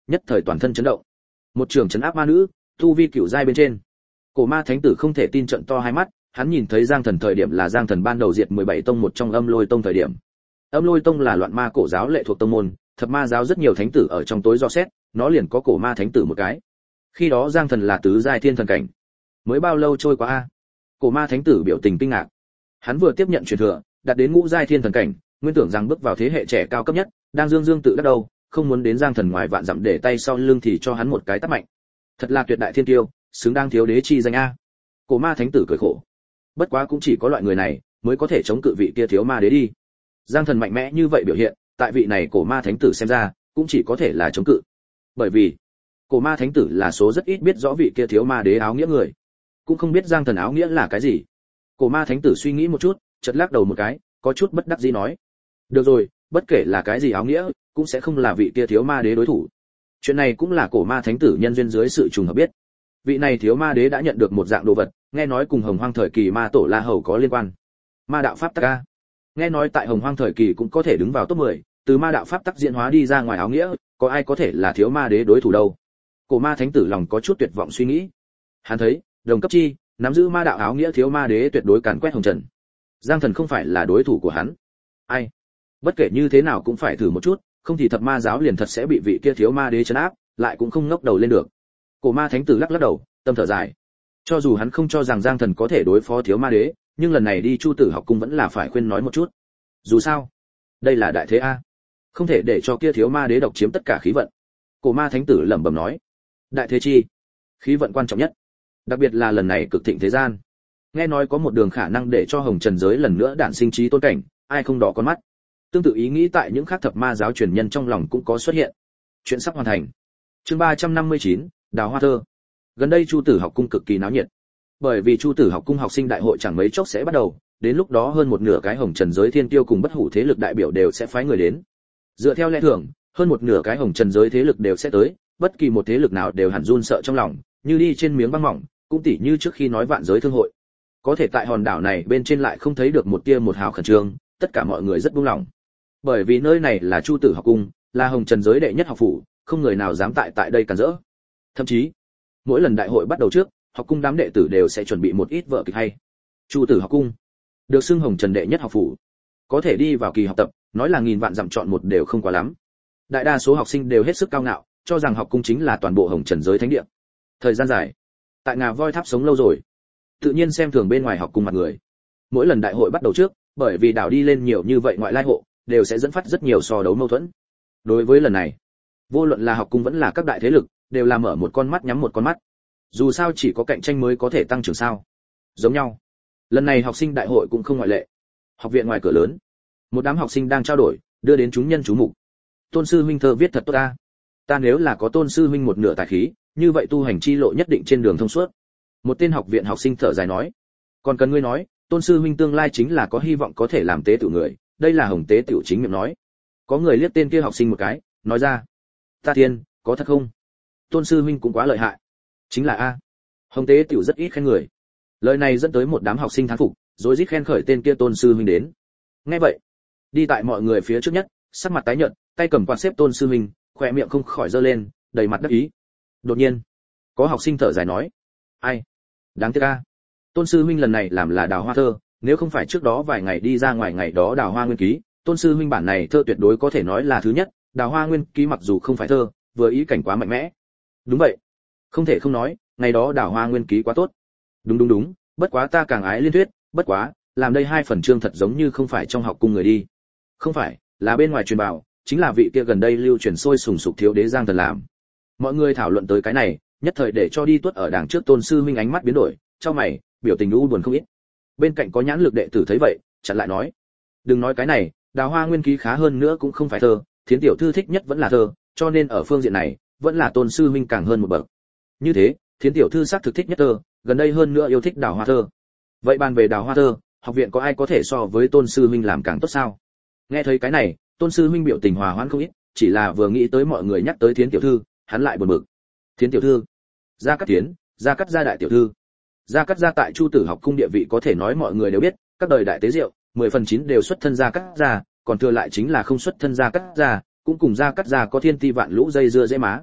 nhất thời toàn thân chấn động. Một trường trấn áp ma nữ, tu vi cửu giai bên trên. Cổ ma thánh tử không thể tin trận to hai mắt, hắn nhìn thấy Giang Thần thời điểm là Giang Thần ban đầu diệt 17 tông một trong Âm Lôi tông thời điểm. Âm Lôi tông là loạn ma cổ giáo lệ thuộc tông môn, thập ma giáo rất nhiều thánh tử ở trong tối do xét, nó liền có cổ ma thánh tử một cái. Khi đó Giang Thần là tứ giai thiên thần cảnh. Mới bao lâu trôi qua a? Cổ ma thánh tử biểu tình kinh ngạc. Hắn vừa tiếp nhận truyền thừa, đạt đến ngũ giai thiên thần cảnh, nguyên tưởng rằng bước vào thế hệ trẻ cao cấp nhất, đang dương dương tự đắc đầu, không muốn đến Giang Thần ngoài vạn dặm để tay sau lưng thì cho hắn một cái tát mạnh. Thật là tuyệt đại thiên tiêu, xứng đáng thiếu đế chi danh a. Cổ ma thánh tử cười khổ. Bất quá cũng chỉ có loại người này mới có thể chống cự vị kia thiếu ma đế đi. Giang Thần mạnh mẽ như vậy biểu hiện, tại vị này cổ ma thánh tử xem ra, cũng chỉ có thể là chống cự. Bởi vì, cổ ma thánh tử là số rất ít biết rõ vị kia thiếu ma đế áo nghĩa người, cũng không biết Giang Thần áo nghĩa là cái gì. Cổ ma thánh tử suy nghĩ một chút, chợt lắc đầu một cái, có chút bất đắc dĩ nói: "Được rồi, bất kể là cái gì áo nghĩa, cũng sẽ không là vị kia thiếu ma đế đối thủ." Chuyện này cũng là cổ ma thánh tử nhân duyên dưới sự trùng hợp biết. Vị này thiếu ma đế đã nhận được một dạng đồ vật, nghe nói cùng Hồng Hoang thời kỳ ma tổ La Hầu có liên quan. Ma đạo pháp tắc a. Nghe nói tại Hồng Hoang thời kỳ cũng có thể đứng vào top 10, từ ma đạo pháp tắc diễn hóa đi ra ngoài áo nghĩa, có ai có thể là thiếu ma đế đối thủ đâu? Cổ ma thánh tử lòng có chút tuyệt vọng suy nghĩ. Hắn thấy, đồng cấp chi, nắm giữ ma đạo áo nghĩa thiếu ma đế tuyệt đối càn quét hồng trần. Giang Thần không phải là đối thủ của hắn. Ai? Bất kể như thế nào cũng phải thử một chút, không thì thập ma giáo liền thật sẽ bị vị kia thiếu ma đế trấn áp, lại cũng không ngóc đầu lên được. Cổ ma thánh tử lắc lắc đầu, tâm thở dài. Cho dù hắn không cho rằng Giang Thần có thể đối phó thiếu ma đế, nhưng lần này đi Chu Tử học cung vẫn là phải khuyên nói một chút. Dù sao, đây là đại thế a, không thể để cho kia thiếu ma đế độc chiếm tất cả khí vận. Cổ ma thánh tử lẩm bẩm nói: đại thế chi, khí vận quan trọng nhất, đặc biệt là lần này cực thịnh thế gian. Nghe nói có một đường khả năng để cho hồng trần giới lần nữa đản sinh trí tôn cảnh, ai không đỏ con mắt. Tương tự ý nghĩ tại những khác thập ma giáo truyền nhân trong lòng cũng có xuất hiện. Chuyện sắp hoàn thành. Chương 359, Đào Hoa Thơ. Gần đây Chu Tử học cung cực kỳ náo nhiệt. Bởi vì Chu Tử học cung học sinh đại hội chẳng mấy chốc sẽ bắt đầu, đến lúc đó hơn một nửa cái hồng trần giới thiên tiêu cùng bất hủ thế lực đại biểu đều sẽ phái người đến. Dựa theo lẽ thường, hơn một nửa cái hồng trần giới thế lực đều sẽ tới, bất kỳ một thế lực nào đều hẳn run sợ trong lòng, như đi trên miếng băng mỏng, cũng tỉ như trước khi nói vạn giới thương hội. Có thể tại hòn đảo này bên trên lại không thấy được một tia một hào khẩn trương, tất cả mọi người rất buông lòng. Bởi vì nơi này là Chu Tử học cung, là hồng trần giới đệ nhất học phủ, không người nào dám tại đây cản rỡ. Thậm chí, mỗi lần đại hội bắt đầu trước, học cung đám đệ tử đều sẽ chuẩn bị một ít vở kịch hay. Chu Tử học cung được xưng hồng trần đệ nhất học phủ, có thể đi vào kỳ học tập, nói là nghìn vạn dặm chọn một đều không quá lắm. Đại đa số học sinh đều hết sức cao ngạo, cho rằng học cung chính là toàn bộ hồng trần giới thánh địa. Thời gian dài, tại Ngà Voi Tháp sống lâu rồi, tự nhiên xem thường bên ngoài học cung mặt người. Mỗi lần đại hội bắt đầu trước, bởi vì đảo đi lên nhiều như vậy ngoại lai hộ, đều sẽ dẫn phát rất nhiều so đấu mâu thuẫn. Đối với lần này, vô luận là học cung vẫn là các đại thế lực, đều là mở một con mắt nhắm một con mắt. Dù sao chỉ có cạnh tranh mới có thể tăng trưởng sao? Giống nhau. Lần này học sinh đại hội cũng không ngoại lệ. Học viện ngoài cửa lớn, một đám học sinh đang trao đổi, đưa đến chúng nhân chú mục. Tôn sư huynh thơ viết thật tốt ta. Ta nếu là có Tôn sư huynh một nửa tài khí, như vậy tu hành chi lộ nhất định trên đường thông suốt. Một tên học viện học sinh thở dài nói. Còn cần ngươi nói, Tôn sư huynh tương lai chính là có hy vọng có thể làm tế tự người, đây là Hồng tế tiểu chính miệng nói. Có người liếc tên kia học sinh một cái, nói ra. Ta thiên, có thật không? Tôn sư huynh cũng quá lợi hại. Chính là a. Hồng tế tiểu rất ít khen người. Lời này dẫn tới một đám học sinh thán phục, rối rít khen khởi tên kia Tôn sư huynh đến. Nghe vậy, đi tại mọi người phía trước nhất, sắc mặt tái nhợt, tay cầm quạt xếp Tôn sư huynh, khóe miệng không khỏi giơ lên, đầy mặt đắc ý. Đột nhiên, có học sinh thở dài nói: ai, đáng tiếc a. Tôn sư huynh lần này làm là Đào Hoa thơ, nếu không phải trước đó vài ngày đi ra ngoài ngày đó Đào Hoa nguyên ký, Tôn sư huynh bản này thơ tuyệt đối có thể nói là thứ nhất. Đào Hoa nguyên ký mặc dù không phải thơ, vừa ý cảnh quá mạnh mẽ. Đúng vậy, không thể không nói, ngày đó Đào Hoa nguyên ký quá tốt. Đúng, bất quá ta càng ái liên thuyết, bất quá, làm đây hai phần chương thật giống như không phải trong học cung người đi. Không phải, là bên ngoài truyền bảo, chính là vị kia gần đây lưu truyền sôi sùng sục thiếu đế Giang Thần làm. Mọi người thảo luận tới cái này, nhất thời để cho đi tuốt ở đằng trước Tôn sư huynh ánh mắt biến đổi, chau mày, biểu tình u buồn không ít. Bên cạnh có nhãn lực đệ tử thấy vậy, chặn lại nói: đừng nói cái này, Đào Hoa nguyên ký khá hơn nữa cũng không phải thơ, Thiến tiểu thư thích nhất vẫn là thơ, cho nên ở phương diện này, vẫn là Tôn sư huynh càng hơn một bậc. Như thế, Thiến tiểu thư xác thực thích nhất thơ, gần đây hơn nữa yêu thích Đào Hoa thơ. Vậy bàn về Đào Hoa thơ, học viện có ai có thể so với Tôn sư huynh làm càng tốt sao? Nghe thấy cái này, Tôn sư huynh biểu tình hòa hoãn không ít, chỉ là vừa nghĩ tới mọi người nhắc tới Thiến tiểu thư, hắn lại buồn bực. Thiến tiểu thư, Gia Cát Thiến, Gia Cát gia đại tiểu thư. Gia Cát gia tại Chu Tử học cung địa vị có thể nói mọi người đều biết, các đời đại tế diệu, 10/9 đều xuất thân Gia Cát gia, còn thừa lại chính là không xuất thân Gia Cát gia, cũng cùng Gia Cát gia có thiên ti vạn lũ dây dưa dễ má,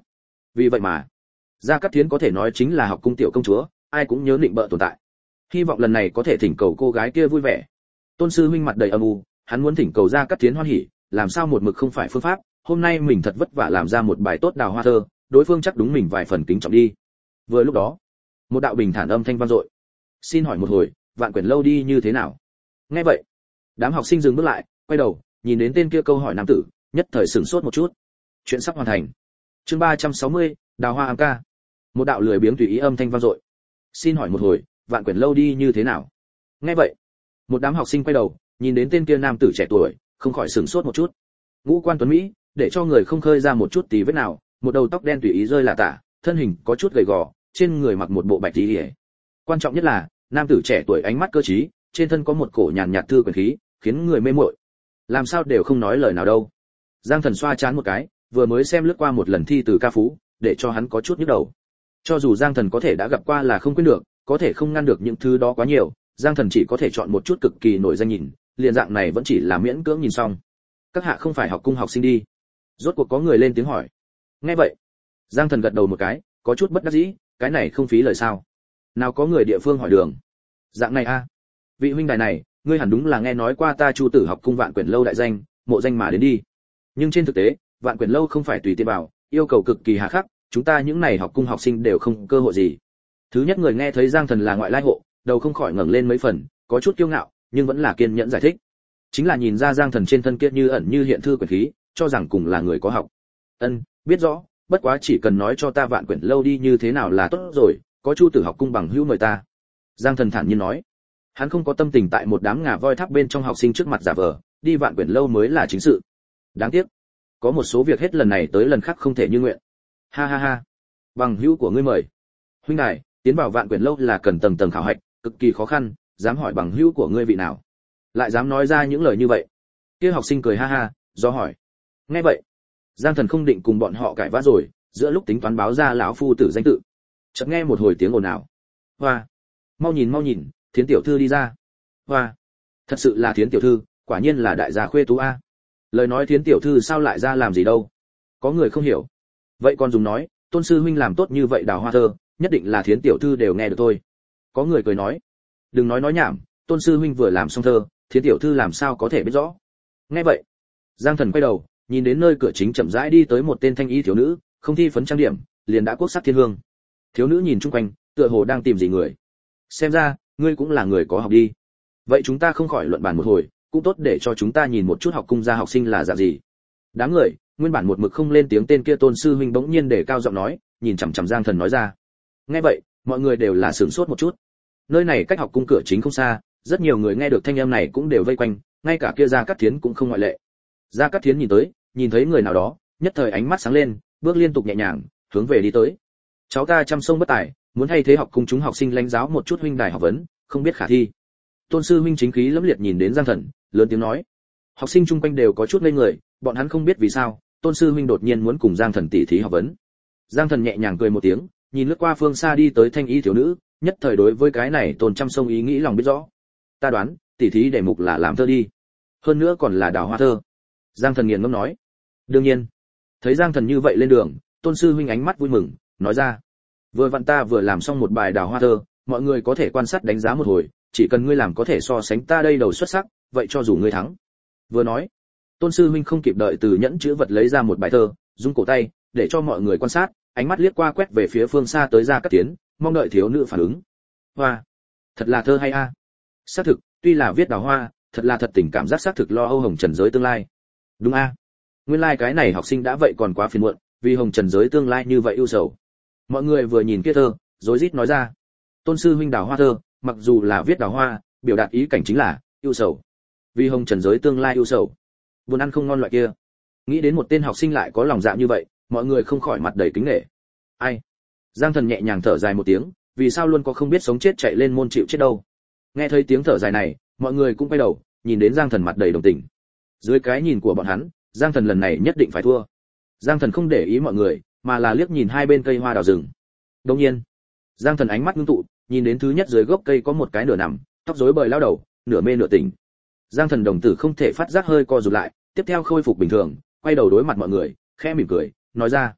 Vì vậy mà Gia Cát Thiến có thể nói chính là học cung tiểu công chúa, ai cũng nhớ định bợ tồn tại. Hy vọng lần này có thể thỉnh cầu cô gái kia vui vẻ. Tôn sư huynh mặt đầy âm u, hắn muốn thỉnh cầu Gia Cát Thiến hoan hỉ, làm sao một mực không phải phương pháp, hôm nay mình thật vất vả làm ra một bài tốt đào hoa thơ, đối phương chắc đúng mình vài phần kính trọng đi. Vừa lúc đó, một đạo bình thản âm thanh vang dội. Xin hỏi một hồi, Vạn Quyển lâu đi như thế nào? Nghe vậy, đám học sinh dừng bước lại, quay đầu, nhìn đến tên kia câu hỏi nam tử, nhất thời sửng sốt một chút. Chuyện sắp hoàn thành. Chương 360, Đào Hoa ám ca. Một đạo lười biếng tùy ý âm thanh vang dội. Xin hỏi một hồi, Vạn Quyển lâu đi như thế nào? Nghe vậy, một đám học sinh quay đầu, nhìn đến tên kia nam tử trẻ tuổi, không khỏi sửng sốt một chút. Ngũ quan tuấn mỹ, để cho người không khơi ra một chút tí vết nào, một đầu tóc đen tùy ý rơi lả tả, thân hình có chút gầy gò, trên người mặc một bộ bạch y. Quan trọng nhất là, nam tử trẻ tuổi ánh mắt cơ trí, trên thân có một cổ nhàn nhạt thư quyền khí, khiến người mê muội. Làm sao đều không nói lời nào đâu. Giang Thần xoa chán một cái, vừa mới xem lướt qua một lần thi từ ca phú, để cho hắn có chút nhức đầu. Cho dù Giang Thần có thể đã gặp qua là không quên được, có thể không ngăn được những thứ đó quá nhiều, Giang Thần chỉ có thể chọn một chút cực kỳ nổi danh nhìn, liền dạng này vẫn chỉ là miễn cưỡng nhìn xong. Các hạ không phải học cung học sinh đi? Rốt cuộc có người lên tiếng hỏi. Nghe vậy, Giang Thần gật đầu một cái, có chút bất đắc dĩ, cái này không phí lời sao? Nào có người địa phương hỏi đường. Dạng này a, vị huynh đài này, ngươi hẳn đúng là nghe nói qua ta Chu Tử học cung Vạn Quyển lâu đại danh, mộ danh mà đến đi. Nhưng trên thực tế, Vạn Quyển lâu không phải tùy tiện vào, yêu cầu cực kỳ hà khắc, chúng ta những này học cung học sinh đều không cơ hội gì. Thứ nhất người nghe thấy Giang Thần là ngoại lai hộ, đầu không khỏi ngẩng lên mấy phần, có chút kiêu ngạo, nhưng vẫn là kiên nhẫn giải thích. Chính là nhìn ra Giang Thần trên thân kia như ẩn như hiện thư quyền khí, cho rằng cùng là người có học. Biết rõ, bất quá chỉ cần nói cho ta Vạn Quyển lâu đi như thế nào là tốt rồi, có Chu Tử học cung bằng hữu mời ta. Giang Thần thản nhiên nói. Hắn không có tâm tình tại một đám ngà voi tháp bên trong học sinh trước mặt giả vờ, đi Vạn Quyển lâu mới là chính sự. Đáng tiếc, có một số việc hết lần này tới lần khác không thể như nguyện. Ha ha ha, bằng hữu của ngươi mời. Huynh đài, tiến vào Vạn Quyển lâu là cần tầng tầng khảo hạch, cực kỳ khó khăn, dám hỏi bằng hữu của ngươi vị nào? Lại dám nói ra những lời như vậy. Kia học sinh cười ha ha, do hỏi. Nghe vậy, Giang Thần không định cùng bọn họ cãi vã rồi, giữa lúc tính toán báo ra lão phu tử danh tự, chợt nghe một hồi tiếng ồn ào. Hoa, mau nhìn, Thiến tiểu thư đi ra. Hoa, thật sự là Thiến tiểu thư, quả nhiên là đại gia khuê tú a. Lời nói Thiến tiểu thư sao lại ra làm gì đâu? Có người không hiểu. Vậy còn dùng nói, Tôn sư huynh làm tốt như vậy đào hoa thơ, nhất định là Thiến tiểu thư đều nghe được thôi. Có người cười nói, đừng nói nhảm, Tôn sư huynh vừa làm xong thơ, Thiến tiểu thư làm sao có thể biết rõ? Nghe vậy, Giang Thần quay đầu, nhìn đến nơi cửa chính chậm rãi đi tới một tên thanh y thiếu nữ, không thi phấn trang điểm, liền đã quốc sắc thiên hương. Thiếu nữ nhìn chung quanh, tựa hồ đang tìm gì người. Xem ra, ngươi cũng là người có học đi. Vậy chúng ta không khỏi luận bàn một hồi, cũng tốt để cho chúng ta nhìn một chút học cung gia học sinh là dạng gì. Đám người, nguyên bản một mực không lên tiếng tên kia Tôn sư huynh bỗng nhiên để cao giọng nói, nhìn chằm chằm Giang Thần nói ra. Nghe vậy, mọi người đều là sửng sốt một chút. Nơi này cách học cung cửa chính không xa, rất nhiều người nghe được thanh âm này cũng đều vây quanh, ngay cả kia Gia Cát Thiến cũng không ngoại lệ. Gia Cát Thiến nhìn tới, nhìn thấy người nào đó, nhất thời ánh mắt sáng lên, bước liên tục nhẹ nhàng, hướng về đi tới. Cháu ta trăm sông bất tài, muốn thay thế học cung chúng học sinh lãnh giáo một chút huynh đài học vấn, không biết khả thi. Tôn sư huynh chính khí lẫm liệt nhìn đến Giang Thần, lớn tiếng nói. Học sinh chung quanh đều có chút ngây người, bọn hắn không biết vì sao, Tôn sư huynh đột nhiên muốn cùng Giang Thần tỉ thí học vấn. Giang Thần nhẹ nhàng cười một tiếng, nhìn lướt qua phương xa đi tới thanh y thiếu nữ, nhất thời đối với cái này Tôn trăm sông ý nghĩ lòng biết rõ. Ta đoán, tỉ thí đề mục là làm thơ đi. Hơn nữa còn là đào hoa thơ. Giang Thần nghiền ngẫm nói. Đương nhiên. Thấy Giang Thần như vậy lên đường, Tôn sư huynh ánh mắt vui mừng, nói ra. Vừa vặn ta vừa làm xong một bài đào hoa thơ, mọi người có thể quan sát đánh giá một hồi, chỉ cần ngươi làm có thể so sánh ta đây đầu xuất sắc, vậy cho dù ngươi thắng. Vừa nói, Tôn sư huynh không kịp đợi từ nhẫn chữ vật lấy ra một bài thơ, rung cổ tay, để cho mọi người quan sát, ánh mắt liếc qua quét về phía phương xa tới Gia Cát Thiến, mong đợi thiếu nữ phản ứng. Hoa, thật là thơ hay a. Xác thực, tuy là viết đào hoa, thật là thật tình cảm giác xác thực lo âu hồng trần giới tương lai. Đúng a. Nguyên lai cái này học sinh đã vậy còn quá phiền muộn, vì hồng trần giới tương lai như vậy ưu sầu. Mọi người vừa nhìn kia thơ, rối rít nói ra. Tôn sư huynh đào hoa thơ, mặc dù là viết đào hoa, biểu đạt ý cảnh chính là ưu sầu. Vì hồng trần giới tương lai ưu sầu. Buồn ăn không ngon loại kia. Nghĩ đến một tên học sinh lại có lòng dạ như vậy, mọi người không khỏi mặt đầy kính nể. Ai? Giang Thần nhẹ nhàng thở dài một tiếng, vì sao luôn có không biết sống chết chạy lên môn chịu chết đâu. Nghe thấy tiếng thở dài này, mọi người cũng quay đầu, nhìn đến Giang Thần mặt đầy đồng tình. Dưới cái nhìn của bọn hắn, Giang Thần lần này nhất định phải thua. Giang Thần không để ý mọi người, mà là liếc nhìn hai bên cây hoa đào rừng. Đương nhiên, Giang Thần ánh mắt ngưng tụ, nhìn đến thứ nhất dưới gốc cây có một cái nửa nằm, tóc rối bời lao đầu, nửa mê nửa tỉnh. Giang Thần đồng tử không thể phát giác hơi co rụt lại, tiếp theo khôi phục bình thường, quay đầu đối mặt mọi người, khẽ mỉm cười, nói ra: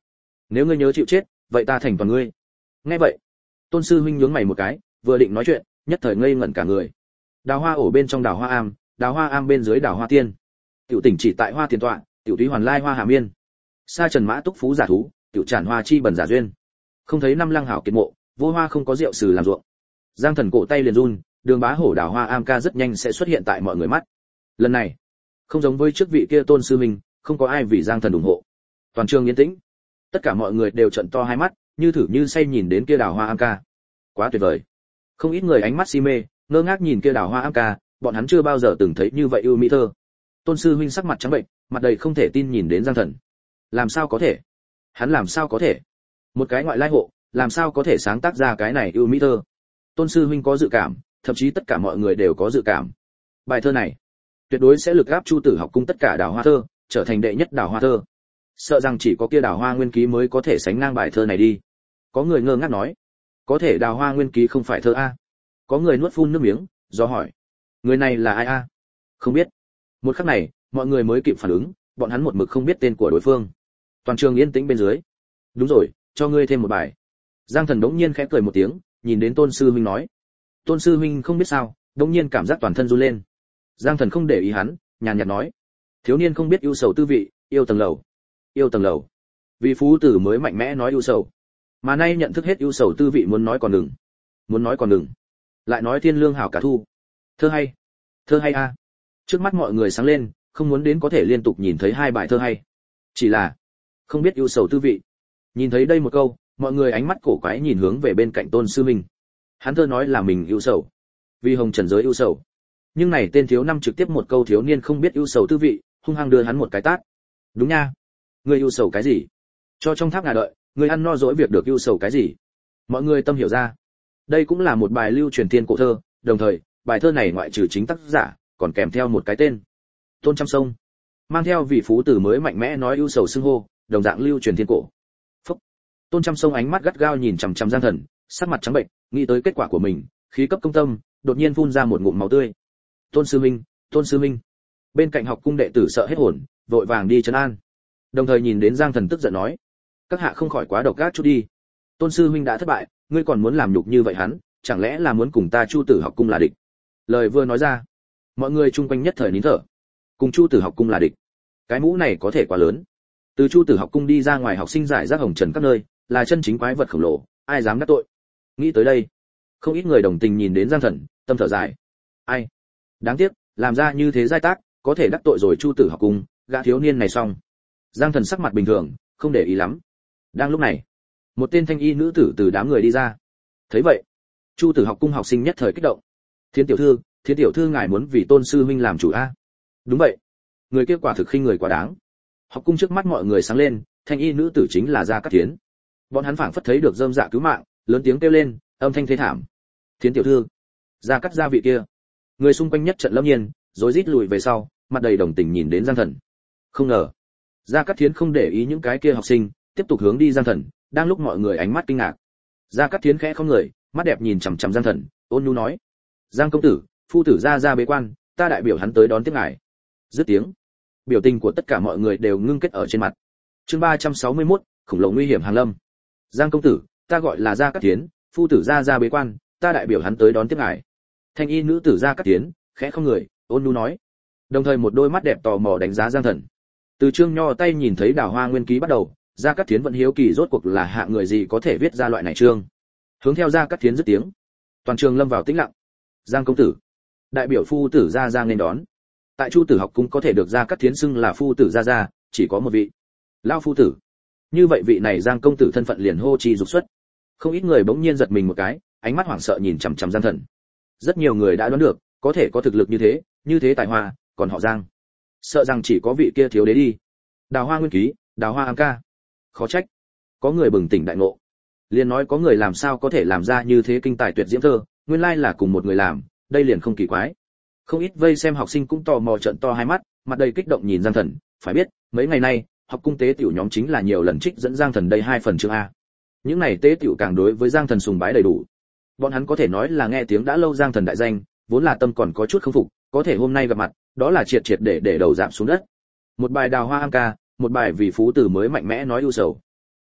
Nếu ngươi nhớ chịu chết, vậy ta thành toàn ngươi. Nghe vậy, Tôn sư huynh nhướng mày một cái, vừa định nói chuyện, nhất thời ngây ngẩn cả người. Đào hoa ổ bên trong đào hoa am bên dưới đào hoa tiên. Tiểu tỉnh chỉ tại hoa tiền tọa, tiểu túy hoàn lai hoa hạ miên. Sa trần mã túc phú giả thú, tiểu tràn hoa chi bẩn giả duyên. Không thấy năm lăng hảo kiệt mộ, vô hoa không có rượu sử làm ruộng. Giang Thần cổ tay liền run, đường bá hổ đào hoa am ca rất nhanh sẽ xuất hiện tại mọi người mắt. Lần này, không giống với trước vị kia Tôn sư huynh, không có ai vì Giang Thần ủng hộ. Toàn trường yên tĩnh, tất cả mọi người đều trợn to hai mắt, như thử như say nhìn đến kia đào hoa am ca. Quá tuyệt vời. Không ít người ánh mắt si mê, ngơ ngác nhìn kia đào hoa am ca, bọn hắn chưa bao giờ từng thấy như vậy ưu mỹ thơ. Tôn sư huynh sắc mặt trắng bệnh, mặt đầy không thể tin nhìn đến Giang Thần. Làm sao có thể? Hắn làm sao có thể? Một cái ngoại lai hộ, làm sao có thể sáng tác ra cái này ưu mỹ thơ? Tôn sư huynh có dự cảm, thậm chí tất cả mọi người đều có dự cảm. Bài thơ này, tuyệt đối sẽ lực áp Chu Tử học cung tất cả đào hoa thơ, trở thành đệ nhất đào hoa thơ. Sợ rằng chỉ có kia đào hoa nguyên ký mới có thể sánh ngang bài thơ này đi. Có người ngơ ngác nói, có thể đào hoa nguyên ký không phải thơ a? Có người nuốt phun nước miếng, do hỏi, người này là ai a? Không biết. Một khắc này, mọi người mới kịp phản ứng, bọn hắn một mực không biết tên của đối phương. Toàn trường yên tĩnh bên dưới. Đúng rồi, cho ngươi thêm một bài. Giang Thần đống nhiên khẽ cười một tiếng, nhìn đến Tôn sư huynh nói. Tôn sư huynh không biết sao, đống nhiên cảm giác toàn thân run lên. Giang Thần không để ý hắn, nhàn nhạt nói, thiếu niên không biết ưu sầu tư vị, yêu tầng lầu. Yêu tầng lầu. Vì phú tử mới mạnh mẽ nói ưu sầu, mà nay nhận thức hết ưu sầu tư vị muốn nói còn đừng. Muốn nói còn đừng. Lại nói thiên lương hảo cả thu. Thơ hay. Thơ hay a. Trước mắt mọi người sáng lên, không muốn đến có thể liên tục nhìn thấy hai bài thơ hay. Chỉ là không biết ưu sầu tư vị. Nhìn thấy đây một câu, mọi người ánh mắt cổ quái nhìn hướng về bên cạnh Tôn sư huynh. Hắn thơ nói là mình ưu sầu, vì hồng trần giới ưu sầu. Nhưng này tên thiếu năm trực tiếp một câu thiếu niên không biết ưu sầu tư vị, hung hăng đưa hắn một cái tát. Đúng nha, ngươi ưu sầu cái gì? Cho trong tháp ngà đợi, ngươi ăn no dỗi việc được ưu sầu cái gì? Mọi người tâm hiểu ra, đây cũng là một bài lưu truyền thiên cổ thơ, đồng thời bài thơ này ngoại trừ chính tác giả, còn kèm theo một cái tên, Tôn Trăm Sông, mang theo vị phú tử mới mạnh mẽ nói ưu sầu xưng hô, đồng dạng lưu truyền thiên cổ. Phúc. Tôn Trăm Sông ánh mắt gắt gao nhìn chằm chằm Giang Thần, sắc mặt trắng bệnh, nghĩ tới kết quả của mình, khí cấp công tâm, đột nhiên phun ra một ngụm máu tươi. Tôn sư minh, Tôn sư minh. Bên cạnh học cung đệ tử sợ hết hồn, vội vàng đi trấn an. Đồng thời nhìn đến Giang Thần tức giận nói, các hạ không khỏi quá độc ác chút đi. Tôn sư huynh đã thất bại, ngươi còn muốn làm nhục như vậy hắn, chẳng lẽ là muốn cùng ta Chu Tử học cung là địch? Lời vừa nói ra, mọi người chung quanh nhất thời nín thở. Cùng Chu Tử học cung là địch, cái mũ này có thể quá lớn. Từ Chu Tử học cung đi ra ngoài học sinh giải rác hồng trần các nơi, là chân chính quái vật khổng lồ, ai dám đắc tội? Nghĩ tới đây, không ít người đồng tình nhìn đến Giang Thần, tâm thở dài. Ai? Đáng tiếc, làm ra như thế giai tác, có thể đắc tội rồi Chu Tử học cung, gã thiếu niên này xong. Giang Thần sắc mặt bình thường, không để ý lắm. Đang lúc này, một tên thanh y nữ tử từ đám người đi ra. Thấy vậy, Chu Tử học cung học sinh nhất thời kích động. Thiến tiểu thư ngài muốn vì Tôn sư huynh làm chủ a? Đúng vậy. Người kia quả thực khinh người quá đáng. Học cung trước mắt mọi người sáng lên, thanh y nữ tử chính là Gia Cát Thiến. Bọn hắn phảng phất thấy được rơm dạ cứu mạng, lớn tiếng kêu lên, âm thanh thê thảm. Thiến tiểu thư, Gia Cát gia vị kia. Người xung quanh nhất trận lâm nhiên, rối rít lùi về sau, mặt đầy đồng tình nhìn đến Giang Thần. Không ngờ, Gia Cát Thiến không để ý những cái kia học sinh, tiếp tục hướng đi Giang Thần, đang lúc mọi người ánh mắt kinh ngạc. Gia Cát Thiến khẽ không người, mắt đẹp nhìn chằm chằm Giang Thần, ôn nhu nói: "Giang công tử, phu tử ra bế quan, ta đại biểu hắn tới đón tiếp ngài." Dứt tiếng, biểu tình của tất cả mọi người đều ngưng kết ở trên mặt. Chương 361, khủng lồ nguy hiểm hàng lâm. "Giang công tử, ta gọi là Gia Cát Thiến, phu tử ra bế quan, ta đại biểu hắn tới đón tiếp ngài." Thanh y nữ tử Gia Cát Thiến, khẽ không người, ôn nhu nói. Đồng thời một đôi mắt đẹp tò mò đánh giá Giang Thần. Từ chương nho tay nhìn thấy đào hoa nguyên ký bắt đầu, Gia Cát Thiến vẫn hiếu kỳ rốt cuộc là hạng người gì có thể viết ra loại này chương. Hướng theo Gia Cát Thiến dứt tiếng, toàn trường lâm vào tĩnh lặng. Giang công tử, đại biểu phu tử ra nên đón. Tại Chu Tử học cung có thể được Gia Cát Thiến xưng là phu tử ra, chỉ có một vị, lão phu tử. Như vậy vị này Giang công tử thân phận liền hô chi dục xuất. Không ít người bỗng nhiên giật mình một cái, ánh mắt hoảng sợ nhìn chằm chằm Giang Thần. Rất nhiều người đã đoán được, có thể có thực lực như thế tài hoa, còn họ Giang, sợ rằng chỉ có vị kia thiếu đế đi. Đào hoa nguyên ký, đào hoa am ca. Khó trách, có người bừng tỉnh đại ngộ. Liền nói có người làm sao có thể làm ra như thế kinh tài tuyệt diễm thơ, nguyên lai là cùng một người làm, đây liền không kỳ quái. Không ít vây xem học sinh cũng tò mò trợn to hai mắt, mặt đầy kích động nhìn Giang Thần, phải biết, mấy ngày nay, học cung tế tiểu nhóm chính là nhiều lần trích dẫn Giang Thần đây 2 phần chương a. Những này tế tiểu càng đối với Giang Thần sùng bái đầy đủ. Bọn hắn có thể nói là nghe tiếng đã lâu Giang Thần đại danh, vốn là tâm còn có chút không phục, có thể hôm nay gặp mặt, đó là triệt triệt để đầu giảm xuống đất. Một bài đào hoa am ca, một bài vì phú tử mới mạnh mẽ nói ưu sầu.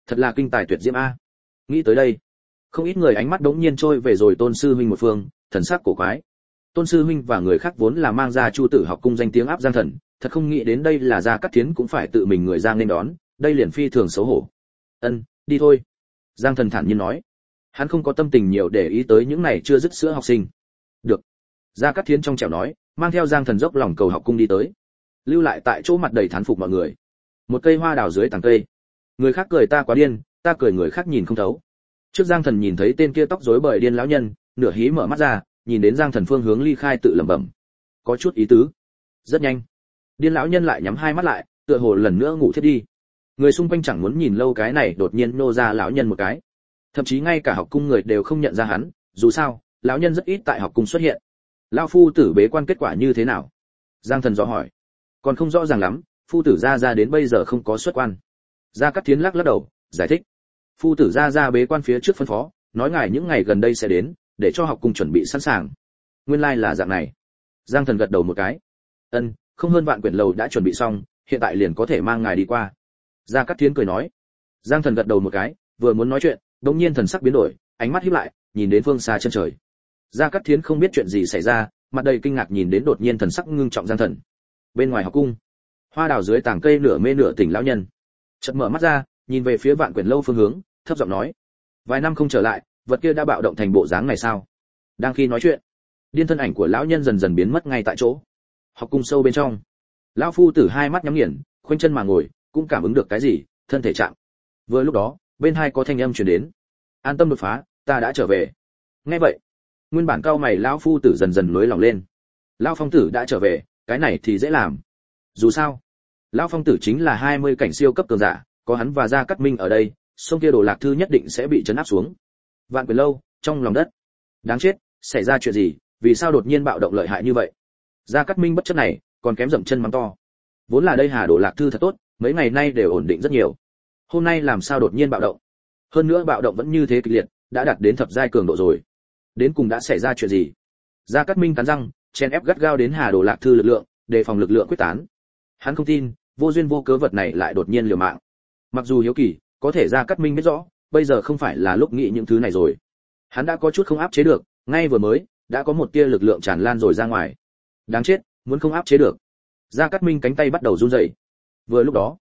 Thật là kinh tài tuyệt diễm a. Nghĩ tới đây, không ít người ánh mắt đống nhiên trôi về rồi Tôn sư huynh một phương, thần sắc cổ quái. Tôn sư huynh và người khác vốn là mang ra Chu Tử học cung danh tiếng áp Giang Thần, thật không nghĩ đến đây là Gia Cát Thiến cũng phải tự mình người Giang nên đón, đây liền phi thường xấu hổ. Ân, đi thôi. Giang Thần thản nhiên nói. Hắn không có tâm tình nhiều để ý tới những này chưa dứt sữa học sinh. Được. Gia Cát Thiến trong trẻo nói, mang theo Giang Thần dốc lòng cầu học cung đi tới. Lưu lại tại chỗ mặt đầy thán phục mọi người. Một cây hoa đào dưới tàng cây. Người khác cười ta quá điên, ta cười người khác nhìn không thấu. Trước Giang Thần nhìn thấy tên kia tóc rối bời điên lão nhân, nửa hí mở mắt ra, nhìn đến Giang Thần phương hướng ly khai tự lẩm bẩm. Có chút ý tứ. Rất nhanh. Điên lão nhân lại nhắm hai mắt lại, tựa hồ lần nữa ngủ thiếp đi. Người xung quanh chẳng muốn nhìn lâu cái này đột nhiên nô ra lão nhân một cái. Thậm chí ngay cả học cung người đều không nhận ra hắn, dù sao, lão nhân rất ít tại học cung xuất hiện. Lão phu tử bế quan kết quả như thế nào? Giang Thần dò hỏi. Còn không rõ ràng lắm, phu tử ra đến bây giờ không có xuất quan. Gia Cát Thiến lắc đầu, giải thích. Phu tử ra bế quan phía trước phân phó, nói ngài những ngày gần đây sẽ đến, để cho học cung chuẩn bị sẵn sàng. Nguyên lai là dạng này. Giang Thần gật đầu một cái. Ân, không hơn vạn quyển lầu đã chuẩn bị xong, hiện tại liền có thể mang ngài đi qua. Gia Cát Thiến cười nói. Giang Thần gật đầu một cái, vừa muốn nói chuyện, đột nhiên thần sắc biến đổi, ánh mắt híp lại, nhìn đến phương xa chân trời. Gia Cát Thiến không biết chuyện gì xảy ra, mặt đầy kinh ngạc nhìn đến đột nhiên thần sắc ngưng trọng Giang Thần. Bên ngoài học cung, hoa đào dưới tảng cây nửa mê nửa tỉnh lão nhân, chợt mở mắt ra, nhìn về phía vạn quyển lâu phương hướng, thấp giọng nói: vài năm không trở lại, vật kia đã bạo động thành bộ dáng này sao? Đang khi nói chuyện, điên thân ảnh của lão nhân dần dần biến mất ngay tại chỗ. Học cung sâu bên trong, lão phu tử hai mắt nhắm nghiền, khoanh chân mà ngồi, cũng cảm ứng được cái gì, thân thể chạm. Vừa lúc đó, bên hai có thanh âm truyền đến: an tâm đột phá, ta đã trở về. Nghe vậy, nguyên bản cao mày lão phu tử dần dần nới lòng lên. Lão phong tử đã trở về, cái này thì dễ làm. Dù sao, lão phong tử chính là 20 cảnh siêu cấp cường giả, có hắn và Gia Cát Minh ở đây, sông kia Đồ Lạc Thư nhất định sẽ bị trấn áp xuống. Vạn Quyển lâu, trong lòng đất. Đáng chết, xảy ra chuyện gì, vì sao đột nhiên bạo động lợi hại như vậy? Gia Cát Minh bất chấp này, còn kém dậm chân mắng to. Vốn là đây Hà Đồ Lạc Thư thật tốt, mấy ngày nay đều ổn định rất nhiều. Hôm nay làm sao đột nhiên bạo động? Hơn nữa bạo động vẫn như thế kịch liệt, đã đạt đến thập giai cường độ rồi. Đến cùng đã xảy ra chuyện gì? Gia Cát Minh cắn răng, chen ép gắt gao đến Hà Đồ Lạc Thư lực lượng, đề phòng lực lượng quyết tán. Hắn không tin, vô duyên vô cớ vật này lại đột nhiên liều mạng. Mặc dù hiếu kỳ, có thể Gia Cát Minh biết rõ, bây giờ không phải là lúc nghĩ những thứ này rồi. Hắn đã có chút không áp chế được, ngay vừa mới đã có một tia lực lượng tràn lan rồi ra ngoài. Đáng chết, muốn không áp chế được. Gia Cát Minh cánh tay bắt đầu run rẩy. Vừa lúc đó,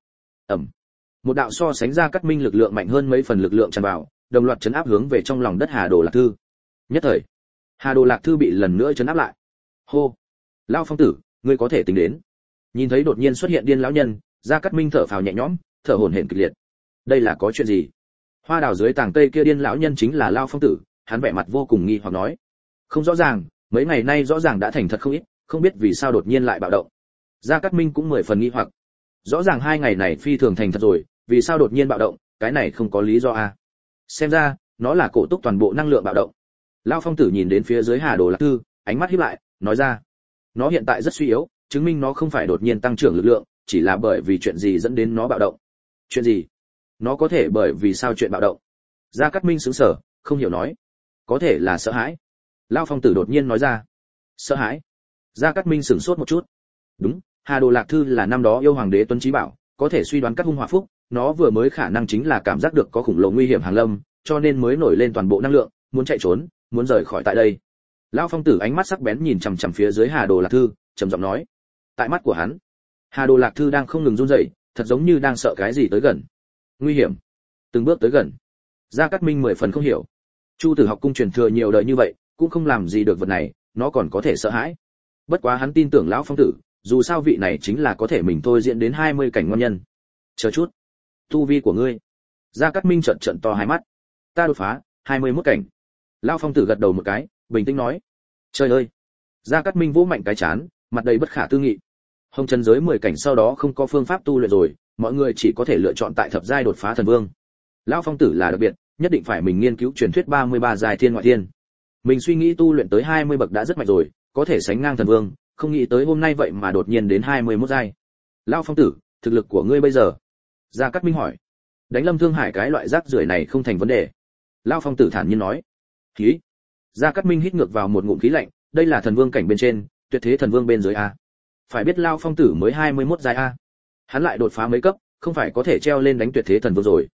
một đạo so sánh Gia Cát Minh lực lượng mạnh hơn mấy phần lực lượng tràn vào, đồng loạt chấn áp hướng về trong lòng đất Hà Đồ Lạc Thư. Nhất thời, Hà Đồ Lạc Thư bị lần nữa chấn áp lại. Hô, lão phong tử, ngươi có thể tính đến. Nhìn thấy đột nhiên xuất hiện điên lão nhân, Gia Cát Minh thở phào nhẹ nhõm, thở hổn hển kịch liệt. Đây là có chuyện gì? Hoa đào dưới tàng cây kia điên lão nhân chính là Lão phong tử, hắn vẻ mặt vô cùng nghi hoặc nói: không rõ ràng, mấy ngày nay rõ ràng đã thành thật không ít, không biết vì sao đột nhiên lại bạo động. Gia Cát Minh cũng 10 phần nghi hoặc. Rõ ràng 2 ngày này phi thường thành thật rồi, vì sao đột nhiên bạo động, cái này không có lý do à? Xem ra, nó là cổ túc toàn bộ năng lượng bạo động. Lão phong tử nhìn đến phía dưới Hà Đồ Lạc Thư, ánh mắt híp lại, nói ra: nó hiện tại rất suy yếu, chứng minh nó không phải đột nhiên tăng trưởng lực lượng, chỉ là bởi vì chuyện gì dẫn đến nó bạo động. Chuyện gì? Nó có thể bởi vì sao chuyện bạo động? Gia Cát Minh sững sờ, không hiểu nói: có thể là sợ hãi. Lão phong tử đột nhiên nói ra: sợ hãi? Gia Cát Minh sửng sốt một chút. Đúng, Hà Đồ Lạc Thư là năm đó yêu hoàng đế Tuấn Chí Bảo, có thể suy đoán các hung hỏa phúc, nó vừa mới khả năng chính là cảm giác được có khủng lồ nguy hiểm hàng lâm, cho nên mới nổi lên toàn bộ năng lượng, muốn chạy trốn, muốn rời khỏi tại đây. Lão phong tử ánh mắt sắc bén nhìn chằm chằm phía dưới Hà Đồ Lạc Thư, trầm giọng nói: tại mắt của hắn, Hà Đồ Lạc Thư đang không ngừng run rẩy, thật giống như đang sợ cái gì tới gần. Nguy hiểm? Từng bước tới gần. Gia Cát Minh 10 phần không hiểu. Chu Tử học cung truyền thừa nhiều đời như vậy, cũng không làm gì được vật này, nó còn có thể sợ hãi. Bất quá hắn tin tưởng lão phong tử, dù sao vị này chính là có thể mình thôi diễn đến 20 cảnh ngon nhân. Chờ chút, tu vi của ngươi? Gia Cát Minh trợn trợn to hai mắt. Ta đột phá 21 cảnh. Lão phong tử gật đầu một cái, bình tĩnh nói: trời ơi. Gia Cát Minh vỗ mạnh cái chán, mặt đầy bất khả tư nghị. Hồng Trần giới 10 cảnh sau đó không có phương pháp tu luyện rồi, mọi người chỉ có thể lựa chọn tại thập giai đột phá thần vương. Lão phong tử là đặc biệt, nhất định phải mình nghiên cứu truyền thuyết 33 giai thiên ngoại thiên. Mình suy nghĩ tu luyện tới 20 bậc đã rất mạnh rồi, có thể sánh ngang thần vương, không nghĩ tới hôm nay vậy mà đột nhiên đến 21 giai. Lão phong tử, thực lực của ngươi bây giờ? Gia Cát Minh hỏi. Đánh Lâm Thương Hải cái loại rác rưởi này không thành vấn đề. Lão phong tử thản nhiên nói. Khí. Gia Cát Minh hít ngược vào một ngụm khí lạnh, đây là thần vương cảnh bên trên, tuyệt thế thần vương bên dưới a. Phải biết Lão phong tử mới 21 giai a. Hắn lại đột phá mấy cấp, không phải có thể treo lên đánh tuyệt thế thần vương rồi.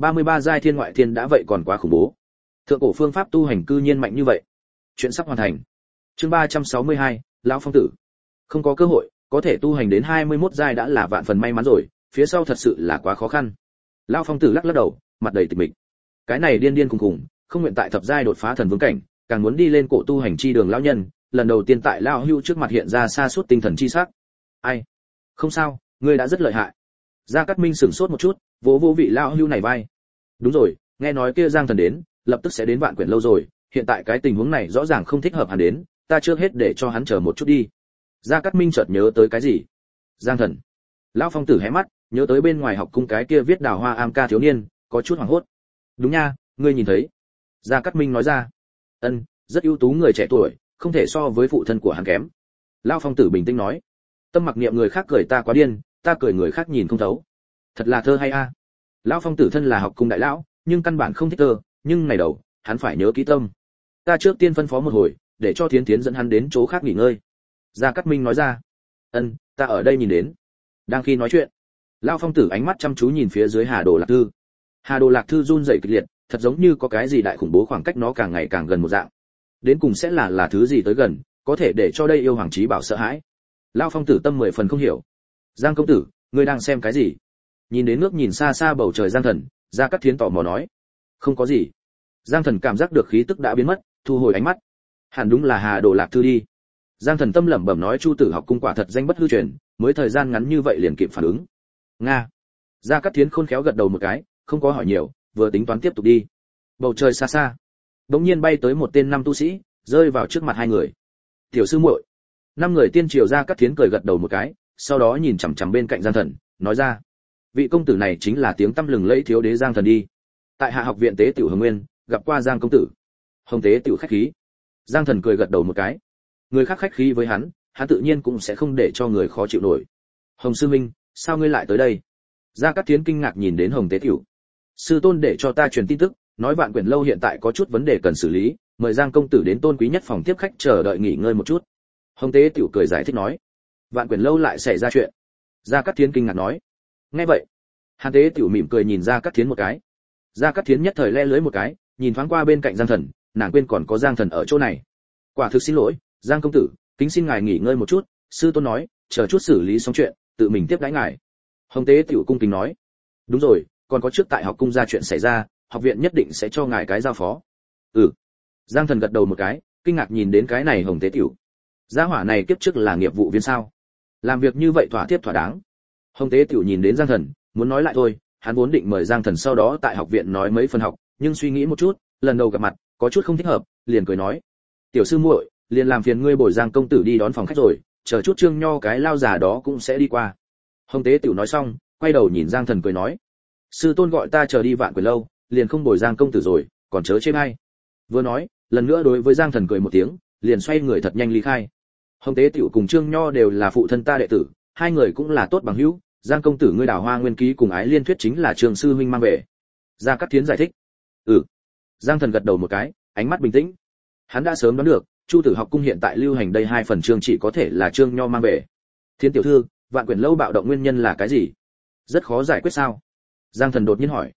33 giai thiên ngoại thiên đã vậy còn quá khủng bố. Thượng cổ phương pháp tu hành cư nhiên mạnh như vậy. Chuyện sắp hoàn thành. Chương 362, lão phong tử. Không có cơ hội, có thể tu hành đến 21 giai đã là vạn phần may mắn rồi, phía sau thật sự là quá khó khăn. Lão phong tử lắc lắc đầu, mặt đầy tịch mịch. Cái này điên điên khùng khùng, không nguyện tại thập giai đột phá thần vương cảnh, càng muốn đi lên cổ tu hành chi đường lão nhân, lần đầu tiên tại lão hưu trước mặt hiện ra sa sút tinh thần chi sắc. Ai? Không sao, ngươi đã rất lợi hại. Gia Cát Minh sửng sốt một chút, vỗ vỗ vị lão hưu này vai. Đúng rồi, nghe nói kia Giang Thần đến, lập tức sẽ đến Vạn Quyển lâu rồi, hiện tại cái tình huống này rõ ràng không thích hợp hắn đến, ta trước hết để cho hắn chờ một chút đi. Gia Cát Minh chợt nhớ tới cái gì. Giang Thần. Lão phong tử hé mắt, nhớ tới bên ngoài học cung cái kia viết đào hoa am ca thiếu niên, có chút hoảng hốt. Đúng nha, ngươi nhìn thấy. Gia Cát Minh nói ra. Ân, rất ưu tú người trẻ tuổi, không thể so với phụ thân của hắn kém. Lão phong tử bình tĩnh nói. Tâm mặc niệm người khác cười ta quá điên, ta cười người khác nhìn không thấu. Thật là thơ hay a. Lão phong tử thân là học cung đại lão, nhưng căn bản không thích thơ, nhưng này đầu, hắn phải nhớ kỹ tâm. Ta trước tiên phân phó một hồi, để cho Thiến Thiến dẫn hắn đến chỗ khác nghỉ ngơi. Gia Cát Minh nói ra. Ân, ta ở đây nhìn đến. Đang khi nói chuyện, Lão phong tử ánh mắt chăm chú nhìn phía dưới Hà Đồ Lạc Thư. Hà Đồ Lạc Thư run rẩy kịch liệt, thật giống như có cái gì đại khủng bố khoảng cách nó càng ngày càng gần một dạng. Đến cùng sẽ là thứ gì tới gần, có thể để cho đây yêu hoàng chí bảo sợ hãi. Lão phong tử tâm 10 phần không hiểu. Giang công tử, ngươi đang xem cái gì? Nhìn đến nước nhìn xa xa bầu trời Giang Thần, Gia Cát Thiến tò mò nói. Không có gì. Giang Thần cảm giác được khí tức đã biến mất, thu hồi ánh mắt. Hẳn đúng là Hà Đồ Lạc Thư đi. Giang Thần tâm lẩm bẩm nói Chu Tử học cung quả thật danh bất hư truyền, mới thời gian ngắn như vậy liền kịp phản ứng. Nga. Gia Cát Thiến khôn khéo gật đầu một cái, không có hỏi nhiều, vừa tính toán tiếp tục đi. Bầu trời xa xa, bỗng nhiên bay tới một tên năm tu sĩ, rơi vào trước mặt hai người. Tiểu sư muội. Năm người tiên triều Gia Cát Thiến cười gật đầu một cái, sau đó nhìn chằm chằm bên cạnh Giang Thần, nói ra: vị công tử này chính là tiếng tăm lừng lẫy thiếu đế Giang Thần đi. Tại Hạ học viện tế tiểu Hồng Nguyên, gặp qua Giang công tử. Hồng tế tiểu khách khí. Giang Thần cười gật đầu một cái. Người khác khách khí với hắn, hắn tự nhiên cũng sẽ không để cho người khó chịu nổi. Hồng sư minh, sao ngươi lại tới đây? Gia Cát Thiến kinh ngạc nhìn đến Hồng tế tiểu. Sư tôn để cho ta truyền tin tức, nói Vạn Quyển lâu hiện tại có chút vấn đề cần xử lý, mời Giang công tử đến tôn quý nhất phòng tiếp khách chờ đợi nghỉ ngơi một chút. Hồng tế tiểu cười giải thích nói. Vạn Quyển lâu lại xảy ra chuyện. Gia Cát Thiến kinh ngạc nói. Nghe vậy, Hàn tế tiểu mỉm cười nhìn Gia Cát Thiến một cái. Gia Cát Thiến nhất thời le lưới một cái, nhìn thoáng qua bên cạnh Giang Thần, nàng quên còn có Giang Thần ở chỗ này. Quả thực xin lỗi, Giang công tử, kính xin ngài nghỉ ngơi một chút, sư tôn nói, chờ chút xử lý xong chuyện, tự mình tiếp đãi ngài. Hồng tế tiểu cung kính nói. Đúng rồi, còn có trước tại học cung ra chuyện xảy ra, học viện nhất định sẽ cho ngài cái giao phó. Ừ. Giang Thần gật đầu một cái, kinh ngạc nhìn đến cái này Hồng tế tiểu. Gia hỏa này kiếp trước là nghiệp vụ viên sao? Làm việc như vậy thỏa thiết thỏa đáng. Hồng tế tiểu nhìn đến Giang Thần, muốn nói lại thôi, hắn vốn định mời Giang Thần sau đó tại học viện nói mấy phần học, nhưng suy nghĩ một chút, lần đầu gặp mặt, có chút không thích hợp, liền cười nói: "Tiểu sư muội, liền làm phiền ngươi bồi Giang công tử đi đón phòng khách rồi, chờ chút Trương Nho cái lao già đó cũng sẽ đi qua." Hồng tế tiểu nói xong, quay đầu nhìn Giang Thần cười nói: "Sư tôn gọi ta chờ đi Vạn Quyển lâu, liền không bồi Giang công tử rồi, còn chớ chê bai." Vừa nói, lần nữa đối với Giang Thần cười một tiếng, liền xoay người thật nhanh ly khai. Hồng tế tiểu cùng Trương Nho đều là phụ thân ta đệ tử, hai người cũng là tốt bằng hữu, Giang công tử ngươi đào hoa nguyên ký cùng ái liên thuyết chính là Trường sư huynh mang về. Gia Cát Thiến giải thích. Ừ. Giang Thần gật đầu một cái, ánh mắt bình tĩnh. Hắn đã sớm đoán được, Chu Tử học cung hiện tại lưu hành đây hai phần chương chỉ có thể là Trương Nho mang về. Thiên tiểu thư, Vạn Quyển lâu bạo động nguyên nhân là cái gì? Rất khó giải quyết sao? Giang Thần đột nhiên hỏi.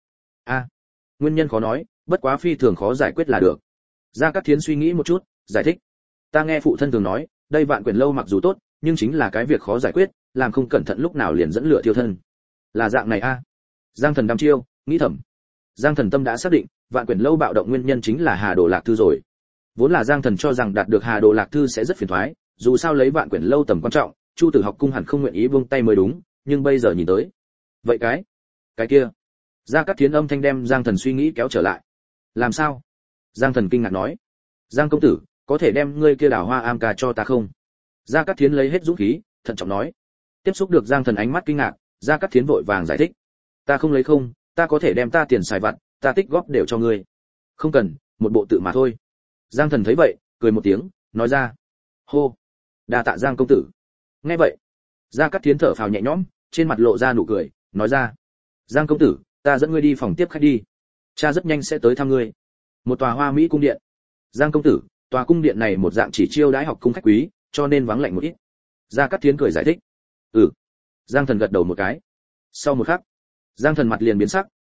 Nguyên nhân khó nói, bất quá phi thường khó giải quyết là được. Gia Cát Thiến suy nghĩ một chút, giải thích. Ta nghe phụ thân thường nói, đây Vạn Quyển lâu mặc dù tốt, nhưng chính là cái việc khó giải quyết, làm không cẩn thận lúc nào liền dẫn lửa thiêu thân. Là dạng này a? Giang Thần đăm chiêu, nghĩ thầm. Giang Thần tâm đã xác định, Vạn Quyển lâu bạo động nguyên nhân chính là Hà Đồ Lạc Thư rồi. Vốn là Giang Thần cho rằng đạt được Hà Đồ Lạc Thư sẽ rất phiền toái, dù sao lấy Vạn Quyển lâu tầm quan trọng, Chu Tử học cung hẳn không nguyện ý buông tay mới đúng, nhưng bây giờ nhìn tới, vậy cái kia. Gia Cát Thiến âm thanh đem Giang Thần suy nghĩ kéo trở lại. Làm sao? Giang Thần kinh ngạc nói. Giang công tử, có thể đem ngươi kia đào hoa am ca cho ta không? Gia Cát Thiến lấy hết dũng khí, thận trọng nói. Tiếp xúc được Giang Thần ánh mắt kinh ngạc, Gia Cát Thiến vội vàng giải thích. Ta không lấy không, ta có thể đem ta tiền xài vặt, ta tích góp đều cho ngươi. Không cần, một bộ tự mà thôi. Giang Thần thấy vậy, cười một tiếng, nói ra. Hô, đa tạ Giang công tử. Nghe vậy, Gia Cát Thiến thở phào nhẹ nhõm, trên mặt lộ ra nụ cười, nói ra. Giang công tử, ta dẫn ngươi đi phòng tiếp khách đi. Cha rất nhanh sẽ tới thăm ngươi. Một tòa hoa mỹ cung điện. Giang công tử, tòa cung điện này một dạng chỉ chiêu đãi học cung khách quý, cho nên vắng lạnh một ít. Gia Cát Thiến cười giải thích. Ừ. Giang Thần gật đầu một cái. Sau một khắc, Giang Thần mặt liền biến sắc,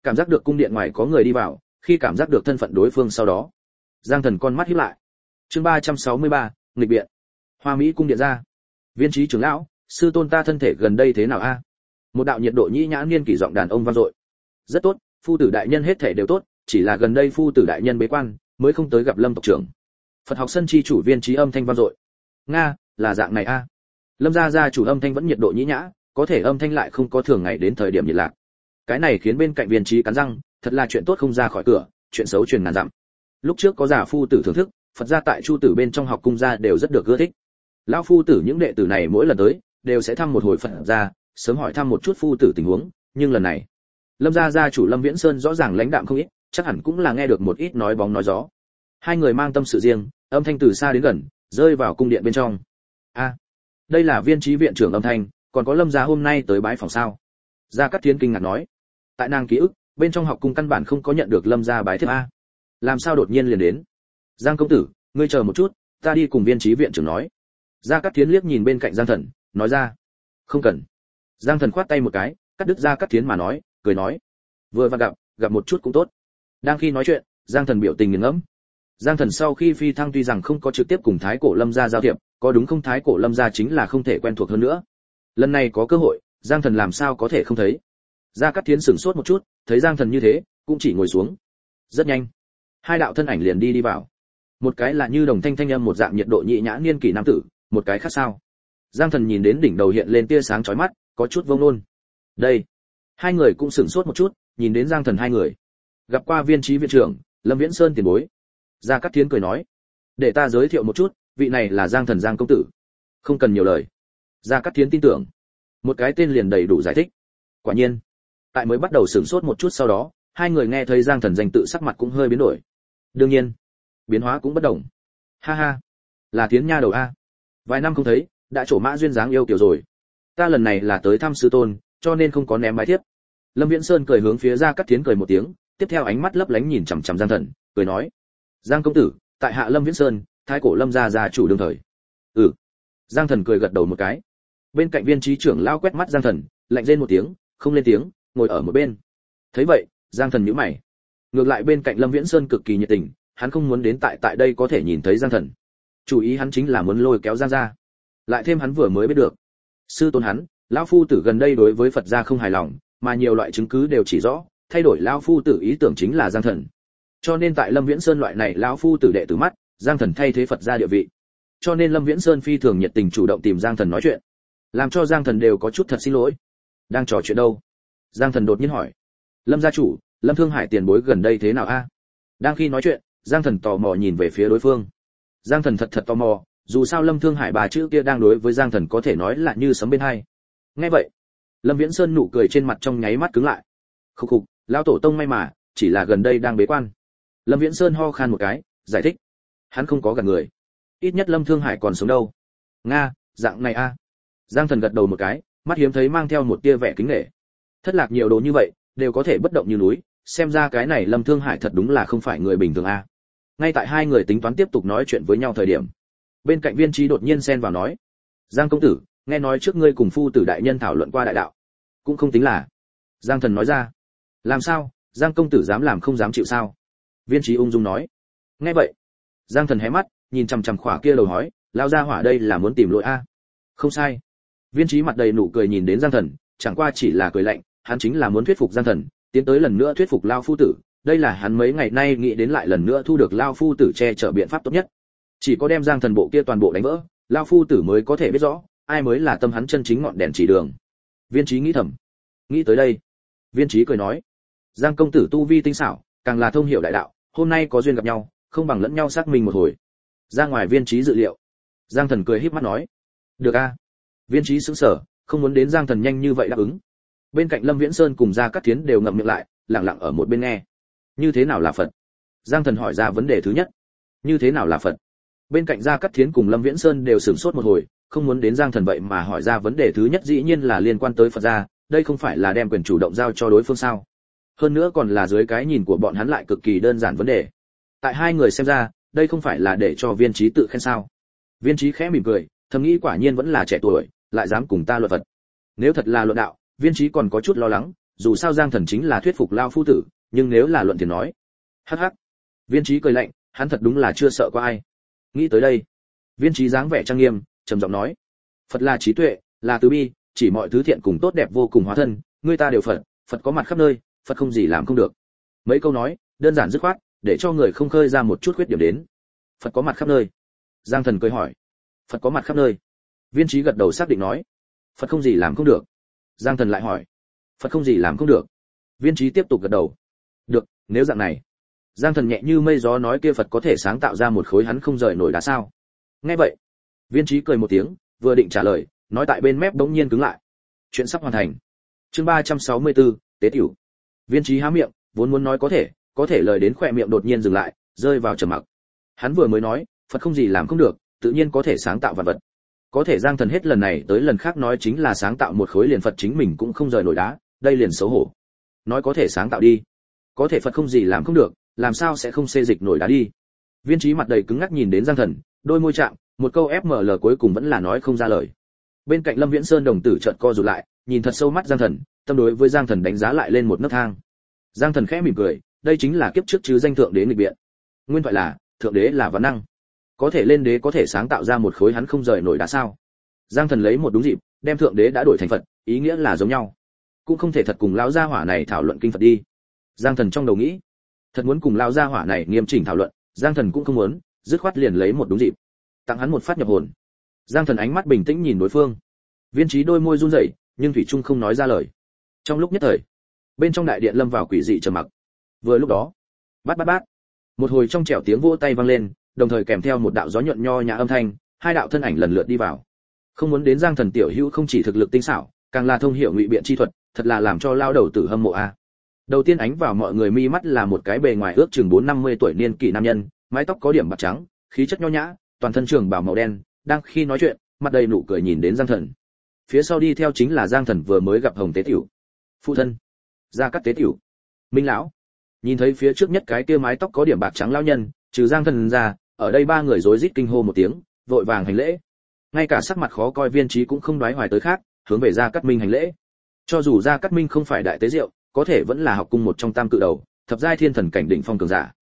cảm giác được cung điện ngoài có người đi vào, khi cảm giác được thân phận đối phương sau đó, Giang Thần con mắt híp lại. Chương 363, nghịch biện. Hoa Mỹ cung điện ra. Viên trí trưởng lão, sư tôn ta thân thể gần đây thế nào a? Một đạo nhiệt độ nhĩ nhã niên kỷ giọng đàn ông vang dội. Rất tốt, phu tử đại nhân hết thể đều tốt, chỉ là gần đây phu tử đại nhân bế quan, mới không tới gặp Lâm tộc trưởng. Phật học sân chi chủ Viên trí âm thanh vang dội. Nga, là dạng này a. Lâm gia gia chủ âm thanh vẫn nhiệt độ nhĩ nhã, có thể âm thanh lại không có thường ngày đến thời điểm nhiệt lạc. Cái này khiến bên cạnh Viên trí cắn răng, thật là chuyện tốt không ra khỏi cửa, chuyện xấu truyền ngàn dặm. Lúc trước có giả phu tử thưởng thức, Phật gia tại Chu tử bên trong học cung gia đều rất được ưa thích. Lão phu tử những đệ tử này mỗi lần tới đều sẽ thăm một hồi Phật gia, sớm hỏi thăm một chút phu tử tình huống, nhưng lần này, Lâm gia gia chủ Lâm Viễn Sơn rõ ràng lãnh đạm không ít, chắc hẳn cũng là nghe được một ít nói bóng nói gió. Hai người mang tâm sự riêng, âm thanh từ xa đến gần, rơi vào cung điện bên trong. A, đây là Viên trí viện trưởng âm thanh, còn có Lâm gia hôm nay tới bái phòng sao? Gia Cát Thiến kinh ngạc nói. Tại nàng ký ức, bên trong học cung căn bản không có nhận được Lâm gia bái thiếp a. Làm sao đột nhiên liền đến? Giang công tử, ngươi chờ một chút, ta đi cùng Viên trí viện trưởng nói. Gia Cát Thiến liếc nhìn bên cạnh Giang Thần, nói ra. Không cần. Giang Thần khoát tay một cái, cắt đứt Gia Cát Thiến mà nói, cười nói. Vừa vặn gặp một chút cũng tốt. Đang khi nói chuyện, Giang Thần biểu tình nghiền ngẫm. Giang Thần sau khi phi thăng tuy rằng không có trực tiếp cùng Thái Cổ Lâm gia giao thiệp, có đúng không Thái Cổ Lâm gia chính là không thể quen thuộc hơn nữa. Lần này có cơ hội, Giang Thần làm sao có thể không thấy. Gia Cát Thiến sửng sốt một chút, thấy Giang Thần như thế, cũng chỉ ngồi xuống. Rất nhanh, hai đạo thân ảnh liền đi vào. Một cái là như đồng thanh thanh âm một dạng nhiệt độ nhị nhã niên kỷ nam tử, một cái khác sao? Giang Thần nhìn đến đỉnh đầu hiện lên tia sáng chói mắt, có chút vông nôn. Đây, hai người cũng sửng sốt một chút, nhìn đến Giang Thần hai người. Gặp qua Viên trí viện trưởng, Lâm Viễn Sơn tiền bối. Gia Cát Thiến cười nói, để ta giới thiệu một chút, vị này là Giang Thần Giang công tử. Không cần nhiều lời. Gia Cát Thiến tin tưởng, một cái tên liền đầy đủ giải thích. Quả nhiên, tại mới bắt đầu sửng sốt một chút sau đó, hai người nghe thấy Giang Thần danh tự sắc mặt cũng hơi biến đổi. Đương nhiên, biến hóa cũng bất đồng. Ha ha, là Thiến nha đầu a. Vài năm không thấy, đã trổ mã duyên dáng yêu kiểu rồi. Ta lần này là tới thăm sư tôn, cho nên không có ném bái thiếp. Lâm Viễn Sơn cười hướng phía Gia Cát Thiến cười một tiếng, tiếp theo ánh mắt lấp lánh nhìn chằm chằm Giang Thần, cười nói: "Giang công tử, tại hạ Lâm Viễn Sơn, Thái Cổ Lâm gia gia chủ đương thời." "Ừ." Giang Thần cười gật đầu một cái. Bên cạnh Viên trí trưởng lao quét mắt Giang Thần, lạnh rên một tiếng, không lên tiếng, ngồi ở một bên. Thấy vậy, Giang Thần nhíu mày. Ngược lại bên cạnh Lâm Viễn Sơn cực kỳ nhiệt tình, hắn không muốn đến tại đây có thể nhìn thấy Giang Thần. Chủ ý hắn chính là muốn lôi kéo Giang gia. Lại thêm hắn vừa mới biết được, sư tôn hắn, lão phu tử gần đây đối với Phật gia không hài lòng, mà nhiều loại chứng cứ đều chỉ rõ, thay đổi lão phu tử ý tưởng chính là Giang Thần. Cho nên tại Lâm Viễn Sơn loại này lão phu tử đệ tử mắt, Giang Thần thay thế Phật gia địa vị. Cho nên Lâm Viễn Sơn phi thường nhiệt tình chủ động tìm Giang Thần nói chuyện, làm cho Giang Thần đều có chút thật xin lỗi. Đang trò chuyện đâu? Giang Thần đột nhiên hỏi. Lâm gia chủ, Lâm Thương Hải tiền bối gần đây thế nào a? Đang khi nói chuyện, Giang Thần tò mò nhìn về phía đối phương. Giang Thần thật tò mò, dù sao Lâm Thương Hải bà chữ kia đang đối với Giang Thần có thể nói là như sấm bên hai. Nghe vậy, Lâm Viễn Sơn nụ cười trên mặt trong nháy mắt cứng lại. Khục khục, lão tổ tông may mà, chỉ là gần đây đang bế quan. Lâm Viễn Sơn ho khan một cái, giải thích. Hắn không có gạt người. Ít nhất Lâm Thương Hải còn sống đâu. Nga, dạng này a. Giang Thần gật đầu một cái, mắt hiếm thấy mang theo một tia vẻ kính nể. Thất lạc nhiều đồ như vậy, đều có thể bất động như núi, xem ra cái này Lâm Thương Hải thật đúng là không phải người bình thường a. Ngay tại hai người tính toán tiếp tục nói chuyện với nhau thời điểm, bên cạnh Viên trí đột nhiên xen vào nói: "Giang công tử, nghe nói trước ngươi cùng phu tử đại nhân thảo luận qua đại đạo." "Cũng không tính là." Giang Thần nói ra. "Làm sao, Giang công tử dám làm không dám chịu sao?" Viên trí ung dung nói. Nghe vậy, Giang Thần hé mắt, nhìn chằm chằm khỏa kia đầu hói, lao ra hỏa đây là muốn tìm lỗi a. Không sai. Viên trí mặt đầy nụ cười nhìn đến Giang Thần, chẳng qua chỉ là cười lạnh, hắn chính là muốn thuyết phục Giang Thần, tiến tới lần nữa thuyết phục lao phu tử, đây là hắn mấy ngày nay nghĩ đến lại lần nữa thu được lao phu tử che chở biện pháp tốt nhất. Chỉ có đem Giang Thần bộ kia toàn bộ đánh vỡ, lao phu tử mới có thể biết rõ, ai mới là tâm hắn chân chính ngọn đèn chỉ đường. Viên trí nghĩ thầm. Nghĩ tới đây, Viên trí cười nói: "Giang công tử tu vi tinh xảo, càng là thông hiểu đại đạo, hôm nay có duyên gặp nhau, không bằng lẫn nhau xác minh một hồi." Ra ngoài Viên trí dự liệu, Giang Thần cười híp mắt nói: "Được a." Viên trí sững sờ, không muốn đến Giang Thần nhanh như vậy đáp ứng. Bên cạnh Lâm Viễn Sơn cùng Gia Cát Thiến đều ngậm miệng lại, lặng lặng ở một bên nghe. Như thế nào là Phật? Giang Thần hỏi ra vấn đề thứ nhất. Như thế nào là Phật? Bên cạnh Gia Cát Thiến cùng Lâm Viễn Sơn đều sửng sốt một hồi, không muốn đến Giang Thần vậy mà hỏi ra vấn đề thứ nhất dĩ nhiên là liên quan tới Phật gia, đây không phải là đem quyền chủ động giao cho đối phương sao? Hơn nữa còn là dưới cái nhìn của bọn hắn lại cực kỳ đơn giản vấn đề. Tại hai người xem ra, đây không phải là để cho Viên trí tự khen sao? Viên trí khẽ mỉm cười, thầm nghĩ quả nhiên vẫn là trẻ tuổi, lại dám cùng ta luận Phật. Nếu thật là luận đạo, Viên trí còn có chút lo lắng, dù sao Giang Thần chính là thuyết phục lao phu tử, nhưng nếu là luận tiền nói. Hắc hắc. Viên Chí cười lạnh, hắn thật đúng là chưa sợ qua ai. Nghĩ tới đây, Viên Chí dáng vẻ trang nghiêm, trầm giọng nói: Phật là trí tuệ, là từ bi, chỉ mọi thứ thiện cùng tốt đẹp vô cùng hóa thân, người ta đều Phật, Phật có mặt khắp nơi, Phật không gì làm không được. Mấy câu nói, đơn giản dứt khoát, để cho người không khơi ra một chút khuyết điểm đến. Phật có mặt khắp nơi. Giang Thần cười hỏi: Phật có mặt khắp nơi? Viên Chí gật đầu xác định nói: Phật không gì làm không được. Giang Thần lại hỏi: Phật không gì làm không được? Viên Chí tiếp tục gật đầu: Được, nếu dạng này. Giang Thần nhẹ như mây gió nói kia Phật có thể sáng tạo ra một khối hắn không rời nổi đá sao? Nghe vậy, Viên Chí cười một tiếng, vừa định trả lời, nói tại bên mép bỗng nhiên cứng lại. Chuyện sắp hoàn thành. Chương 364, tế tiểu. Viên Chí há miệng, vốn muốn nói có thể lời đến khóe miệng đột nhiên dừng lại, rơi vào trầm mặc. Hắn vừa mới nói, Phật không gì làm không được, tự nhiên có thể sáng tạo vạn vật. Có thể Giang Thần hết lần này tới lần khác nói chính là sáng tạo một khối liền Phật chính mình cũng không rời nổi đá, đây liền xấu hổ. Nói có thể sáng tạo đi, có thể Phật không gì làm không được, làm sao sẽ không xê dịch nổi đá đi. Viên Chí mặt đầy cứng ngắc nhìn đến Giang Thần, đôi môi chạm, một câu FML cuối cùng vẫn là nói không ra lời. Bên cạnh Lâm Viễn Sơn đồng tử chợt co rụt lại, nhìn thật sâu mắt Giang Thần, tâm đối với Giang Thần đánh giá lại lên một nấc thang. Giang Thần khẽ mỉm cười, đây chính là kiếp trước chứ danh thượng đế nghịch biện. Nguyên thoại là, thượng đế là vạn năng, có thể lên đế có thể sáng tạo ra một khối hắn không rời nổi đá sao? Giang Thần lấy một đúng dịp, đem thượng đế đã đổi thành Phật, ý nghĩa là giống nhau. Cũng không thể thật cùng lão gia hỏa này thảo luận kinh Phật đi. Giang Thần trong đầu nghĩ, thật muốn cùng lão gia hỏa này nghiêm chỉnh thảo luận, Giang Thần cũng không muốn, dứt khoát liền lấy một đúng dịp, tặng hắn một phát nhập hồn. Giang Thần ánh mắt bình tĩnh nhìn đối phương. Viên Chí đôi môi run rẩy, nhưng thủy chung không nói ra lời. Trong lúc nhất thời, bên trong đại điện lâm vào quỷ dị trầm mặc. Vừa lúc đó, bát bát bát, một hồi trong trẻo tiếng vỗ tay vang lên, đồng thời kèm theo một đạo gió nhuận nho nhã âm thanh, hai đạo thân ảnh lần lượt đi vào. Không muốn đến Giang Thần tiểu hữu không chỉ thực lực tinh xảo, càng là thông hiểu ngụy biện chi thuật, thật là làm cho lao đầu tử hâm mộ a. Đầu tiên ánh vào mọi người mi mắt là một cái bề ngoài ước chừng 4-50 tuổi niên kỷ nam nhân, mái tóc có điểm bạc trắng, khí chất nho nhã, toàn thân trường bào màu đen, đang khi nói chuyện, mặt đầy nụ cười nhìn đến Giang Thần. Phía sau đi theo chính là Giang Thần vừa mới gặp Hồng Tế Tiểu, phụ thân, Gia Cát Tế Tiểu, Minh lão. Nhìn thấy phía trước nhất cái kia mái tóc có điểm bạc trắng lão nhân, trừ Giang Thần ra, ở đây ba người rối rít kinh hô một tiếng, vội vàng hành lễ. Ngay cả sắc mặt khó coi Viên Chí cũng không đoái hoài tới khác, hướng về Gia Cát Minh hành lễ. Cho dù Gia Cát Minh không phải đại tế diệu, có thể vẫn là học cung một trong tam cự đầu, thập giai thiên thần cảnh đỉnh phong cường giả.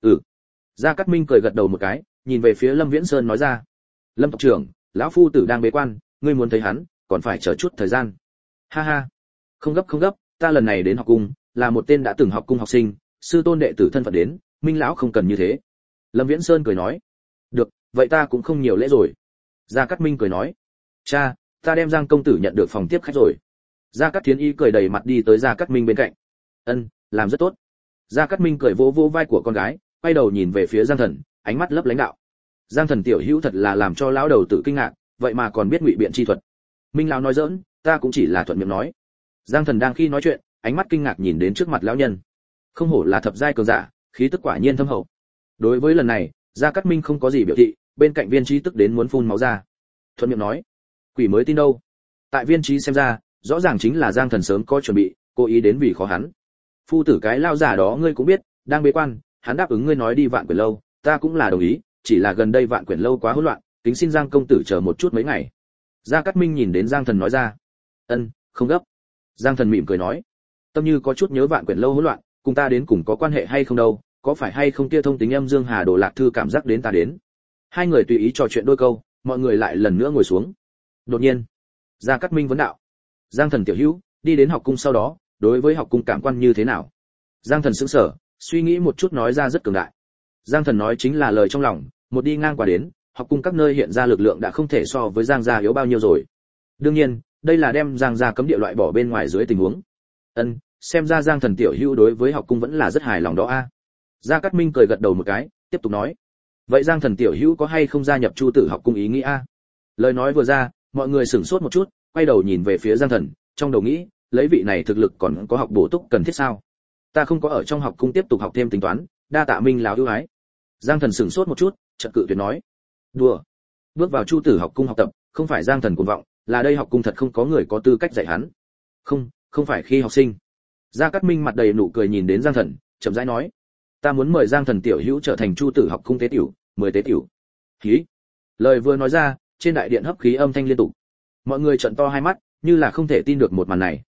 Gia Cát Minh cười gật đầu một cái, nhìn về phía Lâm Viễn Sơn nói ra: Lâm tộc trưởng, lão phu tử đang bế quan, ngươi muốn thấy hắn, còn phải chờ chút thời gian. Ha ha, không gấp, ta lần này đến học cung, là một tên đã từng học cung học sinh, sư tôn đệ tử thân phận đến, Minh lão không cần như thế. Lâm Viễn Sơn cười nói: Được, vậy ta cũng không nhiều lễ rồi. Gia Cát Minh cười nói: Cha, ta đem Giang công tử nhận được phòng tiếp khách rồi. Gia Cát Thiến Y cười đầy mặt đi tới Gia Cát Minh bên cạnh. Ân, làm rất tốt. Gia Cát Minh cười vỗ vỗ vai của con gái, quay đầu nhìn về phía Giang Thần, ánh mắt lấp lánh đạo: Giang Thần tiểu hữu thật là làm cho lão đầu tử kinh ngạc, vậy mà còn biết ngụy biện chi thuật. Minh lão nói giỡn, ta cũng chỉ là thuận miệng nói. Giang Thần đang khi nói chuyện, ánh mắt kinh ngạc nhìn đến trước mặt lão nhân. Không hổ là thập giai cường giả, khí tức quả nhiên thâm hậu. Đối với lần này, Gia Cát Minh không có gì biểu thị, bên cạnh Viên Chí tức đến muốn phun máu ra. Thuận miệng nói, quỷ mới tin đâu. Tại Viên Chí xem ra, rõ ràng chính là Giang Thần sớm có chuẩn bị, cố ý đến vì khó hắn. Phu tử cái lao giả đó ngươi cũng biết, đang bế quan, hắn đáp ứng ngươi nói đi Vạn Quyển lâu, ta cũng là đồng ý, chỉ là gần đây Vạn Quyển lâu quá hỗn loạn, kính xin Giang công tử chờ một chút mấy ngày. Gia Cát Minh nhìn đến Giang Thần nói ra. Ân, không gấp. Giang Thần mỉm cười nói, tâm như có chút nhớ Vạn Quyển lâu hỗn loạn, cùng ta đến cùng có quan hệ hay không đâu, có phải hay không kia thông tính âm Dương Hà Đồ Lạc Thư cảm giác đến ta đến. Hai người tùy ý trò chuyện đôi câu, mọi người lại lần nữa ngồi xuống. Đột nhiên, Gia Cát Minh vấn đạo: Giang Thần tiểu hữu, đi đến học cung sau đó, đối với học cung cảm quan như thế nào? Giang Thần sững sờ, suy nghĩ một chút nói ra rất cường đại. Giang Thần nói chính là lời trong lòng, một đi ngang qua đến, học cung các nơi hiện ra lực lượng đã không thể so với Giang gia yếu bao nhiêu rồi. Đương nhiên, đây là đem Giang gia cấm địa loại bỏ bên ngoài dưới tình huống. Ân, xem ra Giang Thần tiểu hữu đối với học cung vẫn là rất hài lòng đó a. Gia Cát Minh cười gật đầu một cái, tiếp tục nói: Vậy Giang Thần tiểu hữu có hay không gia nhập Chu Tử học cung ý nghĩ a? Lời nói vừa ra, mọi người sửng sốt một chút, quay đầu nhìn về phía Giang Thần, trong đầu nghĩ, lấy vị này thực lực còn có học bổ túc cần thiết sao? Ta không có ở trong học cung tiếp tục học thêm tính toán, đa tạ Minh lão ưu ái. Giang Thần sửng sốt một chút, chợt cự tuyệt nói: Đùa. Bước vào Chu Tử học cung học tập, không phải Giang Thần cuồng vọng, là đây học cung thật không có người có tư cách dạy hắn. Không phải khi học sinh. Gia Cát Minh mặt đầy nụ cười nhìn đến Giang Thần, chậm rãi nói: Ta muốn mời Giang Thần tiểu hữu trở thành Chu Tử học cung tế tiểu, 10 tế tiểu. Khí. Lời vừa nói ra, trên đại điện hấp khí âm thanh liên tục. Mọi người trợn to hai mắt, như là không thể tin được một màn này.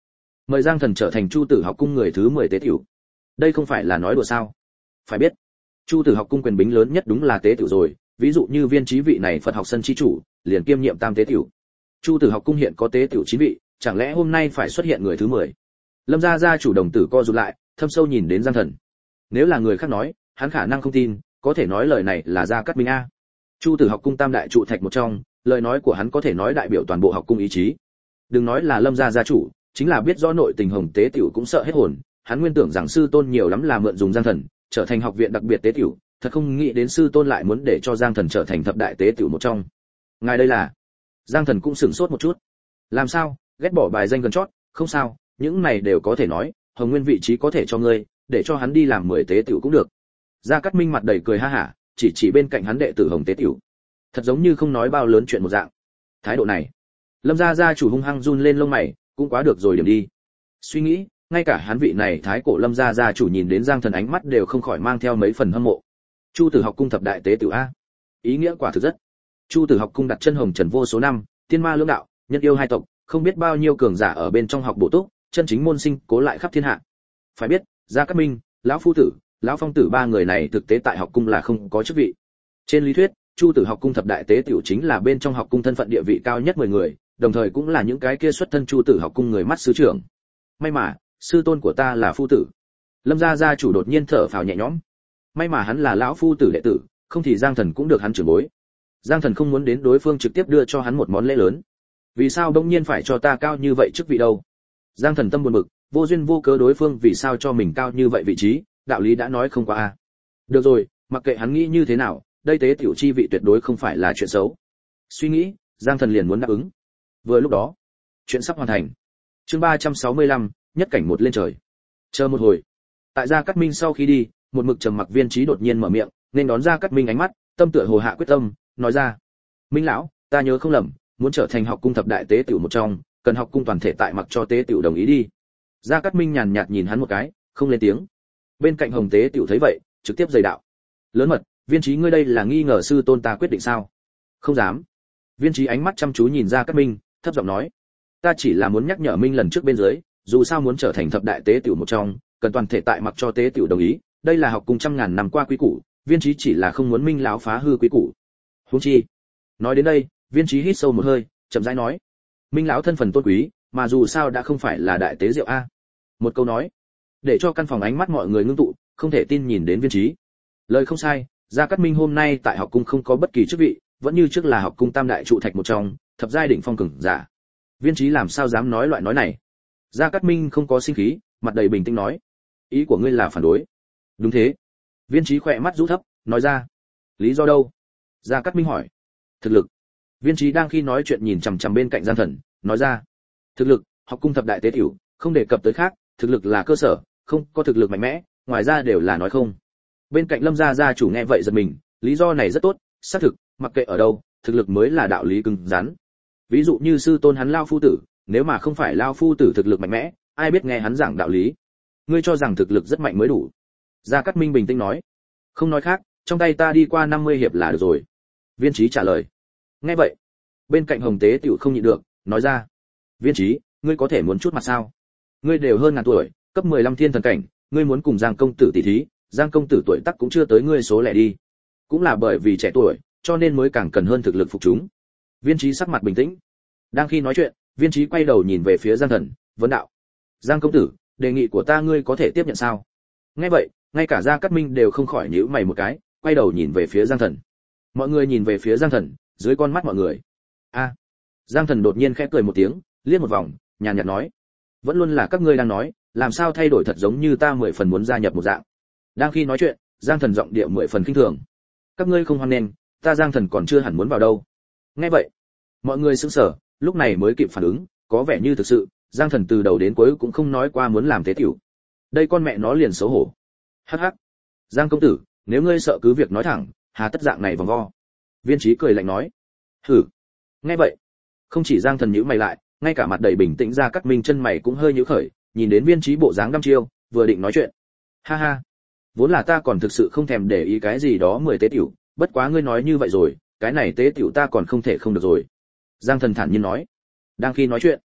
mời Giang Thần trở thành Chu Tử học cung người thứ 10 tế tiểu. Đây không phải là nói đùa sao? Phải biết, Chu Tử học cung quyền bính lớn nhất đúng là tế tiểu rồi, ví dụ như Viên Chí vị này Phật học sân chi chủ, liền kiêm nhiệm tam tế tiểu. Chu Tử học cung hiện có tế tiểu 9 vị, chẳng lẽ hôm nay phải xuất hiện người thứ 10? Lâm gia gia chủ đồng tử co rụt lại, thâm sâu nhìn đến Giang Thần. Nếu là người khác nói, hắn khả năng không tin, có thể nói lời này là Gia Cát Minh a. Chu Tử học cung tam đại trụ thạch một trong, lời nói của hắn có thể nói đại biểu toàn bộ học cung ý chí. Đừng nói là Lâm gia gia chủ, chính là biết rõ nội tình Hồng tế tiểu cũng sợ hết hồn, hắn nguyên tưởng rằng sư tôn nhiều lắm là mượn dùng Giang Thần, trở thành học viện đặc biệt tế tiểu, thật không nghĩ đến sư tôn lại muốn để cho Giang Thần trở thành thập đại tế tiểu một trong. Ngài đây là? Giang Thần cũng sửng sốt một chút. Làm sao, ghét bỏ bài danh gần chót, không sao, những này đều có thể nói, Hồng Nguyên vị trí có thể cho ngươi, để cho hắn đi làm 10 tế tiểu cũng được. Gia Cát Minh mặt đầy cười ha hả, chỉ bên cạnh hắn đệ tử Hồng tế tiểu. Thật giống như không nói bao lớn chuyện một dạng. Thái độ này, Lâm gia gia chủ hung hăng run lên lông mày, cũng quá được rồi điểm đi. Suy nghĩ, ngay cả hắn vị này thái cổ Lâm gia gia chủ nhìn đến Giang Thần ánh mắt đều không khỏi mang theo mấy phần hâm mộ. Chu Tử học cung thập đại tế tiểu a, ý nghĩa quả thực rất. Chu Tử học cung đặt chân hồng trần vô số năm, tiên ma lưỡng đạo, nhân yêu hai tộc, không biết bao nhiêu cường giả ở bên trong học bổ túc, chân chính môn sinh cố lại khắp thiên hạ. Phải biết, Gia Cát Minh, lão phu tử, lão phong tử ba người này thực tế tại học cung là không có chức vị. Trên lý thuyết, Chu Tử học cung thập đại tế tiểu chính là bên trong học cung thân phận địa vị cao nhất 10 người, đồng thời cũng là những cái kia xuất thân Chu Tử học cung người mắt sứ trưởng. May mà, sư tôn của ta là phu tử. Lâm gia gia chủ đột nhiên thở phào nhẹ nhõm. May mà hắn là lão phu tử đệ tử, không thì Giang Thần cũng được hắn trưởng bối. Giang Thần không muốn đến đối phương trực tiếp đưa cho hắn một món lễ lớn. Vì sao bỗng nhiên phải cho ta cao như vậy chức vị đâu? Giang Thần tâm buồn bực, vô duyên vô cớ đối phương vì sao cho mình cao như vậy vị trí, đạo lý đã nói không qua a. Được rồi, mặc kệ hắn nghĩ như thế nào, đây tế tiểu chi vị tuyệt đối không phải là chuyện xấu. Suy nghĩ, Giang Thần liền muốn đáp ứng. Vừa lúc đó, chuyện sắp hoàn thành. Chương 365, nhất cảnh một lên trời. Chờ một hồi. Tại Gia Cát Minh sau khi đi, một mực trầm mặc Viên Chí đột nhiên mở miệng, nên đón Gia Cát Minh ánh mắt, tâm tựa hồ hạ quyết tâm, nói ra: "Minh lão, ta nhớ không lầm, muốn trở thành học cung thập đại tế tiểu một trong, cần học cung toàn thể tại mặc cho tế tiểu đồng ý đi." Gia Cát Minh nhàn nhạt nhìn hắn một cái, không lên tiếng. Bên cạnh Hồng tế tiểu thấy vậy, trực tiếp dày đạo: "Lớn mật, Viên Chí ngươi đây là nghi ngờ sư tôn ta quyết định sao?" "Không dám." Viên Chí ánh mắt chăm chú nhìn Gia Cát Minh, thấp giọng nói: "Ta chỉ là muốn nhắc nhở Minh lần trước bên dưới, dù sao muốn trở thành thập đại tế tiểu một trong, cần toàn thể tại mặc cho tế tiểu đồng ý, đây là học cung trăm ngàn năm qua quý củ, Viên Chí chỉ là không muốn Minh lão phá hư quý củ." Huống chi. Nói đến đây, Viên Chí hít sâu một hơi, chậm rãi nói: "Minh lão thân phận tôn quý, mà dù sao đã không phải là đại tế diệu a." Một câu nói, để cho căn phòng ánh mắt mọi người ngưng tụ, không thể tin nhìn đến Viên Chí. Lời không sai, Gia Cát Minh hôm nay tại học cung không có bất kỳ chức vị, vẫn như trước là học cung tam đại trụ thạch một trong, thập giai đỉnh phong cường giả. Viên Chí làm sao dám nói loại nói này? Gia Cát Minh không có sinh khí, mặt đầy bình tĩnh nói: "Ý của ngươi là phản đối?" "Đúng thế." Viên Chí khỏe mắt rũ thấp, nói ra: "Lý do đâu?" Gia Cát Minh hỏi. "Thực lực." Viên Chí đang khi nói chuyện nhìn chằm chằm bên cạnh Giang Thần, nói ra: "Thực lực, học cung thập đại tế tiểu, không đề cập tới khác, thực lực là cơ sở, không có thực lực mạnh mẽ, ngoài ra đều là nói không." Bên cạnh Lâm gia gia chủ nghe vậy giật mình, lý do này rất tốt, xác thực, mặc kệ ở đâu, thực lực mới là đạo lý cứng rắn. Ví dụ như sư tôn hắn Lao phu tử, nếu mà không phải Lao phu tử thực lực mạnh mẽ, ai biết nghe hắn giảng đạo lý. Ngươi cho rằng thực lực rất mạnh mới đủ. Gia Cát Minh bình tĩnh nói: "Không nói khác, trong tay ta đi qua 50 hiệp là được rồi." Viên Chí trả lời. Nghe vậy, bên cạnh Hồng tế tiểu không nhịn được, nói ra: "Viên Chí, ngươi có thể muốn chút mặt sao? Ngươi đều hơn ngàn tuổi, cấp 15 thiên thần cảnh, ngươi muốn cùng Giang công tử tỷ thí, Giang công tử tuổi tác cũng chưa tới ngươi số lẻ đi. Cũng là bởi vì trẻ tuổi, cho nên mới càng cần hơn thực lực phục chúng." Viên Chí sắc mặt bình tĩnh. Đang khi nói chuyện, Viên Chí quay đầu nhìn về phía Giang Thần, vấn đạo: "Giang công tử, đề nghị của ta ngươi có thể tiếp nhận sao?" Nghe vậy, ngay cả Gia Cát Minh đều không khỏi nhíu mày một cái, quay đầu nhìn về phía Giang Thần. Mọi người nhìn về phía Giang Thần, dưới con mắt mọi người. A. Giang Thần đột nhiên khẽ cười một tiếng, liếc một vòng, nhàn nhạt nói: "Vẫn luôn là các ngươi đang nói, làm sao thay đổi thật giống như ta 10 phần muốn gia nhập một dạng." Đang khi nói chuyện, Giang Thần giọng điệu 10 phần khinh thường: "Các ngươi không hoan nghênh, ta Giang Thần còn chưa hẳn muốn vào đâu." Nghe vậy, mọi người sững sờ, lúc này mới kịp phản ứng, có vẻ như thực sự, Giang Thần từ đầu đến cuối cũng không nói qua muốn làm tế tiểu. Đây con mẹ nó liền xấu hổ. Hắc hắc. "Giang công tử, nếu ngươi sợ cứ việc nói thẳng, hà tất dạng này vòng vo." Viên Chí cười lạnh nói. "Hử." Nghe vậy, không chỉ Giang Thần nhíu mày lại, ngay cả mặt đầy bình tĩnh Gia Cát Minh chân mày cũng hơi nhíu khởi, nhìn đến Viên Chí bộ dáng đăm chiêu, vừa định nói chuyện. "Ha ha, vốn là ta còn thực sự không thèm để ý cái gì đó 10 tế tiểu, bất quá ngươi nói như vậy rồi, cái này tế tiểu ta còn không thể không được rồi." Giang Thần thản nhiên nói. Đang khi nói chuyện,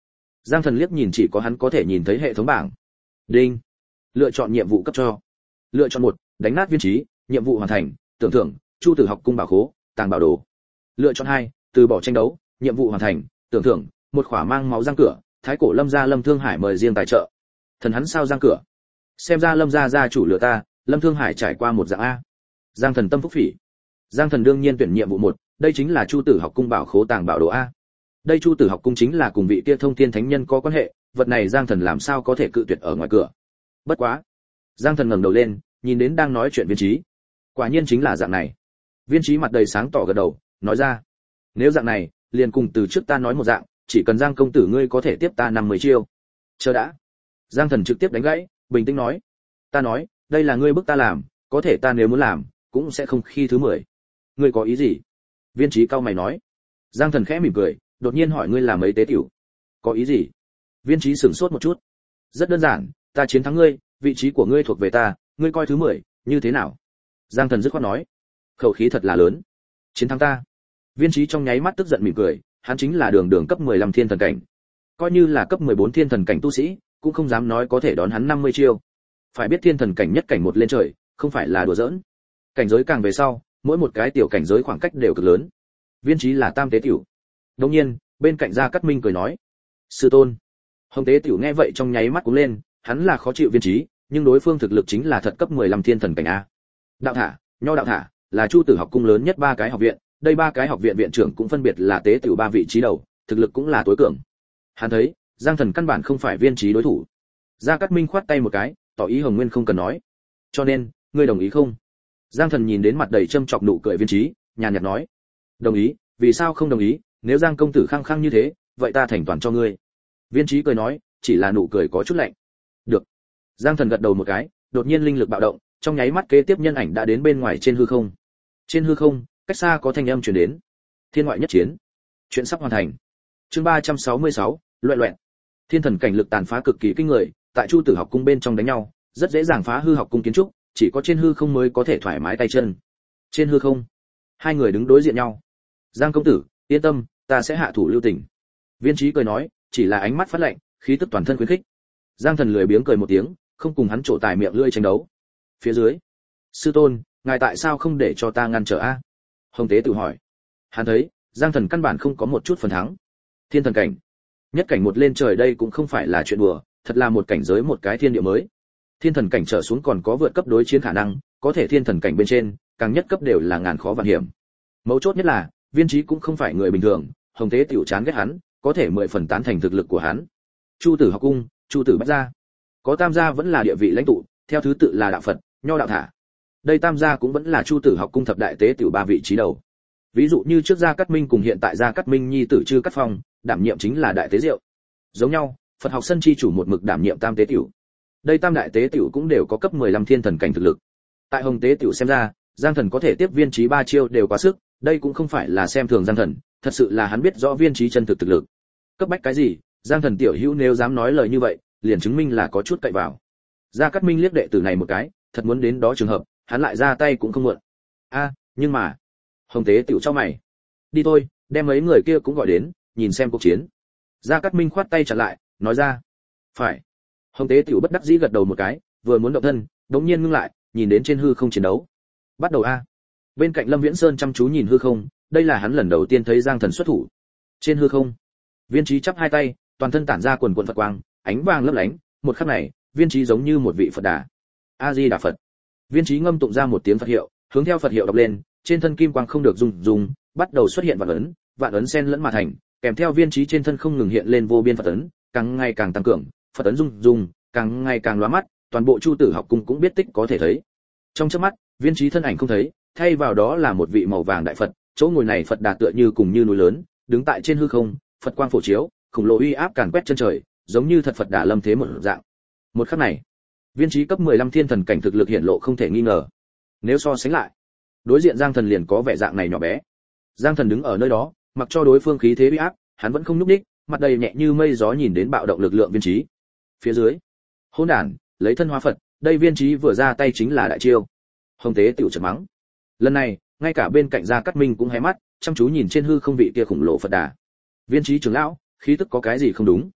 Giang Thần liếc nhìn chỉ có hắn có thể nhìn thấy hệ thống bảng. Đinh. Lựa chọn nhiệm vụ cấp cho. Lựa chọn 1, đánh nát viên trí, nhiệm vụ hoàn thành, tưởng thưởng, Chu Tử học cung bảo khố, tàng bảo đồ. Lựa chọn 2, từ bỏ tranh đấu, nhiệm vụ hoàn thành, tưởng thưởng, một khỏa mang máu giang cửa, thái cổ Lâm gia Lâm Thương Hải mời riêng tài trợ. Thần hắn sao giang cửa? Xem ra Lâm gia gia chủ lừa ta, Lâm Thương Hải trải qua một dạng a. Giang Thần tâm phúc phỉ. Giang Thần đương nhiên tuyển nhiệm vụ 1, đây chính là Chu Tử học cung bảo khố tàng bảo đồ a. Đây Chu Tử học cung chính là cùng vị kia thông thiên thánh nhân có quan hệ, vật này Giang Thần làm sao có thể cự tuyệt ở ngoài cửa. Bất quá, Giang Thần ngẩng đầu lên, nhìn đến đang nói chuyện Viên Chí. Quả nhiên chính là dạng này. Viên Chí mặt đầy sáng tỏ gật đầu, nói ra: "Nếu dạng này, liền cùng từ trước ta nói một dạng, chỉ cần Giang công tử ngươi có thể tiếp ta 50 chiêu." Chờ đã. Giang Thần trực tiếp đánh gãy, bình tĩnh nói: "Ta nói, đây là ngươi bức ta làm, có thể ta nếu muốn làm, cũng sẽ không khi thứ 10. Ngươi có ý gì?" Viên Chí cau mày nói. Giang Thần khẽ mỉm cười, đột nhiên hỏi: "Ngươi làm mấy tế tiểu?" "Có ý gì?" Viên Chí sửng sốt một chút. "Rất đơn giản, ta chiến thắng ngươi, vị trí của ngươi thuộc về ta, ngươi coi thứ 10, như thế nào?" Giang Thần dứt khoát nói. Khẩu khí thật là lớn. "Chiến thắng ta?" Viên Chí trong nháy mắt tức giận mỉm cười, hắn chính là đường cấp 15 thiên thần cảnh. Coi như là cấp 14 thiên thần cảnh tu sĩ, cũng không dám nói có thể đón hắn 50 chiêu. Phải biết thiên thần cảnh nhất cảnh một lên trời, không phải là đùa giỡn. Cảnh giới càng về sau, mỗi một cái tiểu cảnh giới khoảng cách đều cực lớn. Viên Chí là tam tế tiểu. Đương nhiên, bên cạnh Gia Cát Minh cười nói: "Sư tôn." Hồng tế tiểu nghe vậy trong nháy mắt cũng lên, hắn là khó chịu Viên Chí, nhưng đối phương thực lực chính là thật cấp 15 thiên thần cảnh a. Đạo Thả, Nho Đạo Thả, là Chu Tử học cung lớn nhất 3 cái học viện, đây 3 cái học viện viện trưởng cũng phân biệt là tế tiểu 3 vị trí đầu, thực lực cũng là tối cường. Hắn thấy, Giang Thần căn bản không phải Viên Chí đối thủ. Gia Cát Minh khoát tay một cái, tỏ ý Hồng Nguyên không cần nói. "Cho nên, ngươi đồng ý không?" Giang Thần nhìn đến mặt đầy châm chọc nụ cười Viên Chí, nhàn nhạt nói: "Đồng ý, vì sao không đồng ý, nếu Giang công tử khăng khăng như thế, vậy ta thành toàn cho ngươi." Viên Chí cười nói, chỉ là nụ cười có chút lạnh. "Được." Giang Thần gật đầu một cái, đột nhiên linh lực bạo động, trong nháy mắt kế tiếp nhân ảnh đã đến bên ngoài trên hư không. Trên hư không, cách xa có thanh âm truyền đến: "Thiên ngoại nhất chiến." Chuyện sắp hoàn thành. Chương 366, loẹt loẹt. Thiên thần cảnh lực tàn phá cực kỳ kinh người, tại Chu Tử học cung bên trong đánh nhau, rất dễ dàng phá hư học cung kiến trúc, chỉ có trên hư không mới có thể thoải mái tay chân. Trên hư không, hai người đứng đối diện nhau. "Giang công tử, yên tâm, ta sẽ hạ thủ lưu tình." Viên Chí cười nói, chỉ là ánh mắt phát lạnh, khí tức toàn thân khuyến khích. Giang Thần lười biếng cười một tiếng, không cùng hắn trổ tài miệng lưỡi tranh đấu. Phía dưới: "Sư tôn, ngài tại sao không để cho ta ngăn trở a?" Hồng tế tự hỏi. Hắn thấy, Giang Thần căn bản không có một chút phần thắng. Thiên thần cảnh, nhất cảnh một lên trời, đây cũng không phải là chuyện đùa, thật là một cảnh giới một cái thiên địa mới. Thiên thần cảnh trở xuống còn có vượt cấp đối chiến khả năng, có thể thiên thần cảnh bên trên, càng nhất cấp đều là ngàn khó vạn hiểm. Mấu chốt nhất là, Viên Chí cũng không phải người bình thường, Hồng tế tiểu chán ghét hắn, có thể 10 phần tán thành thực lực của hắn. Chu Tử học cung, Chu Tử Bách gia, có tam gia vẫn là địa vị lãnh tụ, theo thứ tự là Đạo Phật, Nho Đạo Thả. Đây tam gia cũng vẫn là Chu Tử học cung thập đại tế tiểu 3 vị trí đầu. Ví dụ như trước Gia Cát Minh cùng hiện tại Gia Cát Minh nhi tử Trư Cát Phong, đảm nhiệm chính là đại tế diệu. Giống nhau, Phật học sân chi chủ một mực đảm nhiệm tam tế tiểu. Đây tam đại tế tiểu cũng đều có cấp 15 thiên thần cảnh thực lực. Tại Hồng tế tiểu xem ra, Giang Thần có thể tiếp Viên Chí 3 chiêu đều quá sức, đây cũng không phải là xem thường Giang Thần, thật sự là hắn biết rõ Viên Chí chân thực thực lực. Cấp bách cái gì, Giang Thần tiểu hữu nếu dám nói lời như vậy, liền chứng minh là có chút cậy vào. Gia Cát Minh liếc đệ tử này một cái, thật muốn đến đó trường hợp, hắn lại ra tay cũng không muộn. Nhưng mà, Hồng tế tiểu cho mày. "Đi thôi, đem mấy người kia cũng gọi đến, nhìn xem cuộc chiến." Gia Cát Minh khoát tay chặn lại, nói ra: "Phải." Hồng tế tiểu bất đắc dĩ gật đầu một cái, vừa muốn động thân, đống nhiên ngưng lại, nhìn đến trên hư không chiến đấu. "Bắt đầu a." Bên cạnh Lâm Viễn Sơn chăm chú nhìn hư không, đây là hắn lần đầu tiên thấy Giang Thần xuất thủ. Trên hư không, Viên Chí chắp hai tay, toàn thân tản ra quần quần Phật quang, ánh vàng lấp lánh, một khắc này, Viên Chí giống như một vị Phật Đà. A Di Đà Phật. Viên Chí ngâm tụng ra một tiếng Phật hiệu, hướng theo Phật hiệu đọc lên, trên thân kim quang không được dùng, bắt đầu xuất hiện vạn ấn xen lẫn mà thành, kèm theo Viên Chí trên thân không ngừng hiện lên vô biên Phật ấn, càng ngày càng tăng cường, Phật ấn dùng, càng ngày càng lóa mắt, toàn bộ Chu Tử học cung cũng biết tích có thể thấy. Trong chớp mắt, Viên Chí thân ảnh không thấy, thay vào đó là một vị màu vàng đại Phật, chỗ ngồi này Phật Đà tựa như cùng như núi lớn, đứng tại trên hư không, Phật quang phổ chiếu, khủng lồ uy áp càn quét chân trời, giống như thật Phật Đà lâm thế một dạng. Một khắc này, Viên Chí cấp 15 thiên thần cảnh thực lực hiện lộ không thể nghi ngờ. Nếu so sánh lại, đối diện Giang Thần liền có vẻ dạng này nhỏ bé. Giang Thần đứng ở nơi đó, mặc cho đối phương khí thế uy áp, hắn vẫn không nhúc nhích, mặt đầy nhẹ như mây gió nhìn đến bạo động lực lượng Viên Chí. Phía dưới, hỗn đản, lấy thân hóa Phật, đây Viên Chí vừa ra tay chính là đại chiêu. Hồng tế tiểu trợn mắng. Lần này, ngay cả bên cạnh Gia Cát Minh cũng hé mắt, chăm chú nhìn trên hư không vị kia khủng lồ Phật Đà. Viên Chí trưởng lão, khí tức có cái gì không đúng?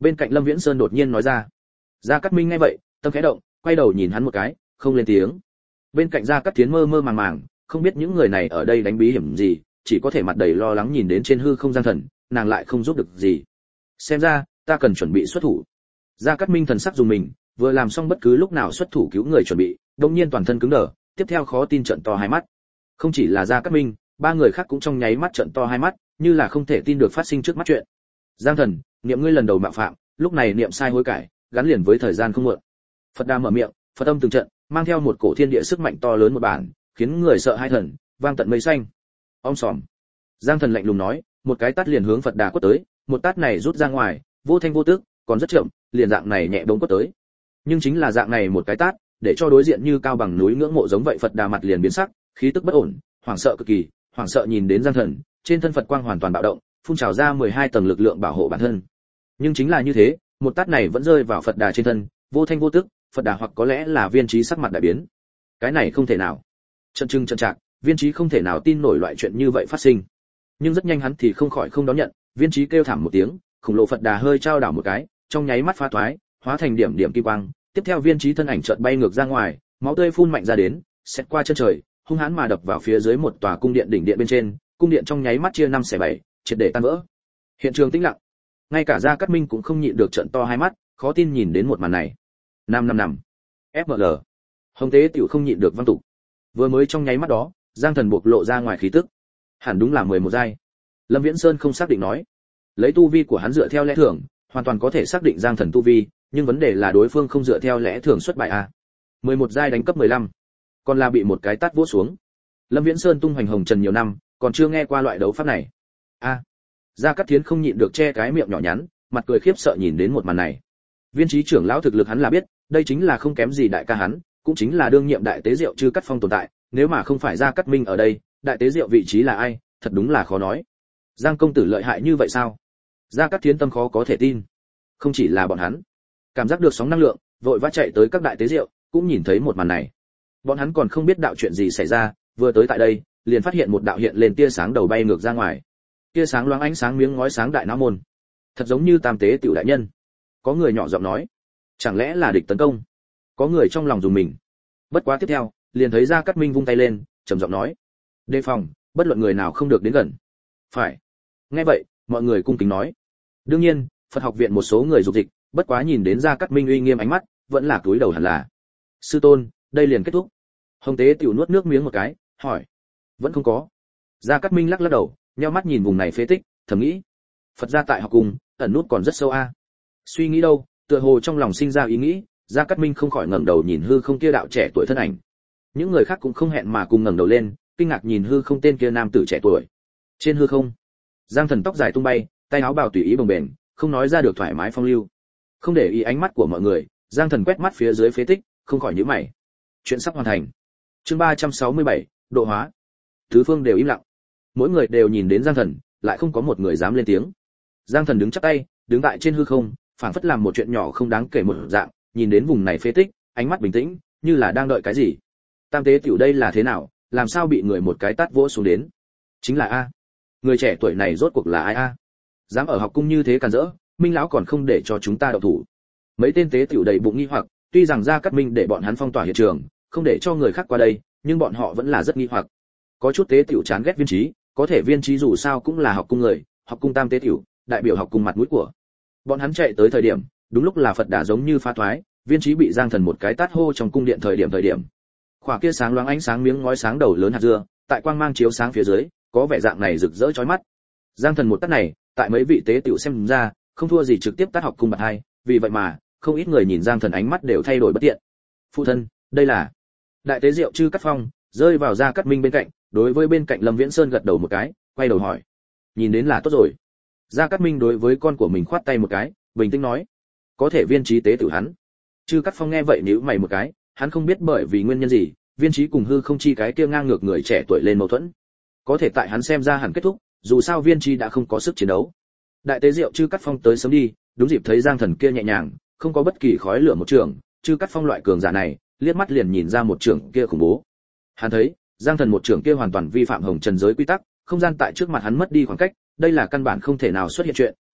Bên cạnh Lâm Viễn Sơn đột nhiên nói ra. Gia Cát Minh nghe vậy, tâm khẽ động, quay đầu nhìn hắn một cái, không lên tiếng. Bên cạnh Gia Cát Thiến mơ mơ màng màng, không biết những người này ở đây đánh bí hiểm gì, chỉ có thể mặt đầy lo lắng nhìn đến trên hư không Giang Thần, nàng lại không giúp được gì. Xem ra, ta cần chuẩn bị xuất thủ. Gia Cát Minh thần sắc dùng mình, vừa làm xong bất cứ lúc nào xuất thủ cứu người chuẩn bị, đột nhiên toàn thân cứng đờ, tiếp theo khó tin trợn to hai mắt. Không chỉ là Gia Cát Minh, ba người khác cũng trong nháy mắt trợn to hai mắt, như là không thể tin được phát sinh trước mắt chuyện. Giang Thần, niệm ngươi lần đầu mạo phạm, lúc này niệm sai hối cải, gắn liền với thời gian không muộn. Phật Đà mở miệng, Phật âm từng trận, mang theo một cổ thiên địa sức mạnh to lớn một bản, khiến người sợ hai thần, vang tận mây xanh. Om sòm. Giang Thần lạnh lùng nói, một cái tát liền hướng Phật Đà quất tới, một tát này rút ra ngoài, vô thanh vô tức, còn rất chậm, liền dạng này nhẹ bỗng quất tới. Nhưng chính là dạng này một cái tát, để cho đối diện như cao bằng núi ngưỡng mộ giống vậy Phật Đà mặt liền biến sắc, khí tức bất ổn, hoảng sợ cực kỳ, hoảng sợ nhìn đến Giang Thần, trên thân Phật quang hoàn toàn bạo động, phun trào ra 12 tầng lực lượng bảo hộ bản thân. Nhưng chính là như thế, một tát này vẫn rơi vào Phật Đà trên thân, vô thanh vô tức, Phật Đà hoặc có lẽ là Viên Chí sắc mặt đại biến. Cái này không thể nào. Trận trừng trận trạc, Viên Chí không thể nào tin nổi loại chuyện như vậy phát sinh. Nhưng rất nhanh hắn thì không khỏi không đón nhận, Viên Chí kêu thảm một tiếng, khủng lồ Phật Đà hơi trao đảo một cái, trong nháy mắt phá thoái, hóa thành điểm điểm kim quang, tiếp theo Viên Chí thân ảnh chợt bay ngược ra ngoài, máu tươi phun mạnh ra đến, xẹt qua chân trời, hung hãn mà đập vào phía dưới một tòa cung điện đỉnh điện bên trên, cung điện trong nháy mắt chia 5/7, triệt để tan vỡ. Hiện trường tĩnh lặng. Ngay cả Gia Cát Minh cũng không nhịn được trợn to hai mắt, khó tin nhìn đến một màn này. Năm. FML. Hồng Tế tiểu không nhịn được văng tục. Vừa mới trong nháy mắt đó, Giang Thần bộc lộ ra ngoài khí tức. Hẳn đúng là 11 giai. Lâm Viễn Sơn không xác định nói. Lấy tu vi của hắn dựa theo lẽ thường, hoàn toàn có thể xác định Giang Thần tu vi, nhưng vấn đề là đối phương không dựa theo lẽ thường xuất bài a. 11 giai đánh cấp 15, còn là bị một cái tát vỗ xuống. Lâm Viễn Sơn tung hoành hồng trần nhiều năm, còn chưa nghe qua loại đấu pháp này. A. Gia Cát Thiến không nhịn được che cái miệng nhỏ nhắn, mặt cười khiếp sợ nhìn đến một màn này. Viên Chí trưởng lão thực lực hắn là biết, đây chính là không kém gì đại ca hắn, cũng chính là đương nhiệm đại tế diệu Chư Cát Phong tồn tại, nếu mà không phải Gia Cát Minh ở đây, đại tế diệu vị trí là ai, thật đúng là khó nói. Giang công tử lợi hại như vậy sao? Gia Cát Thiến tâm khó có thể tin. Không chỉ là bọn hắn, cảm giác được sóng năng lượng, vội vã chạy tới các đại tế diệu, cũng nhìn thấy một màn này. Bọn hắn còn không biết đạo chuyện gì xảy ra, vừa tới tại đây, liền phát hiện một đạo hiện lên tia sáng đầu bay ngược ra ngoài. Tia sáng loáng ánh sáng miếng ngói sáng đại não môn, thật giống như tam tế tiểu đại nhân. Có người nhỏ giọng nói, chẳng lẽ là địch tấn công? Có người trong lòng dùng mình. Bất quá tiếp theo, liền thấy Gia Cát Minh vung tay lên, trầm giọng nói, đề phòng, bất luận người nào không được đến gần. Phải. Nghe vậy, mọi người cung kính nói. Đương nhiên, Phật học viện một số người dục dịch, bất quá nhìn đến Gia Cát Minh uy nghiêm ánh mắt, vẫn là cúi đầu hẳn là. Sư tôn, đây liền kết thúc. Hồng Tế tiểu nuốt nước miếng một cái, hỏi, vẫn không có. Gia Cát Minh lắc lắc đầu, nheo mắt nhìn vùng này phế tích, thầm nghĩ, Phật gia tại học cùng, ẩn nút còn rất sâu a. Suy nghĩ đâu, tựa hồ trong lòng sinh ra ý nghĩ, Gia Cát Minh không khỏi ngẩng đầu nhìn hư không kia đạo trẻ tuổi thân ảnh. Những người khác cũng không hẹn mà cùng ngẩng đầu lên, kinh ngạc nhìn hư không tên kia nam tử trẻ tuổi. Trên hư không, Giang Thần tóc dài tung bay, tay áo bào tùy ý bồng bềnh, không nói ra được thoải mái phong lưu. Không để ý ánh mắt của mọi người, Giang Thần quét mắt phía dưới phế tích, không khỏi nhíu mày. Chuyện sắp hoàn thành. Chương 367, độ hóa. Tứ phương đều im lặng. Mỗi người đều nhìn đến Giang Thần, lại không có một người dám lên tiếng. Giang Thần đứng chắp tay, đứng tại trên hư không, phảng phất làm một chuyện nhỏ không đáng kể một dạng, nhìn đến vùng này phế tích, ánh mắt bình tĩnh, như là đang đợi cái gì. Tam tế tiểu đây là thế nào, làm sao bị người một cái tát vỗ xuống đến? Chính là a. Người trẻ tuổi này rốt cuộc là ai a? Dám ở học cung như thế càn rỡ, Minh lão còn không để cho chúng ta động thủ. Mấy tên tế tiểu đầy bụng nghi hoặc, tuy rằng Gia Cát Minh để bọn hắn phong tỏa hiện trường, không để cho người khác qua đây, nhưng bọn họ vẫn là rất nghi hoặc. Có chút tế tiểu chán ghét Viên Chí, có thể Viên Chí dù sao cũng là học cung người, học cung tam tế tiểu, đại biểu học cung mặt mũi của. Bọn hắn chạy tới thời điểm, đúng lúc là Phật Đà giống như phá thoái, Viên Chí bị Giang Thần một cái tát hô trong cung điện thời điểm. Khỏa kia sáng loáng ánh sáng miếng ngói sáng đầu lớn hạt dưa, tại quang mang chiếu sáng phía dưới, có vẻ dạng này rực rỡ chói mắt. Giang Thần một tát này, tại mấy vị tế tiểu xem ra, không thua gì trực tiếp tát học cung mặt hai, vì vậy mà, không ít người nhìn Giang Thần ánh mắt đều thay đổi bất tiện. Phụ thân, đây là đại tế diệu Chư Cát Phong, rơi vào Gia Cát Minh bên cạnh, đối với bên cạnh Lâm Viễn Sơn gật đầu một cái, quay đầu hỏi, nhìn đến là tốt rồi. Gia Cát Minh đối với con của mình khoát tay một cái, bình tĩnh nói, có thể Viên Chí tế tử hắn. Chư Cát Phong nghe vậy nhíu mày một cái, hắn không biết bởi vì nguyên nhân gì, Viên Chí cùng hư không chi cái kia ngang ngược người trẻ tuổi lên mâu thuẫn. Có thể tại hắn xem ra hẳn kết thúc, dù sao Viên Chí đã không có sức chiến đấu. Đại tế diệu Chư Cát Phong tới sớm đi, đúng dịp thấy Giang Thần kia nhẹ nhàng, không có bất kỳ khói lửa một trường, Chư Cát Phong loại cường giả này, liếc mắt liền nhìn ra một trường kia khủng bố. Hắn thấy, Giang Thần một trường kia hoàn toàn vi phạm hồng trần giới quy tắc, không gian tại trước mặt hắn mất đi khoảng cách, đây là căn bản không thể nào xuất hiện chuyện,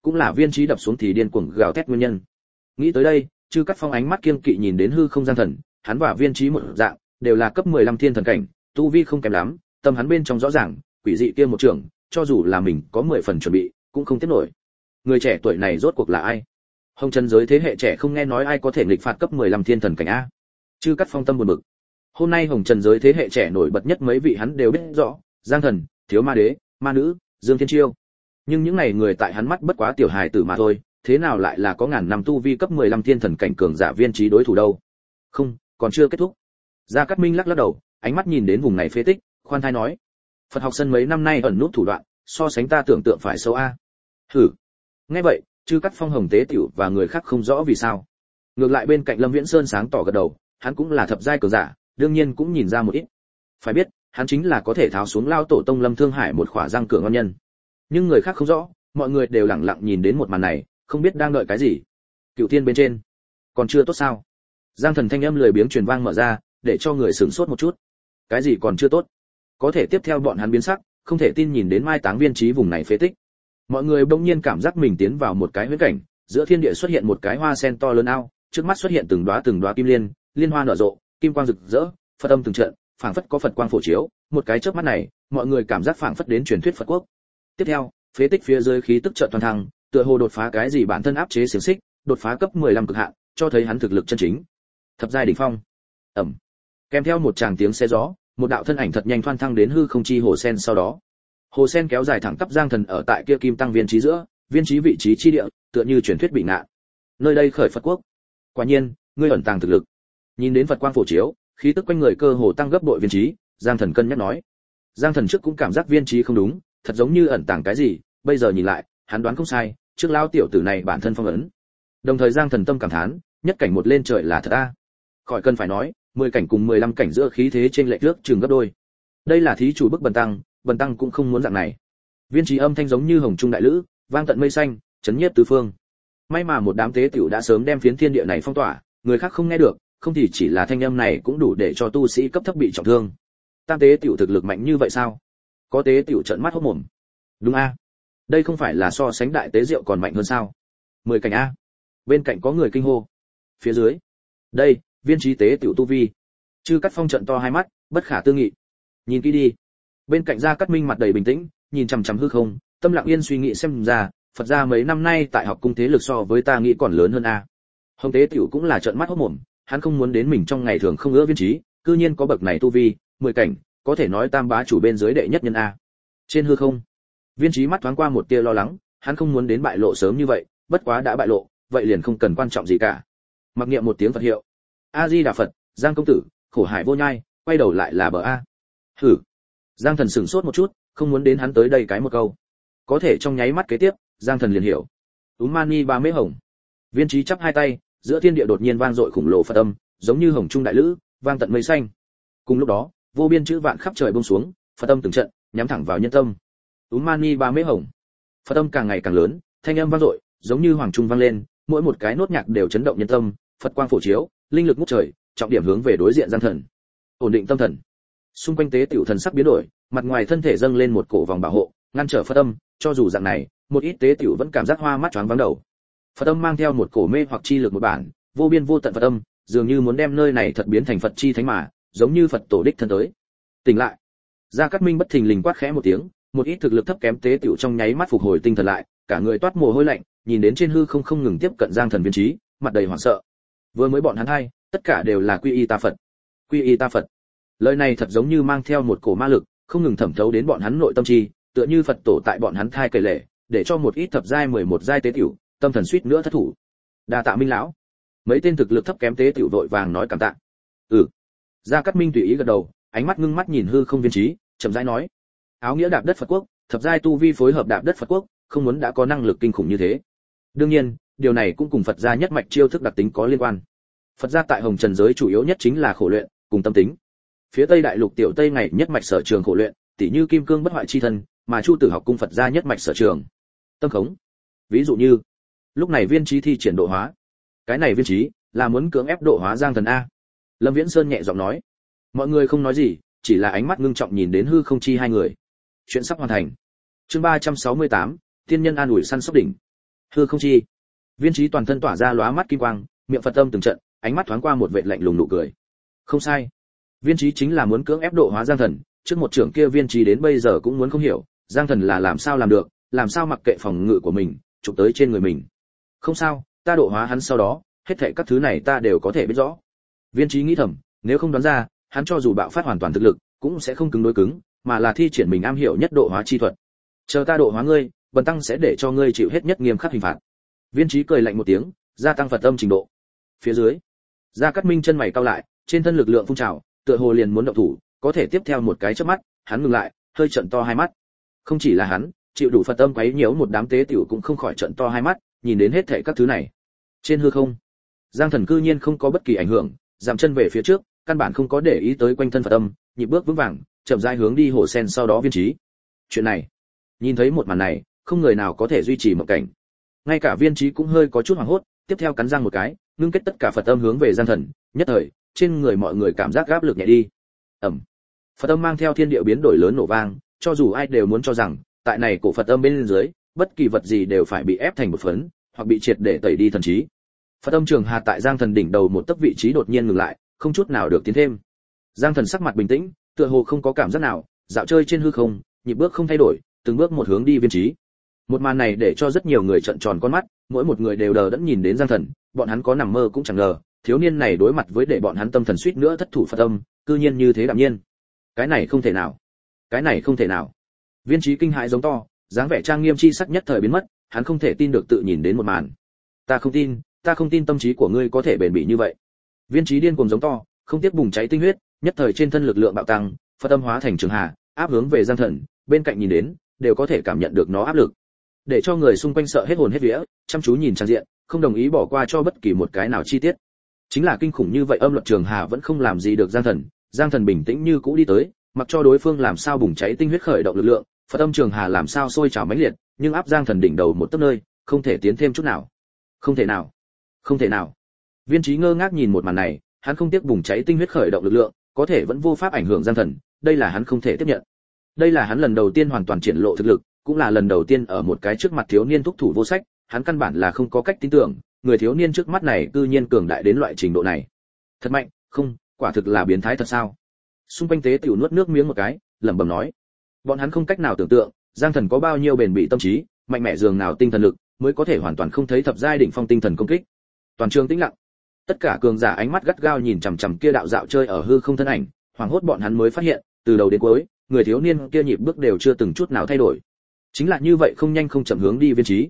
cũng là viên trí đập xuống thì điên cuồng gào thét nguyên nhân. Nghĩ tới đây, Chư Cắt Phong ánh mắt kiêng kỵ nhìn đến hư không Giang Thần, hắn và viên trí một dạng, đều là cấp 15 thiên thần cảnh, tu vi không kém lắm, tâm hắn bên trong rõ ràng, quỷ dị kia một trường, cho dù là mình có 10 phần chuẩn bị, cũng không tiếp nổi. Người trẻ tuổi này rốt cuộc là ai? Hồng Trần giới thế hệ trẻ không nghe nói ai có thể nghịch phạt cấp 15 thiên thần cảnh a. Chư Cắt Phong tâm buồn bực. Hôm nay Hồng Trần giới thế hệ trẻ nổi bật nhất mấy vị hắn đều biết rõ, Giang Thần, Thiếu Ma Đế, Ma Nữ, Dương Thiên Chiêu. Nhưng những này người tại hắn mắt bất quá tiểu hài tử mà thôi, thế nào lại là có ngàn năm tu vi cấp 15 thiên thần cảnh cường giả viên trí đối thủ đâu? Không, còn chưa kết thúc. Gia Cát Minh lắc lắc đầu, ánh mắt nhìn đến vùng này phế tích, khoan thai nói: Phật học sân mấy năm nay ẩn nút thủ đoạn, so sánh ta tưởng tượng phải sâu a. Hử. Nghe vậy, Chư Cắt Phong Hồng Tế Tiểu và người khác không rõ vì sao. Ngược lại bên cạnh Lâm Viễn Sơn sáng tỏ gật đầu, hắn cũng là thập giai cường giả, đương nhiên cũng nhìn ra một ít. Phải biết, hắn chính là có thể tháo xuống lao tổ tông Lâm Thương Hải một khỏa răng cửa ngon nhân. Nhưng người khác không rõ, mọi người đều lặng lặng nhìn đến một màn này, không biết đang đợi cái gì. Cựu Thiên bên trên, còn chưa tốt sao? Giang Thần thanh âm lười biếng truyền vang mở ra, để cho người sửng sốt một chút. Cái gì còn chưa tốt? Có thể tiếp theo bọn hắn biến sắc, không thể tin nhìn đến mai táng viên trí vùng này phế tích. Mọi người bỗng nhiên cảm giác mình tiến vào một cái huyễn cảnh, giữa thiên địa xuất hiện một cái hoa sen to lớn ao, trước mắt xuất hiện từng đóa kim liên, liên hoa nở rộ, kim quang rực rỡ, Phật âm từng trận, phảng phất có Phật quang phổ chiếu, một cái chớp mắt này, mọi người cảm giác phảng phất đến truyền thuyết Phật quốc. Tiếp theo, phế tích phía dưới khí tức chợt toàn thăng, tựa hồ đột phá cái gì bản thân áp chế xiển xích, đột phá cấp 15 cực hạn, cho thấy hắn thực lực chân chính. Thập giai đỉnh phong. Ầm. Kèm theo một tràng tiếng xe gió, một đạo thân ảnh thật nhanh thoăn thăng đến hư không chi hồ sen sau đó. Hồ sen kéo dài thẳng tắp Giang Thần ở tại kia kim tăng viên trí giữa, viên trí vị trí chi địa, tựa như truyền thuyết bị ngạn. Nơi đây khởi Phật quốc. Quả nhiên, ngươi ẩn tàng thực lực. Nhìn đến Phật quang phổ chiếu, khí tức quanh người cơ hồ tăng gấp bội viên trí, Giang Thần cân nhắc nói. Giang Thần trước cũng cảm giác viên trí không đúng, thật giống như ẩn tàng cái gì, bây giờ nhìn lại, hắn đoán không sai, trước lão tiểu tử này bản thân phong ấn. Đồng thời Giang Thần tâm cảm thán, nhất cảnh một lên trời là thật a. Khỏi cần phải nói, 10 cảnh cùng 15 cảnh giữa khí thế trên lệch trước chừng gấp đôi. Đây là thí chủ bức Bần tăng cũng không muốn dạng này. Viên trí âm thanh giống như hồng trung đại lữ, vang tận mây xanh, chấn nhiếp tứ phương. May mà một đám tế tiểu đã sớm đem phiến thiên địa này phong tỏa, người khác không nghe được, không thì chỉ là thanh âm này cũng đủ để cho tu sĩ cấp thấp bị trọng thương. Tam tế tiểu thực lực mạnh như vậy sao? Có tế tiểu trợn mắt hốt mồm. Đúng a. Đây không phải là so sánh đại tế diệu còn mạnh hơn sao? 10 cảnh a. Bên cạnh có người kinh hô. Phía dưới. Đây, viên trí tế tiểu tu vi. Chư Cắt Phong trợn to hai mắt, bất khả tư nghị. Nhìn kỹ đi. Bên cạnh Gia Cát Minh mặt đầy bình tĩnh, nhìn chằm chằm hư không, tâm lặng yên suy nghĩ xem ra, Phật gia mấy năm nay tại học cung thế lực so với ta nghĩ còn lớn hơn a. Hồng Tế Tiểu cũng là trợn mắt hốt mồm, hắn không muốn đến mình trong ngày thường không ưa viên trí, cư nhiên có bậc này tu vi, 10 cảnh, có thể nói tam bá chủ bên dưới đệ nhất nhân a. Trên hư không, viên trí mắt thoáng qua một tia lo lắng, hắn không muốn đến bại lộ sớm như vậy, bất quá đã bại lộ, vậy liền không cần quan trọng gì cả. Mặc niệm một tiếng Phật hiệu. A Di Đà Phật, Giang công tử, khổ hải vô nhai, quay đầu lại là bờ a. Hử. Giang Thần sửng sốt một chút, không muốn đến hắn tới đây cái một câu. Có thể trong nháy mắt kế tiếp, Giang Thần liền hiểu. Mani ba mễ hồng. Viên trí chắp hai tay, giữa thiên địa đột nhiên vang dội khủng lồ Phật âm, giống như hồng trung đại lữ, vang tận mây xanh. Cùng lúc đó, vô biên chữ vạn khắp trời buông xuống, Phật âm từng trận, nhắm thẳng vào nhân tâm. Mani ba mễ hồng. Phật âm càng ngày càng lớn, thanh âm vang dội, giống như hoàng trung vang lên, mỗi một cái nốt nhạc đều chấn động nhân tâm, Phật quang phổ chiếu, linh lực ngút trời, trọng điểm hướng về đối diện Giang Thần. Ổn định tâm thần. Xung quanh tế tiểu thần sắc biến đổi, mặt ngoài thân thể dâng lên một cổ vòng bảo hộ, ngăn trở Phật âm, cho dù dạng này, một ít tế tiểu vẫn cảm giác hoa mắt choáng váng đầu. Phật âm mang theo một cổ mê hoặc chi lực một bản, vô biên vô tận Phật âm, dường như muốn đem nơi này thật biến thành Phật chi thánh mà, giống như Phật tổ đích thân tới. Tỉnh lại. Gia Cát Minh bất thình lình quát khẽ một tiếng, một ít thực lực thấp kém tế tiểu trong nháy mắt phục hồi tinh thần lại, cả người toát mồ hôi lạnh, nhìn đến trên hư không không ngừng tiếp cận Giang Thần viên trí, mặt đầy hoảng sợ. Vừa mới bọn hắn hai, tất cả đều là quy y ta Phật. Quy y ta Phật. Lời này thật giống như mang theo một cổ ma lực, không ngừng thẩm thấu đến bọn hắn nội tâm chi, tựa như Phật tổ tại bọn hắn thai kể lệ, để cho một ít thập giai 11 giai tế tiểu, tâm thần suýt nữa thất thủ. Đa tạ Minh lão. Mấy tên thực lực thấp kém tế tiểu vội vàng nói cảm tạ. Gia Cát Minh tùy ý gật đầu, ánh mắt ngưng mắt nhìn hư không viên trí, chậm rãi nói: Áo nghĩa đạp đất Phật quốc, thập giai tu vi phối hợp đạp đất Phật quốc, không muốn đã có năng lực kinh khủng như thế. Đương nhiên, điều này cũng cùng Phật gia nhất mạch chiêu thức đặc tính có liên quan. Phật gia tại Hồng Trần giới chủ yếu nhất chính là khổ luyện, cùng tâm tính. Phía Tây Đại Lục tiểu Tây ngày nhất mạch sở trường khổ luyện, tỉ như kim cương bất hoại chi thân, mà Chu Tử học cung Phật gia nhất mạch sở trường tâm khống. Ví dụ như, lúc này viên trí thi triển độ hóa. Cái này viên trí là muốn cưỡng ép độ hóa Giang Thần a. Lâm Viễn Sơn nhẹ giọng nói. Mọi người không nói gì, chỉ là ánh mắt ngưng trọng nhìn đến hư không chi hai người. Chuyện sắp hoàn thành. Chương 368, tiên nhân an ủi săn sóc đỉnh. Hư không chi. Viên Chí toàn thân tỏa ra lóa mắt kim quang, miệng Phật âm từng trận, ánh mắt thoáng qua một vệt lạnh lùng nụ cười. Không sai, Viên Chí chính là muốn cưỡng ép độ hóa Giang Thần, trước một trưởng kia Viên Chí đến bây giờ cũng muốn không hiểu, Giang Thần là làm sao làm được, làm sao mặc kệ phòng ngự của mình, chụp tới trên người mình. Không sao, ta độ hóa hắn sau đó, hết thảy các thứ này ta đều có thể biết rõ. Viên Chí nghĩ thầm, nếu không đoán ra, hắn cho dù bạo phát hoàn toàn thực lực, cũng sẽ không cứng đối cứng, mà là thi triển mình am hiểu nhất độ hóa chi thuật. Chờ ta độ hóa ngươi, bần tăng sẽ để cho ngươi chịu hết nhất nghiêm khắc hình phạt. Viên Chí cười lạnh một tiếng, gia tăng Phật âm trình độ. Phía dưới, Gia Cát Minh chân mày cau lại, trên thân lực lượng phun trào, tựa hồ liền muốn động thủ, có thể tiếp theo một cái chớp mắt, hắn ngừng lại, hơi trợn to hai mắt. Không chỉ là hắn, chịu đủ Phật âm quấy nhiễu một đám tế tiểu cũng không khỏi trợn to hai mắt, nhìn đến hết thảy các thứ này. Trên hư không, Giang Thần cư nhiên không có bất kỳ ảnh hưởng, giảm chân về phía trước, căn bản không có để ý tới quanh thân Phật âm, nhịp bước vững vàng, chậm rãi hướng đi hồ sen sau đó Viên Chí. Chuyện này, nhìn thấy một màn này, không người nào có thể duy trì mộng cảnh. Ngay cả Viên Chí cũng hơi có chút hoảng hốt, tiếp theo cắn răng một cái, ngưng kết tất cả Phật âm hướng về Giang Thần, nhất thời, trên người mọi người cảm giác áp lực nhẹ đi. Ầm. Phật âm mang theo thiên địa biến đổi lớn nổ vang, cho dù ai đều muốn cho rằng, tại này cổ Phật âm bên dưới, bất kỳ vật gì đều phải bị ép thành một phấn, hoặc bị triệt để tẩy đi thần trí. Phật âm trường hà tại Giang Thần đỉnh đầu một tấc vị trí đột nhiên ngừng lại, không chút nào được tiến thêm. Giang Thần sắc mặt bình tĩnh, tựa hồ không có cảm giác nào, dạo chơi trên hư không, nhịp bước không thay đổi, từng bước một hướng đi Viên Chí. Một màn này để cho rất nhiều người trợn tròn con mắt, mỗi một người đều đờ đẫn nhìn đến Giang Thần, bọn hắn có nằm mơ cũng chẳng ngờ, thiếu niên này đối mặt với để bọn hắn tâm thần suýt nữa thất thủ Phật âm, cư nhiên như thế đạm nhiên. Cái này không thể nào, cái này không thể nào. Viên Chí kinh hãi giống to, dáng vẻ trang nghiêm chi sắc nhất thời biến mất, hắn không thể tin được tự nhìn đến một màn. Ta không tin tâm trí của ngươi có thể bền bỉ như vậy. Viên Chí điên cuồng giống to, không tiếc bùng cháy tinh huyết, nhất thời trên thân lực lượng bạo tăng, Phật âm hóa thành trường hà, áp hướng về Giang Thần, bên cạnh nhìn đến, đều có thể cảm nhận được nó áp lực. Để cho người xung quanh sợ hết hồn hết vía, chăm chú nhìn trang diện, không đồng ý bỏ qua cho bất kỳ một cái nào chi tiết. Chính là kinh khủng như vậy âm luật trường hà vẫn không làm gì được Giang Thần bình tĩnh như cũ đi tới, mặc cho đối phương làm sao bùng cháy tinh huyết khởi động lực lượng, Phật âm trường hà làm sao sôi trào mãnh liệt, nhưng áp Giang Thần đỉnh đầu một tấc nơi, không thể tiến thêm chút nào. Không thể nào, không thể nào. Viên Chí ngơ ngác nhìn một màn này, hắn không tiếc bùng cháy tinh huyết khởi động lực lượng, có thể vẫn vô pháp ảnh hưởng Giang Thần, đây là hắn không thể tiếp nhận. Đây là hắn lần đầu tiên hoàn toàn triển lộ thực lực, cũng là lần đầu tiên ở một cái trước mặt thiếu niên thúc thủ vô sách, hắn căn bản là không có cách tin tưởng, người thiếu niên trước mắt này cư nhiên cường đại đến loại trình độ này. Thật mạnh, không, quả thực là biến thái thật sao? Xung quanh tế tiểu nuốt nước miếng một cái, lẩm bẩm nói, bọn hắn không cách nào tưởng tượng, Giang Thần có bao nhiêu bền bỉ tâm trí, mạnh mẽ dường nào tinh thần lực, mới có thể hoàn toàn không thấy thập giai đỉnh phong tinh thần công kích. Toàn trường tĩnh lặng, tất cả cường giả ánh mắt gắt gao nhìn chằm chằm kia đạo dạo chơi ở hư không thân ảnh, hoảng hốt bọn hắn mới phát hiện, từ đầu đến cuối, người thiếu niên kia nhịp bước đều chưa từng chút nào thay đổi. Chính là như vậy không nhanh không chậm hướng đi Viên Chí.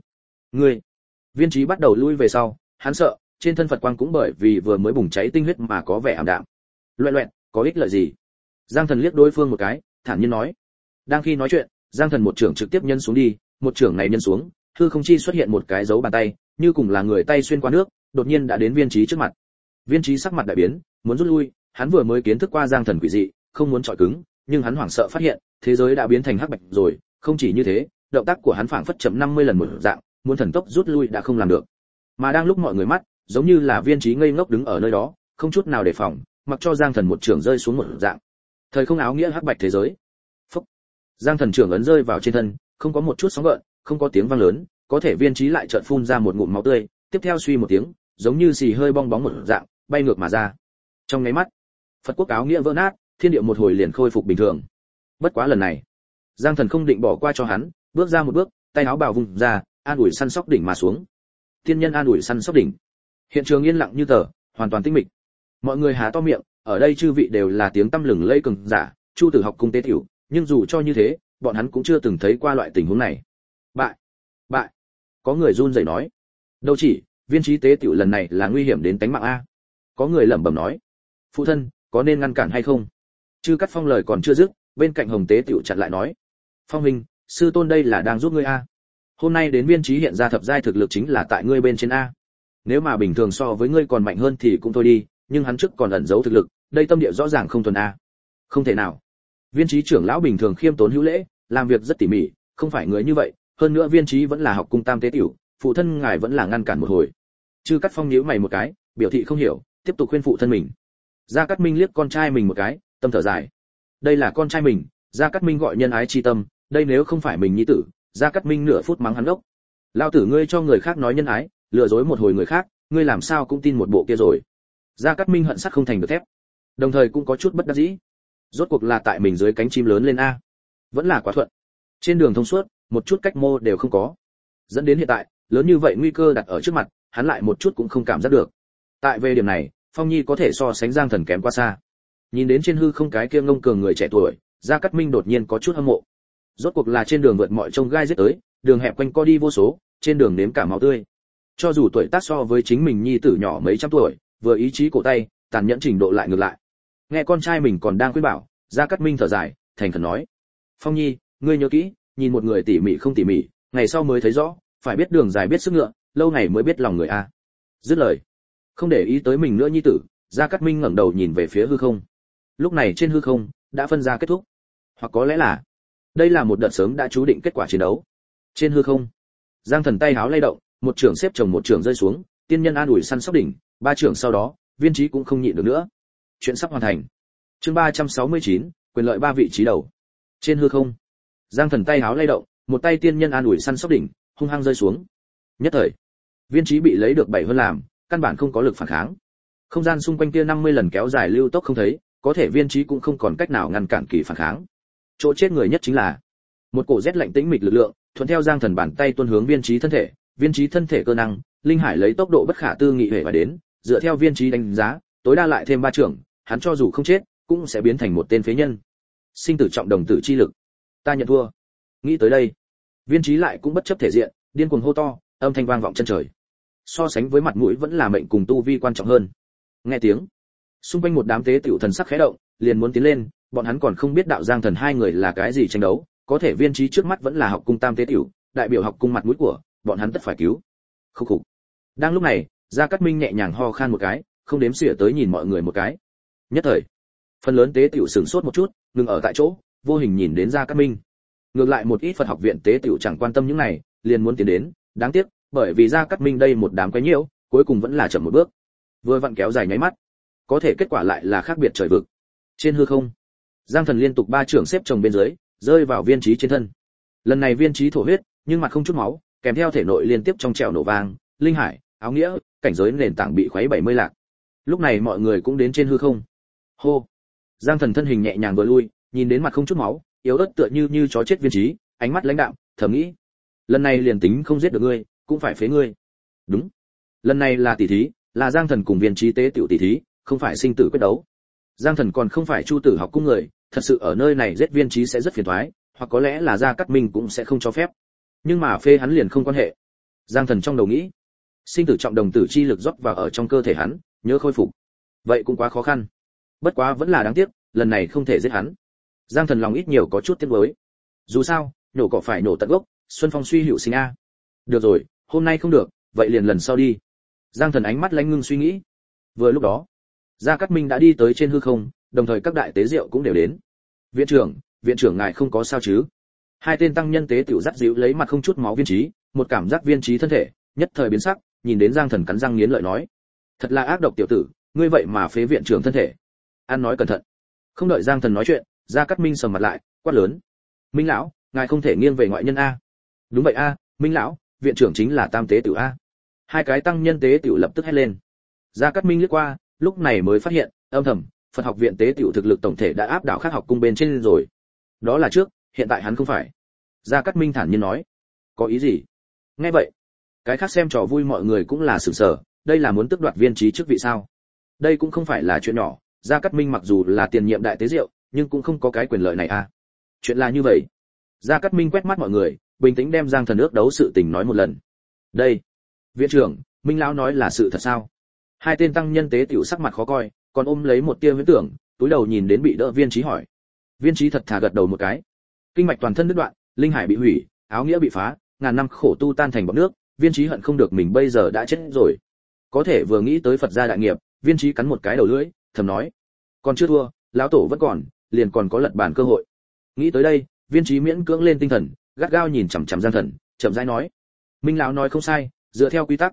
Viên Chí bắt đầu lui về sau, hắn sợ, trên thân Phật quang cũng bởi vì vừa mới bùng cháy tinh huyết mà có vẻ ảm đạm. Loẹt, có ích lợi gì? Giang Thần liếc đối phương một cái, thản nhiên nói. Đang khi nói chuyện, Giang Thần một trưởng trực tiếp nhân xuống đi, một trưởng này nhân xuống, hư không chi xuất hiện một cái dấu bàn tay, như cùng là người tay xuyên qua nước, đột nhiên đã đến Viên Chí trước mặt. Viên Chí sắc mặt đại biến, muốn rút lui, hắn vừa mới kiến thức qua Giang Thần quỷ dị, không muốn chọi cứng, nhưng hắn hoảng sợ phát hiện, thế giới đã biến thành hắc bạch rồi, không chỉ như thế, động tác của hắn phảng phất chậm 50 lần một dạng, muốn thần tốc rút lui đã không làm được. Mà đang lúc mọi người mắt, giống như là Viên Chí ngây ngốc đứng ở nơi đó, không chút nào đề phòng, mặc cho Giang Thần một trưởng rơi xuống một dạng. Thời không áo nghĩa hắc bạch thế giới. Phốc. Giang Thần trưởng ấn rơi vào trên thân, không có một chút sóng gợn, không có tiếng vang lớn, có thể Viên Chí lại chợt phun ra một ngụm máu tươi, tiếp theo suy một tiếng, giống như xì hơi bong bóng một dạng, bay ngược mà ra. Trong nháy mắt, Phật quốc áo nghĩa vỡ nát, thiên địa một hồi liền khôi phục bình thường. Bất quá lần này, Giang Thần không định bỏ qua cho hắn, bước ra một bước, tay áo bào vùng ra, an ủi săn sóc đỉnh mà xuống. Tiên nhân an ủi săn sóc đỉnh. Hiện trường yên lặng như tờ, hoàn toàn tĩnh mịch. Mọi người há to miệng, ở đây chư vị đều là tiếng tăm lừng lẫy cường giả, Chu Tử học cung tế tiểu, nhưng dù cho như thế, bọn hắn cũng chưa từng thấy qua loại tình huống này. Bại. Có người run rẩy nói. Đâu chỉ, Viên Chí tế tiểu lần này là nguy hiểm đến tính mạng a. Có người lẩm bẩm nói. Phụ thân, có nên ngăn cản hay không? Chư Cắt Phong lời còn chưa dứt, bên cạnh Hồng tế tiểu chặn lại nói. Phong huynh, sư tôn đây là đang giúp ngươi a. Hôm nay đến Viên Chí hiện ra thập giai thực lực chính là tại ngươi bên trên a. Nếu mà bình thường so với ngươi còn mạnh hơn thì cũng thôi đi, nhưng hắn trước còn ẩn giấu thực lực, đây tâm địa rõ ràng không thuần a. Không thể nào. Viên Chí trưởng lão bình thường khiêm tốn hữu lễ, làm việc rất tỉ mỉ, không phải người như vậy, hơn nữa Viên Chí vẫn là học cung tam tế tiểu, phụ thân ngài vẫn là ngăn cản một hồi. Chư Cắt Phong nhíu mày một cái, biểu thị không hiểu, tiếp tục khuyên phụ thân mình. Gia Cát Minh liếc con trai mình một cái, tâm thở dài. Đây là con trai mình, Gia Cát Minh gọi nhân ái chi tâm, đây nếu không phải mình nhi tử, Gia Cát Minh nửa phút mắng hắn ốc. Lão tử ngươi cho người khác nói nhân ái, lừa dối một hồi người khác, ngươi làm sao cũng tin một bộ kia rồi. Gia Cát Minh hận sắt không thành được thép, đồng thời cũng có chút bất đắc dĩ. Rốt cuộc là tại mình dưới cánh chim lớn lên a, vẫn là quá thuận. Trên đường thông suốt, một chút cách mô đều không có. Dẫn đến hiện tại, lớn như vậy nguy cơ đặt ở trước mặt, hắn lại một chút cũng không cảm giác được. Tại về điểm này, Phong Nhi có thể so sánh Giang Thần kém quá xa. Nhìn đến trên hư không cái kia ngông cường người trẻ tuổi, Gia Cát Minh đột nhiên có chút hâm mộ. Rốt cuộc là trên đường vượt mọi trông gai giết tới, đường hẹp quanh co đi vô số, trên đường nếm cả máu tươi. Cho dù tuổi tác so với chính mình nhi tử nhỏ mấy trăm tuổi, vừa ý chí cổ tay, tàn nhẫn trình độ lại ngược lại. Nghe con trai mình còn đang khuyên bảo, Gia Cát Minh thở dài, thành khẩn nói: "Phong Nhi, ngươi nhớ kỹ, nhìn một người tỉ mỉ không tỉ mỉ, ngày sau mới thấy rõ, phải biết đường dài biết sức ngựa, lâu ngày mới biết lòng người a." Dứt lời, không để ý tới mình nữa nhi tử, Gia Cát Minh ngẩng đầu nhìn về phía hư không. Lúc này trên hư không đã phân ra kết thúc, hoặc có lẽ là đây là một đợt sớm đã chú định kết quả chiến đấu. Trên hư không, Giang Thần tay háo lay động, một trường xếp chồng một trường rơi xuống, tiên nhân an ủi săn sóc đỉnh, ba trường sau đó, Viên Chí cũng không nhịn được nữa. Chuyện sắp hoàn thành. Chương 369, quyền lợi ba vị trí đầu. Trên hư không, Giang Thần tay háo lay động, một tay tiên nhân an ủi săn sóc đỉnh, hung hăng rơi xuống. Nhất thời, Viên Chí bị lấy được 7 hơn làm, căn bản không có lực phản kháng. Không gian xung quanh kia 50 lần kéo dài lưu tốc không thấy, có thể Viên Chí cũng không còn cách nào ngăn cản kỳ phản kháng. Chỗ chết người nhất chính là một cổ rét lạnh tĩnh mịch lực lượng, thuận theo Giang Thần bàn tay tuôn hướng Viên Chí thân thể, Viên Chí thân thể cơ năng, linh hải lấy tốc độ bất khả tư nghị hệ và đến, dựa theo Viên Chí đánh giá, tối đa lại thêm 3 trưởng, hắn cho dù không chết, cũng sẽ biến thành một tên phế nhân. Sinh tử trọng đồng tử chi lực, ta nhận thua. Nghĩ tới đây, Viên Chí lại cũng bất chấp thể diện, điên cuồng hô to, âm thanh vang vọng chân trời. So sánh với mặt mũi vẫn là mệnh cùng tu vi quan trọng hơn. Nghe tiếng, xung quanh một đám tế tiểu thần sắc khẽ động, liền muốn tiến lên, bọn hắn còn không biết đạo Giang Thần hai người là cái gì tranh đấu, có thể Viên Chí trước mắt vẫn là học cung tam tế tiểu, đại biểu học cung mặt mũi của bọn hắn tất phải cứu. Khúc khục. Đang lúc này, Gia Cát Minh nhẹ nhàng ho khan một cái, không đếm xỉa tới nhìn mọi người một cái. Nhất thời, phần lớn tế tiểu sửng sốt một chút, ngừng ở tại chỗ, vô hình nhìn đến Gia Cát Minh. Ngược lại một ít Phật học viện tế tiểu chẳng quan tâm những này, liền muốn tiến đến, đáng tiếc, bởi vì Gia Cát Minh đây một đám quấy nhiễu, cuối cùng vẫn là chậm một bước. Vừa vặn kéo dài nháy mắt, có thể kết quả lại là khác biệt trời vực. Trên hư không, Giang Thần liên tục 3 trưởng xếp chồng bên dưới, rơi vào Viên Chí trên thân. Lần này Viên Chí thổ huyết, nhưng mặt không chút máu, kèm theo thể nội liên tiếp trong trẻo nổ vang, linh hải, áo nghĩa, cảnh giới nền tảng bị khuấy 70 lạc. Lúc này mọi người cũng đến trên hư không. Hô. Giang Thần thân hình nhẹ nhàng vừa lui, nhìn đến mặt không chút máu, yếu ớt tựa như chó chết Viên Chí, ánh mắt lãnh đạm, thầm nghĩ: lần này liền tính không giết được ngươi, cũng phải phế ngươi. Đúng. Lần này là tỷ thí, là Giang Thần cùng Viên Chí tế tiểu tỷ thí, không phải sinh tử quyết đấu. Giang Thần còn không phải Chu Tử học cung người, thật sự ở nơi này giết Viên Chí sẽ rất phiền toái, hoặc có lẽ là Gia Cát Minh cũng sẽ không cho phép. Nhưng mà phê hắn liền không quan hệ. Giang Thần trong đầu nghĩ, sinh tử trọng đồng tử chi lực rót vào ở trong cơ thể hắn, nhớ khôi phục. Vậy cũng quá khó khăn. Bất quá vẫn là đáng tiếc, lần này không thể giết hắn. Giang Thần lòng ít nhiều có chút tiếc nuối. Dù sao, nhổ cỏ phải nổ tận gốc, xuân phong suy hữu sinh a. Được rồi, hôm nay không được, vậy liền lần sau đi. Giang Thần ánh mắt lanh ngưng suy nghĩ. Vừa lúc đó, Gia Cát Minh đã đi tới trên hư không, đồng thời các đại tế diệu cũng đều đến. Viện trưởng ngài không có sao chứ? Hai tên tăng nhân tế tiểu dắt dịu lấy mặt không chút máu Viên Chí, một cảm giác Viên Chí thân thể nhất thời biến sắc, nhìn đến Giang Thần cắn răng nghiến lợi nói: thật là ác độc tiểu tử, ngươi vậy mà phế viện trưởng thân thể. Ăn nói cẩn thận. Không đợi Giang Thần nói chuyện, Gia Cát Minh sầm mặt lại, quát lớn: Minh lão, ngài không thể nghiêng về ngoại nhân a. Đúng vậy a, Minh lão, viện trưởng chính là tam tế tiểu a. Hai cái tăng nhân tế tiểu lập tức hét lên. Gia Cát Minh liếc qua, lúc này mới phát hiện, âm thầm, Phật học viện tế tiểu thực lực tổng thể đã áp đảo khác học cung bên trên rồi. Đó là trước, hiện tại hắn không phải. Gia Cát Minh thản nhiên nói. Có ý gì? Nghe vậy, cái khác xem trò vui mọi người cũng là sửng sở, đây là muốn tước đoạt Viên Chí chức vị sao? Đây cũng không phải là chuyện nhỏ, Gia Cát Minh mặc dù là tiền nhiệm đại tế diệu, nhưng cũng không có cái quyền lợi này a. Chuyện là như vậy. Gia Cát Minh quét mắt mọi người, bình tĩnh đem Giang Thần ước đấu sự tình nói một lần. Đây, viện trưởng, Minh lão nói là sự thật sao? Hai tên tăng nhân tế tiểu sắc mặt khó coi, còn ôm lấy một tia huyễn tưởng, túi đầu nhìn đến bị đỡ Viên Chí hỏi. Viên Chí thật thà gật đầu một cái. Kinh mạch toàn thân đứt đoạn, linh hải bị hủy, áo nghĩa bị phá, ngàn năm khổ tu tan thành bọt nước, Viên Chí hận không được mình bây giờ đã chết rồi. Có thể vừa nghĩ tới Phật gia đại nghiệp, Viên Chí cắn một cái đầu lưỡi, thầm nói: còn chưa thua, lão tổ vẫn còn, liền còn có lật bàn cơ hội. Nghĩ tới đây, Viên Chí miễn cưỡng lên tinh thần, gắt gao nhìn chằm chằm Giang Thần, chậm rãi nói: Minh lão nói không sai, dựa theo quy tắc,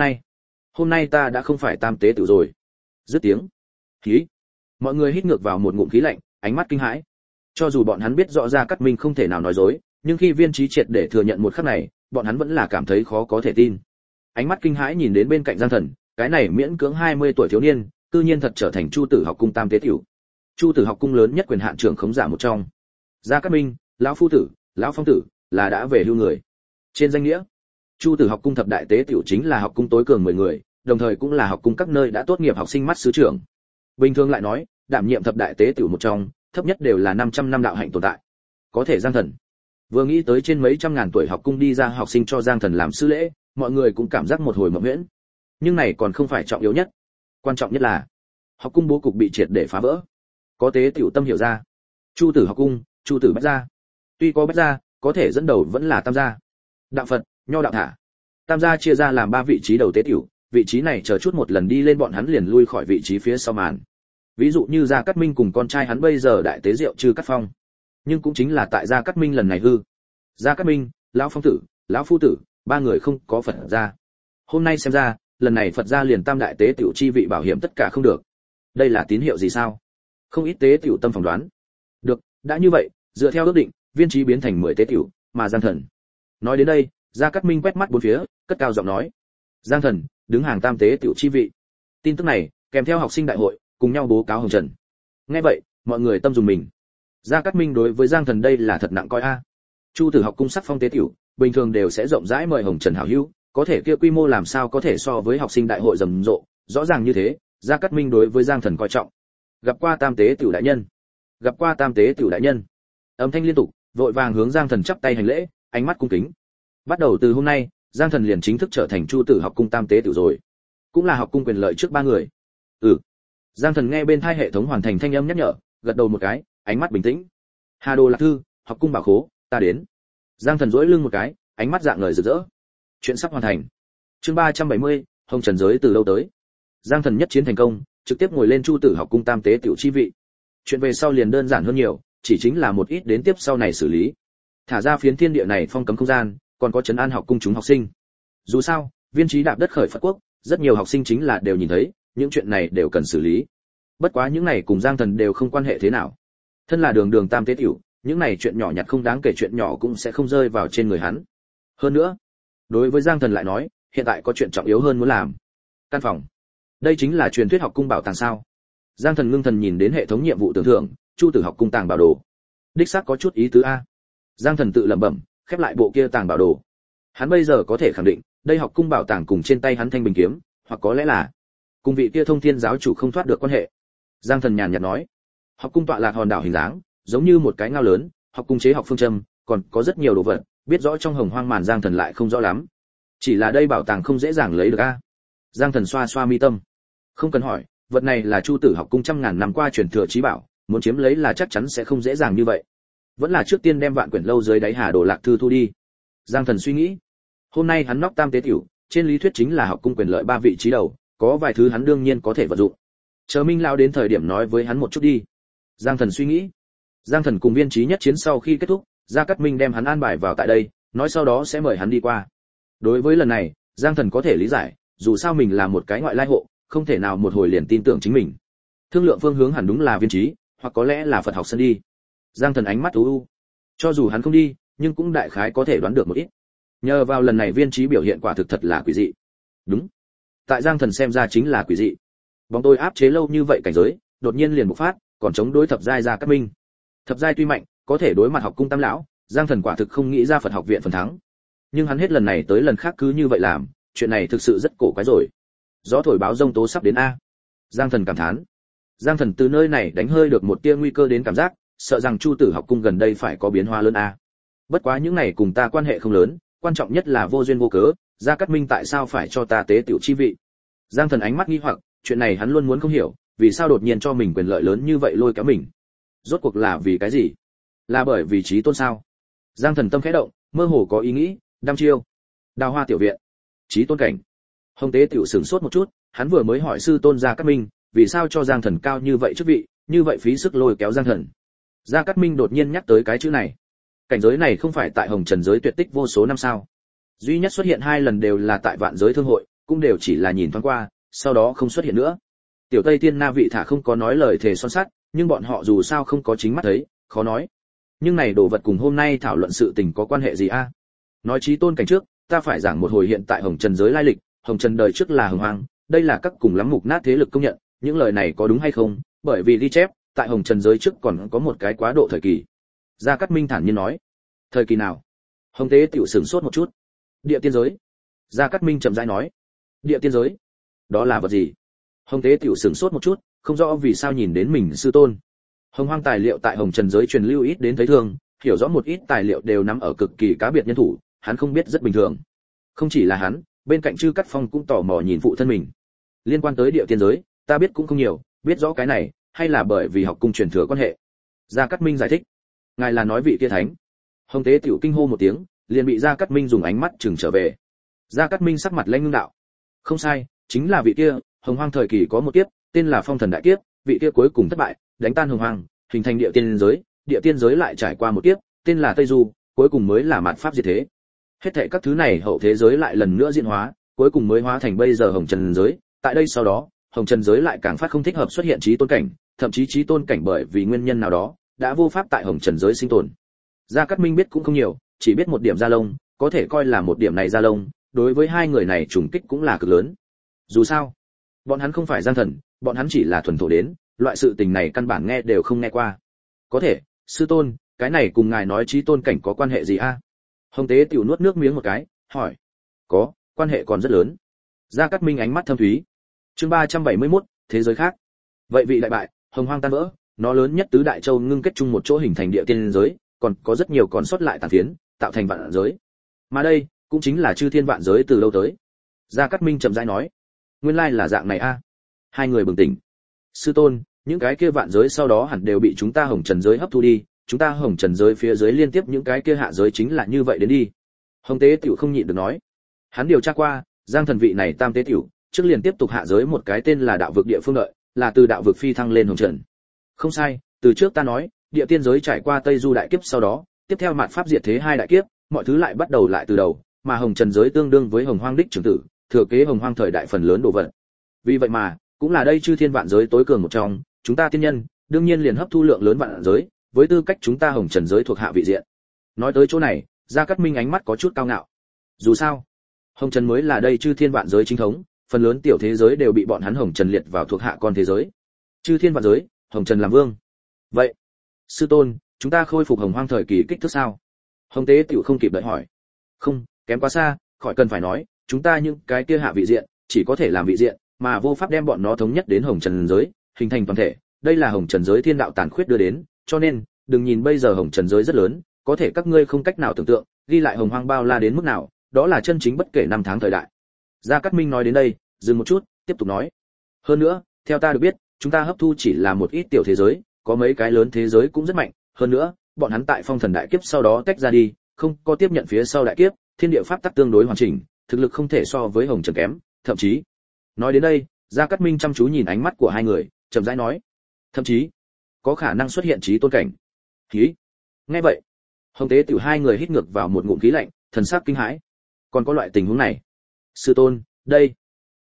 hôm nay ta đã không phải tam tế tử rồi. Dứt tiếng, khí, mọi người hít ngược vào một ngụm khí lạnh, ánh mắt kinh hãi. Cho dù bọn hắn biết rõ Gia Cát Minh không thể nào nói dối, nhưng khi Viên Chí triệt để thừa nhận một khắc này, bọn hắn vẫn là cảm thấy khó có thể tin. Ánh mắt kinh hãi nhìn đến bên cạnh Giang Thần, cái này miễn cưỡng 20 tuổi thiếu niên, tự nhiên thật trở thành Chu Tử học cung tam tế tiểu. Chu Tử học cung lớn nhất quyền hạn trưởng khống giả một trong. Gia Cát Minh, lão phu tử, lão phong tử là đã về hưu người. Trên danh nghĩa, Chu Tử học cung thập đại tế tiểu chính là học cung tối cường 10 người, đồng thời cũng là học cung các nơi đã tốt nghiệp học sinh mắt sứ trưởng. Bình thường lại nói, đảm nhiệm thập đại tế tiểu một trong, thấp nhất đều là 500 năm đạo hạnh tồn tại. Có thể Giang Thần vừa nghĩ tới trên mấy trăm ngàn tuổi học cung đi ra học sinh cho Giang Thần làm sư lễ, mọi người cũng cảm giác một hồi mộng huyễn. Nhưng này còn không phải trọng yếu nhất. Quan trọng nhất là học cung bố cục bị triệt để phá vỡ. Có tế tiểu tâm hiểu ra. Chu Tử học cung, Chu Tử Bách gia. Tuy có Bách gia, có thể dẫn đầu vẫn là Tam gia. Đạo Phật, Nho đạo thả. Tam gia chia ra làm 3 vị trí đầu tế tiểu, vị trí này chờ chút một lần đi lên bọn hắn liền lui khỏi vị trí phía sau màn. Ví dụ như Gia Cát Minh cùng con trai hắn bây giờ đại tế diệu Trư Cát Phong. Nhưng cũng chính là tại Gia Cát Minh lần này hư. Gia Cát Minh, lão phong tử, lão phu tử, 3 người không có Phật gia. Hôm nay xem ra, lần này Phật gia liền tam đại tế tiểu chi vị bảo hiểm tất cả không được. Đây là tín hiệu gì sao? Không ít tế tiểu tâm phỏng đoán. Được, đã như vậy, dựa theo ước định, viên trí biến thành 10 tế tiểu, mà Giang Thần. Nói đến đây, Gia Cát Minh quét mắt bốn phía, cất cao giọng nói: "Giang Thần, đứng hàng tam tế tiểu chi vị." Tin tức này, kèm theo học sinh đại hội, cùng nhau bố cáo Hồng Trần. Nghe vậy, mọi người tâm dùng mình. Gia Cát Minh đối với Giang Thần đây là thật nặng coi a. Chu Tử học cung sắc phong tế tiểu, bình thường đều sẽ rộng rãi mời Hồng Trần hảo hữu, có thể kia quy mô làm sao có thể so với học sinh đại hội rầm rộ, rõ ràng như thế, Gia Cát Minh đối với Giang Thần coi trọng. Gặp qua tam tế tiểu đại nhân, gặp qua tam tế tiểu đại nhân. Âm thanh liên tục, vội vàng hướng Giang Thần chắp tay hành lễ, ánh mắt cung kính. Bắt đầu từ hôm nay, Giang Thần liền chính thức trở thành Chu Tử học cung tam tế tiểu rồi, cũng là học cung quyền lợi trước 3 người. Giang Thần nghe bên tai hệ thống hoàn thành thanh âm nhắc nhở, gật đầu một cái, ánh mắt bình tĩnh. Hà Đồ Lạc Thư, học cung bảo khố, ta đến. Giang Thần duỗi lưng một cái, ánh mắt dạng ngời rực rỡ. Chuyện sắp hoàn thành. Chương 370, Hồng Trần giới từ đâu tới. Giang Thần nhất chiến thành công, trực tiếp ngồi lên Chu Tử học cung tam tế tiểu chi vị. Chuyện về sau liền đơn giản hơn nhiều, chỉ chính là một ít đến tiếp sau này xử lý. Thả ra phiến thiên địa này phong cấm không gian, còn có trấn an học cung chúng học sinh. Dù sao, viên trí đạp đất khởi Phật quốc, rất nhiều học sinh chính là đều nhìn thấy, những chuyện này đều cần xử lý. Bất quá những này cùng Giang Thần đều không quan hệ thế nào. Thân là đường tam tế tiểu, những này chuyện nhỏ nhặt không đáng kể chuyện nhỏ cũng sẽ không rơi vào trên người hắn. Hơn nữa, đối với Giang Thần lại nói, hiện tại có chuyện trọng yếu hơn muốn làm. Căn phòng. Đây chính là truyền thuyết học cung bảo tàng sao? Giang Thần ngưng thần nhìn đến hệ thống nhiệm vụ tưởng thưởng, Chu Tử học cung tàng bảo đồ. Đích xác có chút ý tứ a. Giang Thần tự lẩm bẩm, khép lại bộ kia tàng bảo đồ. Hắn bây giờ có thể khẳng định, đây học cung bảo tàng cùng trên tay hắn thanh bình kiếm, hoặc có lẽ là cùng vị kia Thông Thiên giáo chủ không thoát được quan hệ. Giang Thần nhàn nhạt nói, học cung tọa lạc hòn đảo hình dáng, giống như một cái ngao lớn, học cung chế học phương châm, còn có rất nhiều đồ vật, biết rõ trong hồng hoang màn Giang Thần lại không rõ lắm. Chỉ là đây bảo tàng không dễ dàng lấy được a. Giang Thần xoa xoa mi tâm. Không cần hỏi, vật này là Chu Tử học cung trăm ngàn năm qua truyền thừa chí bảo, muốn chiếm lấy là chắc chắn sẽ không dễ dàng như vậy. Vẫn là trước tiên đem vạn quyển lâu dưới đáy Hà Đồ Lạc Thư thu đi. Giang Thần suy nghĩ. Hôm nay hắn nóc tam tế tiểu, trên lý thuyết chính là học cung quyền lợi 3 vị trí đầu, có vài thứ hắn đương nhiên có thể vận dụng. Chờ Minh lão đến thời điểm nói với hắn một chút đi. Giang Thần suy nghĩ. Giang Thần cùng viên trí nhất chiến sau khi kết thúc, Gia Cát Minh đem hắn an bài vào tại đây, nói sau đó sẽ mời hắn đi qua. Đối với lần này, Giang Thần có thể lý giải, dù sao mình là một cái ngoại lai hộ, không thể nào một hồi liền tin tưởng chính mình. Thương lượng phương hướng hẳn đúng là viên trí, hoặc có lẽ là Phật học sân đi. Giang Thần ánh mắt u u. Cho dù hắn không đi, nhưng cũng đại khái có thể đoán được một ít. Nhờ vào lần này viên trí biểu hiện quả thực thật là quỷ dị. Đúng. Tại Giang Thần xem ra chính là quỷ dị. Bóng tôi áp chế lâu như vậy cảnh giới, đột nhiên liền bộc phát, còn chống đối thập giai Gia Cát Minh. Thập giai tuy mạnh, có thể đối mặt học cung tam lão, Giang Thần quả thực không nghĩ ra Phật học viện phần thắng. Nhưng hắn hết lần này tới lần khác cứ như vậy làm, chuyện này thực sự rất cổ quái rồi. Gió thổi báo rông tố sắp đến a. Giang Thần cảm thán. Giang Thần từ nơi này đánh hơi được một tia nguy cơ đến cảm giác, sợ rằng Chu Tử học cung gần đây phải có biến hóa lớn a. Bất quá những này cùng ta quan hệ không lớn, quan trọng nhất là vô duyên vô cớ, Gia Cát Minh tại sao phải cho ta tế tiểu chi vị? Giang Thần ánh mắt nghi hoặc, chuyện này hắn luôn muốn không hiểu, vì sao đột nhiên cho mình quyền lợi lớn như vậy lôi kéo mình? Rốt cuộc là vì cái gì? Là bởi vì trí tôn sao? Giang Thần tâm khẽ động, mơ hồ có ý nghĩ, đăm chiêu. Đào Hoa tiểu viện, trí tôn cảnh. Hồng Tế tiểu sửng sốt một chút, hắn vừa mới hỏi sư tôn Gia Cát Minh, vì sao cho Giang Thần cao như vậy chức vị, như vậy phí sức lôi kéo Giang Thần. Gia Cát Minh đột nhiên nhắc tới cái chữ này. Cảnh giới này không phải tại Hồng Trần giới tuyệt tích vô số năm sao? Duy nhất xuất hiện 2 lần đều là tại Vạn Giới Thương hội, cũng đều chỉ là nhìn thoáng qua, sau đó không xuất hiện nữa. Tiểu Tây Tiên Na vị thả không có nói lời thề son sắt, nhưng bọn họ dù sao không có chính mắt thấy, khó nói. Nhưng này đồ vật cùng hôm nay thảo luận sự tình có quan hệ gì a? Nói chí tôn cảnh trước, ta phải giảng một hồi hiện tại hồng trần giới lai lịch. Hồng trần đời trước là hồng hoang, đây là các cùng lắm mục nát thế lực công nhận, những lời này có đúng hay không? Bởi vì ghi chép, tại hồng trần giới trước còn có một cái quá độ thời kỳ. Gia Cát Minh thản nhiên nói. Thời kỳ nào? Hồng Tế tiểu sửng sốt một chút. Địa tiên giới. Gia Cát Minh chậm rãi nói. Địa tiên giới? Đó là vật gì? Hồng Tế tiểu sửng sốt một chút, không rõ vì sao nhìn đến mình sư tôn. Hồng hoang tài liệu tại hồng trần giới truyền lưu ít đến thấy thường, hiểu rõ một ít tài liệu đều nắm ở cực kỳ cá biệt nhân thủ, hắn không biết rất bình thường. Không chỉ là hắn, bên cạnh Trư Cắt Phong cũng tò mò nhìn phụ thân mình. Liên quan tới địa tiên giới, ta biết cũng không nhiều, biết rõ cái này, hay là bởi vì học cung truyền thừa quan hệ. Gia Cát Minh giải thích. Ngài là nói vị kia thánh? Hồng Tế tiểu kinh hô một tiếng, liền bị Gia Cát Minh dùng ánh mắt chừng trở về. Gia Cát Minh sắc mặt lanh ngưng đạo. Không sai, chính là vị kia, hồng hoang thời kỳ có một kiếp, tên là Phong Thần Đại Kiếp, vị kia cuối cùng thất bại, đánh tan hồng hoang, hình thành địa tiên giới lại trải qua một kiếp, tên là Tây Du, cuối cùng mới là mạt pháp diệt thế. Hết thảy các thứ này hậu thế giới lại lần nữa diễn hóa, cuối cùng mới hóa thành bây giờ hồng trần giới, tại đây sau đó, hồng trần giới lại càng phát không thích hợp xuất hiện chí tôn cảnh, thậm chí chí tôn cảnh bởi vì nguyên nhân nào đó, đã vô pháp tại hồng trần giới sinh tồn. Gia Cát Minh biết cũng không nhiều, chỉ biết một điểm gia lông, có thể coi là một điểm này gia lông, đối với hai người này trùng kích cũng là cực lớn. Dù sao, bọn hắn không phải Giang Thần, bọn hắn chỉ là thuần thổ đến, loại sự tình này căn bản nghe đều không nghe qua. Có thể, sư tôn, cái này cùng ngài nói chí tôn cảnh có quan hệ gì a? Hồng Tế tiểu nuốt nước miếng một cái, hỏi. Có, quan hệ còn rất lớn. Gia Cát Minh ánh mắt thâm thúy. Chương 371, thế giới khác. Vậy vị đại bại, hồng hoang tan vỡ, nó lớn nhất tứ đại châu ngưng kết chung một chỗ hình thành địa tiên giới, còn có rất nhiều còn sót lại tàn phiến, tạo thành vạn giới. Mà đây, cũng chính là chư thiên vạn giới từ lâu tới. Gia Cát Minh chậm rãi nói. Nguyên lai là dạng này a. Hai người bừng tỉnh. Sư tôn, những cái kia vạn giới sau đó hẳn đều bị chúng ta hồng trần giới hấp thu đi, chúng ta hồng trần giới phía dưới liên tiếp những cái kia hạ giới chính là như vậy đến đi. Hồng Tế tiểu không nhịn được nói. Hắn điều tra qua, Giang Thần vị này tam tế tiểu, trước liền tiếp tục hạ giới một cái tên là đạo vực địa phương đợi, là từ đạo vực phi thăng lên hồng trần. Không sai, từ trước ta nói, địa tiên giới trải qua Tây Du đại kiếp sau đó, tiếp theo mạt pháp diệt thế hai đại kiếp, mọi thứ lại bắt đầu lại từ đầu, mà hồng trần giới tương đương với hồng hoang đích trưởng tử, thừa kế hồng hoang thời đại phần lớn đồ vật. Vì vậy mà, cũng là đây chư thiên vạn giới tối cường một trong, chúng ta tiên nhân, đương nhiên liền hấp thu lượng lớn vạn giới, với tư cách chúng ta hồng trần giới thuộc hạ vị diện. Nói tới chỗ này, Gia Cát Minh ánh mắt có chút cao ngạo. Dù sao, hồng trần mới là đây chư thiên vạn giới chính thống, phần lớn tiểu thế giới đều bị bọn hắn hồng trần liệt vào thuộc hạ con thế giới. Chư thiên vạn giới, hồng trần làm vương. Vậy, sư tôn, chúng ta khôi phục hồng hoang thời kỳ kích thước sao? Hồng Tế tiểu không kịp đợi hỏi. Không, kém quá xa, khỏi cần phải nói, chúng ta những cái kia hạ vị diện, chỉ có thể làm vị diện, mà vô pháp đem bọn nó thống nhất đến hồng trần giới, hình thành toàn thể. Đây là hồng trần giới thiên đạo tàn khuyết đưa đến, cho nên, đừng nhìn bây giờ hồng trần giới rất lớn, có thể các ngươi không cách nào tưởng tượng, ghi lại hồng hoang bao la đến mức nào, đó là chân chính bất kể năm tháng thời đại. Gia Cát Minh nói đến đây, dừng một chút, tiếp tục nói. Hơn nữa, theo ta được biết, chúng ta hấp thu chỉ là một ít tiểu thế giới, có mấy cái lớn thế giới cũng rất mạnh, hơn nữa, bọn hắn tại phong thần đại kiếp sau đó tách ra đi, không có tiếp nhận phía sau đại kiếp, thiên địa pháp tắc tương đối hoàn chỉnh, thực lực không thể so với hồng trần kém, thậm chí. Nói đến đây, Gia Cát Minh chăm chú nhìn ánh mắt của hai người, chậm rãi nói, thậm chí có khả năng xuất hiện chí tôn cảnh. Khí. Nghe vậy, Hồng Tế tiểu hai người hít ngược vào một ngụm khí lạnh, thần sắc kinh hãi. Còn có loại tình huống này? Sư tôn, đây,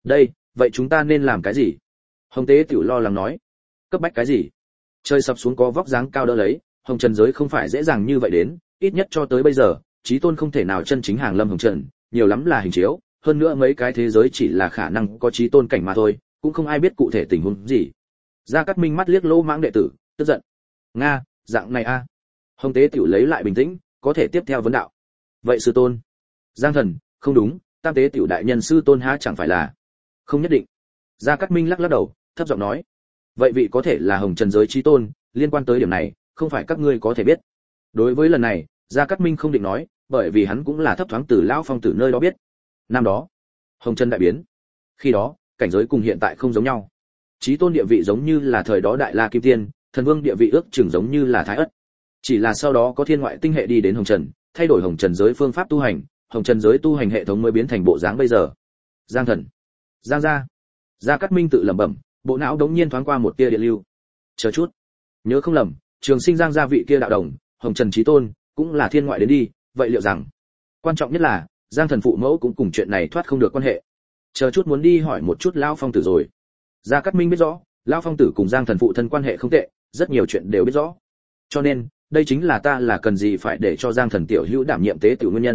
vậy chúng ta nên làm cái gì? Hồng Tế tiểu lo lắng nói. Cấp bách cái gì? Trời sập xuống có vóc dáng cao đỡ lấy, hồng trần giới không phải dễ dàng như vậy đến, ít nhất cho tới bây giờ, chí tôn không thể nào chân chính hàng lâm hồng trần, nhiều lắm là hình chiếu, hơn nữa mấy cái thế giới chỉ là khả năng có chí tôn cảnh mà thôi, cũng không ai biết cụ thể tình huống gì. Gia Cát Minh mắt liếc lỗ mãng đệ tử, tức giận. Nga, dạng này a. Hồng Tế tiểu lấy lại bình tĩnh, có thể tiếp theo vấn đạo. Vậy sư tôn? Giang Thần, không đúng, tam tế tiểu đại nhân sư tôn há chẳng phải là? Không nhất định. Gia Cát Minh lắc lắc đầu, thấp giọng nói. Vậy vị có thể là hồng trần giới chí tôn, liên quan tới điểm này, không phải các ngươi có thể biết. Đối với lần này, Gia Cát Minh không định nói, bởi vì hắn cũng là thấp thoáng từ lão phong tử nơi đó biết. Năm đó, hồng trần đại biến. Khi đó, cảnh giới cùng hiện tại không giống nhau. Chí tôn địa vị giống như là thời đó đại la kim tiên, thần vương địa vị ước chừng giống như là thái ất. Chỉ là sau đó có thiên ngoại tinh hệ đi đến hồng trần, thay đổi hồng trần giới phương pháp tu hành, hồng trần giới tu hành hệ thống mới biến thành bộ dáng bây giờ. Giang Thần, Giang gia. Gia Cát Minh tự lẩm bẩm, bộ não đống nhiên thoáng qua một tia điện lưu. Chờ chút, nhớ không lầm, Trường Sinh Giang gia vị kia đạo đồng, hồng trần chí tôn, cũng là thiên ngoại đến đi, vậy liệu rằng, quan trọng nhất là, Giang Thần phụ mẫu cũng cùng chuyện này thoát không được quan hệ. Chờ chút muốn đi hỏi một chút lão phong tử rồi. Gia Cát Minh biết rõ, lão phong tử cùng Giang Thần phụ thân quan hệ không tệ, rất nhiều chuyện đều biết rõ. Cho nên, đây chính là ta là cần gì phải để cho Giang Thần tiểu hữu đảm nhiệm tế tiểu nguyên nhân,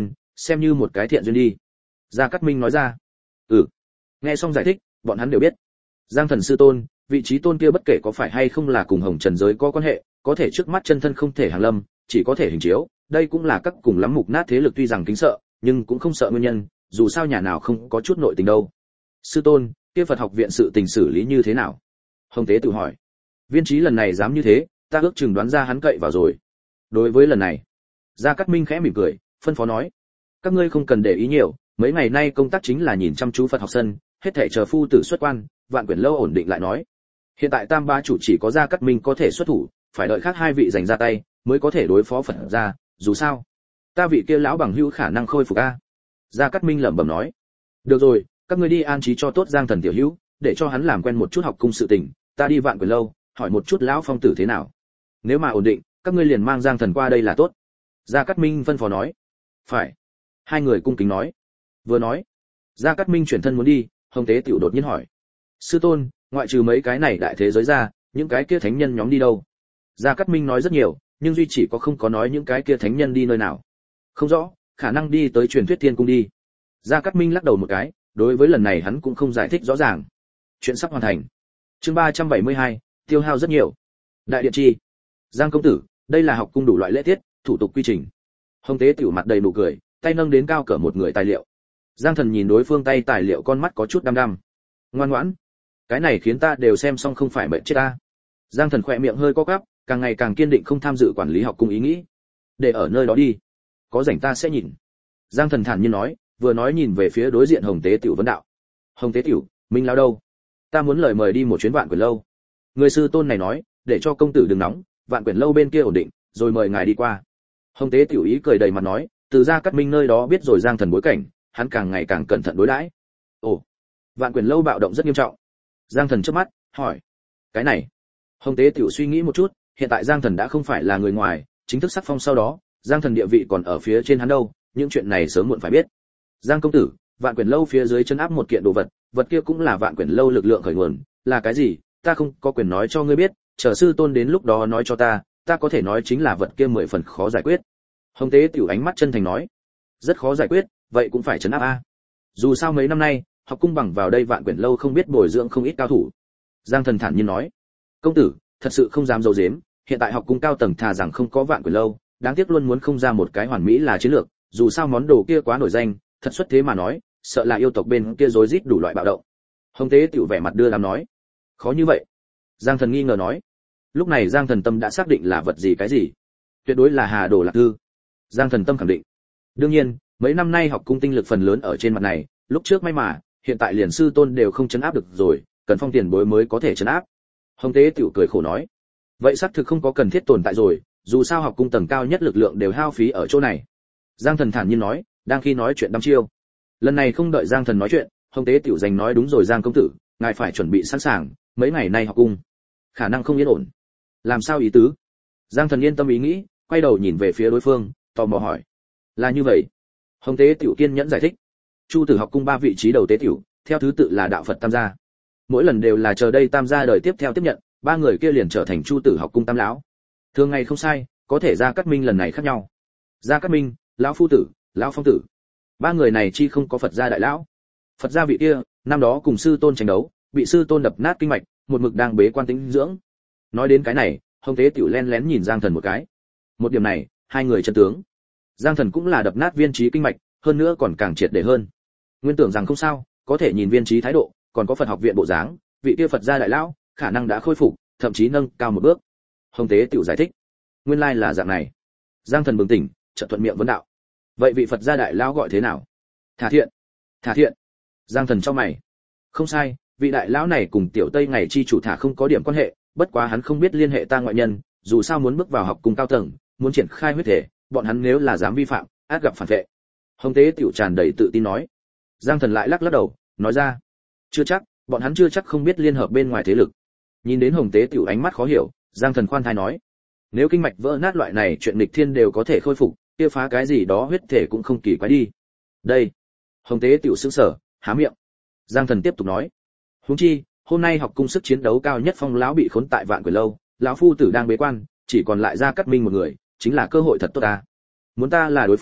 xem như một cái thiện duyên đi. Gia Cát Minh nói ra. Ừ. Nghe xong giải thích, bọn hắn đều biết. Giang Thần sư tôn, vị trí tôn kia bất kể có phải hay không là cùng Hồng Trần giới có quan hệ, có thể trước mắt chân thân không thể hàng lâm, chỉ có thể hình chiếu, đây cũng là các cùng lắm mục nát thế lực tuy rằng kính sợ, nhưng cũng không sợ nguyên nhân, dù sao nhà nào không có chút nội tình đâu. Sư tôn, kia Phật học viện sự tình xử lý như thế nào? Hồng Tế tự hỏi. Viên trí lần này dám như thế, ta ước chừng đoán ra hắn cậy vào rồi. Đối với lần này, Gia Cát Minh khẽ mỉm cười, phân phó nói: các ngươi không cần để ý nhiều, mấy ngày nay công tác chính là nhìn chăm chú Phật học sân, hết thảy chờ phu tử xuất quan, Vạn Quyển lâu ổn định lại nói. Hiện tại Tam Bá chủ chỉ có Gia Cát Minh có thể xuất thủ, phải đợi khác hai vị giành ra tay mới có thể đối phó Phật gia, dù sao, ta vị kia lão bằng hữu khả năng khôi phục a. Gia Cát Minh lẩm bẩm nói. Được rồi, các ngươi đi an trí cho tốt Giang Thần tiểu hữu, để cho hắn làm quen một chút học cung sự tình, ta đi Vạn Quyển lâu, hỏi một chút lão phong tử thế nào. Nếu mà ổn định, các ngươi liền mang Giang Thần qua đây là tốt. Gia Cát Minh phân phó nói. Phải. Hai người cung kính nói. Vừa nói, Gia Cát Minh chuyển thân muốn đi, Hồng Tế tiểu đột nhiên hỏi: sư tôn, ngoại trừ mấy cái này đại thế giới ra, những cái kia thánh nhân nhóm đi đâu? Gia Cát Minh nói rất nhiều, nhưng duy chỉ có không có nói những cái kia thánh nhân đi nơi nào. Không rõ, khả năng đi tới truyền thuyết thiên cung đi. Gia Cát Minh lắc đầu một cái, đối với lần này hắn cũng không giải thích rõ ràng. Chuyện sắp hoàn thành. Chương 372, tiêu hao rất nhiều. Đại điện chi. Giang công tử, đây là học cung đủ loại lễ tiết, thủ tục quy trình. Hồng Tế tiểu mặt đầy nụ cười, tay nâng đến cao cỡ một người tài liệu. Giang Thần nhìn đối phương tay tài liệu con mắt có chút đăm đăm. Ngoan ngoãn, cái này khiến ta đều xem xong không phải mệt chết ta. Giang Thần khỏe miệng hơi co quắp, càng ngày càng kiên định không tham dự quản lý học cung ý nghĩ. Để ở nơi đó đi, có rảnh ta sẽ nhìn. Giang Thần thản nhiên nói, vừa nói nhìn về phía đối diện Hồng Tế tiểu vấn đạo. Hồng Tế tiểu, Minh lão đâu? Ta muốn lời mời đi một chuyến Vạn Quyển lâu. Người sư tôn này nói, để cho công tử đừng nóng, Vạn Quyển lâu bên kia ổn định, rồi mời ngài đi qua. Hồng Tế tiểu ý cười đầy mặt nói, từ Gia Cát Minh nơi đó biết rồi Giang Thần bối cảnh, hắn càng ngày càng cẩn thận đối đãi. Ồ, Vạn Quyển lâu bạo động rất nghiêm trọng. Giang Thần chớp mắt hỏi, cái này. Hồng Tế tiểu suy nghĩ một chút, hiện tại Giang Thần đã không phải là người ngoài, chính thức sắc phong sau đó, Giang Thần địa vị còn ở phía trên hắn đâu, những chuyện này sớm muộn phải biết. Giang công tử, Vạn Quyển lâu phía dưới chân áp một kiện đồ vật, vật kia cũng là Vạn Quyển lâu lực lượng khởi nguồn, là cái gì, ta không có quyền nói cho ngươi biết, chờ sư tôn đến lúc đó nói cho ta có thể nói chính là vật kia 10 phần khó giải quyết. Hồng Tế tiểu ánh mắt chân thành nói, rất khó giải quyết, vậy cũng phải trấn áp a. Dù sao mấy năm nay, học cung bằng vào đây Vạn Quyển lâu không biết bồi dưỡng không ít cao thủ. Giang Thần thản nhiên nói, công tử, thật sự không dám giấu giếm, hiện tại học cung cao tầng thà rằng không có Vạn Quyển lâu, đáng tiếc luôn muốn không ra một cái hoàn mỹ là chiến lược, dù sao món đồ kia quá nổi danh, thật xuất thế mà nói, sợ là yêu tộc bên kia rối rít đủ loại bạo động. Hồng Tế tiểu vẻ mặt đưa đám nói, khó như vậy? Giang Thần nghi ngờ nói. Lúc này Giang Thần tâm đã xác định là vật gì cái gì, tuyệt đối là Hà Đồ Lạc Thư. Giang Thần tâm khẳng định. Đương nhiên, mấy năm nay học cung tinh lực phần lớn ở trên mặt này, lúc trước may mà, hiện tại liền sư tôn đều không chấn áp được rồi, cần phong tiền bối mới có thể chấn áp. Hồng Tế tiểu cười khổ nói, vậy xác thực không có cần thiết tồn tại rồi, dù sao học cung tầng cao nhất lực lượng đều hao phí ở chỗ này. Giang Thần thản nhiên nói, đang khi nói chuyện đăm chiêu. Lần này không đợi Giang Thần nói chuyện, Hồng Tế tiểu giành nói, đúng rồi Giang công tử, ngài phải chuẩn bị sẵn sàng, mấy ngày nay học cung khả năng không yên ổn. Làm sao ý tứ? Giang Thần yên tâm ý nghĩ, quay đầu nhìn về phía đối phương, tò mò hỏi, là như vậy. Hồng Tế tiểu kiên nhẫn giải thích, Chu Tử học cung 3 vị trí đầu tế tiểu, theo thứ tự là đạo Phật Tam gia. Mỗi lần đều là chờ đây Tam gia đời tiếp theo tiếp nhận, 3 người kia liền trở thành Chu Tử học cung Tam lão. Thường ngày không sai, có thể Gia Cát Minh lần này khác nhau. Gia Cát Minh, lão phu tử, lão phong tử, 3 người này chi không có Phật gia đại lão. Phật gia vị kia, năm đó cùng sư tôn tranh đấu, bị sư tôn đập nát kinh mạch, một mực đang bế quan tĩnh dưỡng. Nói đến cái này, Hồng Tế tiểu lén lén nhìn Giang Thần một cái. Một điểm này, hai người chân tướng. Giang Thần cũng là đập nát viên trí kinh mạch, hơn nữa còn càng triệt để hơn. Nguyên tưởng rằng không sao, có thể nhìn viên trí thái độ, còn có Phật học viện bộ dáng, vị kia Phật gia đại lão, khả năng đã khôi phục, thậm chí nâng cao một bước. Hồng Tế tiểu giải thích, nguyên lai là dạng này. Giang Thần bừng tỉnh, chợt thuận miệng vấn đạo, vậy vị Phật gia đại lão gọi thế nào? Thả Thiện. Thả Thiện. Giang Thần chau mày. Không sai, vị đại lão này cùng tiểu Tây ngày chi chủ Thả không có điểm quan hệ, bất quá hắn không biết liên hệ ta ngoại nhân, dù sao muốn bước vào học cung cao tầng, muốn triển khai huyết thể, bọn hắn nếu là dám vi phạm, ắt gặp phản vệ. Hồng Tế tiểu tràn đầy tự tin nói. Giang Thần lại lắc lắc đầu, nói ra, chưa chắc, bọn hắn chưa chắc không biết liên hợp bên ngoài thế lực. Nhìn đến Hồng Tế tiểu ánh mắt khó hiểu, Giang Thần khoan thai nói, nếu kinh mạch vỡ nát loại này chuyện nghịch thiên đều có thể khôi phục, kia phá cái gì đó huyết thể cũng không kỳ quái đi. Đây. Hồng Tế tiểu sững sờ, há miệng. Giang Thần tiếp tục nói, huống chi, hôm nay học cung sức chiến đấu cao nhất Phong lão bị khốn tại Vạn Quyển lâu, lão phu tử đang bế quan, chỉ còn lại Gia Cát Minh một người, chính là cơ hội thật tốt ta. Muốn ta là đối phương,